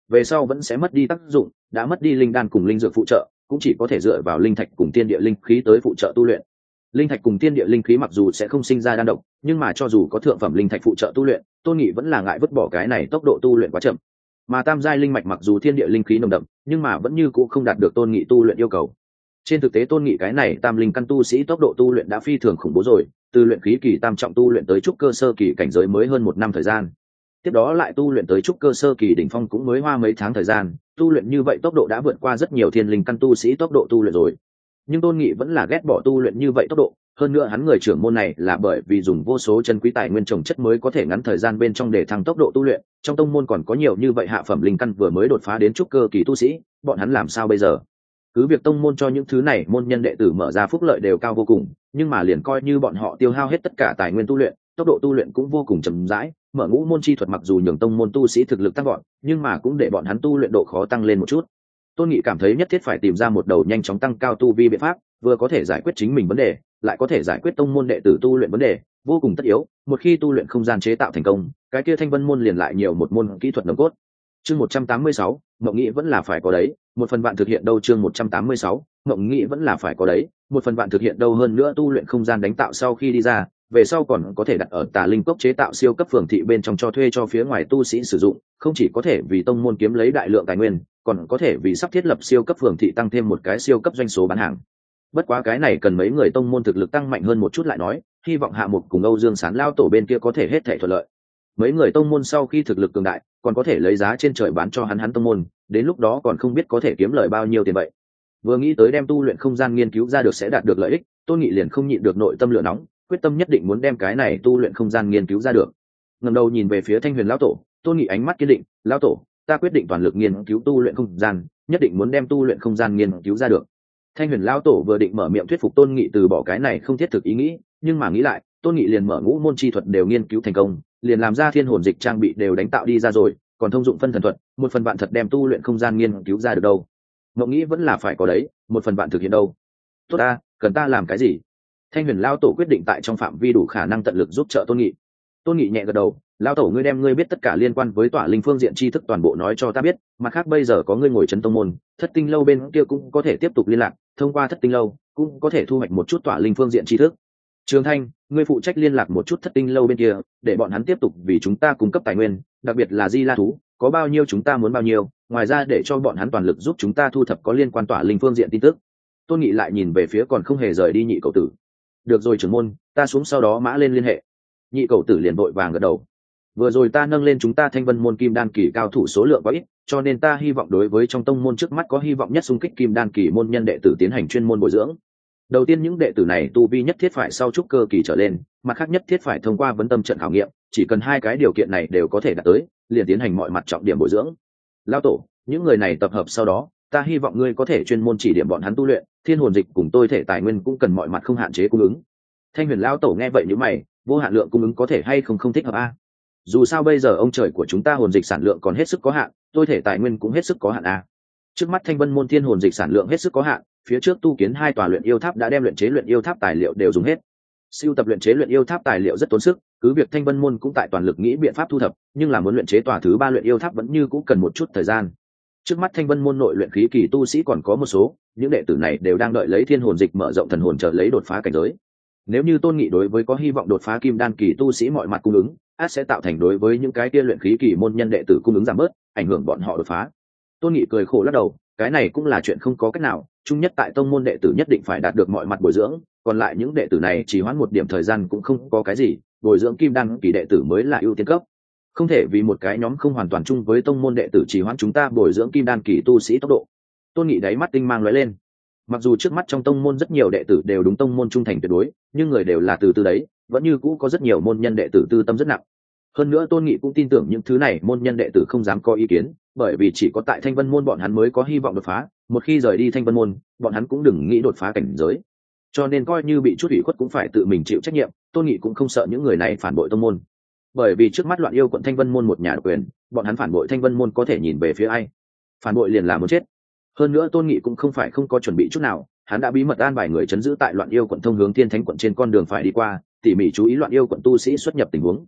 về sau vẫn sẽ mất đi tác dụng, đã mất đi linh đan cùng linh dược phụ trợ, cũng chỉ có thể dựa vào linh thạch cùng tiên địa linh khí tới phụ trợ tu luyện. Linh thạch cùng tiên địa linh khí mặc dù sẽ không sinh ra đan độc, nhưng mà cho dù có thượng phẩm linh thạch phụ trợ tu luyện, Tôn Nghị vẫn là ngại vứt bỏ cái này, tốc độ tu luyện quá chậm. Mà tam giai linh mạch mặc dù thiên địa linh khí nồng đậm, nhưng mà vẫn như cũ không đạt được Tôn Nghị tu luyện yêu cầu. Trên thực tế Tôn Nghị cái này tam linh căn tu sĩ tốc độ tu luyện đã phi thường khủng bố rồi, từ luyện khí kỳ tam trọng tu luyện tới trúc cơ sơ kỳ cảnh giới mới hơn 1 năm thời gian. Tiếp đó lại tu luyện tới trúc cơ sơ kỳ đỉnh phong cũng mới hoa mấy tháng thời gian, tu luyện như vậy tốc độ đã vượt qua rất nhiều thiên linh căn tu sĩ tốc độ tu luyện rồi. Nhưng Tôn Nghị vẫn là ghét bỏ tu luyện như vậy tốc độ, hơn nữa hắn người trưởng môn này là bởi vì dùng vô số chân quý tài nguyên trồng chất mới có thể ngắn thời gian bên trong để thăng tốc độ tu luyện, trong tông môn còn có nhiều như vậy hạ phẩm linh căn vừa mới đột phá đến trúc cơ kỳ tu sĩ, bọn hắn làm sao bây giờ? Cứ việc tông môn cho những thứ này môn nhân đệ tử mở ra phúc lợi đều cao vô cùng, nhưng mà liền coi như bọn họ tiêu hao hết tất cả tài nguyên tu luyện, tốc độ tu luyện cũng vô cùng chậm rãi. Mở ngũ môn chi thuật mặc dù nhường tông môn tu sĩ thực lực tăng gọn, nhưng mà cũng để bọn hắn tu luyện độ khó tăng lên một chút. Tôn Nghị cảm thấy nhất thiết phải tìm ra một đầu nhanh chóng tăng cao tu vi biện pháp, vừa có thể giải quyết chính mình vấn đề, lại có thể giải quyết tông môn đệ tử tu luyện vấn đề, vô cùng tất yếu. Một khi tu luyện không gian chế tạo thành công, cái kia Thanh Vân môn liền lại nhiều một môn kỹ thuật nồng cốt. Chương 186, Mộng Nghĩ vẫn là phải có đấy, một phần bạn thực hiện đâu. Chương 186, Mộng Nghĩ vẫn là phải có đấy, một phần bạn thực hiện đâu. Hơn nữa tu luyện không gian đánh tạo sau khi đi ra, về sau còn có thể đặt ở Tà Linh Cốc chế tạo siêu cấp phường thị bên trong cho thuê cho phía ngoài tu sĩ sử dụng, không chỉ có thể vì tông môn kiếm lấy đại lượng tài nguyên, còn có thể vì sắp thiết lập siêu cấp phường thị tăng thêm một cái siêu cấp doanh số bán hàng. Bất quá cái này cần mấy người tông môn thực lực tăng mạnh hơn một chút lại nói, hy vọng Hạ Mục cùng Âu Dương Sán lao tổ bên kia có thể hết thảy thuận lợi. Mấy người tông môn sau khi thực lực cường đại, còn có thể lấy giá trên trời bán cho hắn tông môn, đến lúc đó còn không biết có thể kiếm lời bao nhiêu tiền vậy. Vừa nghĩ tới đem tu luyện không gian nghiên cứu ra được sẽ đạt được lợi ích, Tôn Nghị liền không nhịn được nội tâm lửa nóng, quyết tâm nhất định muốn đem cái này tu luyện không gian nghiên cứu ra được. Ngẩng đầu nhìn về phía Thanh Huyền lão tổ, Tôn Nghị ánh mắt kiên định, "Lão tổ, ta quyết định toàn lực nghiên cứu tu luyện không gian, nhất định muốn đem tu luyện không gian nghiên cứu ra được." Thanh Huyền lão tổ vừa định mở miệng thuyết phục Tôn Nghị từ bỏ cái này không thiết thực ý nghĩ, nhưng mà nghĩ lại, Tôn Nghị liền mở ngũ môn chi thuật đều nghiên cứu thành công, liền làm ra thiên hồn dịch trang bị đều đánh tạo đi ra rồi, còn thông dụng phân thần thuật, một phần bạn thật đem tu luyện không gian nghiên cứu ra được đâu. Mộng nghĩ vẫn là phải có đấy, một phần bạn thực hiện đâu. Tốt ta, cần ta làm cái gì? Thanh Huyền lão tổ quyết định tại trong phạm vi đủ khả năng tận lực giúp trợ Tôn Nghị. Tôn Nghị nhẹ gật đầu, "Lão tổ ngươi đem ngươi biết tất cả liên quan với tỏa linh phương diện tri thức toàn bộ nói cho ta biết, mặt khác bây giờ có ngươi ngồi trấn tông môn, Thất Tinh lâu bên kia cũng có thể tiếp tục liên lạc, thông qua Thất Tinh lâu cũng có thể thu hoạch một chút tỏa linh phương diện tri thức. Trường Thanh, ngươi phụ trách liên lạc một chút Thất Tinh lâu bên kia, để bọn hắn tiếp tục vì chúng ta cung cấp tài nguyên, đặc biệt là Di La thú, có bao nhiêu chúng ta muốn bao nhiêu, ngoài ra để cho bọn hắn toàn lực giúp chúng ta thu thập có liên quan tỏa linh phương diện tin tức." Tôn Nghị lại nhìn về phía còn không hề rời đi Nhị Cậu Tử. "Được rồi trưởng môn, ta xuống sau đó mã lên liên hệ." Nhị Cậu Tử liền vội vàng gật đầu. "Vừa rồi ta nâng lên chúng ta Thanh Vân môn kim đan kỳ cao thủ số lượng quá ít, cho nên ta hy vọng đối với trong tông môn trước mắt có hy vọng nhất xung kích kim đan kỳ môn nhân đệ tử tiến hành chuyên môn bồi dưỡng. Đầu tiên những đệ tử này tu vi nhất thiết phải sau trúc cơ kỳ trở lên, mặt khác nhất thiết phải thông qua vấn tâm trận khảo nghiệm, chỉ cần 2 cái điều kiện này đều có thể đạt tới, liền tiến hành mọi mặt trọng điểm bồi dưỡng. Lão tổ, những người này tập hợp sau đó, ta hy vọng ngươi có thể chuyên môn chỉ điểm bọn hắn tu luyện, thiên hồn dịch cùng tôi thể tài nguyên cũng cần mọi mặt không hạn chế cung ứng." Thanh Huyền lão tổ nghe vậy nhíu mày, vô hạn lượng cung ứng có thể hay không thích hợp a? Dù sao bây giờ ông trời của chúng ta hồn dịch sản lượng còn hết sức có hạn, tôi thể tài nguyên cũng hết sức có hạn a. Trước mắt Thanh Vân môn thiên hồn dịch sản lượng hết sức có hạn, phía trước tu kiến 2 tòa luyện yêu tháp đã đem luyện chế luyện yêu tháp tài liệu đều dùng hết. Sưu tập luyện chế luyện yêu tháp tài liệu rất tốn sức, cứ việc Thanh Vân môn cũng tại toàn lực nghĩ biện pháp thu thập, nhưng là muốn luyện chế tòa thứ 3 luyện yêu tháp vẫn như cũng cần một chút thời gian. Trước mắt Thanh Vân môn nội luyện khí kỳ tu sĩ còn có một số, những đệ tử này đều đang đợi lấy thiên hồn dịch mở rộng thần hồn chờ lấy đột phá cảnh giới. Nếu như Tôn Nghị đối với có hy vọng đột phá kim đan kỳ tu sĩ mọi mặt cung ứng, ắt sẽ tạo thành đối với những cái kia luyện khí kỳ môn nhân đệ tử cung ứng giảm bớt, ảnh hưởng bọn họ đột phá. Tôn Nghị cười khổ lắc đầu, cái này cũng là chuyện không có cách nào, chung nhất tại tông môn đệ tử nhất định phải đạt được mọi mặt bồi dưỡng, còn lại những đệ tử này chỉ hoãn một điểm thời gian cũng không có cái gì, bồi dưỡng kim đan kỳ đệ tử mới là ưu tiên cấp. Không thể vì một cái nhóm không hoàn toàn chung với tông môn đệ tử chỉ hoãn chúng ta bồi dưỡng kim đan kỳ tu sĩ tốc độ. Tôn Nghị đáy mắt tinh mang lóe lên. Mặc dù trước mắt trong tông môn rất nhiều đệ tử đều đúng tông môn trung thành tuyệt đối, nhưng người đều là từ từ đấy, vẫn như cũ có rất nhiều môn nhân đệ tử tư tâm rất nặng. Hơn nữa Tôn Nghị cũng tin tưởng những thứ này môn nhân đệ tử không dám có ý kiến, bởi vì chỉ có tại Thanh Vân môn bọn hắn mới có hy vọng đột phá, một khi rời đi Thanh Vân môn, bọn hắn cũng đừng nghĩ đột phá cảnh giới. Cho nên coi như bị chút ủy khuất cũng phải tự mình chịu trách nhiệm, Tôn Nghị cũng không sợ những người này phản bội tông môn. Bởi vì trước mắt Loạn Yêu quận Thanh Vân môn một nhà độc quyền, bọn hắn phản bội Thanh Vân môn có thể nhìn về phía ai? Phản bội liền là muốn chết. Hơn nữa Tôn Nghị cũng không phải không có chuẩn bị chút nào, hắn đã bí mật an bài người trấn giữ tại Loạn Yêu quận thông hướng Thiên Thánh quận trên con đường phải đi qua, tỉ mỉ chú ý Loạn Yêu quận tu sĩ xuất nhập tình huống.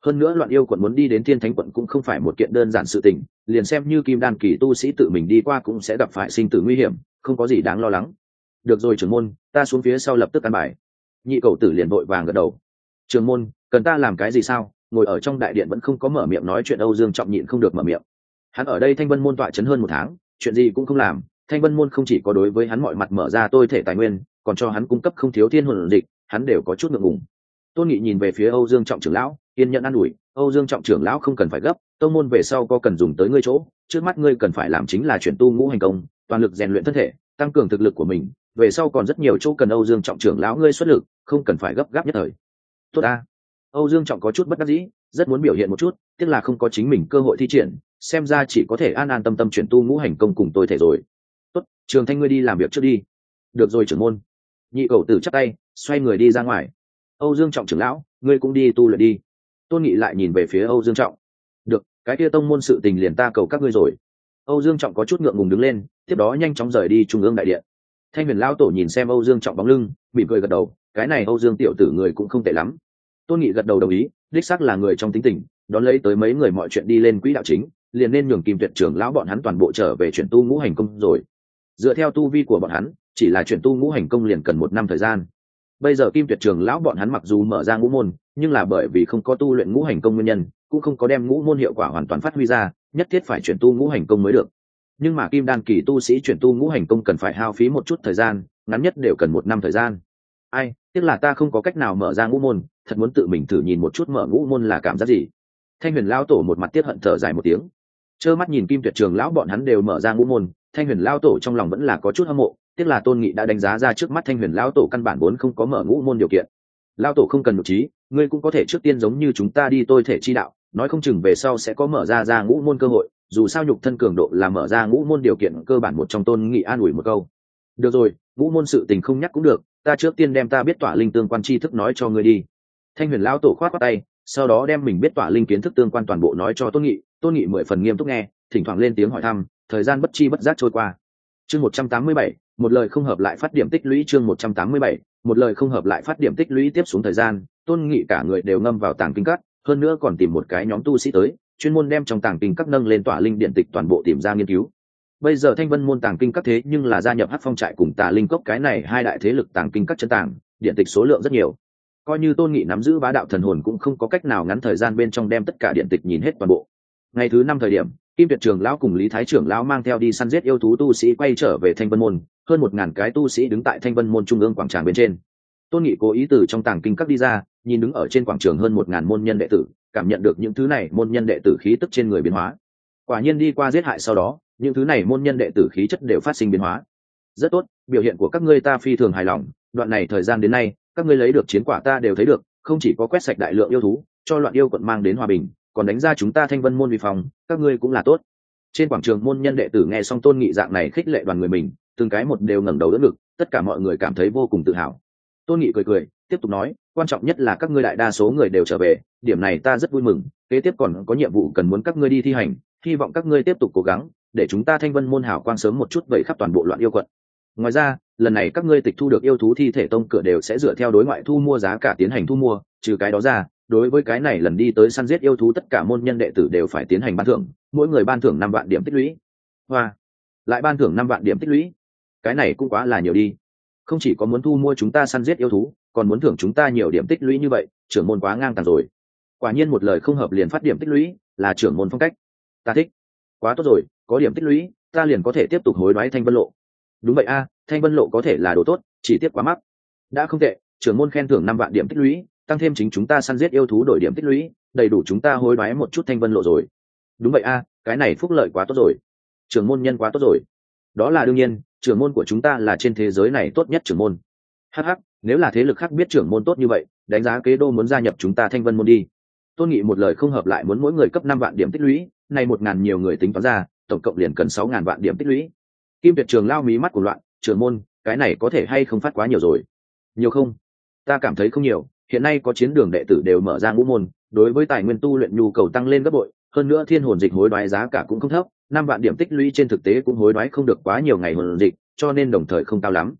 Hơn nữa loạn yêu quận muốn đi đến thiên thánh quận cũng không phải một kiện đơn giản sự tình, liền xem như kim đan kỳ tu sĩ tự mình đi qua cũng sẽ gặp phải sinh tử nguy hiểm, không có gì đáng lo lắng. Được rồi trưởng môn, ta xuống phía sau lập tức ăn bài. Nhị cầu tử liền vội vàng gật đầu. Trưởng môn, cần ta làm cái gì sao? Ngồi ở trong đại điện vẫn không có mở miệng nói chuyện Âu Dương Trọng nhịn không được mở miệng. Hắn ở đây Thanh Vân môn tọa trấn hơn 1 tháng, chuyện gì cũng không làm. Thanh Vân môn không chỉ có đối với hắn mọi mặt mở ra tôi thể tài nguyên, còn cho hắn cung cấp không thiếu thiên hồn dịch, hắn đều có chút ngượng ngùng. Tôn Nghị nhìn về phía Âu Dương Trọng trưởng lão, kiên nhẫn an ủi, Âu Dương Trọng trưởng lão không cần phải gấp, tông môn về sau có cần dùng tới ngươi chỗ, trước mắt ngươi cần phải làm chính là chuyển tu ngũ hành công, toàn lực rèn luyện thân thể, tăng cường thực lực của mình, về sau còn rất nhiều chỗ cần Âu Dương Trọng trưởng lão ngươi xuất lực, không cần phải gấp gáp nhất thời. Tốt a. Âu Dương Trọng có chút bất đắc dĩ, rất muốn biểu hiện một chút, tiếc là không có chính mình cơ hội thi triển, xem ra chỉ có thể an an tâm tâm chuyển tu ngũ hành công cùng tôi thể rồi. Tốt, Trường Thanh ngươi đi làm việc trước đi. Được rồi trưởng môn. Nhị cầu tử chắp tay, xoay người đi ra ngoài. Âu Dương Trọng trưởng lão, ngươi cũng đi tu luyện đi. Tôn Nghị lại nhìn về phía Âu Dương Trọng. Được, cái kia tông môn sự tình liền ta cầu các ngươi rồi. Âu Dương Trọng có chút ngượng ngùng đứng lên, tiếp đó nhanh chóng rời đi trung ương đại điện. Thanh Huyền lão tổ nhìn xem Âu Dương Trọng bóng lưng, mỉm cười gật đầu, cái này Âu Dương tiểu tử người cũng không tệ lắm. Tôn Nghị gật đầu đồng ý, đích xác là người trong tính tình, đón lấy tới mấy người mọi chuyện đi lên quỹ đạo chính, liền nên nhường Kim Tuyệt trưởng lão bọn hắn toàn bộ trở về chuyển tu ngũ hành công rồi. Dựa theo tu vi của bọn hắn, chỉ là chuyển tu ngũ hành công liền cần 1 năm thời gian. Bây giờ Kim Tuyệt trưởng lão bọn hắn mặc dù mở ra ngũ môn, nhưng là bởi vì không có tu luyện ngũ hành công nguyên nhân, cũng không có đem ngũ môn hiệu quả hoàn toàn phát huy ra, nhất thiết phải chuyển tu ngũ hành công mới được. Nhưng mà kim đan kỳ tu sĩ chuyển tu ngũ hành công cần phải hao phí một chút thời gian, ngắn nhất đều cần 1 năm thời gian. Ai, tiếc là ta không có cách nào mở ra ngũ môn, thật muốn tự mình thử nhìn một chút mở ngũ môn là cảm giác gì. Thanh Huyền lão tổ một mặt tiếc hận thở dài một tiếng, trơ mắt nhìn Kim Tuyệt trưởng lão bọn hắn đều mở ra ngũ môn, Thanh Huyền lão tổ trong lòng vẫn là có chút hâm mộ, tiếc là Tôn Nghị đã đánh giá ra trước mắt Thanh Huyền lão tổ căn bản vốn không có mở ngũ môn điều kiện. Lão tổ không cần nhục trí, ngươi cũng có thể trước tiên giống như chúng ta đi tôi thể chi đạo, nói không chừng về sau sẽ có mở ra ngũ môn cơ hội, dù sao nhục thân cường độ là mở ra ngũ môn điều kiện cơ bản một trong. Tôn Nghị an ủi một câu. Được rồi, ngũ môn sự tình không nhắc cũng được, ta trước tiên đem ta biết tỏa linh tương quan tri thức nói cho ngươi đi. Thanh Huyền lão tổ khoát khoát tay, sau đó đem mình biết tỏa linh kiến thức tương quan toàn bộ nói cho Tôn Nghị. Tôn Nghị 10 phần nghiêm túc nghe, thỉnh thoảng lên tiếng hỏi thăm, thời gian bất chi bất giác trôi qua. Chương 187, một lời không hợp lại phát điểm tích lũy. Chương 187, một lời không hợp lại phát điểm tích lũy. Tiếp xuống thời gian, Tôn Nghị cả người đều ngâm vào tàng kinh các, hơn nữa còn tìm một cái nhóm tu sĩ tới, chuyên môn đem trong tàng kinh các nâng lên tỏa linh điện tịch toàn bộ tìm ra nghiên cứu. Bây giờ Thanh Vân môn tàng kinh các thế nhưng là gia nhập Hắc Phong trại cùng Tà Linh cốc cái này 2 đại thế lực tàng kinh các chân tàng, điện tịch số lượng rất nhiều. Coi như Tôn Nghị nắm giữ bá đạo thần hồn cũng không có cách nào ngắn thời gian bên trong đem tất cả điện tịch nhìn hết toàn bộ. Ngày thứ 5 thời điểm, Kim Tuyệt trưởng lão cùng Lý Thái trưởng lão mang theo đi săn giết yêu thú tu sĩ quay trở về Thanh Vân môn, hơn 1000 cái tu sĩ đứng tại Thanh Vân môn trung ương quảng trường bên trên. Tôn Nghị cố ý từ trong tàng kinh các đi ra, nhìn đứng ở trên quảng trường hơn 1000 môn nhân đệ tử, cảm nhận được những thứ này môn nhân đệ tử khí tức trên người biến hóa. Quả nhiên đi qua giết hại sau đó, những thứ này môn nhân đệ tử khí chất đều phát sinh biến hóa. Rất tốt, biểu hiện của các ngươi ta phi thường hài lòng, đoạn này thời gian đến nay, các ngươi lấy được chiến quả ta đều thấy được, không chỉ có quét sạch đại lượng yêu thú, cho loạn yêu quận mang đến hòa bình, còn đánh ra chúng ta Thanh Vân môn vi phong, các ngươi cũng là tốt. Trên quảng trường môn nhân đệ tử nghe xong Tôn Nghị dạng này khích lệ đoàn người mình, từng cái một đều ngẩng đầu đỡ ngực, tất cả mọi người cảm thấy vô cùng tự hào. Tôn Nghị cười cười, tiếp tục nói, quan trọng nhất là các ngươi đại đa số người đều trở về, điểm này ta rất vui mừng, kế tiếp còn có nhiệm vụ cần muốn các ngươi đi thi hành, hy vọng các ngươi tiếp tục cố gắng, để chúng ta Thanh Vân môn hào quang sớm một chút vẩy khắp toàn bộ loạn yêu quận. Ngoài ra, lần này các ngươi tịch thu được yêu thú thi thể tông cửa đều sẽ dựa theo đối ngoại thu mua giá cả tiến hành thu mua, trừ cái đó ra, đối với cái này lần đi tới săn giết yêu thú tất cả môn nhân đệ tử đều phải tiến hành ban thưởng, mỗi người ban thưởng 5 vạn điểm tích lũy. Hoa, lại ban thưởng 5 vạn điểm tích lũy. Cái này cũng quá là nhiều đi. Không chỉ có muốn thu mua chúng ta săn giết yêu thú, còn muốn thưởng chúng ta nhiều điểm tích lũy như vậy, trưởng môn quá ngang tàn rồi. Quả nhiên một lời không hợp liền phát điểm tích lũy, là trưởng môn phong cách. Ta thích. Quá tốt rồi, có điểm tích lũy, ta liền có thể tiếp tục hối đoái Thanh Vân lộ. Đúng vậy a, Thanh Vân lộ có thể là đồ tốt, chỉ tiếc quá mắc. Đã không tệ, trưởng môn khen thưởng 5 vạn điểm tích lũy, tăng thêm chính chúng ta săn giết yêu thú đổi điểm tích lũy, đầy đủ chúng ta hối đoái một chút Thanh Vân lộ rồi. Đúng vậy a, cái này phúc lợi quá tốt rồi. Trưởng môn nhân quá tốt rồi. Đó là đương nhiên, trưởng môn của chúng ta là trên thế giới này tốt nhất trưởng môn. Hắc hắc, nếu là thế lực khác biết trưởng môn tốt như vậy, đánh giá kế đô muốn gia nhập chúng ta Thanh Vân môn đi. Tôn Nghị một lời không hợp lại muốn mỗi người cấp 5 vạn điểm tích lũy, này 1000 nhiều người tính toán ra, tổng cộng liền cần 6000 vạn điểm tích lũy. Kim Tuyệt trường lao mí mắt của loạn, trưởng môn, cái này có thể hay không phát quá nhiều rồi? Nhiều không? Ta cảm thấy không nhiều, hiện nay có chiến đường đệ tử đều mở ra ngũ môn, đối với tài nguyên tu luyện nhu cầu tăng lên gấp bội, hơn nữa thiên hồn dịch hối đoái giá cả cũng không thấp, 5 vạn điểm tích lũy trên thực tế cũng hối đoái không được quá nhiều ngày hồn dịch, cho nên đồng thời không cao lắm.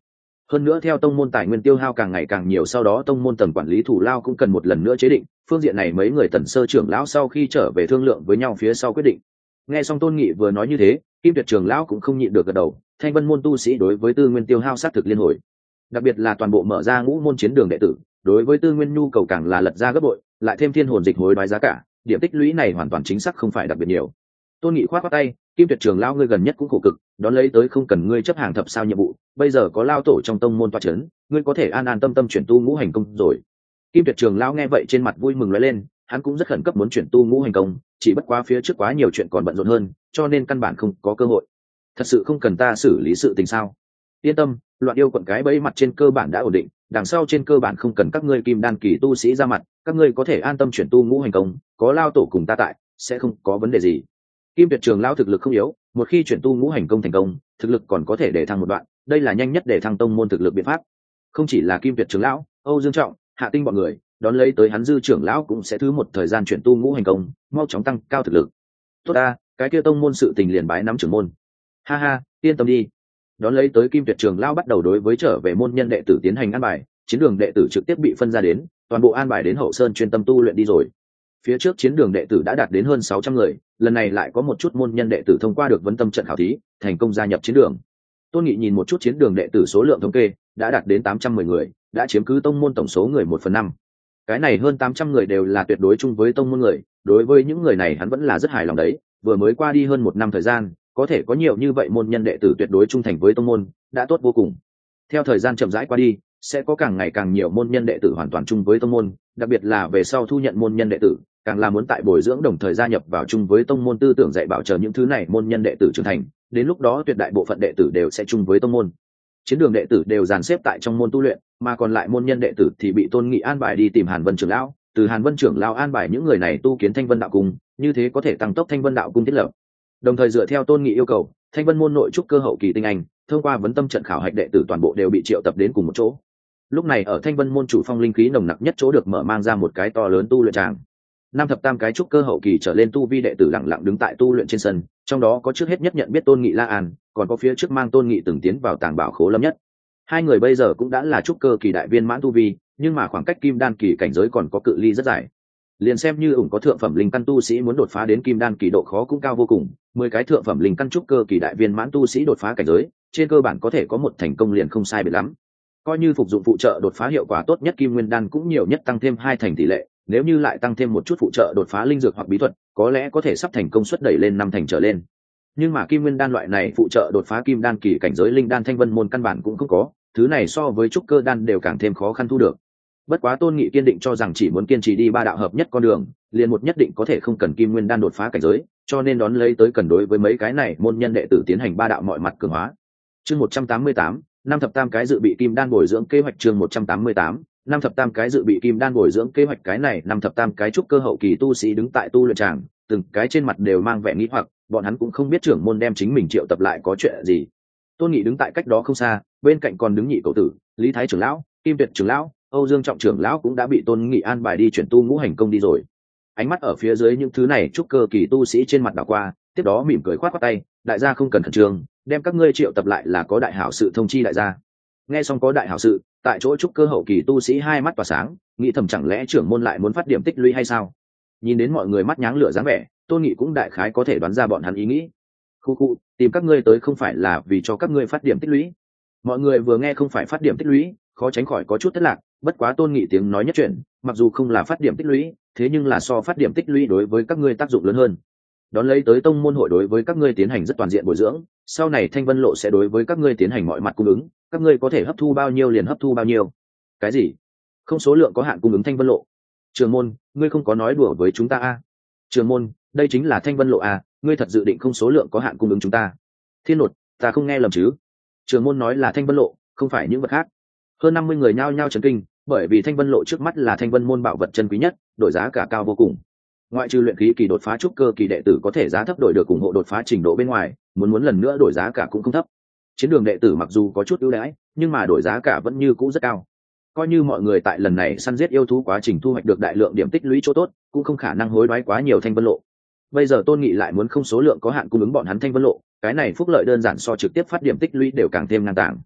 Hơn nữa theo tông môn tài nguyên tiêu hao càng ngày càng nhiều, sau đó tông môn tầng quản lý thủ lao cũng cần một lần nữa chế định. Phương diện này mấy người Tần Sơ trưởng lão sau khi trở về thương lượng với nhau phía sau quyết định. Nghe xong Tôn Nghị vừa nói như thế, Kim Tuyệt trưởng lão cũng không nhịn được gật đầu. Thanh Vân môn tu sĩ đối với tư nguyên tiêu hao sát thực liên hồi, đặc biệt là toàn bộ mở ra ngũ môn chiến đường đệ tử, đối với tư nguyên nhu cầu càng là lật ra gấp bội, lại thêm thiên hồn dịch hối đoái giá cả, điểm tích lũy này hoàn toàn chính xác không phải đặc biệt nhiều. Tôn Nghị khoát khoát tay, Kim Tuyệt trưởng lão ngươi gần nhất cũng khổ cực, đón lấy tới không cần ngươi chấp hàng thập sao nhiệm vụ, bây giờ có lao tổ trong tông môn toa chấn, ngươi có thể an an tâm tâm chuyển tu ngũ hành công rồi. Kim Tuyệt trưởng lão nghe vậy trên mặt vui mừng lóe lên, hắn cũng rất khẩn cấp muốn chuyển tu ngũ hành công, chỉ bất quá phía trước quá nhiều chuyện còn bận rộn hơn, cho nên căn bản không có cơ hội. Thật sự không cần ta xử lý sự tình sao? Yên tâm, loạn yêu quận cái bẫy mặt trên cơ bản đã ổn định, đằng sau trên cơ bản không cần các ngươi kim đan kỳ tu sĩ ra mặt, các ngươi có thể an tâm chuyển tu ngũ hành công, có lao tổ cùng ta tại, sẽ không có vấn đề gì. Kim Tuyệt trưởng lão thực lực không yếu, một khi chuyển tu ngũ hành công thành công, thực lực còn có thể để thăng một đoạn, đây là nhanh nhất để thăng tông môn thực lực biện pháp. Không chỉ là Kim Tuyệt trưởng lão, Âu Dương Trọng, Hạ Tinh bọn người, đón lấy tới hắn Dư trưởng lão cũng sẽ thứ một thời gian chuyển tu ngũ hành công, mau chóng tăng cao thực lực. Tốt a, cái kia tông môn sự tình liền bái nắm trưởng môn. Ha ha, yên tâm đi. Đón lấy tới Kim Tuyệt trưởng lão bắt đầu đối với trở về môn nhân đệ tử tiến hành an bài, chiến đường đệ tử trực tiếp bị phân ra đến, toàn bộ an bài đến hậu sơn chuyên tâm tu luyện đi rồi. Phía trước chiến đường đệ tử đã đạt đến hơn 600 người, lần này lại có một chút môn nhân đệ tử thông qua được vấn tâm trận khảo thí, thành công gia nhập chiến đường. Tôn Nghị nhìn một chút chiến đường đệ tử số lượng thống kê, đã đạt đến 810 người, đã chiếm cứ tông môn tổng số người 1/5. Cái này hơn 800 người đều là tuyệt đối chung với tông môn người, đối với những người này hắn vẫn là rất hài lòng đấy, vừa mới qua đi hơn 1 năm thời gian, có thể có nhiều như vậy môn nhân đệ tử tuyệt đối trung thành với tông môn, đã tốt vô cùng. Theo thời gian chậm rãi qua đi, sẽ có càng ngày càng nhiều môn nhân đệ tử hoàn toàn chung với tông môn, đặc biệt là về sau thu nhận môn nhân đệ tử, càng là muốn tại bồi dưỡng đồng thời gia nhập vào chung với tông môn tư tưởng dạy bảo chờ những thứ này môn nhân đệ tử trưởng thành, đến lúc đó tuyệt đại bộ phận đệ tử đều sẽ chung với tông môn. Chiến đường đệ tử đều dàn xếp tại trong môn tu luyện, mà còn lại môn nhân đệ tử thì bị Tôn Nghị an bài đi tìm Hàn Vân trưởng lão, từ Hàn Vân trưởng lão an bài những người này tu kiến Thanh Vân đạo cung, như thế có thể tăng tốc Thanh Vân đạo cung thiết lập. Đồng thời dựa theo Tôn Nghị yêu cầu, Thanh Vân môn nội trúc cơ hậu kỳ tinh anh, thông qua vấn tâm trận khảo hạch đệ tử toàn bộ đều bị triệu tập đến cùng một chỗ. Lúc này ở Thanh Vân môn chủ phong linh khí nồng nặc nhất chỗ được mở mang ra một cái to lớn tu luyện tràng. Năm thập tam cái trúc cơ hậu kỳ trở lên tu vi đệ tử lặng lặng đứng tại tu luyện trên sân, trong đó có trước hết nhất nhận biết Tôn Nghị La An, còn có phía trước mang Tôn Nghị từng tiến vào tàng bảo khố lâm nhất. Hai người bây giờ cũng đã là trúc cơ kỳ đại viên mãn tu vi, nhưng mà khoảng cách kim đan kỳ cảnh giới còn có cự ly rất dài. Liền xem như ủng có thượng phẩm linh căn tu sĩ muốn đột phá đến kim đan kỳ độ khó cũng cao vô cùng, 10 cái thượng phẩm linh căn trúc cơ kỳ đại viên mãn tu sĩ đột phá cảnh giới, trên cơ bản có thể có một thành công liền không sai biệt lắm. Coi như phục dụng phụ trợ đột phá hiệu quả tốt nhất kim nguyên đan cũng nhiều nhất tăng thêm 2 thành tỷ lệ, nếu như lại tăng thêm một chút phụ trợ đột phá linh dược hoặc bí thuật, có lẽ có thể sắp thành công suất đẩy lên 5 thành trở lên. Nhưng mà kim nguyên đan loại này phụ trợ đột phá kim đan kỳ cảnh giới linh đan Thanh Vân môn căn bản cũng không có, thứ này so với trúc cơ đan đều càng thêm khó khăn thu được. Bất quá Tôn Nghị kiên định cho rằng chỉ muốn kiên trì đi ba đạo hợp nhất con đường, liền một nhất định có thể không cần kim nguyên đan đột phá cảnh giới, cho nên đón lấy tới cần đối với mấy cái này môn nhân đệ tử tiến hành ba đạo mọi mặt cường hóa. Chương 188, năm thập tam cái dự bị kim đan bồi dưỡng kế hoạch. Chương 188, năm thập tam cái dự bị kim đan bồi dưỡng kế hoạch. Cái này năm thập tam cái trúc cơ hậu kỳ tu sĩ đứng tại tu luyện tràng, từng cái trên mặt đều mang vẻ nghi hoặc, bọn hắn cũng không biết trưởng môn đem chính mình triệu tập lại có chuyện gì. Tôn Nghị đứng tại cách đó không xa, bên cạnh còn đứng nhị cậu tử, Lý Thái trưởng lão, Kim Tuyệt trưởng lão, Âu Dương Trọng trưởng lão cũng đã bị Tôn Nghị an bài đi chuyển tu ngũ hành công đi rồi. Ánh mắt ở phía dưới những thứ này trúc cơ kỳ tu sĩ trên mặt đảo qua, tiếp đó mỉm cười khoát khoát tay, đại gia không cần khẩn trương, đem các ngươi triệu tập lại là có đại hảo sự thông chi đại gia. Nghe xong có đại hảo sự, tại chỗ trúc cơ hậu kỳ tu sĩ hai mắt tỏa sáng, nghĩ thầm chẳng lẽ trưởng môn lại muốn phát điểm tích lũy hay sao? Nhìn đến mọi người mắt nháng lửa dáng vẻ, Tôn Nghị cũng đại khái có thể đoán ra bọn hắn ý nghĩ. Khu, tìm các ngươi tới không phải là vì cho các ngươi phát điểm tích lũy. Mọi người vừa nghe không phải phát điểm tích lũy, khó tránh khỏi có chút thất lạc, bất quá Tôn Nghị tiếng nói nhất chuyện, mặc dù không là phát điểm tích lũy, thế nhưng là so phát điểm tích lũy đối với các ngươi tác dụng lớn hơn. Đón lấy tới tông môn hội đối với các ngươi tiến hành rất toàn diện bồi dưỡng, sau này Thanh Vân lộ sẽ đối với các ngươi tiến hành mọi mặt cung ứng, các ngươi có thể hấp thu bao nhiêu liền hấp thu bao nhiêu. Cái gì? Không số lượng có hạn cung ứng Thanh Vân lộ? Trường môn, ngươi không có nói đùa với chúng ta à? Trường môn, đây chính là Thanh Vân lộ à, ngươi thật dự định không số lượng có hạn cung ứng chúng ta? Thiên Nột, ta không nghe lầm chứ? Trường môn nói là Thanh Vân lộ, không phải những vật khác. Hơn 50 người nhao nhao chấn kinh, bởi vì Thanh Vân lộ trước mắt là Thanh Vân môn bảo vật chân quý nhất, đổi giá cả cao vô cùng. Ngoại trừ luyện khí kỳ đột phá trúc cơ kỳ đệ tử có thể giá thấp đổi được ủng hộ đột phá trình độ bên ngoài, muốn lần nữa đổi giá cả cũng không thấp. Chiến đường đệ tử mặc dù có chút ưu đãi, nhưng mà đổi giá cả vẫn như cũ rất cao. Coi như mọi người tại lần này săn giết yêu thú quá trình thu hoạch được đại lượng điểm tích lũy chỗ tốt, cũng không khả năng hối đoái quá nhiều Thanh Vân lộ. Bây giờ Tôn Nghị lại muốn không số lượng có hạn cung ứng bọn hắn Thanh Vân lộ, cái này phúc lợi đơn giản so trực tiếp phát điểm tích lũy đều càng thêm ngang tàng.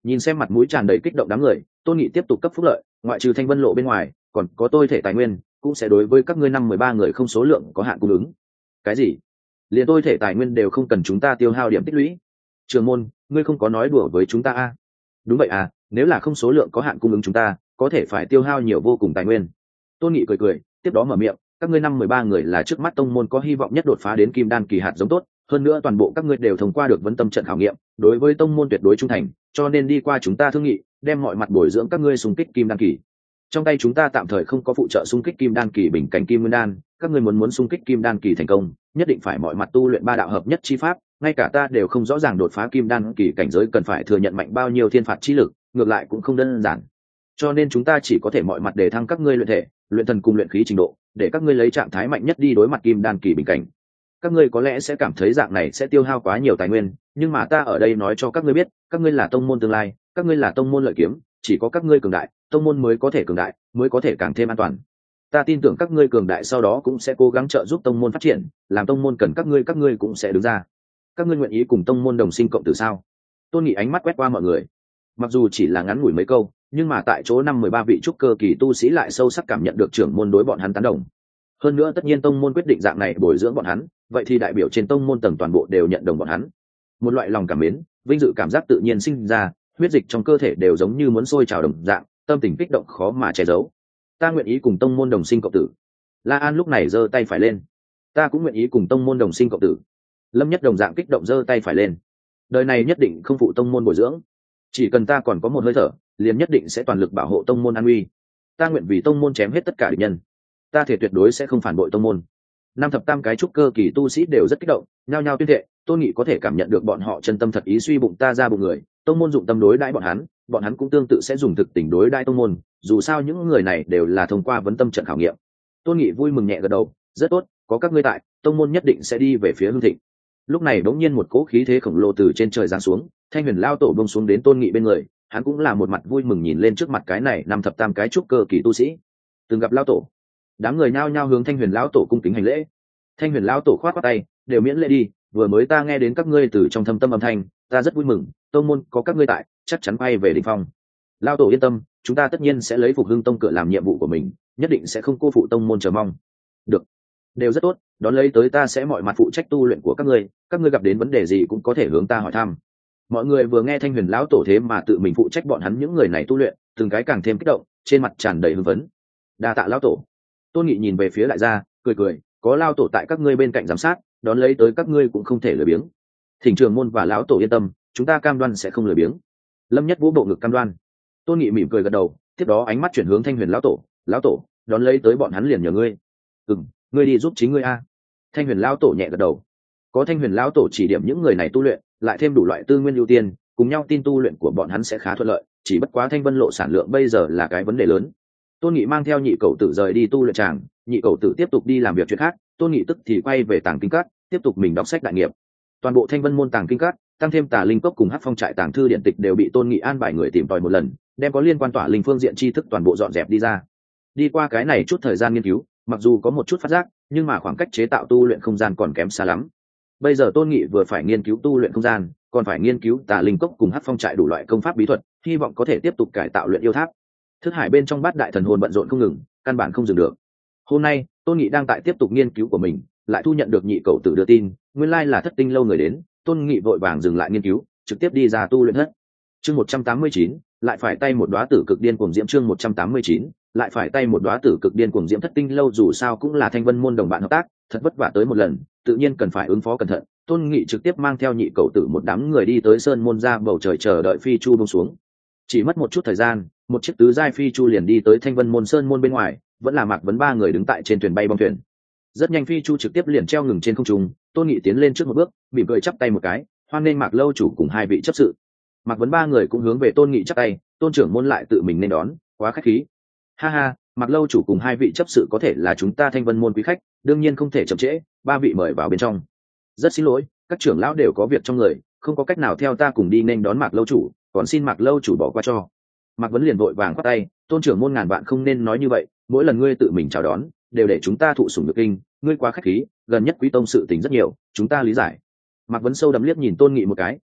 Nhìn xem mặt mũi tràn đầy kích động đám người, Tôn Nghị tiếp tục cấp phúc lợi, ngoại trừ Thanh Vân Lộ bên ngoài, còn có tôi thể tài nguyên, cũng sẽ đối với các ngươi 13 người không số lượng có hạn cung ứng. Cái gì? Liền tôi thể tài nguyên đều không cần chúng ta tiêu hao điểm tích lũy? Trường môn, ngươi không có nói đùa với chúng ta à? Đúng vậy à, nếu là không số lượng có hạn cung ứng chúng ta, có thể phải tiêu hao nhiều vô cùng tài nguyên. Tôn Nghị cười cười, tiếp đó mở miệng, các ngươi 13 người là trước mắt tông môn có hy vọng nhất đột phá đến kim đan kỳ hạt giống tốt, hơn nữa toàn bộ các ngươi đều thông qua được vấn tâm trận khảo nghiệm, đối với tông môn tuyệt đối trung thành, cho nên đi qua chúng ta thương nghị, đem mọi mặt bồi dưỡng các ngươi xung kích kim đan kỳ. Trong tay chúng ta tạm thời không có phụ trợ xung kích kim đan kỳ bình cảnh kim nguyên đan, các ngươi muốn xung kích kim đan kỳ thành công, nhất định phải mọi mặt tu luyện ba đạo hợp nhất chi pháp, ngay cả ta đều không rõ ràng đột phá kim đan kỳ cảnh giới cần phải thừa nhận mạnh bao nhiêu thiên phạt chi lực, ngược lại cũng không đơn giản. Cho nên chúng ta chỉ có thể mọi mặt để thăng các ngươi luyện thể, luyện thần cùng luyện khí trình độ, để các ngươi lấy trạng thái mạnh nhất đi đối mặt kim đan kỳ bình cảnh. Các ngươi có lẽ sẽ cảm thấy dạng này sẽ tiêu hao quá nhiều tài nguyên, nhưng mà ta ở đây nói cho các ngươi biết, các ngươi là tông môn tương lai, các ngươi là tông môn lợi kiếm, chỉ có các ngươi cường đại, tông môn mới có thể cường đại, mới có thể càng thêm an toàn. Ta tin tưởng các ngươi cường đại sau đó cũng sẽ cố gắng trợ giúp tông môn phát triển, làm tông môn cần các ngươi cũng sẽ đứng ra. Các ngươi nguyện ý cùng tông môn đồng sinh cộng tử sao? Tôn Nghị ánh mắt quét qua mọi người, mặc dù chỉ là ngắn ngủi mấy câu, nhưng mà tại chỗ 13 vị trúc cơ kỳ tu sĩ lại sâu sắc cảm nhận được trưởng môn đối bọn hắn tán đồng. Hơn nữa tất nhiên tông môn quyết định dạng này bồi dưỡng bọn hắn, vậy thì đại biểu trên tông môn tầng toàn bộ đều nhận đồng bọn hắn. Một loại lòng cảm mến, vinh dự cảm giác tự nhiên sinh ra, huyết dịch trong cơ thể đều giống như muốn sôi trào đồng dạng, tâm tình kích động khó mà che giấu. Ta nguyện ý cùng tông môn đồng sinh cộng tử. La An lúc này giơ tay phải lên. Ta cũng nguyện ý cùng tông môn đồng sinh cộng tử. Lâm Nhất đồng dạng kích động giơ tay phải lên. Đời này nhất định không phụ tông môn bồi dưỡng, chỉ cần ta còn có một hơi thở, liền nhất định sẽ toàn lực bảo hộ tông môn an uy. Ta nguyện vì tông môn chém hết tất cả địch nhân. Ta thể tuyệt đối sẽ không phản bội tông môn. Năm thập tam cái trúc cơ kỳ tu sĩ đều rất kích động, nhao nhao tuyên thệ. Tôn Nghị có thể cảm nhận được bọn họ chân tâm thật ý suy bụng ta ra bụng người, tông môn dụng tâm đối đãi bọn hắn cũng tương tự sẽ dùng thực tình đối đãi tông môn, dù sao những người này đều là thông qua vấn tâm trận khảo nghiệm. Tôn Nghị vui mừng nhẹ gật đầu, rất tốt, có các ngươi tại, tông môn nhất định sẽ đi về phía hưng thịnh. Lúc này đống nhiên một cỗ khí thế khổng lồ từ trên trời giáng xuống, Thanh Huyền lão tổ bông xuống đến Tôn Nghị bên người, hắn cũng là một mặt vui mừng nhìn lên trước mặt cái này năm thập tam cái trúc cơ kỳ tu sĩ. Từng gặp lão tổ. Đám người nhao nhao hướng Thanh Huyền lão tổ cung kính hành lễ. Thanh Huyền lão tổ khoát khoát tay, đều miễn lễ đi, vừa mới ta nghe đến các ngươi từ trong thâm tâm âm thanh, ta rất vui mừng, tông môn có các ngươi tại, chắc chắn quay về đỉnh phong. Lão tổ yên tâm, chúng ta tất nhiên sẽ lấy phục hưng tông cửa làm nhiệm vụ của mình, nhất định sẽ không cô phụ tông môn chờ mong. Được, đều rất tốt, đón lấy tới ta sẽ mọi mặt phụ trách tu luyện của các ngươi gặp đến vấn đề gì cũng có thể hướng ta hỏi thăm. Mọi người vừa nghe Thanh Huyền lão tổ thế mà tự mình phụ trách bọn hắn những người này tu luyện, từng cái càng thêm kích động, trên mặt tràn đầy hưng phấn. Đa tạ lão tổ. Tôn Nghị nhìn về phía lại ra, cười cười, có lão tổ tại các ngươi bên cạnh giám sát, đón lấy tới các ngươi cũng không thể lười biếng. Thỉnh Trường môn và lão tổ yên tâm, chúng ta cam đoan sẽ không lười biếng. Lâm Nhất vũ bộ ngực cam đoan. Tôn Nghị mỉm cười gật đầu, tiếp đó ánh mắt chuyển hướng Thanh Huyền lão tổ, đón lấy tới bọn hắn liền nhờ ngươi. Ngươi đi giúp chính ngươi a. Thanh Huyền lão tổ nhẹ gật đầu. Có Thanh Huyền lão tổ chỉ điểm những người này tu luyện, lại thêm đủ loại tư nguyên ưu tiên, cùng nhau tin tu luyện của bọn hắn sẽ khá thuận lợi, chỉ bất quá Thanh Vân Lộ sản lượng bây giờ là cái vấn đề lớn. Tôn Nghị mang theo nhị cậu tử rời đi tu luyện tràng, nhị cậu tử tiếp tục đi làm việc chuyện khác, Tôn Nghị tức thì quay về tàng kinh các, tiếp tục mình đọc sách đại nghiệp. Toàn bộ Thanh Vân môn tàng kinh các, tăng thêm Tà Linh cốc cùng Hắc Phong trại tàng thư điện tịch đều bị Tôn Nghị an bài người tìm tòi một lần, đem có liên quan tỏa linh phương diện tri thức toàn bộ dọn dẹp đi ra. Đi qua cái này chút thời gian nghiên cứu, mặc dù có một chút phát giác, nhưng mà khoảng cách chế tạo tu luyện không gian còn kém xa lắm. Bây giờ Tôn Nghị vừa phải nghiên cứu tu luyện không gian, còn phải nghiên cứu Tà Linh cốc cùng Hắc Phong trại đủ loại công pháp bí thuật, hy vọng có thể tiếp tục cải tạo luyện yêu tháp. Thức hải bên trong bát đại thần hồn bận rộn không ngừng, căn bản không dừng được. Hôm nay Tôn Nghị đang tại tiếp tục nghiên cứu của mình, lại thu nhận được nhị cậu tử đưa tin, nguyên lai là Thất Tinh lâu người đến. Tôn Nghị vội vàng dừng lại nghiên cứu, trực tiếp đi ra tu luyện thất. Chương 189, lại phải tay một đóa tử cực điên cuồng diễm. Chương 189, lại phải tay một đóa tử cực điên cuồng diễm. Thất Tinh lâu dù sao cũng là Thanh Vân môn đồng bạn hợp tác, thật vất vả tới một lần, tự nhiên cần phải ứng phó cẩn thận. Tôn Nghị trực tiếp mang theo nhị cậu tử một đám người đi tới sơn môn ra bầu trời chờ đợi phi chu buông xuống. Chỉ mất một chút thời gian, một chiếc tứ giai phi chu liền đi tới Thanh Vân môn sơn môn bên ngoài, vẫn là Mạc Vấn ba người đứng tại trên thuyền bay bong thuyền. Rất nhanh phi chu trực tiếp liền treo ngừng trên không trung. Tôn Nghị tiến lên trước một bước, mỉm cười chắp tay một cái, hoan nghênh Mạc lâu chủ cùng hai vị chấp sự. Mạc Vấn ba người cũng hướng về Tôn Nghị chắp tay, Tôn trưởng môn lại tự mình nên đón, quá khách khí. Ha ha, Mạc lâu chủ cùng hai vị chấp sự có thể là chúng ta Thanh Vân môn quý khách, đương nhiên không thể chậm trễ, ba vị mời vào bên trong. Rất xin lỗi, các trưởng lão đều có việc trong người, không có cách nào theo ta cùng đi nên đón Mạc lâu chủ, còn xin Mạc lâu chủ bỏ qua cho. Mạc Vấn liền vội vàng khoát tay, Tôn trưởng môn ngàn vạn không nên nói như vậy, mỗi lần ngươi tự mình chào đón, đều để chúng ta thụ sủng nhược kinh, ngươi quá khách khí, gần nhất quý tông sự tình rất nhiều, chúng ta lý giải. Mạc Vấn sâu đậm liếc nhìn Tôn Nghị một cái,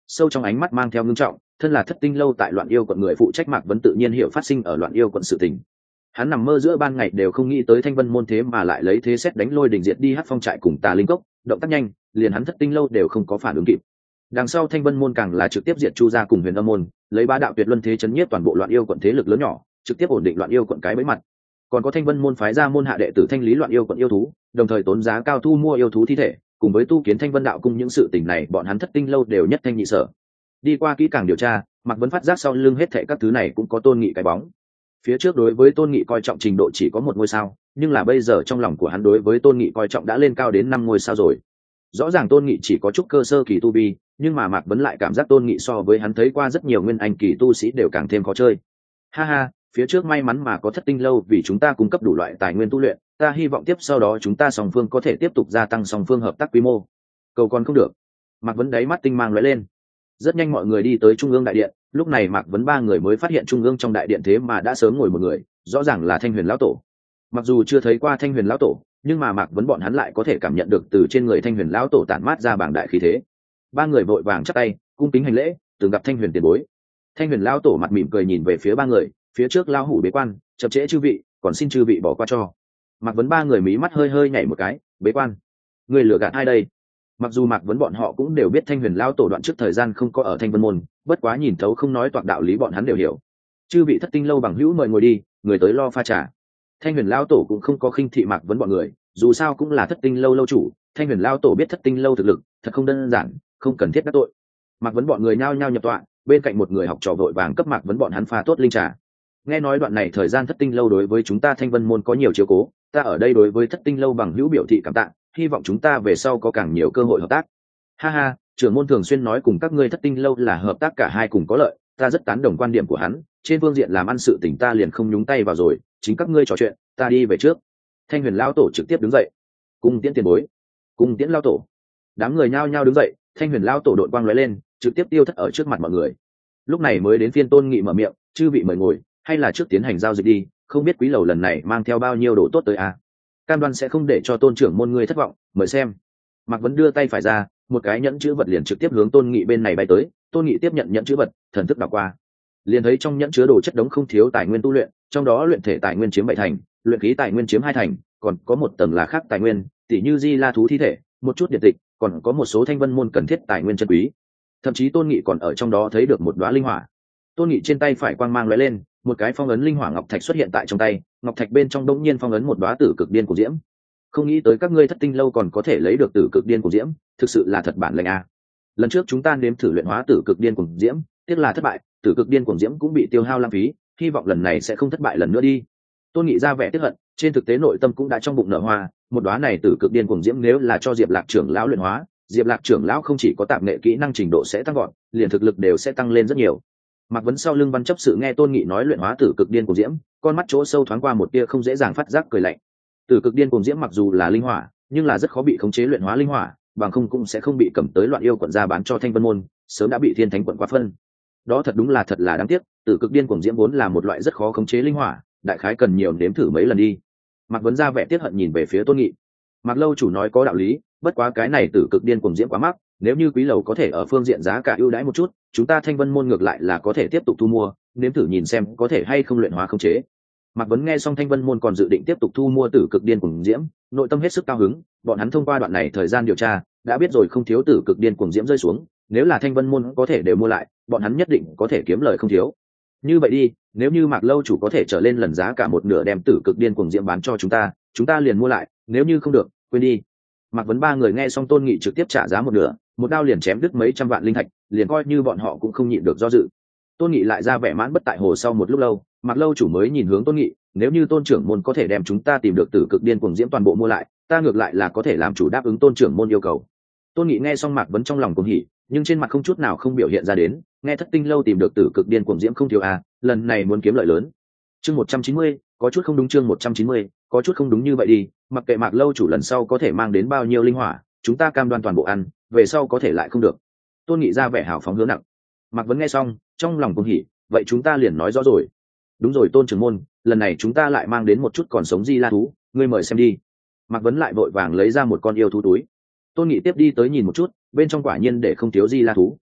sâu trong ánh mắt mang theo ngưng trọng. Thân là Thất Tinh lâu tại Loạn Yêu quận người phụ trách, Mạc Vấn tự nhiên hiểu phát sinh ở Loạn Yêu quận sự tình. Hắn nằm mơ giữa ban ngày đều không nghĩ tới Thanh Vân môn thế mà lại lấy thế xét đánh lôi đình diệt đi Hắc Phong trại cùng Tà Linh cốc, động tác nhanh, liền hắn Thất Tinh lâu đều không có phản ứng kịp. Đằng sau Thanh Vân môn càng là trực tiếp diệt Chu gia cùng Huyền Âm môn, lấy bá đạo tuyệt luân thế chấn nhiếp toàn bộ Loạn Yêu quận thế lực lớn nhỏ, trực tiếp ổn định Loạn Yêu quận cái bẫy mặt. Còn có Thanh Vân môn phái ra môn hạ đệ tử thanh lý Loạn Yêu quận yêu thú, đồng thời tốn giá cao thu mua yêu thú thi thể, cùng với tu kiến Thanh Vân đạo cung, những sự tình này bọn hắn Thất Tinh lâu đều nhất thanh nhị sở. Đi qua kỹ càng điều tra, Mạc Vấn phát giác sau lưng hết thảy các thứ này cũng có Tôn Nghị cái bóng. Phía trước đối với Tôn Nghị coi trọng trình độ chỉ có 1 ngôi sao, nhưng là bây giờ trong lòng của hắn đối với Tôn Nghị coi trọng đã lên cao đến 5 ngôi sao rồi. Rõ ràng Tôn Nghị chỉ có chút cơ sơ kỳ tu vi, nhưng mà Mạc Vấn lại cảm giác Tôn Nghị so với hắn thấy qua rất nhiều nguyên anh kỳ tu sĩ đều càng thêm khó chơi. Ha ha, phía trước may mắn mà có Thất Tinh lâu vì chúng ta cung cấp đủ loại tài nguyên tu luyện, ta hy vọng tiếp sau đó chúng ta song phương có thể tiếp tục gia tăng song phương hợp tác quy mô. Cầu còn không được. Mạc Vấn đáy mắt tinh mang lóe lên. Rất nhanh mọi người đi tới trung ương đại điện, lúc này Mạc Vấn 3 người mới phát hiện trung ương trong đại điện thế mà đã sớm ngồi một người, rõ ràng là Thanh Huyền lão tổ. Mặc dù chưa thấy qua Thanh Huyền lão tổ, nhưng mà Mạc Vấn bọn hắn lại có thể cảm nhận được từ trên người Thanh Huyền lão tổ tản mát ra bảng đại khí thế. 3 người vội vàng chắp tay, cung kính hành lễ, từng gặp Thanh Huyền tiền bối. Thanh Huyền lão tổ mặt mỉm cười nhìn về phía 3 người, phía trước lão hủ bế quan, chậm trễ chư vị, còn xin chư vị bỏ qua cho. Mạc Vấn 3 người mí mắt hơi hơi nhảy một cái, bế quan? Người lừa gạt ai đây? Mặc dù Mạc Vấn bọn họ cũng đều biết Thanh Huyền lão tổ đoạn trước thời gian không có ở Thanh Vân môn, bất quá nhìn thấu không nói toạc đạo lý bọn hắn đều hiểu. Chư vị Thất Tinh lâu bằng hữu mời ngồi đi, người tới lo pha trà. Thanh Huyền lão tổ cũng không có khinh thị Mạc Vấn bọn người, dù sao cũng là Thất Tinh lâu lâu chủ, Thanh Huyền lão tổ biết Thất Tinh lâu thực lực thật không đơn giản, không cần thiết đắc tội. Mạc Vấn bọn người nhao nhao nhập tọa, bên cạnh một người học trò vội vàng cấp Mạc Vấn bọn hắn pha tốt linh trà. Nghe nói đoạn này thời gian Thất Tinh lâu đối với chúng ta Thanh Vân môn có nhiều chiếu cố, ta ở đây đối với Thất Tinh lâu bằng hữu biểu thị cảm tạ, hy vọng chúng ta về sau có càng nhiều cơ hội hợp tác. Ha ha, trưởng môn thường xuyên nói cùng các ngươi Thất Tinh lâu là hợp tác cả hai cùng có lợi, ta rất tán đồng quan điểm của hắn, trên phương diện làm ăn sự tình ta liền không nhúng tay vào rồi, chính các ngươi trò chuyện, ta đi về trước. Thanh Huyền lão tổ trực tiếp đứng dậy. Cung tiễn tiền bối. Cung tiễn lão tổ. Đám người nhao nhao đứng dậy, Thanh Huyền lão tổ đội quang lóe lên, trực tiếp tiêu thất ở trước mặt mọi người. Lúc này mới đến phiên Tôn Nghị mở miệng, chư vị mời ngồi, hay là trước tiến hành giao dịch đi, không biết quý lầu lần này mang theo bao nhiêu đồ tốt tới à? Cam đoan sẽ không để cho Tôn trưởng môn ngươi thất vọng, mời xem. Mạc Vấn đưa tay phải ra, một cái nhẫn chữ vật liền trực tiếp hướng Tôn Nghị bên này bay tới. Tôn Nghị tiếp nhận nhẫn chữ vật, thần thức đảo qua, liền thấy trong nhẫn chứa đồ chất đống không thiếu tài nguyên tu luyện, trong đó luyện thể tài nguyên chiếm 7 thành, luyện khí tài nguyên chiếm 2 thành, còn có một tầng là khác tài nguyên, tỉ như di la thú thi thể, một chút điện tịch, còn có một số Thanh Vân môn cần thiết tài nguyên chân quý. Thậm chí Tôn Nghị còn ở trong đó thấy được một đóa linh hỏa. Tôn Nghị trên tay phải quang mang lóe lên, một cái phong ấn linh hỏa ngọc thạch xuất hiện tại trong tay, ngọc thạch bên trong đống nhiên phong ấn một đóa tử cực điên của diễm. Không nghĩ tới các ngươi Thất Tinh lâu còn có thể lấy được tử cực điên của diễm, thực sự là thật bản lĩnh a. Lần trước chúng ta nếm thử luyện hóa tử cực điên của diễm, tiếc là thất bại, tử cực điên của diễm cũng bị tiêu hao lãng phí, hy vọng lần này sẽ không thất bại lần nữa đi. Tôn Nghị ra vẻ tiếc hận, trên thực tế nội tâm cũng đã trong bụng nở hoa, một đóa này tử cực điên của diễm nếu là cho Diệp Lạc trưởng lão luyện hóa, Diệp Lạc trưởng lão không chỉ có tạp nghệ kỹ năng trình độ sẽ tăng vọt, liền thực lực đều sẽ tăng lên rất nhiều. Mạc Vấn sau lưng Văn chấp sự nghe Tôn Nghị nói luyện hóa tử cực điên của diễm, con mắt chỗ sâu thoáng qua một tia không dễ dàng phát giác cười lạnh. Tử cực điên cuồng diễm mặc dù là linh hỏa, nhưng là rất khó bị khống chế luyện hóa linh hỏa, bằng không cũng sẽ không bị cầm tới Loạn Yêu quận ra bán cho Thanh Vân môn, sớm đã bị Thiên Thánh quận quá phân. Đó thật đúng là thật là đáng tiếc, tử cực điên cuồng diễm vốn là một loại rất khó khống chế linh hỏa, đại khái cần nhiều nếm thử mấy lần đi. Mạc Vấn ra vẻ tiếc hận nhìn về phía Tôn Nghị. Mạc lâu chủ nói có đạo lý, bất quá cái này tử cực điên cuồng diễm quá mắc, nếu như quý lầu có thể ở phương diện giá cả ưu đãi một chút, chúng ta Thanh Vân môn ngược lại là có thể tiếp tục thu mua, nếm thử nhìn xem có thể hay không luyện hóa khống chế. Mạc Vấn nghe xong Thanh Vân môn còn dự định tiếp tục thu mua tử cực điên cuồng diễm, nội tâm hết sức cao hứng, bọn hắn thông qua đoạn này thời gian điều tra, đã biết rồi không thiếu tử cực điên cuồng diễm rơi xuống, nếu là Thanh Vân môn có thể đều mua lại, bọn hắn nhất định có thể kiếm lời không thiếu. Như vậy đi, nếu như Mạc lâu chủ có thể trở lên lần giá cả một nửa đem tử cực điên cuồng diễm bán cho chúng ta liền mua lại, nếu như không được, quên đi. Mạc Vấn 3 người nghe xong Tôn Nghị trực tiếp trả giá một nửa, một đao liền chém đứt mấy trăm vạn linh thạch, liền coi như bọn họ cũng không nhịn được do dự. Tôn Nghị lại ra vẻ mãn bất tại hồ, sau một lúc lâu, Mạc lâu chủ mới nhìn hướng Tôn Nghị, nếu như Tôn trưởng môn có thể đem chúng ta tìm được tử cực điên cuồng diễm toàn bộ mua lại, ta ngược lại là có thể làm chủ đáp ứng Tôn trưởng môn yêu cầu. Tôn Nghị nghe xong Mạc Vấn trong lòng cuồng hỉ, nhưng trên mặt không chút nào không biểu hiện ra đến, nghe Thất Tinh lâu tìm được tử cực điên cuồng diễm không thiếu à, lần này muốn kiếm lợi lớn. Chương 190, có chút không đúng. Chương 190, có chút không đúng. Như vậy đi, mặc kệ Mạc lâu chủ lần sau có thể mang đến bao nhiêu linh hỏa, chúng ta cam đoan toàn bộ ăn, về sau có thể lại không được. Tôn Nghị ra vẻ hào phóng hướng nặng. Mạc Vấn nghe xong, trong lòng cuồng hỉ, vậy chúng ta liền nói rõ rồi. Đúng rồi Tôn trưởng môn, lần này chúng ta lại mang đến một chút còn sống di la thú, ngươi mời xem đi. Mạc Vấn lại vội vàng lấy ra một con yêu thú túi. Tôn Nghị tiếp đi tới nhìn một chút, bên trong quả nhiên để không thiếu di la thú.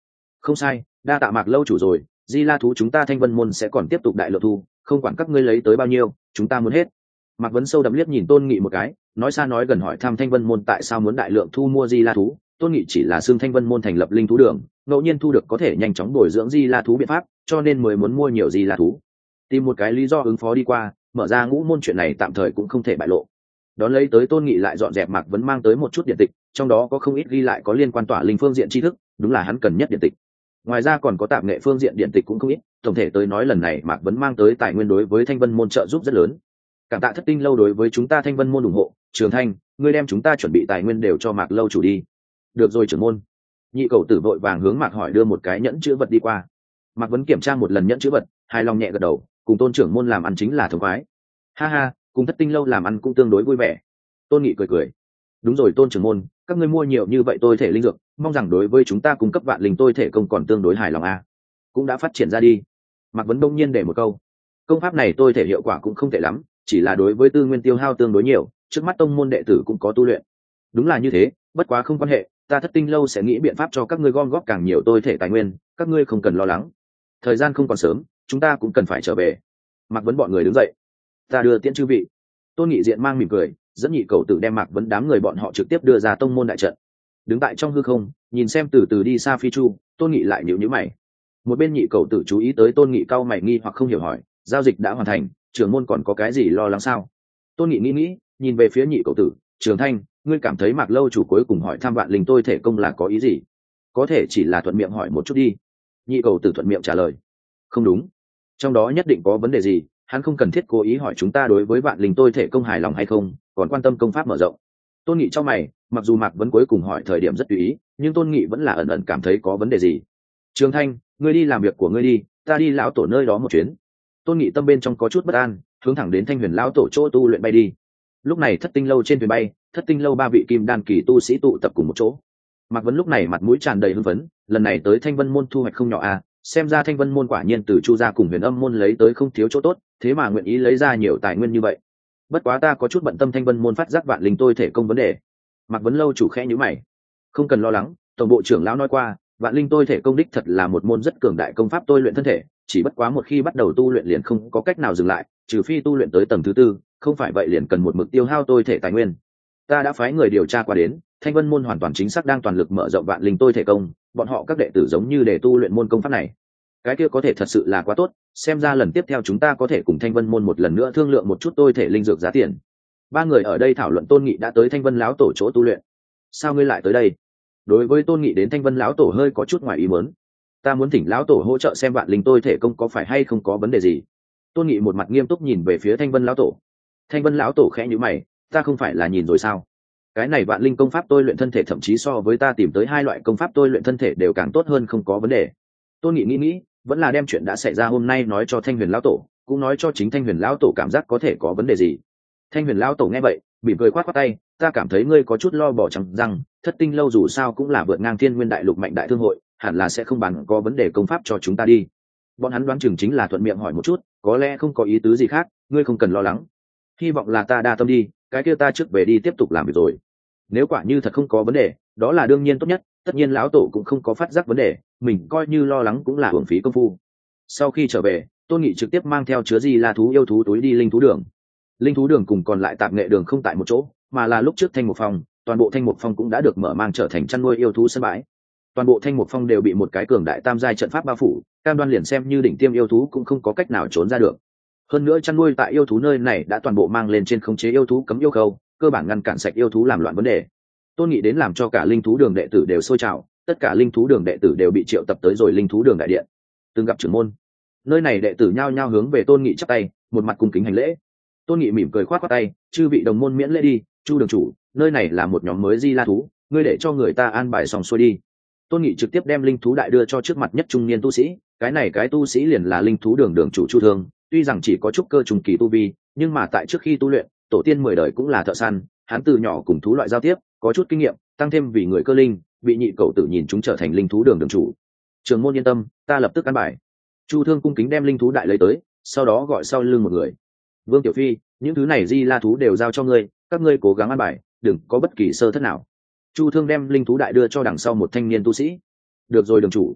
Không sai, đa tạ Mạc lâu chủ rồi, di la thú chúng ta Thanh Vân môn sẽ còn tiếp tục đại lượng thu, không quản các ngươi lấy tới bao nhiêu, chúng ta muốn hết. Mạc Vấn sâu đậm liếc nhìn Tôn Nghị một cái, nói xa nói gần hỏi thăm Thanh Vân môn tại sao muốn đại lượng thu mua di la thú. Tôn Nghị chỉ là xưng Thanh Vân môn thành lập linh thú đường, ngẫu nhiên thu được có thể nhanh chóng bồi dưỡng di la thú biện pháp, cho nên mới muốn mua nhiều di la thú. Tìm một cái lý do ứng phó đi qua, mở ra ngũ môn chuyện này tạm thời cũng không thể bại lộ. Đón lấy tới Tôn Nghị lại dọn dẹp Mạc Vấn mang tới một chút điện tịch, trong đó có không ít ghi lại có liên quan tỏa linh phương diện tri thức, đúng là hắn cần nhất điện tịch. Ngoài ra còn có tạp nghệ phương diện điện tịch cũng không ít, tổng thể tới nói lần này Mạc Vấn mang tới tài nguyên đối với Thanh Vân môn trợ giúp rất lớn. Cảm tạ Thất Tinh lâu đối với chúng ta Thanh Vân môn ủng hộ. Trường Thanh, ngươi đem chúng ta chuẩn bị tài nguyên đều cho Mạc lâu chủ đi. Được rồi trưởng môn. Nhị cầu tử vội vàng hướng Mạc hỏi đưa một cái nhẫn chữ vật đi qua. Mạc Vấn kiểm tra một lần nhẫn chữ vật, hài lòng nhẹ gật đầu, cùng Tôn trưởng môn làm ăn chính là thống khoái. Ha ha, cùng Thất Tinh lâu làm ăn cũng tương đối vui vẻ. Tôn Nghị cười cười. Đúng rồi Tôn trưởng môn, các ngươi mua nhiều như vậy tôi thể linh dược, mong rằng đối với chúng ta cung cấp vạn linh tôi thể công còn tương đối hài lòng a. Cũng đã phát triển ra đi. Mạc Vấn đông nhiên để một câu. Công pháp này tôi thể hiệu quả cũng không tệ lắm, chỉ là đối với tư nguyên tiêu hao tương đối nhiều, trước mắt tông môn đệ tử cũng có tu luyện. Đúng là như thế, bất quá không quan hệ, ta Thất Tinh lâu sẽ nghĩ biện pháp cho các ngươi gom góp càng nhiều tôi thể tài nguyên, các ngươi không cần lo lắng. Thời gian không còn sớm, chúng ta cũng cần phải trở về. Mạc Vấn bọn người đứng dậy. Ta đưa tiễn chư vị. Tôn Nghị diện mang mỉm cười, dẫn nhị cầu tử đem Mạc Vấn đám người bọn họ trực tiếp đưa ra tông môn đại trận. Đứng tại trong hư không, nhìn xem từ từ đi xa Phi Chu, Tôn Nghị lại nhíu nhíu mày. Một bên nhị cầu tử chú ý tới Tôn Nghị cau mày nghi hoặc không hiểu hỏi, giao dịch đã hoàn thành, trưởng môn còn có cái gì lo lắng sao? Tôn Nghị nghĩ, nhìn về phía nhị cầu tử, Trường Thanh, ngươi cảm thấy Mạc lâu chủ cuối cùng hỏi thăm vạn linh tôi thể công là có ý gì? Có thể chỉ là thuận miệng hỏi một chút đi. Nhị cầu tử thuận miệng trả lời. Không đúng, trong đó nhất định có vấn đề gì, hắn không cần thiết cố ý hỏi chúng ta đối với vạn linh tôi thể công hài lòng hay không, còn quan tâm công pháp mở rộng. Tôn Nghị trong mày, mặc dù Mạc Vấn cuối cùng hỏi thời điểm rất tùy ý, nhưng Tôn Nghị vẫn là ẩn ẩn cảm thấy có vấn đề gì. Trường Thanh, ngươi đi làm việc của ngươi đi, ta đi lão tổ nơi đó một chuyến. Tôn Nghị tâm bên trong có chút bất an, hướng thẳng đến Thanh Huyền lão tổ chỗ tu luyện bay đi. Lúc này Thất Tinh lâu trên thuyền bay, Thất Tinh lâu ba vị kim đan kỳ tu sĩ tụ tập cùng một chỗ. Mạc Vấn lúc này mặt mũi tràn đầy hưng phấn, lần này tới Thanh Vân môn thu hoạch không nhỏ a, xem ra Thanh Vân môn quả nhiên từ Chu gia cùng Huyền Âm môn lấy tới không thiếu chỗ tốt, thế mà nguyện ý lấy ra nhiều tài nguyên như vậy. Bất quá ta có chút bận tâm Thanh Vân môn phát giác vạn linh tôi thể công vấn đề. Mạc Vấn lâu chủ khẽ nhíu mày. Không cần lo lắng, tổng bộ trưởng lão nói qua, vạn linh tôi thể công đích thật là một môn rất cường đại công pháp tôi luyện thân thể, chỉ bất quá một khi bắt đầu tu luyện liền không có cách nào dừng lại, trừ phi tu luyện tới tầng thứ tư, không phải vậy liền cần một mực tiêu hao tôi thể tài nguyên. Ta đã phái người điều tra qua đến, Thanh Vân môn hoàn toàn chính xác đang toàn lực mở rộng vạn linh tôi thể công, bọn họ các đệ tử giống như để tu luyện môn công pháp này. Cái kia có thể thật sự là quá tốt, xem ra lần tiếp theo chúng ta có thể cùng Thanh Vân môn một lần nữa thương lượng một chút tôi thể linh dược giá tiền. Ba người ở đây thảo luận Tôn Nghị đã tới Thanh Vân lão tổ chỗ tu luyện. Sao ngươi lại tới đây? Đối với Tôn Nghị đến Thanh Vân lão tổ hơi có chút ngoài ý muốn. Ta muốn thỉnh lão tổ hỗ trợ xem vạn linh tôi thể công có phải hay không có vấn đề gì. Tôn Nghị một mặt nghiêm túc nhìn về phía Thanh Vân lão tổ. Thanh Vân lão tổ khẽ nhíu mày, ta không phải là nhìn rồi sao? Cái này vạn linh công pháp tôi luyện thân thể thậm chí so với ta tìm tới hai loại công pháp tôi luyện thân thể đều càng tốt hơn, không có vấn đề. Tôn Nghị nghĩ, vẫn là đem chuyện đã xảy ra hôm nay nói cho Thanh Huyền lão tổ, cũng nói cho chính Thanh Huyền lão tổ cảm giác có thể có vấn đề gì. Thanh Huyền lão tổ nghe vậy, mỉm cười khoát khoát tay, ta cảm thấy ngươi có chút lo bỏ chẳng rằng, Thất Tinh lâu dù sao cũng là vượt ngang Thiên Nguyên đại lục mạnh đại thương hội, hẳn là sẽ không bàn có vấn đề công pháp cho chúng ta đi. Bọn hắn đoán chừng chính là thuận miệng hỏi một chút, có lẽ không có ý tứ gì khác, ngươi không cần lo lắng. Hy vọng là ta đa tâm đi, cái kia ta trước về đi tiếp tục làm việc rồi. Nếu quả như thật không có vấn đề, đó là đương nhiên tốt nhất, tất nhiên lão tổ cũng không có phát giác vấn đề, mình coi như lo lắng cũng là uổng phí công phu. Sau khi trở về, Tôn Nghị trực tiếp mang theo chứa di la thú yêu thú túi đi linh thú đường. Linh thú đường cùng còn lại tạp nghệ đường không tại một chỗ, mà là lúc trước Thanh Mục Phong, toàn bộ Thanh Mục Phong cũng đã được mở mang trở thành chăn nuôi yêu thú sân bãi. Toàn bộ Thanh Mục Phong đều bị một cái cường đại tam giai trận pháp bao phủ, cam đoan liền xem như đỉnh tiêm yêu thú cũng không có cách nào trốn ra được. Hơn nữa chăn nuôi tại yêu thú nơi này đã toàn bộ mang lên trên khống chế yêu thú cấm yêu khâu, cơ bản ngăn cản sạch yêu thú làm loạn vấn đề. Tôn Nghị đến làm cho cả linh thú đường đệ tử đều sôi trào, tất cả linh thú đường đệ tử đều bị triệu tập tới rồi linh thú đường đại điện. Từng gặp trưởng môn, nơi này đệ tử nhao nhao hướng về Tôn Nghị chắp tay, một mặt cung kính hành lễ. Tôn Nghị mỉm cười khoát khoát tay, chư vị đồng môn miễn lễ đi, Chu đường chủ, nơi này là một nhóm mới di la thú, ngươi để cho người ta an bài xong xuôi đi. Tôn Nghị trực tiếp đem linh thú đại đưa cho trước mặt nhất trung niên tu sĩ, cái này cái tu sĩ liền là linh thú đường đường chủ Chu Thương, tuy rằng chỉ có chút cơ trùng kỳ tu vi, nhưng mà tại trước khi tu luyện, tổ tiên 10 đời cũng là thợ săn, hắn từ nhỏ cùng thú loại giao tiếp, có chút kinh nghiệm, tăng thêm vì người cơ linh, bị nhị cậu tử nhìn chúng trở thành linh thú đường đường chủ. Trường môn yên tâm, ta lập tức an bài. Chu Thương cung kính đem linh thú đại lấy tới, sau đó gọi sau lưng một người. Vương Tiểu Phi, những thứ này di la thú đều giao cho ngươi, các ngươi cố gắng an bài, đừng có bất kỳ sơ thất nào. Chu Thương đem linh thú đại đưa cho đằng sau một thanh niên tu sĩ. Được rồi đường chủ.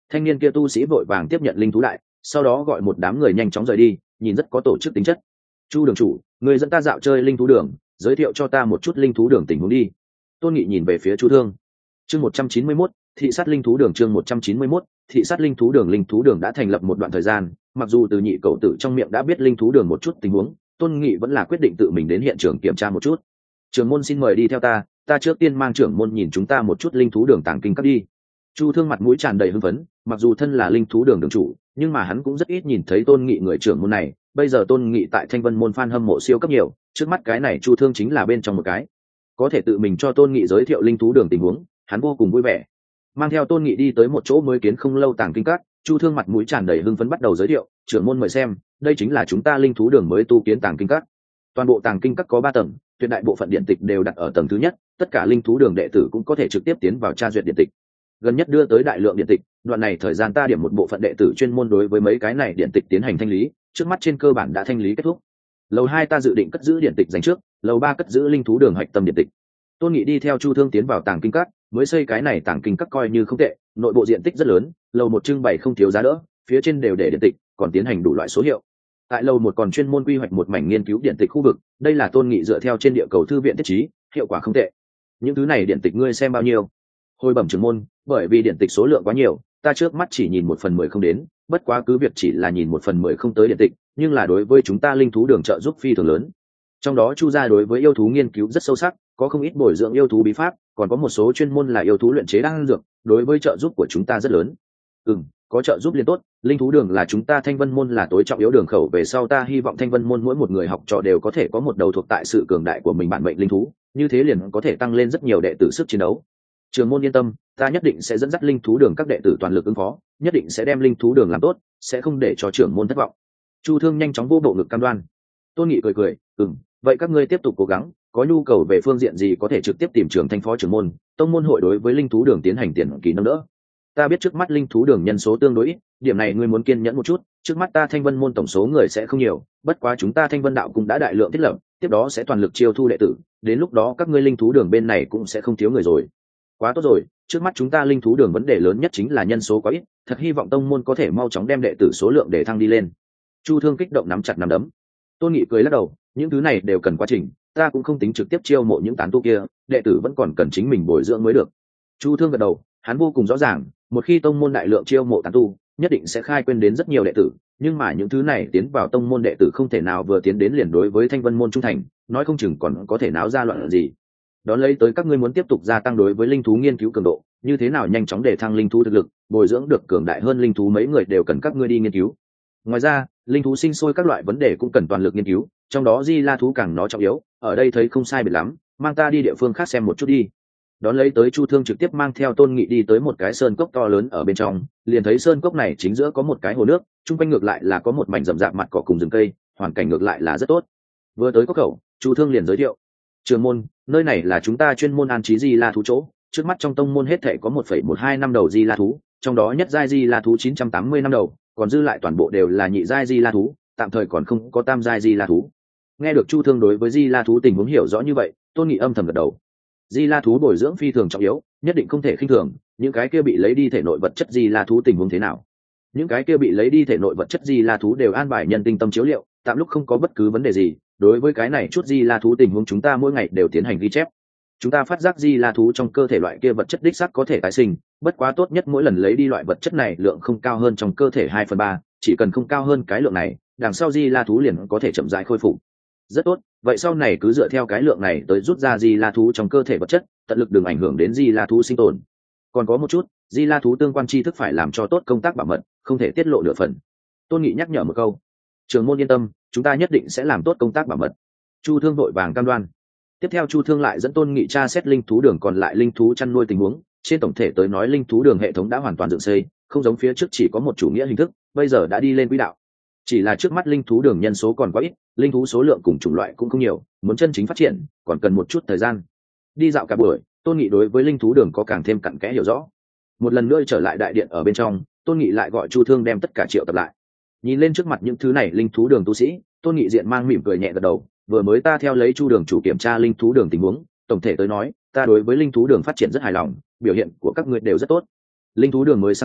Thanh niên kia tu sĩ vội vàng tiếp nhận linh thú đại, sau đó gọi một đám người nhanh chóng rời đi, nhìn rất có tổ chức tính chất. Chu đường chủ, người dẫn ta dạo chơi linh thú đường, giới thiệu cho ta một chút linh thú đường tình huống đi. Tôn Nghị nhìn về phía Chu Thương. Chương 191, thị sát linh thú đường. Chương 191, thị sát linh thú đường. Linh thú đường đã thành lập một đoạn thời gian, mặc dù từ nhị cậu tử trong miệng đã biết linh thú đường một chút tình huống, Tôn Nghị vẫn là quyết định tự mình đến hiện trường kiểm tra một chút. Trưởng môn xin mời đi theo ta trước tiên mang trưởng môn nhìn chúng ta một chút linh thú đường tàng kinh các đi. Chu Thương mặt mũi tràn đầy hưng phấn, mặc dù thân là linh thú đường đường chủ, nhưng mà hắn cũng rất ít nhìn thấy Tôn Nghị người trưởng môn này. Bây giờ Tôn Nghị tại Thanh Vân môn fan hâm mộ siêu cấp nhiều, trước mắt cái này Chu Thương chính là bên trong một cái. Có thể tự mình cho Tôn Nghị giới thiệu linh thú đường tình huống, hắn vô cùng vui vẻ. Mang theo Tôn Nghị đi tới một chỗ mới kiến không lâu tàng kinh các, Chu Thương mặt mũi tràn đầy hưng phấn bắt đầu giới thiệu, trưởng môn mời xem, đây chính là chúng ta linh thú đường mới tu kiến tàng kinh các. Toàn bộ tàng kinh các có 3 tầng, tuyệt đại bộ phận điện tịch đều đặt ở tầng thứ nhất, tất cả linh thú đường đệ tử cũng có thể trực tiếp tiến vào tra duyệt điện tịch. Gần nhất đưa tới đại lượng điện tịch, đoạn này thời gian ta điểm một bộ phận đệ tử chuyên môn đối với mấy cái này điện tịch tiến hành thanh lý, trước mắt trên cơ bản đã thanh lý kết thúc. Lầu 2 ta dự định cất giữ điện tịch dành trước, lầu 3 cất giữ linh thú đường hạch tâm điện tịch. Tôn Nghị đi theo Chu Thương tiến vào tàng kinh các, mới xây cái này tàng kinh các coi như không tệ, nội bộ diện tích rất lớn, lầu 1 trưng bày không thiếu giá đỡ, phía trên đều để điện tịch, còn tiến hành đủ loại số hiệu. Tại lầu 1 còn chuyên môn quy hoạch một mảnh nghiên cứu điện tịch khu vực, đây là Tôn Nghị dựa theo trên địa cầu thư viện thiết trí, hiệu quả không tệ. Những thứ này điện tịch ngươi xem bao nhiêu? Hồi bẩm trưởng môn, bởi vì điện tịch số lượng quá nhiều, ta trước mắt chỉ nhìn 1/10 không đến, bất quá cứ việc chỉ là nhìn 1/10 không tới điện tịch, nhưng là đối với chúng ta linh thú đường trợ giúp phi thường lớn. Trong đó Chu gia đối với yêu thú nghiên cứu rất sâu sắc, có không ít bồi dưỡng yêu thú bí pháp, còn có một số chuyên môn là yêu thú luyện chế đan dược, đối với trợ giúp của chúng ta rất lớn. Có trợ giúp liên tốt, linh thú đường là chúng ta Thanh Vân môn là tối trọng yếu đường khẩu, về sau ta hy vọng Thanh Vân môn mỗi một người học trò đều có thể có một đầu thuộc tại sự cường đại của mình bản mệnh linh thú, như thế liền có thể tăng lên rất nhiều đệ tử sức chiến đấu. Trường môn yên tâm, ta nhất định sẽ dẫn dắt linh thú đường các đệ tử toàn lực ứng phó, nhất định sẽ đem linh thú đường làm tốt, sẽ không để cho trưởng môn thất vọng. Chu Thương nhanh chóng vô bộ ngực cam đoan. Tôn Nghị cười, vậy các ngươi tiếp tục cố gắng, có nhu cầu về phương diện gì có thể trực tiếp tìm Trường Thanh phó trưởng môn, tông môn hội đối với linh thú đường tiến hành tiền kỳ nâng đỡ. Ta biết trước mắt linh thú đường nhân số tương đối ít, điểm này ngươi muốn kiên nhẫn một chút, trước mắt ta Thanh Vân môn tổng số người sẽ không nhiều, bất quá chúng ta Thanh Vân đạo cũng đã đại lượng thiết lập, tiếp đó sẽ toàn lực chiêu thu đệ tử, đến lúc đó các ngươi linh thú đường bên này cũng sẽ không thiếu người rồi. Quá tốt rồi, trước mắt chúng ta linh thú đường vấn đề lớn nhất chính là nhân số quá ít, thật hy vọng tông môn có thể mau chóng đem đệ tử số lượng để thăng đi lên. Chu Thương kích động nắm chặt nắm đấm. Tôn Nghị cười lắc đầu, những thứ này đều cần quá trình, ta cũng không tính trực tiếp chiêu mộ những tán tu kia, đệ tử vẫn còn cần chính mình bồi dưỡng mới được. Chu Thương gật đầu, hắn vô cùng rõ ràng, một khi tông môn đại lượng chiêu mộ tán tu, nhất định sẽ khai quên đến rất nhiều đệ tử, nhưng mà những thứ này tiến vào tông môn đệ tử không thể nào vừa tiến đến liền đối với Thanh Vân môn trung thành, nói không chừng còn có thể náo ra loạn gì. Đón lấy tới các ngươi muốn tiếp tục gia tăng đối với linh thú nghiên cứu cường độ, như thế nào nhanh chóng để thăng linh thú thực lực, bồi dưỡng được cường đại hơn linh thú mấy người đều cần các ngươi đi nghiên cứu. Ngoài ra, linh thú sinh sôi các loại vấn đề cũng cần toàn lực nghiên cứu, trong đó Di La thú càng nó trọng yếu, ở đây thấy không sai biệt lắm, mang ta đi địa phương khác xem một chút đi. Đón lấy tới Chu Thương trực tiếp mang theo Tôn Nghị đi tới một cái sơn cốc to lớn ở bên trong, liền thấy sơn cốc này chính giữa có một cái hồ nước, chung quanh ngược lại là có một mảnh rậm rạp mặt cỏ cùng rừng cây, hoàn cảnh ngược lại là rất tốt. Vừa tới cốc khẩu, Chu Thương liền giới thiệu: "Trường môn, nơi này là chúng ta chuyên môn an trí Di La thú chỗ, trước mắt trong tông môn hết thảy có 1,12 năm đầu Di La thú, trong đó nhất giai Di La thú 980 năm đầu, còn dư lại toàn bộ đều là nhị giai Di La thú, tạm thời còn không có tam giai Di La thú." Nghe được Chu Thương đối với Di La thú tình huống hiểu rõ như vậy, Tôn Nghị âm thầm gật đầu. Di La thú bồi dưỡng phi thường trọng yếu, nhất định không thể khinh thường, những cái kia bị lấy đi thể nội vật chất Di La thú tình huống thế nào? Những cái kia bị lấy đi thể nội vật chất Di La thú đều an bài nhân tinh tâm chiếu liệu, tạm lúc không có bất cứ vấn đề gì, đối với cái này chút Di La thú tình huống chúng ta mỗi ngày đều tiến hành ghi chép. Chúng ta phát giác Di La thú trong cơ thể loại kia vật chất đích xác có thể tái sinh, bất quá tốt nhất mỗi lần lấy đi loại vật chất này lượng không cao hơn trong cơ thể 2/3, chỉ cần không cao hơn cái lượng này, đằng sau Di La thú liền có thể chậm rãi khôi phục. Rất tốt, vậy sau này cứ dựa theo cái lượng này tới rút ra Di La thú trong cơ thể vật chất, tận lực đừng ảnh hưởng đến Di La thú sinh tồn. Còn có một chút, Di La thú tương quan tri thức phải làm cho tốt công tác bảo mật, không thể tiết lộ nửa phần. Tôn Nghị nhắc nhở một câu. Trường môn yên tâm, chúng ta nhất định sẽ làm tốt công tác bảo mật. Chu Thương vội vàng cam đoan. Tiếp theo Chu Thương lại dẫn Tôn Nghị tra xét linh thú đường còn lại linh thú chăn nuôi tình huống, trên tổng thể tới nói linh thú đường hệ thống đã hoàn toàn dựng xây, không giống phía trước chỉ có một chủ nghĩa hình thức, bây giờ đã đi lên quỹ đạo. Chỉ là trước mắt linh thú đường nhân số còn quá ít, linh thú số lượng cùng chủng loại cũng không nhiều, muốn chân chính phát triển còn cần một chút thời gian. Đi dạo cả buổi, Tôn Nghị đối với linh thú đường có càng thêm cặn kẽ hiểu rõ. Một lần nữa trở lại đại điện ở bên trong, Tôn Nghị lại gọi Chu Thương đem tất cả triệu tập lại. Nhìn lên trước mặt những thứ này linh thú đường tu sĩ, Tôn Nghị diện mang mỉm cười nhẹ gật đầu, vừa mới ta theo lấy Chu đường chủ kiểm tra linh thú đường tình huống, tổng thể tới nói, ta đối với linh thú đường phát triển rất hài lòng, biểu hiện của các ngươi đều rất tốt. Linh thú đường mới sáng tạo,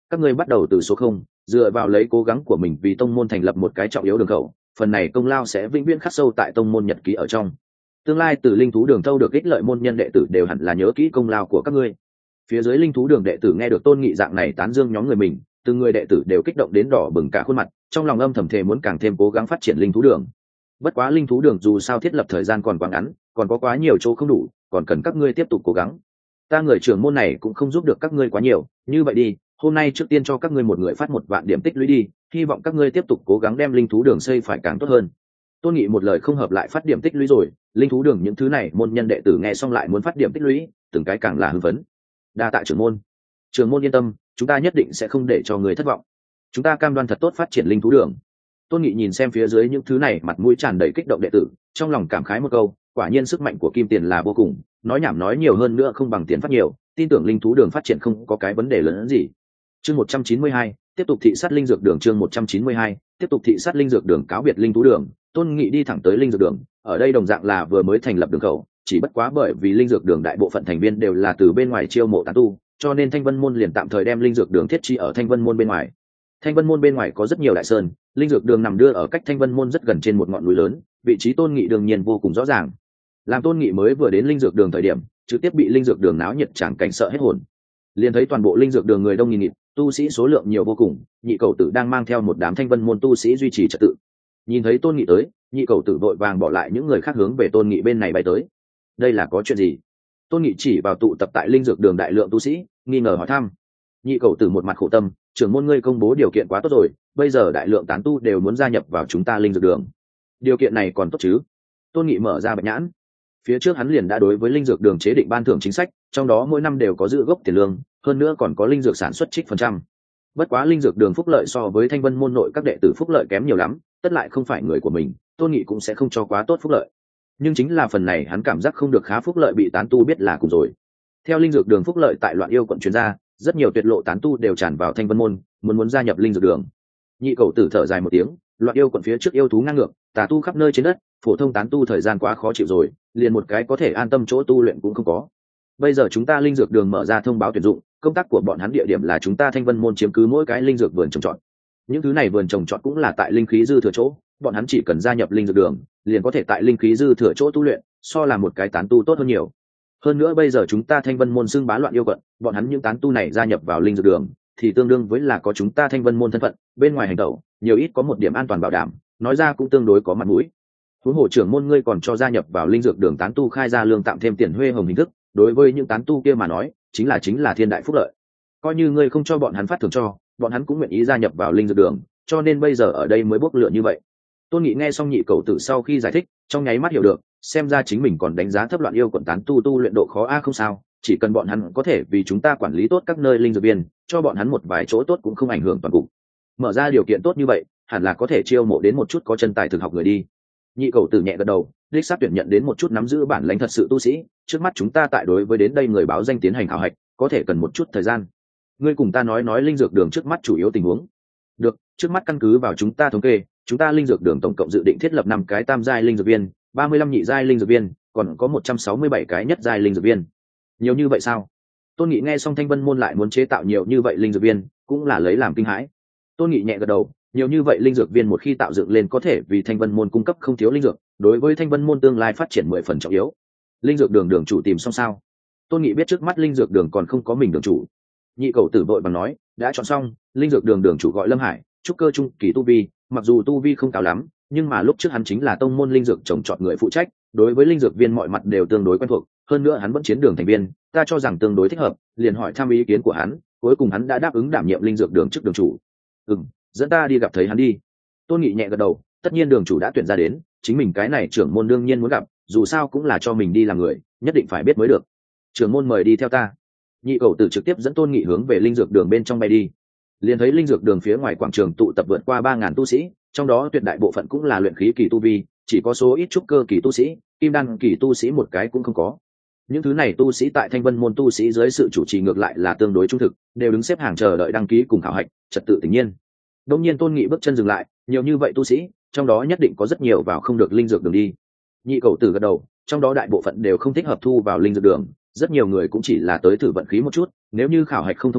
các ngươi bắt đầu từ số không, dựa vào lấy cố gắng của mình vì tông môn thành lập một cái trọng yếu đường khẩu, phần này công lao sẽ vĩnh viễn khắc sâu tại tông môn nhật ký ở trong. Tương lai từ linh thú đường thâu được ích lợi môn nhân đệ tử đều hẳn là nhớ kỹ công lao của các ngươi. Phía dưới linh thú đường đệ tử nghe được Tôn Nghị dạng này tán dương nhóm người mình, từng người đệ tử đều kích động đến đỏ bừng cả khuôn mặt, trong lòng âm thầm thề muốn càng thêm cố gắng phát triển linh thú đường. Bất quá linh thú đường dù sao thiết lập thời gian còn quá ngắn, còn có quá nhiều chỗ không đủ, còn cần các ngươi tiếp tục cố gắng. Ta người trưởng môn này cũng không giúp được các ngươi quá nhiều, như vậy đi, hôm nay trước tiên cho các ngươi một người phát 1 vạn điểm tích lũy đi, hy vọng các ngươi tiếp tục cố gắng đem linh thú đường xây phải càng tốt hơn. Tôn Nghị một lời không hợp lại phát điểm tích lũy rồi, linh thú đường những thứ này môn nhân đệ tử nghe xong lại muốn phát điểm tích lũy, từng cái càng là hưng phấn. Đa tạ trưởng môn. Trưởng môn yên tâm, chúng ta nhất định sẽ không để cho người thất vọng. Chúng ta cam đoan thật tốt phát triển linh thú đường. Tôn Nghị nhìn xem phía dưới những thứ này mặt mũi tràn đầy kích động đệ tử, trong lòng cảm khái một câu, quả nhiên sức mạnh của kim tiền là vô cùng, nói nhảm nói nhiều hơn nữa không bằng tiền phát nhiều, tin tưởng linh thú đường phát triển không có cái vấn đề lớn hơn gì. Chương 192, tiếp tục thị sát linh dược đường. Chương 192, tiếp tục thị sát linh dược đường. Cáo biệt linh thú đường, Tôn Nghị đi thẳng tới linh dược đường. Ở đây đồng dạng là vừa mới thành lập đường khẩu, chỉ bất quá bởi vì linh dược đường đại bộ phận thành viên đều là từ bên ngoài chiêu mộ tán tu, cho nên Thanh Vân môn liền tạm thời đem linh dược đường thiết trí ở Thanh Vân môn bên ngoài. Thanh Vân môn bên ngoài có rất nhiều đại sơn, linh dược đường nằm đưa ở cách Thanh Vân môn rất gần trên một ngọn núi lớn, vị trí Tôn Nghị đương nhiên vô cùng rõ ràng. Làm Tôn Nghị mới vừa đến linh dược đường thời điểm, trực tiếp bị linh dược đường náo nhiệt chẳng cảnh sợ hết hồn. Liền thấy toàn bộ linh dược đường người đông nghìn nghịt, tu sĩ số lượng nhiều vô cùng, Nhị Cẩu Tử đang mang theo một đám Thanh Vân môn tu sĩ duy trì trật tự. Nhìn thấy Tôn Nghị tới, Nhị Cẩu Tử vội vàng bỏ lại những người khác hướng về Tôn Nghị bên này bay tới. Đây là có chuyện gì? Tôn Nghị chỉ vào tụ tập tại linh dược đường đại lượng tu sĩ, nghi ngờ hỏi thăm. Nhị Cẩu Tử một mặt khổ tâm, trưởng môn ngươi công bố điều kiện quá tốt rồi, bây giờ đại lượng tán tu đều muốn gia nhập vào chúng ta linh dược đường. Điều kiện này còn tốt chứ? Tôn Nghị mở ra bạch nhãn. Phía trước hắn liền đã đối với linh dược đường chế định ban thưởng chính sách, trong đó mỗi năm đều có giữ gốc tiền lương, hơn nữa còn có linh dược sản xuất trích phần trăm. Bất quá linh dược đường phúc lợi so với Thanh Vân môn nội các đệ tử phúc lợi kém nhiều lắm, tất lại không phải người của mình, Tôn Nghị cũng sẽ không cho quá tốt phúc lợi. Nhưng chính là phần này hắn cảm giác không được khá phúc lợi bị tán tu biết là cùng rồi. Theo linh dược đường phúc lợi tại Loạn Yêu quận truyền ra, rất nhiều tuyệt lộ tán tu đều tràn vào Thanh Vân môn, muốn gia nhập linh dược đường. Nhị Cẩu Tử thở dài một tiếng, Loạn Yêu quận phía trước yêu thú ngang ngược, tà tu khắp nơi trên đất, phổ thông tán tu thời gian quá khó chịu rồi, liền một cái có thể an tâm chỗ tu luyện cũng không có. Bây giờ chúng ta linh dược đường mở ra thông báo tuyển dụng, công tác của bọn hắn địa điểm là chúng ta Thanh Vân môn chiếm cứ mỗi cái linh dược vườn trồng trọt. Những thứ này vườn trồng trọt cũng là tại linh khí dư thừa chỗ, bọn hắn chỉ cần gia nhập linh dược đường, liền có thể tại linh khí dư thừa chỗ tu luyện, so là một cái tán tu tốt hơn nhiều. Hơn nữa bây giờ chúng ta Thanh Vân môn xưng bá Loạn Yêu quận, bọn hắn những tán tu này gia nhập vào linh dược đường, thì tương đương với là có chúng ta Thanh Vân môn thân phận, bên ngoài hành động, nhiều ít có một điểm an toàn bảo đảm, nói ra cũng tương đối có mặt mũi. Huống hồ trưởng môn ngươi còn cho gia nhập vào linh dược đường tán tu khai ra lương tạm thêm tiền huê hồng hình thức, đối với những tán tu kia mà nói, chính là thiên đại phúc lợi. Coi như ngươi không cho bọn hắn phát thưởng cho, bọn hắn cũng nguyện ý gia nhập vào linh dược đường, cho nên bây giờ ở đây mới bốc lửa như vậy. Tôn Nghị nghe xong Nhị Cẩu Tử sau khi giải thích, trong nháy mắt hiểu được, xem ra chính mình còn đánh giá thấp Loạn Yêu quận tán tu luyện độ khó không sao, chỉ cần bọn hắn có thể vì chúng ta quản lý tốt các nơi linh dược viên, cho bọn hắn một vài chỗ tốt cũng không ảnh hưởng toàn cục. Mở ra điều kiện tốt như vậy, hẳn là có thể chiêu mộ đến một chút có chân tài thực học người đi. Nhị Cẩu Tử nhẹ gật đầu, đích xác tuyển nhận đến một chút nắm giữ bản lãnh thật sự tu sĩ, trước mắt chúng ta tại đối với đến đây người báo danh tiến hành khảo hạch, có thể cần một chút thời gian. Ngươi cùng ta nói linh dược đường trước mắt chủ yếu tình huống. Được, trước mắt căn cứ vào chúng ta thống kê, chúng ta linh dược đường tổng cộng dự định thiết lập 5 cái tam giai linh dược viên, 35 nhị giai linh dược viên, còn có 167 cái nhất giai linh dược viên. Nhiều như vậy sao? Tôn Nghị nghe xong Thanh Vân môn lại muốn chế tạo nhiều như vậy linh dược viên, cũng là lấy làm kinh hãi. Tôn Nghị nhẹ gật đầu, nhiều như vậy linh dược viên một khi tạo dựng lên có thể vì Thanh Vân môn cung cấp không thiếu linh dược, đối với Thanh Vân môn tương lai phát triển 10 phần trọng yếu. Linh dược đường đường chủ tìm xong sao? Tôn Nghị biết trước mắt linh dược đường còn không có mình đường chủ. Nhị Cẩu Tử vội bằng nói, đã chọn xong, linh dược đường đường chủ gọi Lâm Hải, trúc cơ trung kỳ tu vi, mặc dù tu vi không cao lắm, nhưng mà lúc trước hắn chính là tông môn linh dược trồng trọt người phụ trách, đối với linh dược viên mọi mặt đều tương đối quen thuộc, hơn nữa hắn vẫn chiến đường thành viên, ta cho rằng tương đối thích hợp, liền hỏi thăm ý kiến của hắn, cuối cùng hắn đã đáp ứng đảm nhiệm linh dược đường trước đường chủ. Dẫn ta đi gặp thấy hắn đi. Tôn Nghị nhẹ gật đầu, tất nhiên đường chủ đã tuyển ra đến, chính mình cái này trưởng môn đương nhiên muốn gặp, dù sao cũng là cho mình đi làm người, nhất định phải biết mới được. Trưởng môn mời đi theo ta. Nhị Cẩu Tử trực tiếp dẫn Tôn Nghị hướng về linh dược đường bên trong bay đi. Liền thấy linh dược đường phía ngoài quảng trường tụ tập vượt qua 3000 tu sĩ, trong đó tuyệt đại bộ phận cũng là luyện khí kỳ tu vi, chỉ có số ít trúc cơ kỳ tu sĩ, kim đan kỳ tu sĩ một cái cũng không có. Những thứ này tu sĩ tại Thanh Vân môn tu sĩ dưới sự chủ trì ngược lại là tương đối trung thực, đều đứng xếp hàng chờ đợi đăng ký cùng khảo hạch, trật tự tự nhiên. Đột nhiên Tôn Nghị bước chân dừng lại, nhiều như vậy tu sĩ, trong đó nhất định có rất nhiều vào không được linh dược đường đi. Nhị Cẩu Tử gật đầu, trong đó đại bộ phận đều không thích hợp thu vào linh dược đường, rất nhiều người cũng chỉ là tới thử vận khí một chút, nếu như khảo hạch không thông qua,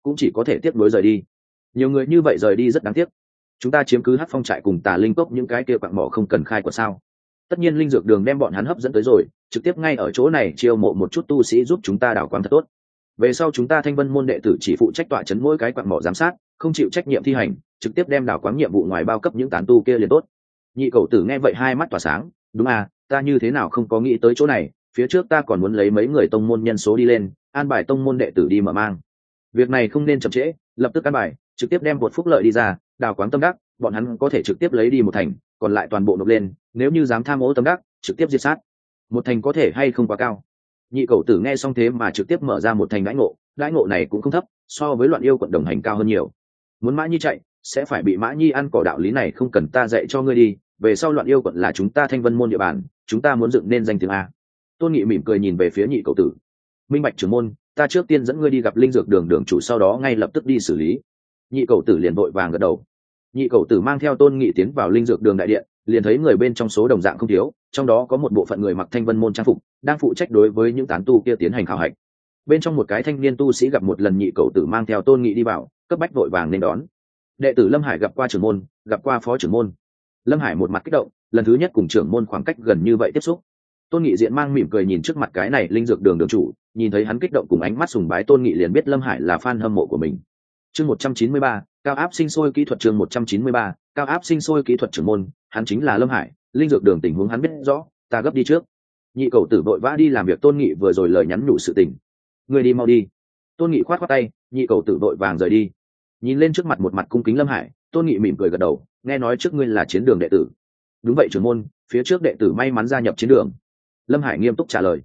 cũng chỉ có thể tiếp nối rời đi. Nhiều người như vậy rời đi rất đáng tiếc. Chúng ta chiếm cứ Hắc Phong trại cùng Tà Linh cốc những cái kia quặng mỏ không cần khai của sao? Tất nhiên linh dược đường đem bọn hắn hấp dẫn tới rồi, trực tiếp ngay ở chỗ này chiêu mộ một chút tu sĩ giúp chúng ta đào quáng thật tốt. Về sau chúng ta Thanh Vân môn đệ tử chỉ phụ trách tọa chấn mỗi cái quặng mỏ giám sát, không chịu trách nhiệm thi hành, trực tiếp đem đào quáng nhiệm vụ ngoài bao cấp những tán tu kia liền tốt. Nhị cầu tử nghe vậy hai mắt tỏa sáng, đúng à, ta như thế nào không có nghĩ tới chỗ này, phía trước ta còn muốn lấy mấy người tông môn nhân số đi lên, an bài tông môn đệ tử đi mở mang. Việc này không nên chậm trễ, lập tức an bài, trực tiếp đem một phúc lợi đi ra, đào quáng tâm đắc, bọn hắn có thể trực tiếp lấy đi một thành, còn lại toàn bộ nộp lên, nếu như dám tham ô tâm đắc, trực tiếp diệt sát. Một thành có thể hay không quá cao. Nhị cầu tử nghe xong thế mà trực tiếp mở ra một thành đãi ngộ này cũng không thấp, so với Loạn Yêu quận đồng hành cao hơn nhiều. Muốn Mã Nhi chạy, sẽ phải bị Mã Nhi ăn cỏ, đạo lý này không cần ta dạy cho ngươi đi, về sau Loạn Yêu quận là chúng ta Thanh Vân môn địa bàn, chúng ta muốn dựng nên danh tiếng a. Tôn Nghị mỉm cười nhìn về phía nhị cầu tử. Minh bạch trưởng môn, ta trước tiên dẫn ngươi đi gặp linh dược đường đường chủ, sau đó ngay lập tức đi xử lý. Nhị cầu tử liền vội vàng gật đầu. Nhị cầu tử mang theo Tôn Nghị tiến vào linh dược đường đại điện, liền thấy người bên trong số đồng dạng không thiếu, trong đó có một bộ phận người mặc Thanh Vân môn trang phục, đang phụ trách đối với những tán tu kia tiến hành khảo hạch. Bên trong một cái thanh niên tu sĩ gặp một lần nhị cầu tử mang theo Tôn Nghị đi vào, cấp bách vội vàng nên đón. Đệ tử Lâm Hải gặp qua trưởng môn, gặp qua phó trưởng môn. Lâm Hải một mặt kích động, lần thứ nhất cùng trưởng môn khoảng cách gần như vậy tiếp xúc. Tôn Nghị diện mang mỉm cười nhìn trước mặt cái này linh dược đường đường chủ, nhìn thấy hắn kích động cùng ánh mắt sùng bái, Tôn Nghị liền biết Lâm Hải là fan hâm mộ của mình. Chương 193, cao áp sinh sôi kỹ thuật. Chương 193, cao áp sinh sôi kỹ thuật. Trưởng môn, hắn chính là Lâm Hải, linh dược đường tình huống hắn biết rõ, ta gấp đi trước. Nhị cầu tử vội vã đi làm việc Tôn Nghị vừa rồi lời nhắn nhủ sự tình. Người đi mau đi. Tôn Nghị khoát khoát tay, nhị cầu tử vội vàng rời đi. Nhìn lên trước mặt một mặt cung kính Lâm Hải, Tôn Nghị mỉm cười gật đầu, nghe nói trước ngươi là chiến đường đệ tử. Đúng vậy trưởng môn, phía trước đệ tử may mắn gia nhập chiến đường. Lâm Hải nghiêm túc trả lời.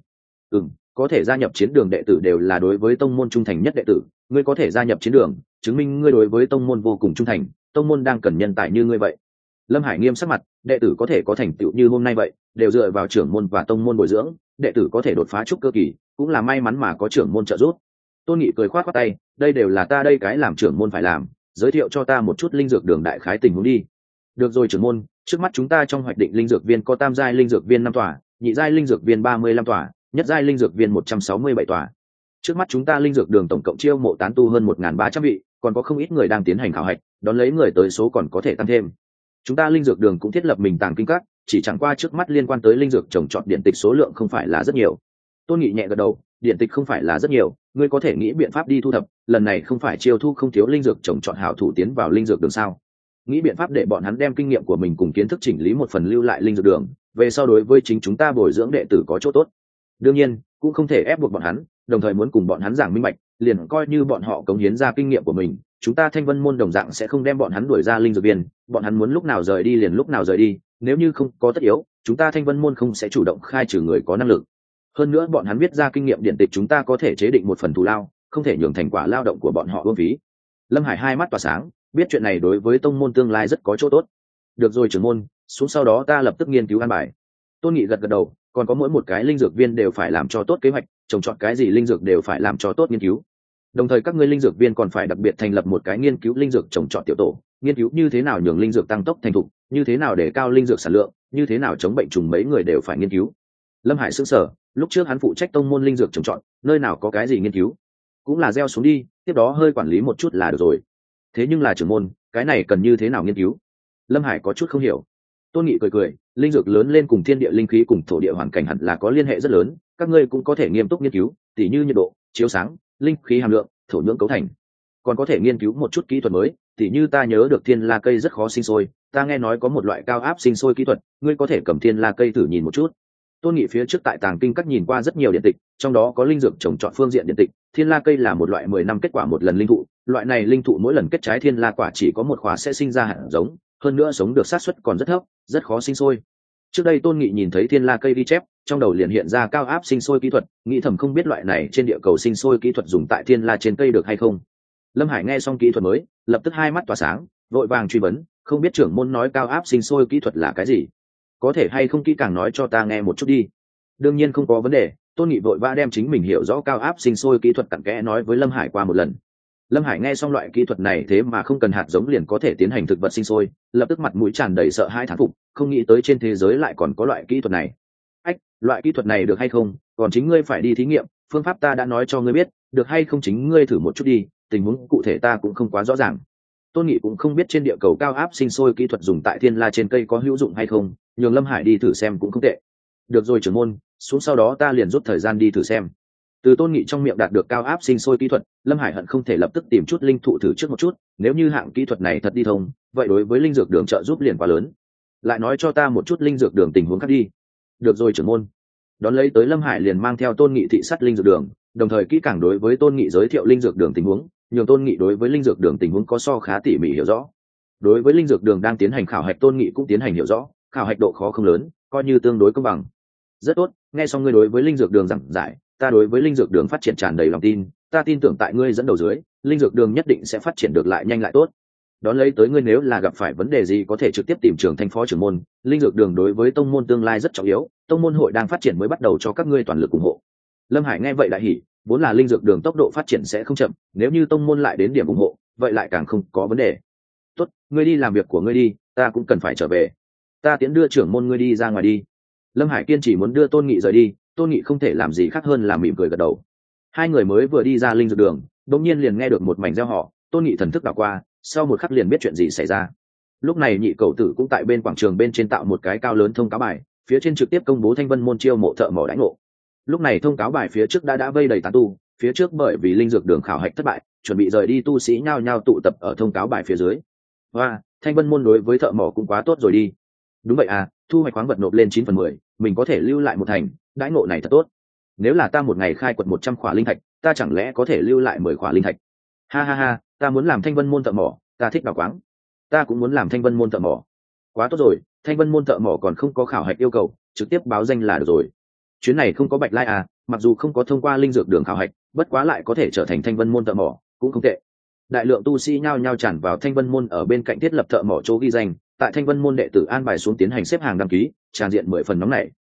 Có thể gia nhập chiến đường đệ tử đều là đối với tông môn trung thành nhất đệ tử, ngươi có thể gia nhập chiến đường, chứng minh ngươi đối với tông môn vô cùng trung thành, tông môn đang cần nhân tài như ngươi vậy. Lâm Hải nghiêm sắc mặt, đệ tử có thể có thành tựu như hôm nay vậy, đều dựa vào trưởng môn và tông môn bồi dưỡng, đệ tử có thể đột phá trúc cơ kỳ, cũng là may mắn mà có trưởng môn trợ giúp. Tôn Nghị cười khoát khoát tay, đây đều là ta đây cái làm trưởng môn phải làm, giới thiệu cho ta một chút linh dược đường đại khái tình huống đi. Được rồi trưởng môn, trước mắt chúng ta trong hoạch định linh dược viên có tam giai linh dược viên 5 tòa, nhị giai linh dược viên 35 tòa, nhất giai linh dược viên 167 tòa. Trước mắt chúng ta linh dược đường tổng cộng chiêu mộ tán tu hơn 1.300 vị, còn có không ít người đang tiến hành khảo hạch, đón lấy người tới số còn có thể tăng thêm. Chúng ta linh dược đường cũng thiết lập mình tàng kinh các, chỉ chẳng qua trước mắt liên quan tới linh dược trồng trọt điện tịch số lượng không phải là rất nhiều. Tôn Nghị nhẹ gật đầu, điện tịch không phải là rất nhiều, ngươi có thể nghĩ biện pháp đi thu thập, lần này không phải chiêu thu không thiếu linh dược trồng trọt hảo thủ tiến vào linh dược đường sao? Nghĩ biện pháp để bọn hắn đem kinh nghiệm của mình cùng kiến thức chỉnh lý một phần lưu lại linh dược đường, về sau đối với chính chúng ta bồi dưỡng đệ tử có chỗ tốt. Đương nhiên, cũng không thể ép buộc bọn hắn, đồng thời muốn cùng bọn hắn giảng minh bạch, liền coi như bọn họ cống hiến ra kinh nghiệm của mình, chúng ta Thanh Vân môn đồng dạng sẽ không đem bọn hắn đuổi ra linh dược viên, bọn hắn muốn lúc nào rời đi liền lúc nào rời đi, nếu như không có tất yếu, chúng ta Thanh Vân môn không sẽ chủ động khai trừ người có năng lực. Hơn nữa bọn hắn viết ra kinh nghiệm điện tịch chúng ta có thể chế định một phần thù lao, không thể nhường thành quả lao động của bọn họ uổng phí. Lâm Hải hai mắt tỏa sáng, biết chuyện này đối với tông môn tương lai rất có chỗ tốt. Được rồi trưởng môn, xuống sau đó ta lập tức nghiên cứu an bài. Tôn Nghị gật gật đầu, còn có mỗi một cái linh dược viên đều phải làm cho tốt kế hoạch, trồng trọt cái gì linh dược đều phải làm cho tốt nghiên cứu. Đồng thời các ngươi linh dược viên còn phải đặc biệt thành lập một cái nghiên cứu linh dược trồng trọt tiểu tổ, nghiên cứu như thế nào nhường linh dược tăng tốc thành thục, như thế nào để cao linh dược sản lượng, như thế nào chống bệnh trùng, mấy người đều phải nghiên cứu. Lâm Hải sững sờ, lúc trước hắn phụ trách tông môn linh dược trồng trọt, nơi nào có cái gì nghiên cứu, cũng là gieo xuống đi, tiếp đó hơi quản lý một chút là được rồi. Thế nhưng là trưởng môn, cái này cần như thế nào nghiên cứu? Lâm Hải có chút không hiểu. Tôn Nghị cười cười, linh dược lớn lên cùng thiên địa linh khí cùng thổ địa hoàn cảnh hẳn là có liên hệ rất lớn, các ngươi cũng có thể nghiêm túc nghiên cứu, tỉ như nhiệt độ, chiếu sáng, linh khí hàm lượng, thổ nhưỡng cấu thành. Còn có thể nghiên cứu một chút kỹ thuật mới, tỉ như ta nhớ được thiên la cây rất khó sinh sôi, ta nghe nói có một loại cao áp sinh sôi kỹ thuật, ngươi có thể cầm thiên la cây thử nhìn một chút. Tôn Nghị phía trước tại tàng kinh các nhìn qua rất nhiều điện tịch, trong đó có linh dược trồng trọt phương diện điện tịch, thiên la cây là một loại 10 năm kết quả một lần linh thụ, loại này linh thụ mỗi lần kết trái thiên la quả chỉ có một quả sẽ sinh ra hạt giống, hơn nữa sống được xác suất còn rất thấp, rất khó sinh sôi. Trước đây Tôn Nghị nhìn thấy thiên la cây ghi chép, trong đầu liền hiện ra cao áp sinh sôi kỹ thuật, nghĩ thầm không biết loại này trên địa cầu sinh sôi kỹ thuật dùng tại thiên la trên cây được hay không. Lâm Hải nghe xong kỹ thuật mới, lập tức hai mắt tỏa sáng, vội vàng truy vấn, không biết trưởng môn nói cao áp sinh sôi kỹ thuật là cái gì? Có thể hay không kỹ càng nói cho ta nghe một chút đi. Đương nhiên không có vấn đề, Tôn Nghị vội vã đem chính mình hiểu rõ cao áp sinh sôi kỹ thuật cặn kẽ nói với Lâm Hải qua một lần. Lâm Hải nghe xong loại kỹ thuật này thế mà không cần hạt giống liền có thể tiến hành thực vật sinh sôi, lập tức mặt mũi tràn đầy sợ hãi thán phục, không nghĩ tới trên thế giới lại còn có loại kỹ thuật này. Ách, loại kỹ thuật này được hay không, còn chính ngươi phải đi thí nghiệm, phương pháp ta đã nói cho ngươi biết, được hay không chính ngươi thử một chút đi, tình huống cụ thể ta cũng không quá rõ ràng. Tôn Nghị cũng không biết trên địa cầu cao áp sinh sôi kỹ thuật dùng tại thiên la trên cây có hữu dụng hay không, nhường Lâm Hải đi thử xem cũng không tệ. Được rồi trưởng môn, xuống sau đó ta liền rút thời gian đi thử xem. Từ Tôn Nghị trong miệng đạt được cao áp sinh sôi kỹ thuật, Lâm Hải hận không thể lập tức tìm chút linh thụ thử trước một chút, nếu như hạng kỹ thuật này thật đi thông, vậy đối với linh dược đường trợ giúp liền quá lớn. Lại nói cho ta một chút linh dược đường tình huống khác đi. Được rồi trưởng môn. Đón lấy tới Lâm Hải liền mang theo Tôn Nghị thị sát linh dược đường, đồng thời kỹ càng đối với Tôn Nghị giới thiệu linh dược đường tình huống, nhường Tôn Nghị đối với linh dược đường tình huống có so khá tỉ mỉ hiểu rõ. Đối với linh dược đường đang tiến hành khảo hạch, Tôn Nghị cũng tiến hành hiểu rõ, khảo hạch độ khó không lớn, coi như tương đối công bằng. Rất tốt, nghe xong ngươi đối với linh dược đường giảng giải, ta đối với linh dược đường phát triển tràn đầy lòng tin, ta tin tưởng tại ngươi dẫn đầu dưới, linh dược đường nhất định sẽ phát triển được lại nhanh lại tốt. Đón lấy tới ngươi nếu là gặp phải vấn đề gì có thể trực tiếp tìm Trường Thanh phó trưởng môn, linh dược đường đối với tông môn tương lai rất trọng yếu, tông môn hội đang phát triển mới bắt đầu cho các ngươi toàn lực ủng hộ. Lâm Hải nghe vậy đại hỉ, vốn là linh dược đường tốc độ phát triển sẽ không chậm, nếu như tông môn lại đến điểm ủng hộ, vậy lại càng không có vấn đề. Tốt, ngươi đi làm việc của ngươi đi, ta cũng cần phải trở về. Ta tiễn đưa trưởng môn ngươi đi ra ngoài đi. Lâm Hải kiên trì muốn đưa Tôn Nghị rời đi, Tôn Nghị không thể làm gì khác hơn là mỉm cười gật đầu. Hai người mới vừa đi ra linh dược đường, đột nhiên liền nghe được một mảnh reo hò, Tôn Nghị thần thức đảo qua, sau một khắc liền biết chuyện gì xảy ra. Lúc này Nhị Cẩu Tử cũng tại bên quảng trường bên trên tạo một cái cao lớn thông cáo bài, phía trên trực tiếp công bố Thanh Vân môn chiêu mộ thợ mỏ đãi ngộ. Lúc này thông cáo bài phía trước đã vây đầy tán tu, phía trước bởi vì linh dược đường khảo hạch thất bại, chuẩn bị rời đi tu sĩ nhao nhao tụ tập ở thông cáo bài phía dưới. Và Thanh Vân môn đối với thợ mỏ cũng quá tốt rồi đi. Đúng vậy à, thu hoạch khoáng vật nộp lên 9/10, mình có thể lưu lại 1 thành, đãi ngộ này thật tốt. Nếu là ta một ngày khai quật 100 khỏa linh thạch, ta chẳng lẽ có thể lưu lại 10 khỏa linh thạch? Ha ha ha, ta muốn làm Thanh Vân môn thợ mỏ, ta thích đào quáng. Ta cũng muốn làm Thanh Vân môn thợ mỏ. Quá tốt rồi, Thanh Vân môn thợ mỏ còn không có khảo hạch yêu cầu, trực tiếp báo danh là được rồi. Chuyến này không có bạch lai à, mặc dù không có thông qua linh dược đường khảo hạch, bất quá lại có thể trở thành Thanh Vân môn thợ mỏ, cũng không tệ. Đại lượng tu sĩ nhao nhao tràn vào Thanh Vân môn ở bên cạnh thiết lập thợ mỏ chỗ ghi danh, tại Thanh Vân môn đệ tử an bài xuống tiến hành xếp hàng đăng ký, tràn diện 10 phần nóng này.